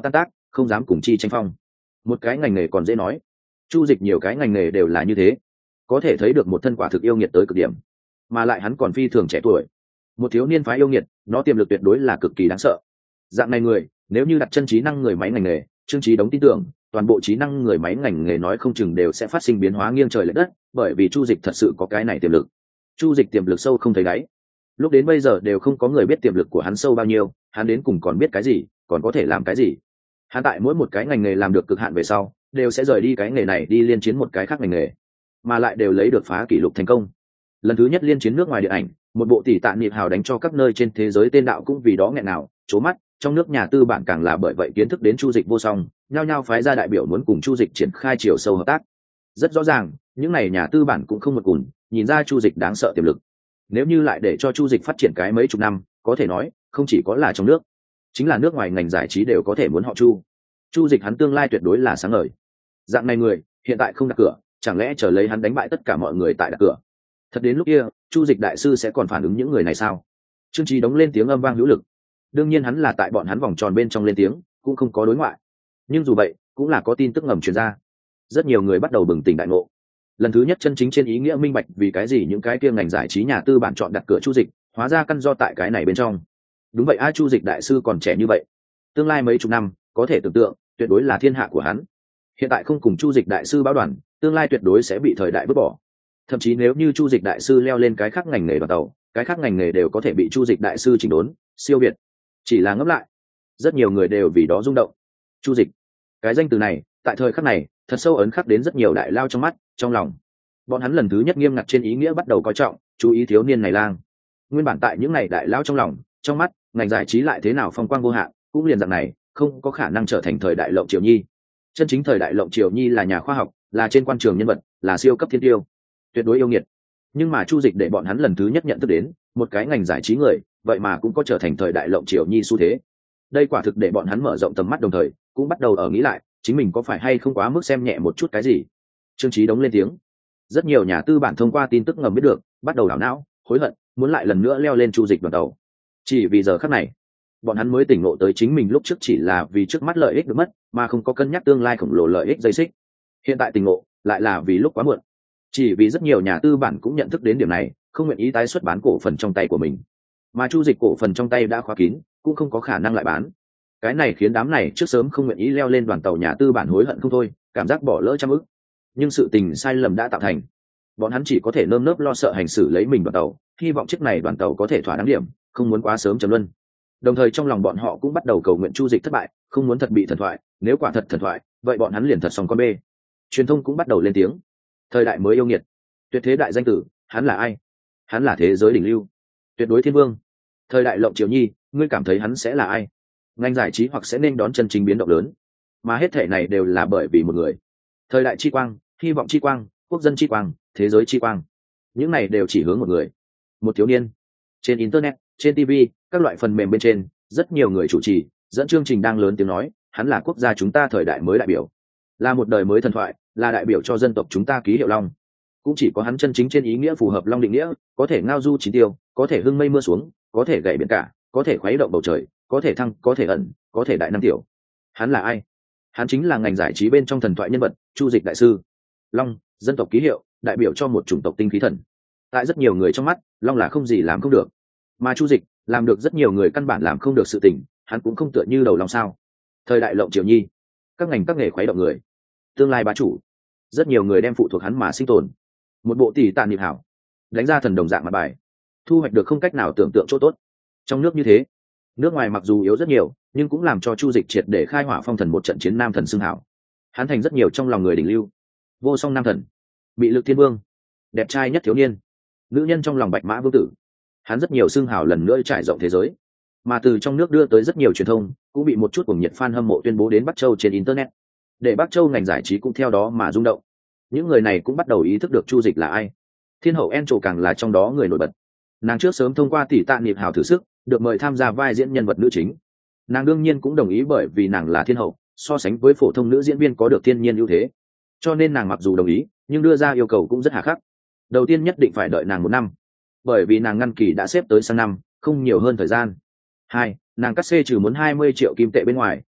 không dám cùng chi tranh phong. Một cái ngành nghề còn dễ nói, Chu Dịch nhiều cái ngành nghề đều là như thế, có thể thấy được một thân quả thực yêu nghiệt tới cực điểm, mà lại hắn còn phi thường trẻ tuổi, một thiếu niên phái yêu nghiệt, nó tiềm lực tuyệt đối là cực kỳ đáng sợ. Dạng này người, nếu như đặt chân trí năng người máy ngành nghề, Trương Chí Đống tin tưởng, toàn bộ trí năng người máy ngành nghề nói không chừng đều sẽ phát sinh biến hóa nghiêng trời lệch đất, bởi vì Chu Dịch thật sự có cái này tiềm lực. Chu Dịch tiềm lực sâu không thấy đáy, lúc đến bây giờ đều không có người biết tiềm lực của hắn sâu bao nhiêu, hắn đến cùng còn biết cái gì, còn có thể làm cái gì. Hắn tại mỗi một cái ngành nghề làm được cực hạn về sau, đều sẽ rời đi cái nghề này đi liên chiến một cái khác ngành nghề, mà lại đều lấy được phá kỷ lục thành công. Lần thứ nhất liên chiến nước ngoài điện ảnh, một bộ tỷ tạ niệm hào đánh cho các nơi trên thế giới tên đạo cũng vì đó nghẹn nào trố mắt. Trong nước nhà tư bản càng là bởi vậy kiến thức đến Chu Dịch vô song, nhao nhao phái ra đại biểu muốn cùng Chu Dịch triển khai chiều sâu hợp tác. Rất rõ ràng, những này nhà tư bản cũng không một cùn, nhìn ra Chu Dịch đáng sợ tiềm lực. Nếu như lại để cho Chu Dịch phát triển cái mấy chục năm, có thể nói không chỉ có là trong nước, chính là nước ngoài ngành giải trí đều có thể muốn họ Chu Dịch hắn tương lai tuyệt đối là sáng ngời. Dạng này người hiện tại không đặt cửa, chẳng lẽ chờ lấy hắn đánh bại tất cả mọi người tại đặt cửa? Thật đến lúc kia, Chu Dịch đại sư sẽ còn phản ứng những người này sao? Trương Chí Đống lên tiếng âm vang hữu lực. Đương nhiên hắn là tại bọn hắn vòng tròn bên trong lên tiếng, cũng không có đối ngoại. Nhưng dù vậy, cũng là có tin tức ngầm truyền ra. Rất nhiều người bắt đầu bừng tỉnh đại ngộ. Lần thứ nhất chân chính trên ý nghĩa minh bạch vì cái gì những cái kia ngành giải trí nhà tư bản chọn đặt cửa Chu Dịch, hóa ra căn do tại cái này bên trong. Đúng vậy, Chu Dịch đại sư còn trẻ như vậy, tương lai mấy chục năm, có thể tưởng tượng, tuyệt đối là thiên hạ của hắn. Hiện tại không cùng Chu Dịch đại sư báo đoàn, tương lai tuyệt đối sẽ bị thời đại vứt bỏ. Thậm chí nếu như Chu Dịch đại sư leo lên cái khác ngành nghề đoàn tàu, cái khác ngành nghề đều có thể bị Chu Dịch đại sư chỉnh đốn, siêu việt. Chỉ là ngẫm lại, rất nhiều người đều vì đó rung động. Chu Dịch, cái danh từ này, tại thời khắc này, thật sâu ấn khắc đến rất nhiều đại lao trong mắt, trong lòng. Bọn hắn lần thứ nhất nghiêm ngặt trên ý nghĩa bắt đầu coi trọng, chú ý thiếu niên này lang. Nguyên bản tại những này đại lao trong lòng, trong mắt, ngành giải trí lại thế nào phong quang vô hạn, cũng liền dạng này, không có khả năng trở thành thời đại Lộng Triều Nhi. Chân chính thời đại Lộng Triều Nhi là nhà khoa học, là trên quan trường nhân vật, là siêu cấp thiên tiêu, tuyệt đối yêu nghiệt. Nhưng mà Chu Dịch để bọn hắn lần thứ nhất nhận thức đến, một cái ngành giải trí người, vậy mà cũng có trở thành thời đại Lộng Triều Nhi xu thế. Đây quả thực để bọn hắn mở rộng tầm mắt, đồng thời cũng bắt đầu ở nghĩ lại, chính mình có phải hay không quá mức xem nhẹ một chút cái gì. Trương Chí Đống lên tiếng. Rất nhiều nhà tư bản thông qua tin tức ngầm biết được, bắt đầu đảo não, hối hận, muốn lại lần nữa leo lên Chu Dịch đoàn tàu. Chỉ vì giờ khắc này, bọn hắn mới tỉnh ngộ tới chính mình lúc trước chỉ là vì trước mắt lợi ích được mất, mà không có cân nhắc tương lai khổng lồ lợi ích dây xích. Hiện tại tỉnh ngộ, lại là vì lúc quá muộn. Chỉ vì rất nhiều nhà tư bản cũng nhận thức đến điểm này, không nguyện ý tái xuất bán cổ phần trong tay của mình, mà Chu Dịch cổ phần trong tay đã khóa kín, cũng không có khả năng lại bán. Cái này khiến đám này trước sớm không nguyện ý leo lên đoàn tàu nhà tư bản hối hận không thôi, cảm giác bỏ lỡ trăm ức. Nhưng sự tình sai lầm đã tạo thành, bọn hắn chỉ có thể nơm nớp lo sợ hành xử lấy mình đoàn tàu, hy vọng chiếc này đoàn tàu có thể thỏa đáng điểm, không muốn quá sớm chấm luân. Đồng thời trong lòng bọn họ cũng bắt đầu cầu nguyện Chu Dịch thất bại, không muốn thật bị thần thoại, nếu quả thật thần thoại, vậy bọn hắn liền thật xong con bê. Truyền thông cũng bắt đầu lên tiếng. Thời đại mới yêu nghiệt, tuyệt thế đại danh tử, hắn là ai? Hắn là thế giới đỉnh lưu, tuyệt đối thiên vương. Thời đại Lộng Triều Nhi, ngươi cảm thấy hắn sẽ là ai? Ngành giải trí hoặc sẽ nên đón chân chính biến động lớn, mà hết thể này đều là bởi vì một người. Thời đại chi quang, hy vọng chi quang, quốc dân chi quang, thế giới chi quang, những này đều chỉ hướng một người, một thiếu niên. Trên internet, trên TV, các loại phần mềm bên trên, rất nhiều người chủ trì dẫn chương trình đang lớn tiếng nói, hắn là quốc gia chúng ta thời đại mới đại biểu, là một đời mới thần thoại, là đại biểu cho dân tộc chúng ta ký hiệu long. Cũng chỉ có hắn chân chính trên ý nghĩa phù hợp long định nghĩa, có thể ngao du chín tiêu, có thể hưng mây mưa xuống, có thể gậy biển cả, có thể khuấy động bầu trời, có thể thăng, có thể ẩn, có thể đại nam tiểu. Hắn là ai? Hắn chính là ngành giải trí bên trong thần thoại nhân vật, Chu Dịch đại sư. Long, dân tộc ký hiệu, đại biểu cho một chủng tộc tinh khí thần. Tại rất nhiều người trong mắt, long là không gì làm không được, mà Chu Dịch làm được rất nhiều người căn bản làm không được sự tình, hắn cũng không tựa như đầu long sao. Thời đại Lộng Triều Nhi, các ngành các nghề khuấy động người, tương lai bá chủ, rất nhiều người đem phụ thuộc hắn mà sinh tồn. Một bộ tỷ tạ niệm hảo, đánh ra thần đồng dạng mặt bài, thu hoạch được không cách nào tưởng tượng chỗ tốt. Trong nước như thế, nước ngoài mặc dù yếu rất nhiều, nhưng cũng làm cho Chu Dịch triệt để khai hỏa phong thần một trận chiến nam thần xưng hảo. Hắn thành rất nhiều trong lòng người đỉnh lưu, vô song nam thần, bị lực thiên vương, đẹp trai nhất thiếu niên, nữ nhân trong lòng bạch mã vương tử. Hắn rất nhiều xưng hào lần nữa trải rộng thế giới, mà từ trong nước đưa tới rất nhiều truyền thông, cũng bị một chút cuồng nhiệt fan hâm mộ tuyên bố đến Bắc Châu trên internet, để Bắc Châu ngành giải trí cũng theo đó mà rung động. Những người này cũng bắt đầu ý thức được Chu Dịch là ai. Thiên hậu Angel càng là trong đó người nổi bật. Nàng trước sớm thông qua tỷ tạ niệm hào thử sức, được mời tham gia vai diễn nhân vật nữ chính. Nàng đương nhiên cũng đồng ý, bởi vì nàng là thiên hậu, so sánh với phổ thông nữ diễn viên có được thiên nhiên ưu thế, cho nên nàng mặc dù đồng ý, nhưng đưa ra yêu cầu cũng rất hà khắc. Đầu tiên nhất định phải đợi nàng 1 năm, bởi vì nàng ngăn kỳ đã xếp tới sang năm, không nhiều hơn thời gian. 2, nàng cắt xê trừ muốn 20 triệu kim tệ bên ngoài,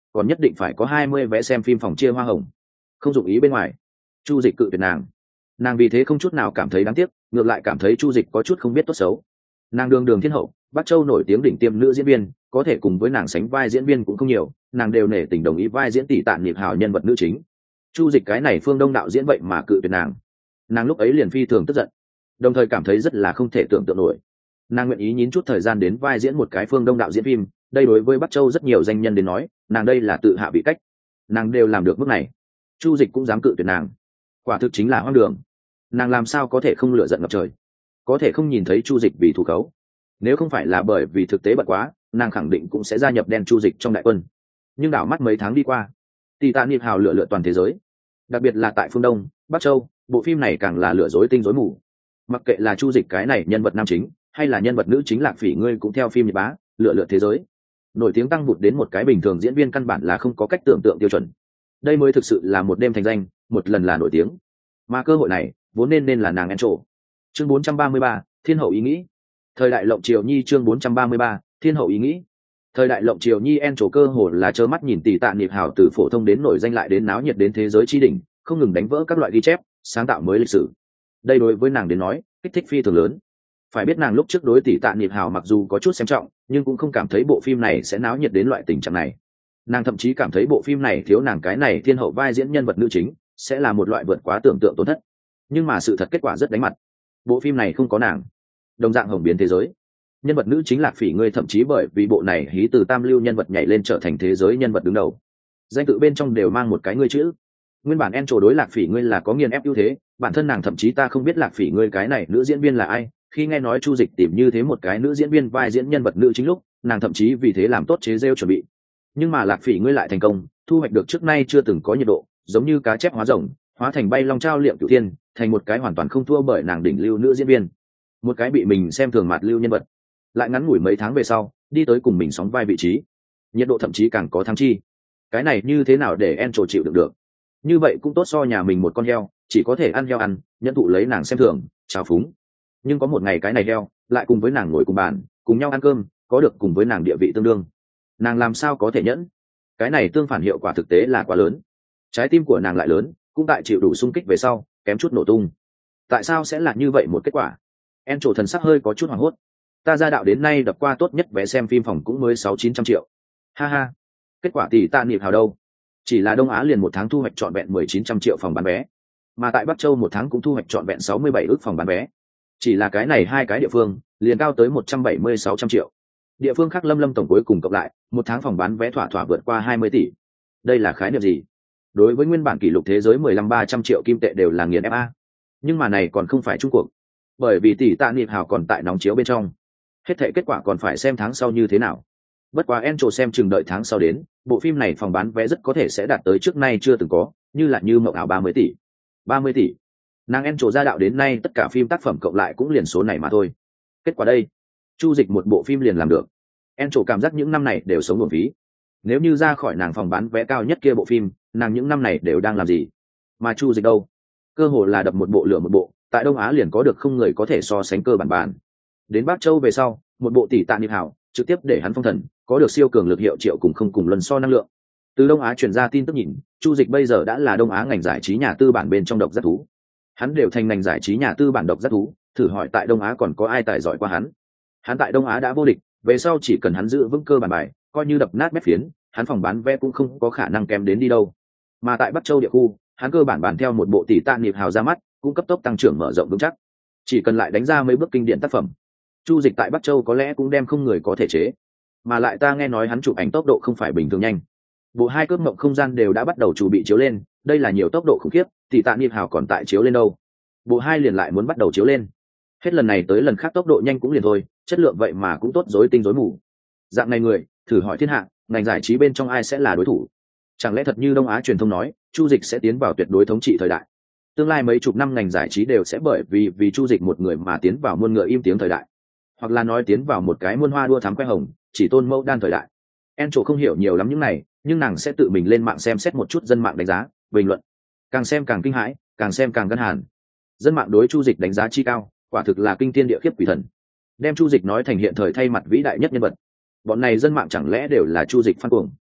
còn nhất định phải có 20 vé xem phim phòng chia hoa hồng. Không dụng ý bên ngoài. Chu Dịch cự tuyệt nàng vì thế không chút nào cảm thấy đáng tiếc, ngược lại cảm thấy Chu Dịch có chút không biết tốt xấu. Nàng đường đường thiên hậu, Bắc Châu nổi tiếng đỉnh tiêm nữ diễn viên, có thể cùng với nàng sánh vai diễn viên cũng không nhiều, nàng đều nể tình đồng ý vai diễn tỷ Tạ Niệm Hào nhân vật nữ chính. Chu Dịch cái này Phương Đông đạo diễn vậy mà cự tuyệt nàng lúc ấy liền phi thường tức giận, đồng thời cảm thấy rất là không thể tưởng tượng nổi. Nàng nguyện ý nhín chút thời gian đến vai diễn một cái Phương Đông đạo diễn phim, đây đối với Bắc Châu rất nhiều danh nhân đến nói, nàng đây là tự hạ vị cách. Nàng đều làm được mức này, Chu Dịch cũng dám cự tuyệt nàng, quả thực chính là hoang đường. Nàng làm sao có thể không lựa giận ngập trời, có thể không nhìn thấy Chu Dịch vì thủ khấu. Nếu không phải là bởi vì thực tế bận quá, nàng khẳng định cũng sẽ gia nhập đen Chu Dịch trong đại quân. Nhưng đảo mắt mấy tháng đi qua, tỷ Tạ Niệm Hào lựa toàn thế giới, đặc biệt là tại phương Đông, Bắc Châu, bộ phim này càng là lừa dối tinh rối mù. Mặc kệ là Chu Dịch cái này nhân vật nam chính, hay là nhân vật nữ chính Lạc Phỉ ngươi cũng theo phim nhật bá, lựa thế giới. Nổi tiếng tăng vụt đến một cái bình thường diễn viên căn bản là không có cách tưởng tượng tiêu chuẩn. Đây mới thực sự là một đêm thành danh, một lần là nổi tiếng. Mà cơ hội này, vốn nên là nàng Encho. Chương 433, Thiên hậu ý nghĩ. Thời đại Lộng Triều Nhi chương 433, Thiên hậu ý nghĩ. Thời đại Lộng Triều Nhi Encho cơ hồ là trơ mắt nhìn tỷ Tạ Niệm Hào từ phổ thông đến nổi danh lại đến náo nhiệt đến thế giới chi đỉnh, không ngừng đánh vỡ các loại ghi chép, sáng tạo mới lịch sử. Đây đối với nàng đến nói, kích thích phi thường lớn. Phải biết nàng lúc trước đối tỷ Tạ Niệm Hào mặc dù có chút xem trọng, nhưng cũng không cảm thấy bộ phim này sẽ náo nhiệt đến loại tình trạng này. Nàng thậm chí cảm thấy bộ phim này thiếu nàng cái này thiên hậu vai diễn nhân vật nữ chính, sẽ là một loại vượt quá tưởng tượng tổn thất. Nhưng mà sự thật kết quả rất đánh mặt. Bộ phim này không có nàng, đồng dạng hồng biến thế giới. Nhân vật nữ chính Lạc Phỉ ngươi thậm chí bởi vì bộ này hí từ tam lưu nhân vật nhảy lên trở thành thế giới nhân vật đứng đầu. Danh tự bên trong đều mang một cái ngươi chữ. Nguyên bản Encho đối Lạc Phỉ ngươi là có nghiền ép ưu thế, bản thân nàng thậm chí ta không biết Lạc Phỉ ngươi cái này nữ diễn viên là ai, khi nghe nói Chu Dịch tìm như thế một cái nữ diễn viên vai diễn nhân vật nữ chính lúc, nàng thậm chí vì thế làm tốt chế rêu chuẩn bị. Nhưng mà Lạc Phỉ ngươi lại thành công, thu hoạch được trước nay chưa từng có nhiệt độ, giống như cá chép hóa rồng, hóa thành bay long trao liệm cửu thiên, thành một cái hoàn toàn không thua bởi nàng đỉnh lưu nữ diễn viên, một cái bị mình xem thường mạt lưu nhân vật, lại ngắn ngủi mấy tháng về sau, đi tới cùng mình sóng vai vị trí, nhiệt độ thậm chí càng có thăng chi. Cái này như thế nào để Encho chịu đựng được? Như vậy cũng tốt so nhà mình một con heo, chỉ có thể ăn heo ăn, nhẫn thụ lấy nàng xem thường, trào phúng. Nhưng có một ngày cái này heo lại cùng với nàng ngồi cùng bàn, cùng nhau ăn cơm, có được cùng với nàng địa vị tương đương. Nàng làm sao có thể nhẫn? Cái này tương phản hiệu quả thực tế là quá lớn. Trái tim của nàng lại lớn, cũng tại chịu đủ xung kích về sau, kém chút nổ tung. Tại sao sẽ là như vậy một kết quả? Encho thần sắc hơi có chút hoảng hốt. Ta ra đạo đến nay đập qua tốt nhất vé xem phim phòng cũng mới 600-900 triệu. Ha ha. Kết quả tỷ Tạ Niệm Hào đâu? Chỉ là Đông Á liền một tháng thu hoạch trọn vẹn 1900 triệu phòng bán vé, mà tại Bắc Châu một tháng cũng thu hoạch trọn vẹn 67 ức phòng bán vé. Chỉ là cái này hai cái địa phương liền cao tới 170-600 triệu. Địa phương khác lâm tổng cuối cùng cộng lại, một tháng phòng bán vé thỏa thỏa vượt qua 20 tỷ. Đây là khái niệm gì? Đối với nguyên bản kỷ lục thế giới 15-300 triệu kim tệ đều là nghiền ép a. Nhưng mà này còn không phải chung cuộc, bởi vì tỷ Tạ Niệm Hào còn tại nóng chiếu bên trong. Hết thảy kết quả còn phải xem tháng sau như thế nào. Bất quá Encho xem chừng đợi tháng sau đến, bộ phim này phòng bán vé rất có thể sẽ đạt tới trước nay chưa từng có, như mộng ảo 30 tỷ. 30 tỷ. Nàng Encho ra đạo đến nay tất cả phim tác phẩm cộng lại cũng liền số này mà thôi. Kết quả đây, Chu Dịch một bộ phim liền làm được. Encho cảm giác những năm này đều sống uổng phí. Nếu như ra khỏi nàng phòng bán vé cao nhất kia bộ phim, nàng những năm này đều đang làm gì? Mà Chu Dịch đâu? Cơ hồ là đập một bộ lửa một bộ, tại Đông Á liền có được không người có thể so sánh cơ bản. Đến Bắc Châu về sau, một bộ tỷ Tạ Niệm Hào, trực tiếp để hắn phong thần, có được siêu cường lực hiệu triệu cùng không cùng luân so năng lượng. Từ Đông Á truyền ra tin tức nhìn, Chu Dịch bây giờ đã là Đông Á ngành giải trí nhà tư bản bên trong độc giác thú. Hắn đều thành ngành giải trí nhà tư bản độc giác thú, thử hỏi tại Đông Á còn có ai tài giỏi qua hắn? Hắn tại Đông Á đã vô địch, về sau chỉ cần hắn giữ vững cơ bản bài, coi như đập nát mét phiến, hắn phòng bán vé cũng không có khả năng kém đến đi đâu. Mà tại Bắc Châu địa khu, hắn cơ bản theo một bộ tỷ Tạ Niệm Hào ra mắt, cũng cấp tốc tăng trưởng mở rộng vững chắc. Chỉ cần lại đánh ra mấy bước kinh điển tác phẩm, Chu Dịch tại Bắc Châu có lẽ cũng đem không người có thể chế. Mà lại ta nghe nói hắn chụp ảnh tốc độ không phải bình thường nhanh. Bộ hai cướp mộng không gian đều đã bắt đầu chuẩn bị chiếu lên, đây là nhiều tốc độ khủng khiếp, tỷ Tạ Niệm Hào còn tại chiếu lên đâu. Bộ hai liền lại muốn bắt đầu chiếu lên. Hết lần này tới lần khác tốc độ nhanh cũng liền thôi, chất lượng vậy mà cũng tốt rối tinh rối mù. Dạng này người, thử hỏi thiên hạ, ngành giải trí bên trong ai sẽ là đối thủ? Chẳng lẽ thật như Đông Á truyền thông nói, Chu Dịch sẽ tiến vào tuyệt đối thống trị thời đại? Tương lai mấy chục năm ngành giải trí đều sẽ bởi vì Chu Dịch một người mà tiến vào muôn ngựa im tiếng thời đại, hoặc là nói tiến vào một cái muôn hoa đua thắm que hồng, chỉ tôn mẫu đan thời đại. Encho không hiểu nhiều lắm những này, nhưng nàng sẽ tự mình lên mạng xem xét một chút dân mạng đánh giá, bình luận. Càng xem càng kinh hãi, càng xem càng gân hàn. Dân mạng đối Chu Dịch đánh giá chi cao, quả thực là kinh thiên địa khiếp quỷ thần. Đem Chu Dịch nói thành hiện thời thay mặt vĩ đại nhất nhân vật. Bọn này dân mạng chẳng lẽ đều là Chu Dịch fan cuồng?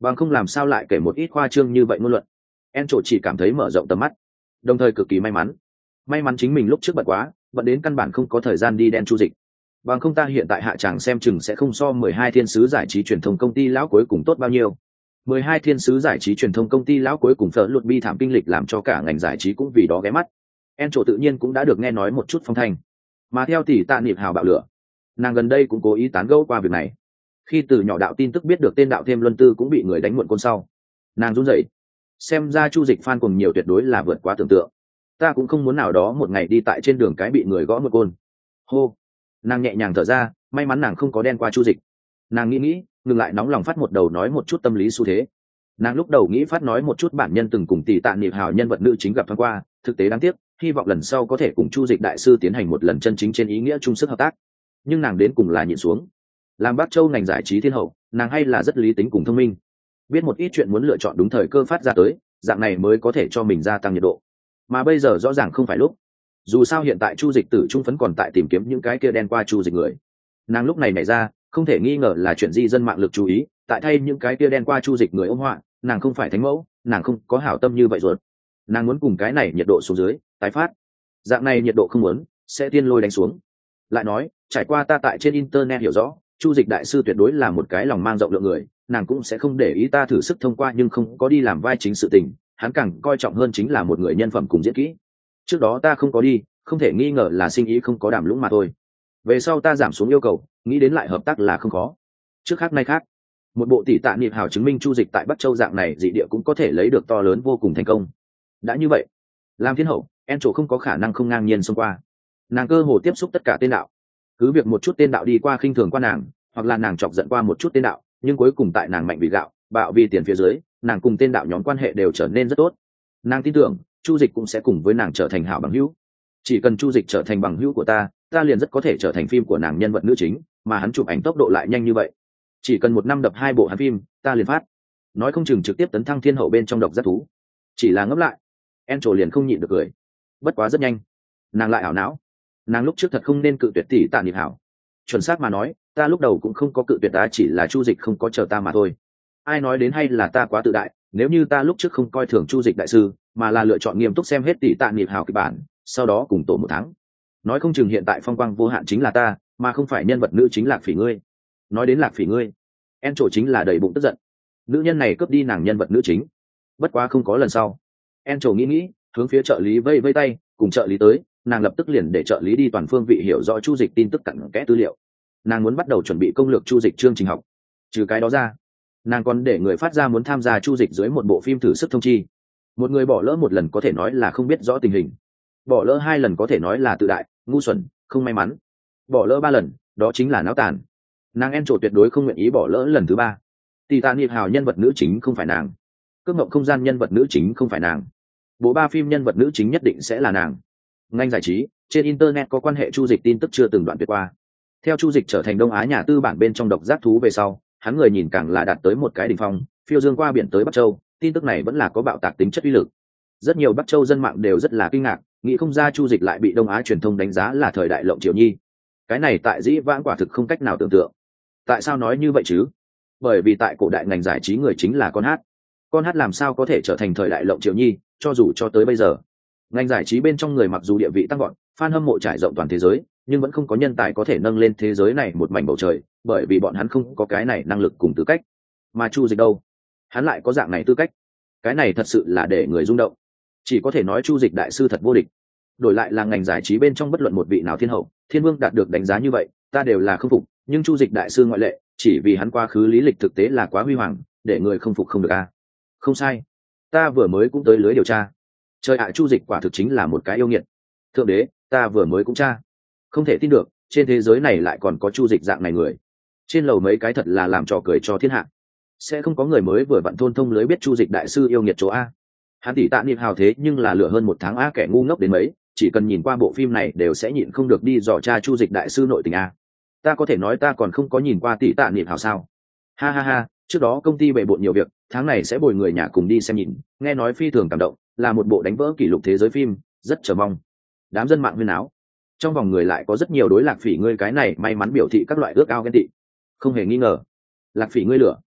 bằng không làm sao lại kể một ít khoa trương như vậy ngôn luận. En trổ chỉ cảm thấy mở rộng tầm mắt, đồng thời cực kỳ may mắn chính mình lúc trước bận quá, bận đến căn bản không có thời gian đi đen chu dịch. Bằng không ta hiện tại hạ tràng xem chừng sẽ không so 12 thiên sứ giải trí truyền thông công ty lão cuối cùng tốt bao nhiêu. 12 thiên sứ giải trí truyền thông công ty lão cuối cùng phở luật bi thảm kinh lịch làm cho cả ngành giải trí cũng vì đó ghé mắt. En trổ tự nhiên cũng đã được nghe nói một chút phong thanh, mà theo tỷ tạ niệm hào bạo lửa, nàng gần đây cũng cố ý tán gẫu qua việc này. Khi từ nhỏ đạo tin tức biết được tên đạo thêm luân tư cũng bị người đánh muộn côn sau, nàng run rẩy. Xem ra chu dịch fan cùng nhiều tuyệt đối là vượt quá tưởng tượng. Ta cũng không muốn nào đó một ngày đi tại trên đường cái bị người gõ một côn. Hô, nàng nhẹ nhàng thở ra, may mắn nàng không có đen qua chu dịch. Nàng nghĩ ngừng lại nóng lòng phát một đầu nói một chút tâm lý xu thế. Nàng lúc đầu nghĩ phát nói một chút bản nhân từng cùng tỷ tạ niệm hào nhân vật nữ chính gặp thoáng qua, thực tế đáng tiếc, hy vọng lần sau có thể cùng chu dịch đại sư tiến hành một lần chân chính trên ý nghĩa chung sức hợp tác. Nhưng nàng đến cùng là nhịn xuống. Làm Bắc Châu ngành giải trí thiên hậu, nàng hay là rất lý tính cùng thông minh, biết một ít chuyện muốn lựa chọn đúng thời cơ phát ra tới, dạng này mới có thể cho mình gia tăng nhiệt độ. Mà bây giờ rõ ràng không phải lúc. Dù sao hiện tại chu dịch tử trung phấn còn tại tìm kiếm những cái kia đen qua chu dịch người. Nàng lúc này nảy ra, không thể nghi ngờ là chuyện di dân mạng lực chú ý, tại thay những cái kia đen qua chu dịch người ôm họa, nàng không phải thánh mẫu, nàng không có hảo tâm như vậy rồi. Nàng muốn cùng cái này nhiệt độ xuống dưới, tái phát. Dạng này nhiệt độ không muốn, sẽ tiên lôi đánh xuống. Lại nói, trải qua ta tại trên internet hiểu rõ, chu dịch đại sư tuyệt đối là một cái lòng mang rộng lượng người, nàng cũng sẽ không để ý ta thử sức thông qua nhưng không có đi làm vai chính sự tình, hắn càng coi trọng hơn chính là một người nhân phẩm cùng diễn kỹ. Trước đó ta không có đi, không thể nghi ngờ là sinh ý không có đảm lũng mà thôi. Về sau ta giảm xuống yêu cầu, nghĩ đến lại hợp tác là không khó. Trước khác nay khác, một bộ tỷ tạ niệm hào chứng minh chu dịch tại Bắc Châu dạng này dị địa cũng có thể lấy được to lớn vô cùng thành công. Đã như vậy, làm thiên hậu, En chỗ không có khả năng không ngang nhiên xông qua. Nàng cơ hồ tiếp xúc tất cả tên đạo, cứ việc một chút tên đạo đi qua khinh thường qua nàng, hoặc là nàng chọc giận qua một chút tên đạo, nhưng cuối cùng tại nàng mạnh vì gạo, bạo vì tiền phía dưới, nàng cùng tên đạo nhóm quan hệ đều trở nên rất tốt. Nàng tin tưởng chu dịch cũng sẽ cùng với nàng trở thành hảo bằng hữu. Chỉ cần chu dịch trở thành bằng hữu của ta liền rất có thể trở thành phim của nàng nhân vật nữ chính, mà hắn chụp ảnh tốc độ lại nhanh như vậy, chỉ cần một năm đập 2 bộ hắn phim, ta liền phát. Nói không chừng trực tiếp tấn thăng thiên hậu bên trong độc giác thú. Chỉ là ngẫm lại, En trổ liền không nhịn được cười. Bất quá rất nhanh, nàng lại ảo não. Nàng lúc trước thật không nên cự tuyệt tỷ tạ niệm hảo. Chuẩn xác mà nói, ta lúc đầu cũng không có cự tuyệt, ta chỉ là chu dịch không có chờ ta mà thôi. Ai nói đến hay là ta quá tự đại, nếu như ta lúc trước không coi thường chu dịch đại sư, mà là lựa chọn nghiêm túc xem hết tỷ tạ niệm hảo kịch bản, sau đó cùng tổ 1 tháng, nói không chừng hiện tại phong quang vô hạn chính là ta, mà không phải nhân vật nữ chính Lạc Phỉ ngươi. Nói đến Lạc Phỉ ngươi, En trổ chính là đầy bụng tức giận. Nữ nhân này cướp đi nàng nhân vật nữ chính. Bất quá không có lần sau. En trổ nghĩ, hướng phía trợ lý vây vây tay, cùng trợ lý tới, nàng lập tức liền để trợ lý đi toàn phương vị hiểu rõ chu dịch tin tức cặn kẽ tư liệu. Nàng muốn bắt đầu chuẩn bị công lược chu dịch chương trình học. Trừ cái đó ra, nàng còn để người phát ra muốn tham gia chu dịch dưới một bộ phim thử sức thông chi. Một người bỏ lỡ một lần có thể nói là không biết rõ tình hình, bỏ lỡ 2 lần có thể nói là tự đại, ngu xuẩn, không may mắn, bỏ lỡ 3 lần đó chính là náo tàn. Nàng En trổ tuyệt đối không nguyện ý bỏ lỡ lần thứ 3. Tỷ tạ niệm hào nhân vật nữ chính không phải nàng, cướp mộng không gian nhân vật nữ chính không phải nàng, bộ 3 phim nhân vật nữ chính nhất định sẽ là nàng. Ngành giải trí trên internet có quan hệ chu dịch tin tức chưa từng đoạn tuyệt qua. Theo chu dịch trở thành Đông Á nhà tư bản bên trong độc giác thú về sau, hắn người nhìn càng là đạt tới một cái đỉnh phong, phiêu dương qua biển tới Bắc Châu. Tin tức này vẫn là có bạo tạc tính chất uy lực. Rất nhiều Bắc Châu dân mạng đều rất là kinh ngạc, nghĩ không ra chu dịch lại bị Đông Á truyền thông đánh giá là thời đại lộng triều nhi. Cái này tại dĩ vãng quả thực không cách nào tưởng tượng. Tại sao nói như vậy chứ? Bởi vì tại cổ đại ngành giải trí người chính là con hát làm sao có thể trở thành thời đại lộng triều nhi, cho dù cho tới bây giờ ngành giải trí bên trong người mặc dù địa vị tăng gọn, fan hâm mộ trải rộng toàn thế giới, nhưng vẫn không có nhân tài có thể nâng lên thế giới này một mảnh bầu trời, bởi vì bọn hắn không có cái này năng lực cùng tư cách. Mà chu dịch đâu, hắn lại có dạng này tư cách. Cái này thật sự là để người rung động. Chỉ có thể nói chu dịch đại sư thật vô địch. Đổi lại là ngành giải trí bên trong bất luận một vị nào thiên hậu, thiên vương đạt được đánh giá như vậy, ta đều là không phục, nhưng chu dịch đại sư ngoại lệ, chỉ vì hắn quá khứ lý lịch thực tế là quá huy hoàng, để người không phục không được a. Không sai, ta vừa mới cũng tới lưới điều tra. Trời ạ, chu dịch quả thực chính là một cái yêu nghiệt. Thượng đế, ta vừa mới cũng tra. Không thể tin được, trên thế giới này lại còn có chu dịch dạng này người. Trên lầu mấy cái thật là làm trò cười cho thiên hạ. Sẽ không có người mới vừa vặn thôn thông lưới biết chu dịch đại sư yêu nghiệt chỗ a. Hắn tỷ tạ niệm hào thế nhưng là lửa hơn 1 tháng a, kẻ ngu ngốc đến mấy, chỉ cần nhìn qua bộ phim này đều sẽ nhịn không được đi dò tra chu dịch đại sư nội tình a. Ta có thể nói ta còn không có nhìn qua tỷ tạ niệm hào sao? Ha ha ha, trước đó công ty bề bộn nhiều việc, tháng này sẽ bồi người nhà cùng đi xem nhìn, nghe nói phi thường cảm động, là một bộ đánh vỡ kỷ lục thế giới phim, rất chờ mong. Đám dân mạng huyên áo, trong vòng người lại có rất nhiều đối Lạc Phỉ ngươi cái này may mắn biểu thị các loại ước ao ghen tị. Không hề nghi ngờ, Lạc Phỉ ngươi lửa.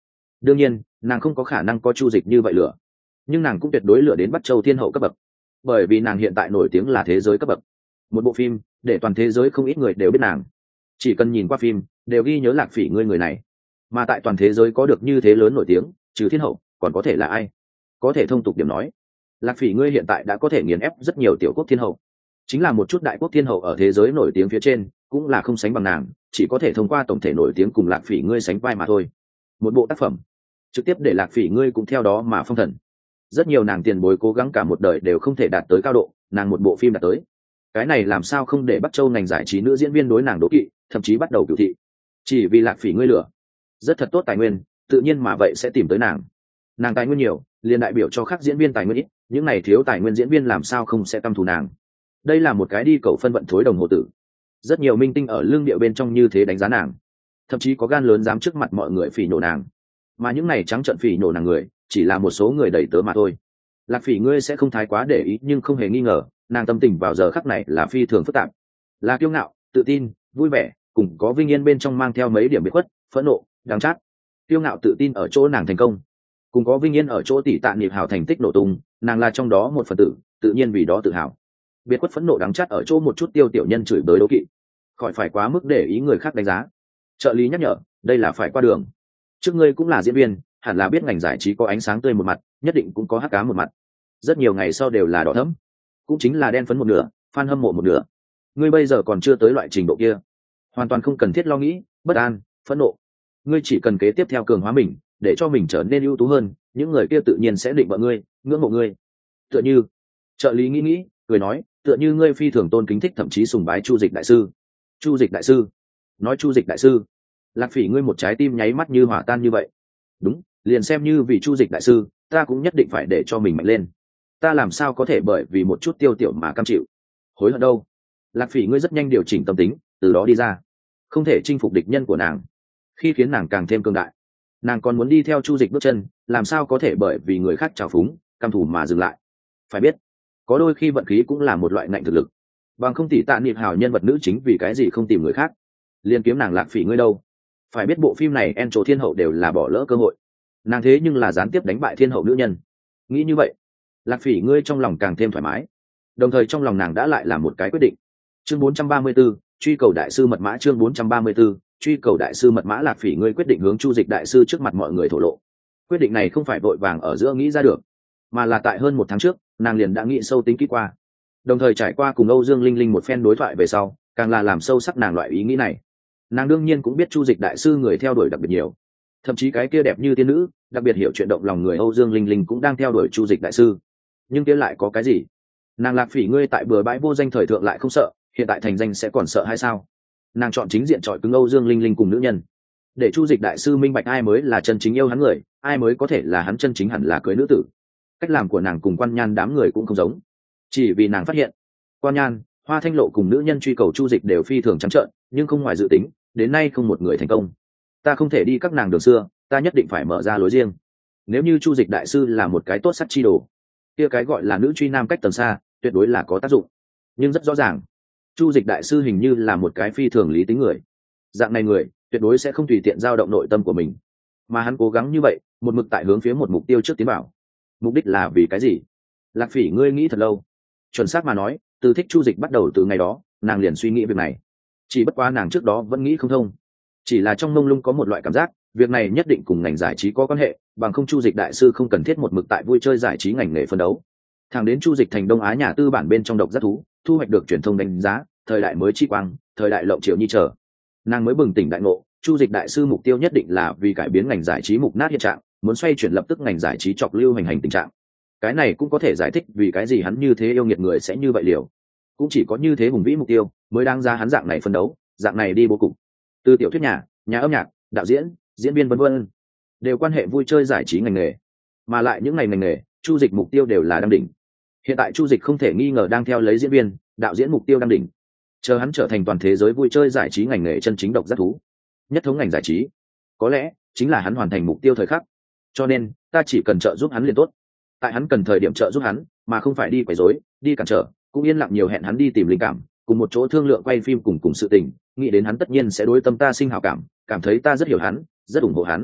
đương nhiên nàng không có khả năng có Chu Dịch như vậy lửa, nhưng nàng cũng tuyệt đối lửa đến Bắc Châu thiên hậu cấp bậc, bởi vì nàng hiện tại nổi tiếng là thế giới cấp bậc. Một bộ phim để toàn thế giới không ít người đều biết nàng, chỉ cần nhìn qua phim đều ghi nhớ Lạc Phỉ ngươi người này. Mà tại toàn thế giới có được như thế lớn nổi tiếng, trừ thiên hậu còn có thể là ai? Có thể thông tục điểm nói, Lạc Phỉ ngươi hiện tại đã có thể nghiền ép rất nhiều tiểu quốc thiên hậu, chính là một chút đại quốc thiên hậu ở thế giới nổi tiếng phía trên cũng là không sánh bằng nàng, chỉ có thể thông qua tổng thể nổi tiếng cùng Lạc Phỉ ngươi sánh vai mà thôi. Một bộ tác phẩm trực tiếp để Lạc Phỉ ngươi cũng theo đó mà phong thần. Rất nhiều nàng tiền bối cố gắng cả một đời đều không thể đạt tới cao độ, nàng một bộ phim đạt tới, cái này làm sao không để Bắc Châu ngành giải trí nữ diễn viên đối nàng đố kỵ, thậm chí bắt đầu cửu thị. Chỉ vì Lạc Phỉ ngươi lửa rất thật tốt tài nguyên, tự nhiên mà vậy sẽ tìm tới nàng. Nàng tài nguyên nhiều liền đại biểu cho khác diễn viên tài nguyên ít, những này thiếu tài nguyên diễn viên làm sao không sẽ căm thù nàng. Đây là một cái đi cầu phân vận thối đồng hồ tử. Rất nhiều minh tinh ở lương điệu bên trong như thế đánh giá nàng, thậm chí có gan lớn dám trước mặt mọi người phỉ nhổ nàng. Mà những này trắng trợn phỉ nhổ nàng người chỉ là một số người đầy tớ mà thôi. Lạc Phỉ ngươi sẽ không thái quá để ý, nhưng không hề nghi ngờ nàng tâm tình vào giờ khắc này là phi thường phức tạp, là kiêu ngạo, tự tin, vui vẻ, cùng có vinh yên bên trong mang theo mấy điểm biệt khuất, phẫn nộ, đắng chát. Kiêu ngạo tự tin ở chỗ nàng thành công, cùng có vinh yên ở chỗ tỷ tạ nghiệp hào thành tích nổ tung, nàng là trong đó một phần tử, tự nhiên vì đó tự hào. Biệt khuất phẫn nộ đắng chát ở chỗ một chút tiêu tiểu nhân chửi bới đố kỵ, khỏi phải quá mức để ý người khác đánh giá. Trợ lý nhắc nhở, đây là phải qua đường. Trước ngươi cũng là diễn viên, hẳn là biết ngành giải trí có ánh sáng tươi một mặt, nhất định cũng có hắc ám một mặt. Rất nhiều ngày sau đều là đỏ thẫm, cũng chính là đen phấn một nửa, fan hâm mộ một nửa. Ngươi bây giờ còn chưa tới loại trình độ kia, hoàn toàn không cần thiết lo nghĩ, bất an, phẫn nộ. Ngươi chỉ cần kế tiếp theo cường hóa mình, để cho mình trở nên ưu tú hơn, những người kia tự nhiên sẽ định vợ ngươi, ngưỡng mộ ngươi. Tựa như, trợ lý nghĩ, cười nói, tựa như ngươi phi thường tôn kính thích thậm chí sùng bái Chu Dịch đại sư. Chu Dịch đại sư? Nói Chu Dịch đại sư? Lạc Phỉ ngươi một trái tim nháy mắt như hỏa tan như vậy. Đúng, liền xem như vì Chu Dịch đại sư, ta cũng nhất định phải để cho mình mạnh lên. Ta làm sao có thể bởi vì một chút tiêu tiểu mà cam chịu? Hối hận đâu? Lạc Phỉ ngươi rất nhanh điều chỉnh tâm tính, từ đó đi ra. Không thể chinh phục địch nhân của nàng, khi khiến nàng càng thêm cường đại. Nàng còn muốn đi theo Chu Dịch bước chân, làm sao có thể bởi vì người khác trào phúng, căm thù mà dừng lại. Phải biết, có đôi khi vận khí cũng là một loại ngạnh thực lực. Bằng không tỷ tạ niệm hào nhân vật nữ chính vì cái gì không tìm người khác, liên kiếm nàng Lạc Phỉ ngươi đâu. Phải biết bộ phim này en trổ thiên hậu đều là bỏ lỡ cơ hội, nàng thế nhưng là gián tiếp đánh bại thiên hậu nữ nhân. Nghĩ như vậy, Lạc Phỉ ngươi trong lòng càng thêm thoải mái, đồng thời trong lòng nàng đã lại là một cái quyết định. Chương 434, truy cầu đại sư mật mã. Chương 434, truy cầu đại sư mật mã. Lạc Phỉ ngươi quyết định hướng Chu Dịch đại sư trước mặt mọi người thổ lộ. Quyết định này không phải vội vàng ở giữa nghĩ ra được, mà là tại hơn một tháng trước nàng liền đã nghĩ sâu tính kỹ qua, đồng thời trải qua cùng Âu Dương Linh Linh một phen đối thoại về sau, càng là làm sâu sắc nàng loại ý nghĩ này. Nàng đương nhiên cũng biết Chu Dịch đại sư người theo đuổi đặc biệt nhiều, thậm chí cái kia đẹp như tiên nữ, đặc biệt hiểu chuyện động lòng người Âu Dương Linh Linh cũng đang theo đuổi Chu Dịch đại sư. Nhưng kia lại có cái gì? Nàng Lạc Phỉ ngươi tại bừa bãi vô danh thời thượng lại không sợ, hiện tại thành danh sẽ còn sợ hay sao? Nàng chọn chính diện chọi cứng Âu Dương Linh Linh cùng nữ nhân, để Chu Dịch đại sư minh bạch ai mới là chân chính yêu hắn người, ai mới có thể là hắn chân chính hẳn là cưới nữ tử. Cách làm của nàng cùng Quan Nhan đám người cũng không giống, chỉ vì nàng phát hiện Quan Nhan, Hoa Thanh Lộ cùng nữ nhân truy cầu Chu Dịch đều phi thường trắng trợn, nhưng không ngoài dự tính, đến nay không một người thành công. Ta không thể đi các nàng đường xưa, ta nhất định phải mở ra lối riêng. Nếu như Chu Dịch đại sư là một cái tốt sắc chi đồ, kia cái gọi là nữ truy nam cách tầng xa tuyệt đối là có tác dụng. Nhưng rất rõ ràng, Chu Dịch đại sư hình như là một cái phi thường lý tính người. Dạng này người tuyệt đối sẽ không tùy tiện dao động nội tâm của mình, mà hắn cố gắng như vậy, một mực tại hướng phía một mục tiêu trước tiến bảo. Mục đích là vì cái gì? Lạc Phỉ ngươi nghĩ thật lâu. Chuẩn xác mà nói, từ thích Chu Dịch bắt đầu từ ngày đó, nàng liền suy nghĩ việc này. Chỉ bất quá nàng trước đó vẫn nghĩ không thông, chỉ là trong mông lung có một loại cảm giác, việc này nhất định cùng ngành giải trí có quan hệ, bằng không Chu Dịch đại sư không cần thiết một mực tại vui chơi giải trí ngành nghề phân đấu. Thẳng đến Chu Dịch thành Đông Á nhà tư bản bên trong độc giác thú, thu hoạch được truyền thông đánh giá, thời đại mới chi quang, thời đại lộng triệu nhi trở, nàng mới bừng tỉnh đại ngộ, Chu Dịch đại sư mục tiêu nhất định là vì cải biến ngành giải trí mục nát hiện trạng, muốn xoay chuyển lập tức ngành giải trí chọc lưu hành tình trạng. Cái này cũng có thể giải thích vì cái gì hắn như thế yêu nghiệt người sẽ như vậy liều. Cũng chỉ có như thế hùng vĩ mục tiêu mới đang ra hắn dạng này phân đấu, dạng này đi bố cục. Từ tiểu thuyết nhà âm nhạc, đạo diễn, diễn viên vân vân, đều quan hệ vui chơi giải trí ngành nghề, mà lại những ngành nghề Chu Dịch mục tiêu đều là đăng đỉnh. Hiện tại Chu Dịch không thể nghi ngờ đang theo lấy diễn viên, đạo diễn mục tiêu đăng đỉnh, chờ hắn trở thành toàn thế giới vui chơi giải trí ngành nghề chân chính độc giác thú, nhất thống ngành giải trí, có lẽ chính là hắn hoàn thành mục tiêu thời khắc. Cho nên ta chỉ cần trợ giúp hắn liền tốt, tại hắn cần thời điểm trợ giúp hắn, mà không phải đi quấy rối, đi cản trở, cũng yên lặng nhiều hẹn hắn đi tìm linh cảm, cùng một chỗ thương lượng quay phim cùng sự tình, nghĩ đến hắn tất nhiên sẽ đối tâm ta sinh hảo cảm, cảm thấy ta rất hiểu hắn, rất ủng hộ hắn.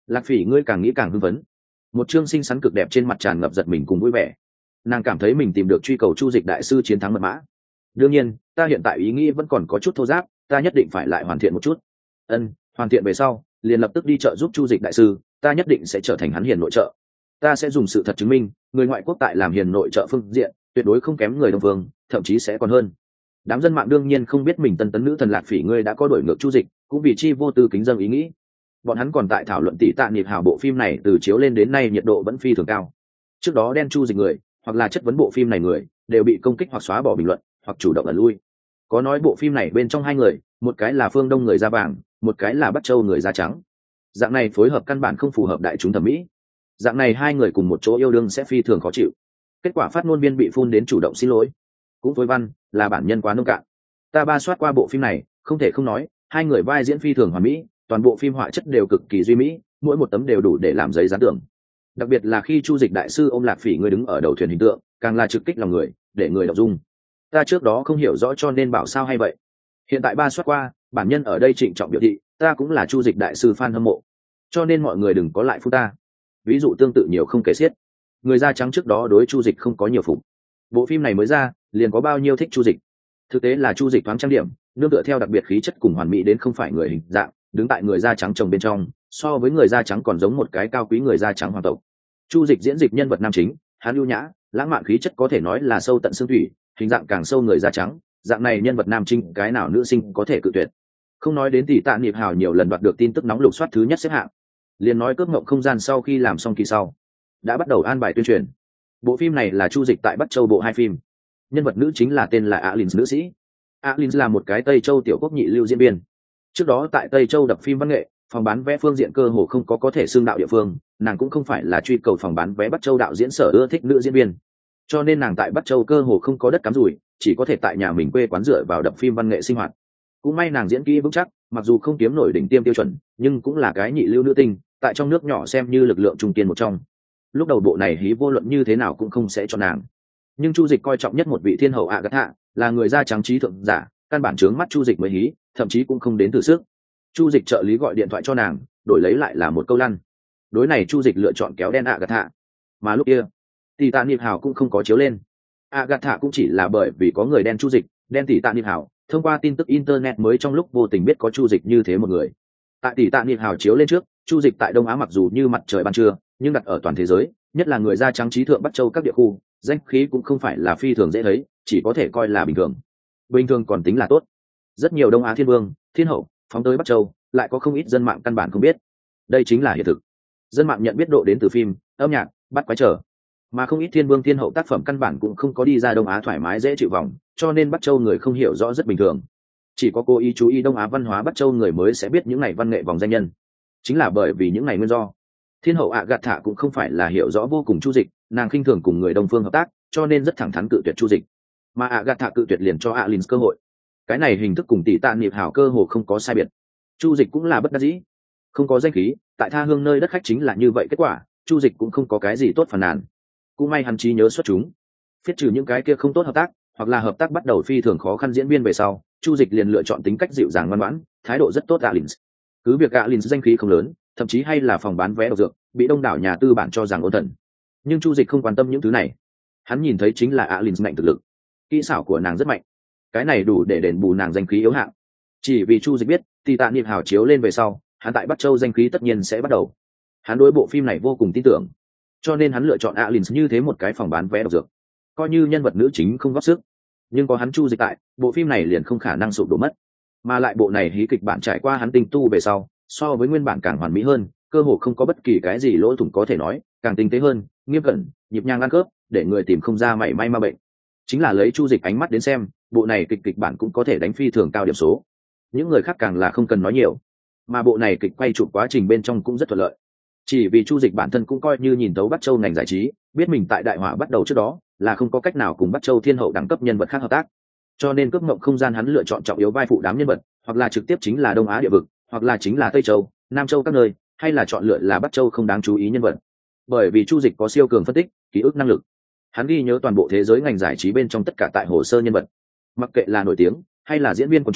Lạc Phỉ ngươi càng nghĩ càng hưng phấn. Một chương xinh xắn cực đẹp trên mặt tràn ngập giật mình cùng vui vẻ. Nàng cảm thấy mình tìm được truy cầu Chu Dịch đại sư chiến thắng mật mã. Đương nhiên, ta hiện tại ý nghĩ vẫn còn có chút thô ráp, ta nhất định phải lại hoàn thiện một chút. Hoàn thiện về sau, liền lập tức đi chợ giúp Chu Dịch đại sư, ta nhất định sẽ trở thành hắn hiền nội trợ. Ta sẽ dùng sự thật chứng minh, người ngoại quốc tại làm hiền nội trợ phương diện, tuyệt đối không kém người đồng phương, thậm chí sẽ còn hơn. Đám dân mạng đương nhiên không biết mình tân tấn nữ thần Lạc Phỉ ngươi đã có đổi ngược Chu Dịch, cũng vì chi vô tư kính dâng ý nghĩ. Bọn hắn còn tại thảo luận tỷ tạ nhiệt hào bộ phim này từ chiếu lên đến nay nhiệt độ vẫn phi thường cao. Trước đó đen Chu Dịch người, hoặc là chất vấn bộ phim này người, đều bị công kích hoặc xóa bỏ bình luận, hoặc chủ động ẩn lui. Có nói bộ phim này bên trong hai người, một cái là phương Đông người da vàng, một cái là Bắc Châu người da trắng. Dạng này phối hợp căn bản không phù hợp đại chúng thẩm mỹ. Dạng này hai người cùng một chỗ yêu đương sẽ phi thường khó chịu. Kết quả phát ngôn viên bị phun đến chủ động xin lỗi. Cũng phối văn là bản nhân quá nông cạn. Ta ba soát qua bộ phim này, không thể không nói, hai người vai diễn phi thường hoàn mỹ, toàn bộ phim họa chất đều cực kỳ duy mỹ, mỗi một tấm đều đủ để làm giấy dán tưởng. Đặc biệt là khi Chu Dịch đại sư ôm Lạc Phỉ người đứng ở đầu thuyền hình tượng, càng là trực kích lòng người, để người động dung. Ta trước đó không hiểu rõ cho nên bảo sao hay vậy. Hiện tại ba soát qua, bản nhân ở đây trịnh trọng biểu thị, ta cũng là Chu Dịch đại sư fan hâm mộ, cho nên mọi người đừng có lại phun ta. Ví dụ tương tự nhiều không kể xiết. Người da trắng trước đó đối Chu Dịch không có nhiều phục. Bộ phim này mới ra, liền có bao nhiêu thích Chu Dịch. Thực tế là Chu Dịch thoáng trang điểm, nương tựa theo đặc biệt khí chất cùng hoàn mỹ đến không phải người hình dạng, đứng tại người da trắng chồng bên trong, so với người da trắng còn giống một cái cao quý người da trắng hoàng tộc. Chu Dịch diễn dịch nhân vật nam chính, hắn ưu nhã, lãng mạn khí chất có thể nói là sâu tận xương thủy, hình dạng càng sâu người da trắng, dạng này nhân vật nam chính cái nào nữ sinh có thể cự tuyệt. Không nói đến tỷ tạ niệm hào nhiều lần đoạt được tin tức nóng lục soát thứ nhất xếp hạng, liền nói cướp ngộng không gian sau khi làm xong kỳ sau, đã bắt đầu an bài tuyên truyền. Bộ phim này là Chu Dịch tại Bắc Châu bộ 2 phim. Nhân vật nữ chính là tên là Alins nữ sĩ. Alins là một cái Tây Châu tiểu quốc nhị lưu diễn viên. Trước đó tại Tây Châu đập phim văn nghệ, phòng bán vé phương diện cơ hồ không có thể xương đạo địa phương, nàng cũng không phải là truy cầu phòng bán vé Bắc Châu đạo diễn sở ưa thích nữ diễn viên. Cho nên nàng tại Bắc Châu cơ hồ không có đất cắm rủi, chỉ có thể tại nhà mình quê quán dựa vào đập phim văn nghệ sinh hoạt. Cũng may nàng diễn kỹ vững chắc, mặc dù không kiếm nổi đỉnh tiêm tiêu chuẩn, nhưng cũng là cái nhị lưu nữ tinh, tại trong nước nhỏ xem như lực lượng trung kiên một trong. Lúc đầu bộ này hí vô luận như thế nào cũng không sẽ cho nàng. Nhưng Chu Dịch coi trọng nhất một vị thiên hậu Agatha, là người da trắng trí thượng giả, căn bản chướng mắt Chu Dịch mới hí, thậm chí cũng không đến từ sức. Chu Dịch trợ lý gọi điện thoại cho nàng, đổi lấy lại là một câu lăn. Đối này Chu Dịch lựa chọn kéo đen Agatha. Mà lúc kia, Tỷ Tạ Niệm Hào cũng không có chiếu lên. Agatha cũng chỉ là bởi vì có người đen Chu Dịch, đen Tỷ Tạ Niệm Hào, thông qua tin tức internet mới trong lúc vô tình biết có Chu Dịch như thế một người. Tại Tỷ Tạ Niệm Hào chiếu lên trước, Chu Dịch tại Đông Á mặc dù như mặt trời ban trưa, nhưng đặt ở toàn thế giới, nhất là người da trắng trí thượng Bắc Châu các địa khu, danh khí cũng không phải là phi thường dễ thấy, chỉ có thể coi là bình thường. Bình thường còn tính là tốt. Rất nhiều Đông Á thiên vương, thiên hậu phóng tới Bắc Châu, lại có không ít dân mạng căn bản không biết. Đây chính là hiện thực. Dân mạng nhận biết độ đến từ phim, âm nhạc, bắt quái trở, mà không ít thiên vương thiên hậu tác phẩm căn bản cũng không có đi ra Đông Á thoải mái dễ chịu vòng, cho nên Bắc Châu người không hiểu rõ rất bình thường. Chỉ có cố ý chú ý Đông Á văn hóa Bắc Châu người mới sẽ biết những ngày văn nghệ vòng danh nhân. Chính là bởi vì những ngày nguyên do, thiên hậu Agatha cũng không phải là hiểu rõ vô cùng Chu Dịch, nàng khinh thường cùng người Đông phương hợp tác, cho nên rất thẳng thắn cự tuyệt Chu Dịch. Mà Agatha cự tuyệt liền cho Alins cơ hội. Cái này hình thức cùng Tỷ Tạ Niệm Hào cơ hồ không có sai biệt. Chu Dịch cũng là bất đắc dĩ, không có danh khí, tại tha hương nơi đất khách chính là như vậy kết quả, Chu Dịch cũng không có cái gì tốt phàn nàn. Cũng may hắn trí nhớ xuất chúng, phiết trừ những cái kia không tốt hợp tác, hoặc là hợp tác bắt đầu phi thường khó khăn diễn viên về sau, Chu Dịch liền lựa chọn tính cách dịu dàng ngoan ngoãn, thái độ rất tốt Alins. Cứ việc Alins danh khí không lớn, thậm chí hay là phòng bán vé độc dược, bị đông đảo nhà tư bản cho rằng ôn thần. Nhưng Chu Dịch không quan tâm những thứ này. Hắn nhìn thấy chính là Alins mạnh thực lực. Kỹ xảo của nàng rất mạnh. Cái này đủ để đền bù nàng danh khí yếu hạng. Chỉ vì Chu Dịch biết, Tỷ Tạ Niệm Hào chiếu lên về sau, hắn tại Bắc Châu danh khí tất nhiên sẽ bắt đầu. Hắn đối bộ phim này vô cùng tin tưởng. Cho nên hắn lựa chọn Alins như thế một cái phòng bán vé độc dược. Coi như nhân vật nữ chính không góp sức, nhưng có hắn Chu Dịch tại, bộ phim này liền không khả năng sụp đổ mất. Mà lại bộ này hí kịch bản trải qua hắn tinh tu về sau, so với nguyên bản càng hoàn mỹ hơn, cơ hồ không có bất kỳ cái gì lỗ thủng có thể nói, càng tinh tế hơn, nghiêm cẩn, nhịp nhàng ăn khớp, để người tìm không ra mảy may ma bệnh. Chính là lấy Chu Dịch ánh mắt đến xem, bộ này kịch bản cũng có thể đánh phi thường cao điểm số. Những người khác càng là không cần nói nhiều. Mà bộ này kịch quay chụp quá trình bên trong cũng rất thuận lợi. Chỉ vì Chu Dịch bản thân cũng coi như nhìn thấu Bắc Châu ngành giải trí, biết mình tại đại họa bắt đầu trước đó là không có cách nào cùng Bắc Châu thiên hậu đẳng cấp nhân vật khác hợp tác. Cho nên cướp ngộng không gian hắn lựa chọn trọng yếu vai phụ đám nhân vật, hoặc là trực tiếp chính là Đông Á địa vực, hoặc là chính là Tây Châu, Nam Châu các nơi, hay là chọn lựa là Bắc Châu không đáng chú ý nhân vật. Bởi vì Chu Dịch có siêu cường phân tích, ký ức năng lực. Hắn ghi nhớ toàn bộ thế giới ngành giải trí bên trong tất cả tại hồ sơ nhân vật. Mặc kệ là nổi tiếng hay là diễn viên quần chúng,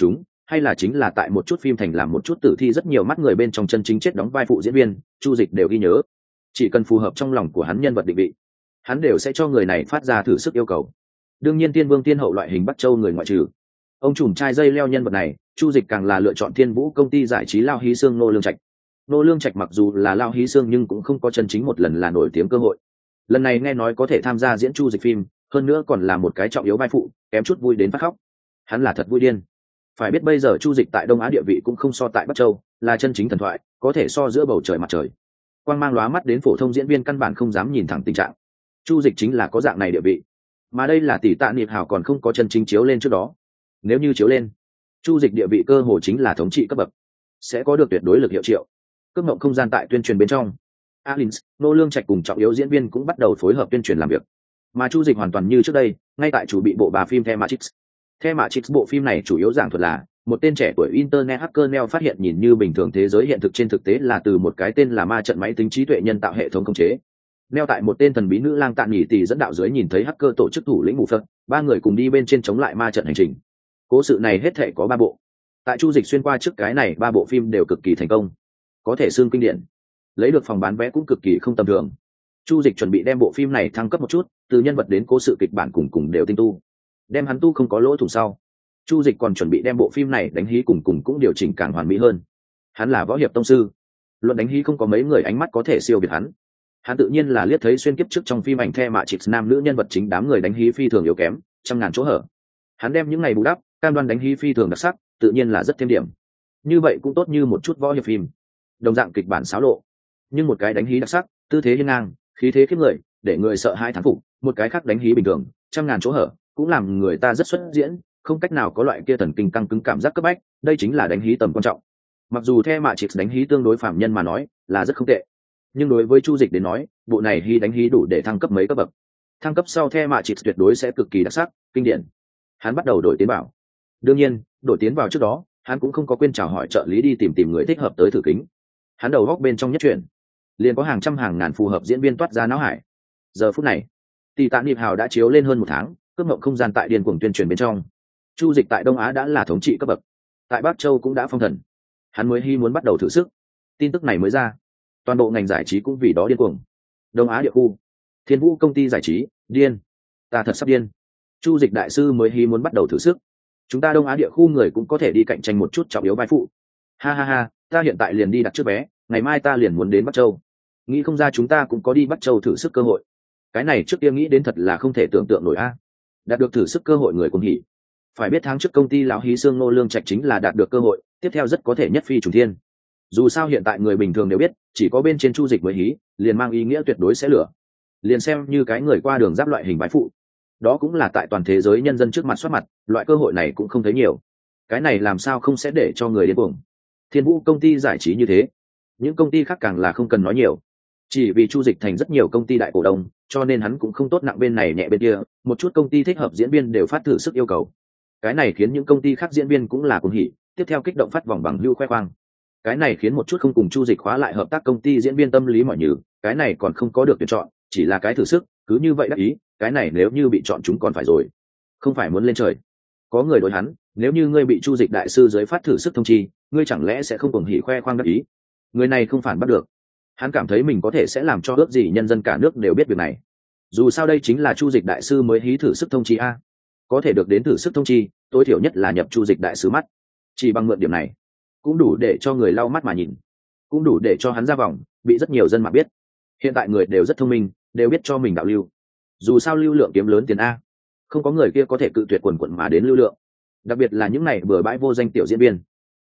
hay là chính là tại một chút phim thành làm một chút tử thi rất nhiều mắt người bên trong chân chính chết đóng vai phụ diễn viên, Chu Dịch đều ghi nhớ. Chỉ cần phù hợp trong lòng của hắn nhân vật định vị, hắn đều sẽ cho người này phát ra thử sức yêu cầu. Đương nhiên Tiên Vương Tiên Hậu loại hình Bắc Châu người ngoại trừ. Ông trùm trai dây leo nhân vật này, Chu Dịch càng là lựa chọn Thiên Vũ công ty giải trí Lao Hí Sương Nô Lương Trạch. Nô Lương Trạch mặc dù là Lao Hí Sương nhưng cũng không có chân chính một lần là nổi tiếng cơ hội. Lần này nghe nói có thể tham gia diễn Chu Dịch phim, hơn nữa còn là một cái trọng yếu vai phụ, kém chút vui đến phát khóc. Hắn là thật vui điên. Phải biết bây giờ Chu Dịch tại Đông Á địa vị cũng không so tại Bắc Châu, là chân chính thần thoại, có thể so giữa bầu trời mặt trời. Quang mang lóa mắt đến phổ thông diễn viên căn bản không dám nhìn thẳng tình trạng. Chu Dịch chính là có dạng này địa vị, mà đây là tỷ tạ niệm hảo còn không có chân chính chiếu lên trước đó. Nếu như chiếu lên, Chu Dịch địa vị cơ hồ chính là thống trị cấp bậc, sẽ có được tuyệt đối lực hiệu triệu. Cướp mộng không gian tại tuyên truyền bên trong, Alins, Nô Lương Trạch cùng trọng yếu diễn viên cũng bắt đầu phối hợp tuyên truyền làm việc. Mà Chu Dịch hoàn toàn như trước đây, ngay tại chủ bị bộ bà phim The Matrix. The Matrix bộ phim này chủ yếu giảng thuật là một tên trẻ tuổi internet hacker Neo phát hiện nhìn như bình thường thế giới hiện thực trên thực tế là từ một cái tên là ma trận máy tính trí tuệ nhân tạo hệ thống khống chế. Neo tại một tên thần bí nữ lang Tạn Nhỉ Tỷ dẫn đạo dưới nhìn thấy hacker tổ chức thủ lĩnh mù phật, ba người cùng đi bên trên chống lại ma trận hành trình. Cố sự này hết thể có 3 bộ. Tại Chu Dịch xuyên qua trước cái này 3 bộ phim đều cực kỳ thành công, có thể xương kinh điển, lấy được phòng bán vé cũng cực kỳ không tầm thường. Chu Dịch chuẩn bị đem bộ phim này thăng cấp một chút, từ nhân vật đến cố sự kịch bản cùng đều tinh tu, đem hắn tu không có lỗ thủng sau. Chu Dịch còn chuẩn bị đem bộ phim này đánh hí cùng cũng điều chỉnh càng hoàn mỹ hơn. Hắn là võ hiệp tông sư, luận đánh hí không có mấy người ánh mắt có thể siêu việt hắn. Hắn tự nhiên là liếc thấy xuyên kiếp trước trong phim ảnh The Matrix nam nữ nhân vật chính đám người đánh hí phi thường yếu kém, trăm ngàn chỗ hở. Hắn đem những ngày bù đắp, cam đoan đánh hí phi thường đặc sắc, tự nhiên là rất thêm điểm. Như vậy cũng tốt như một chút võ hiệp phim, đồng dạng kịch bản xáo lộ, nhưng một cái đánh hí đặc sắc, tư thế hiên ngang, khí thế khiếp người, để người sợ hãi thán phục, một cái khác đánh hí bình thường, trăm ngàn chỗ hở, cũng làm người ta rất xuất diễn, không cách nào có loại kia thần kinh căng cứng cảm giác cấp bách, đây chính là đánh hí tầm quan trọng. Mặc dù The Matrix đánh hí tương đối phạm nhân mà nói, là rất không tệ, nhưng đối với Chu Dịch đến nói, bộ này đánh hí đủ để thăng cấp mấy cấp bậc. Thăng cấp sau The Matrix tuyệt đối sẽ cực kỳ đặc sắc, kinh điển. Hắn bắt đầu đổi tiến vào. Đương nhiên, đổi tiến vào trước đó, hắn cũng không có quên chào hỏi trợ lý đi tìm người thích hợp tới thử kính. Hắn đầu góc bên trong nhất chuyển, liền có hàng trăm hàng ngàn phù hợp diễn viên toát ra não hải. Giờ phút này, Tỷ Tạ Niệm Hào đã chiếu lên hơn 1 tháng, cướp mộng không gian tại điên cuồng tuyên truyền bên trong. Chu Dịch tại Đông Á đã là thống trị cấp bậc, tại Bắc Châu cũng đã phong thần. Hắn mới muốn bắt đầu thử sức. Tin tức này mới ra, toàn bộ ngành giải trí cũng vì đó điên cuồng. Đông Á địa khu, Thiên Vũ công ty giải trí, điên. Ta thật sắp điên. Chu Dịch đại sư mới muốn bắt đầu thử sức. Chúng ta Đông Á địa khu người cũng có thể đi cạnh tranh một chút trọng yếu vai phụ. Ha ha ha, ta hiện tại liền đi đặt trước vé, ngày mai ta liền muốn đến Bắc Châu. Nghĩ không ra chúng ta cũng có đi Bắc Châu thử sức cơ hội. Cái này trước kia nghĩ đến thật là không thể tưởng tượng nổi a. Đạt được thử sức cơ hội người cũng hỉ. Phải biết tháng trước công ty lão Hí Sương Nô Lương Trạch chính là đạt được cơ hội, tiếp theo rất có thể nhất phi trùng thiên. Dù sao hiện tại người bình thường đều biết, chỉ có bên trên Chu Dịch mới hí, liền mang ý nghĩa tuyệt đối sẽ lửa. Liền xem như cái người qua đường giáp loại hình bái phụ, đó cũng là tại toàn thế giới nhân dân trước mặt xuất mặt, loại cơ hội này cũng không thấy nhiều. Cái này làm sao không sẽ để cho người điên cuồng. Thiên Vũ công ty giải trí như thế, những công ty khác càng là không cần nói nhiều. Chỉ vì Chu Dịch thành rất nhiều công ty đại cổ đông, cho nên hắn cũng không tốt nặng bên này nhẹ bên kia, một chút công ty thích hợp diễn viên đều phát thử sức yêu cầu. Cái này khiến những công ty khác diễn viên cũng là cuồng hỉ, tiếp theo kích động phát vòng bằng hưu khoe khoang. Cái này khiến một chút không cùng Chu Dịch khóa lại hợp tác công ty diễn viên tâm lý mỏi nhừ, cái này còn không có được tuyển chọn, chỉ là cái thử sức, cứ như vậy đắc ý, cái này nếu như bị chọn chúng còn phải rồi, không phải muốn lên trời. Có người đối hắn, nếu như ngươi bị Chu Dịch đại sư dưới phát thử sức thông chi, ngươi chẳng lẽ sẽ không cuồng hỉ khoe khoang đắc ý? Người này không phản bắt được. Hắn cảm thấy mình có thể sẽ làm cho ước gì nhân dân cả nước đều biết việc này. Dù sao đây chính là Chu Dịch đại sư mới hí thử sức thông chi a, có thể được đến thử sức thông chi, tối thiểu nhất là nhập Chu Dịch đại sứ mắt. Chỉ bằng mượn điểm này, cũng đủ để cho người lau mắt mà nhìn, cũng đủ để cho hắn ra vòng, bị rất nhiều dân mạng biết. Hiện tại người đều rất thông minh, đều biết cho mình đạo lưu. Dù sao lưu lượng kiếm lớn tiền a, không có người kia có thể cự tuyệt quần quận mà đến lưu lượng. Đặc biệt là những này bừa bãi vô danh tiểu diễn viên,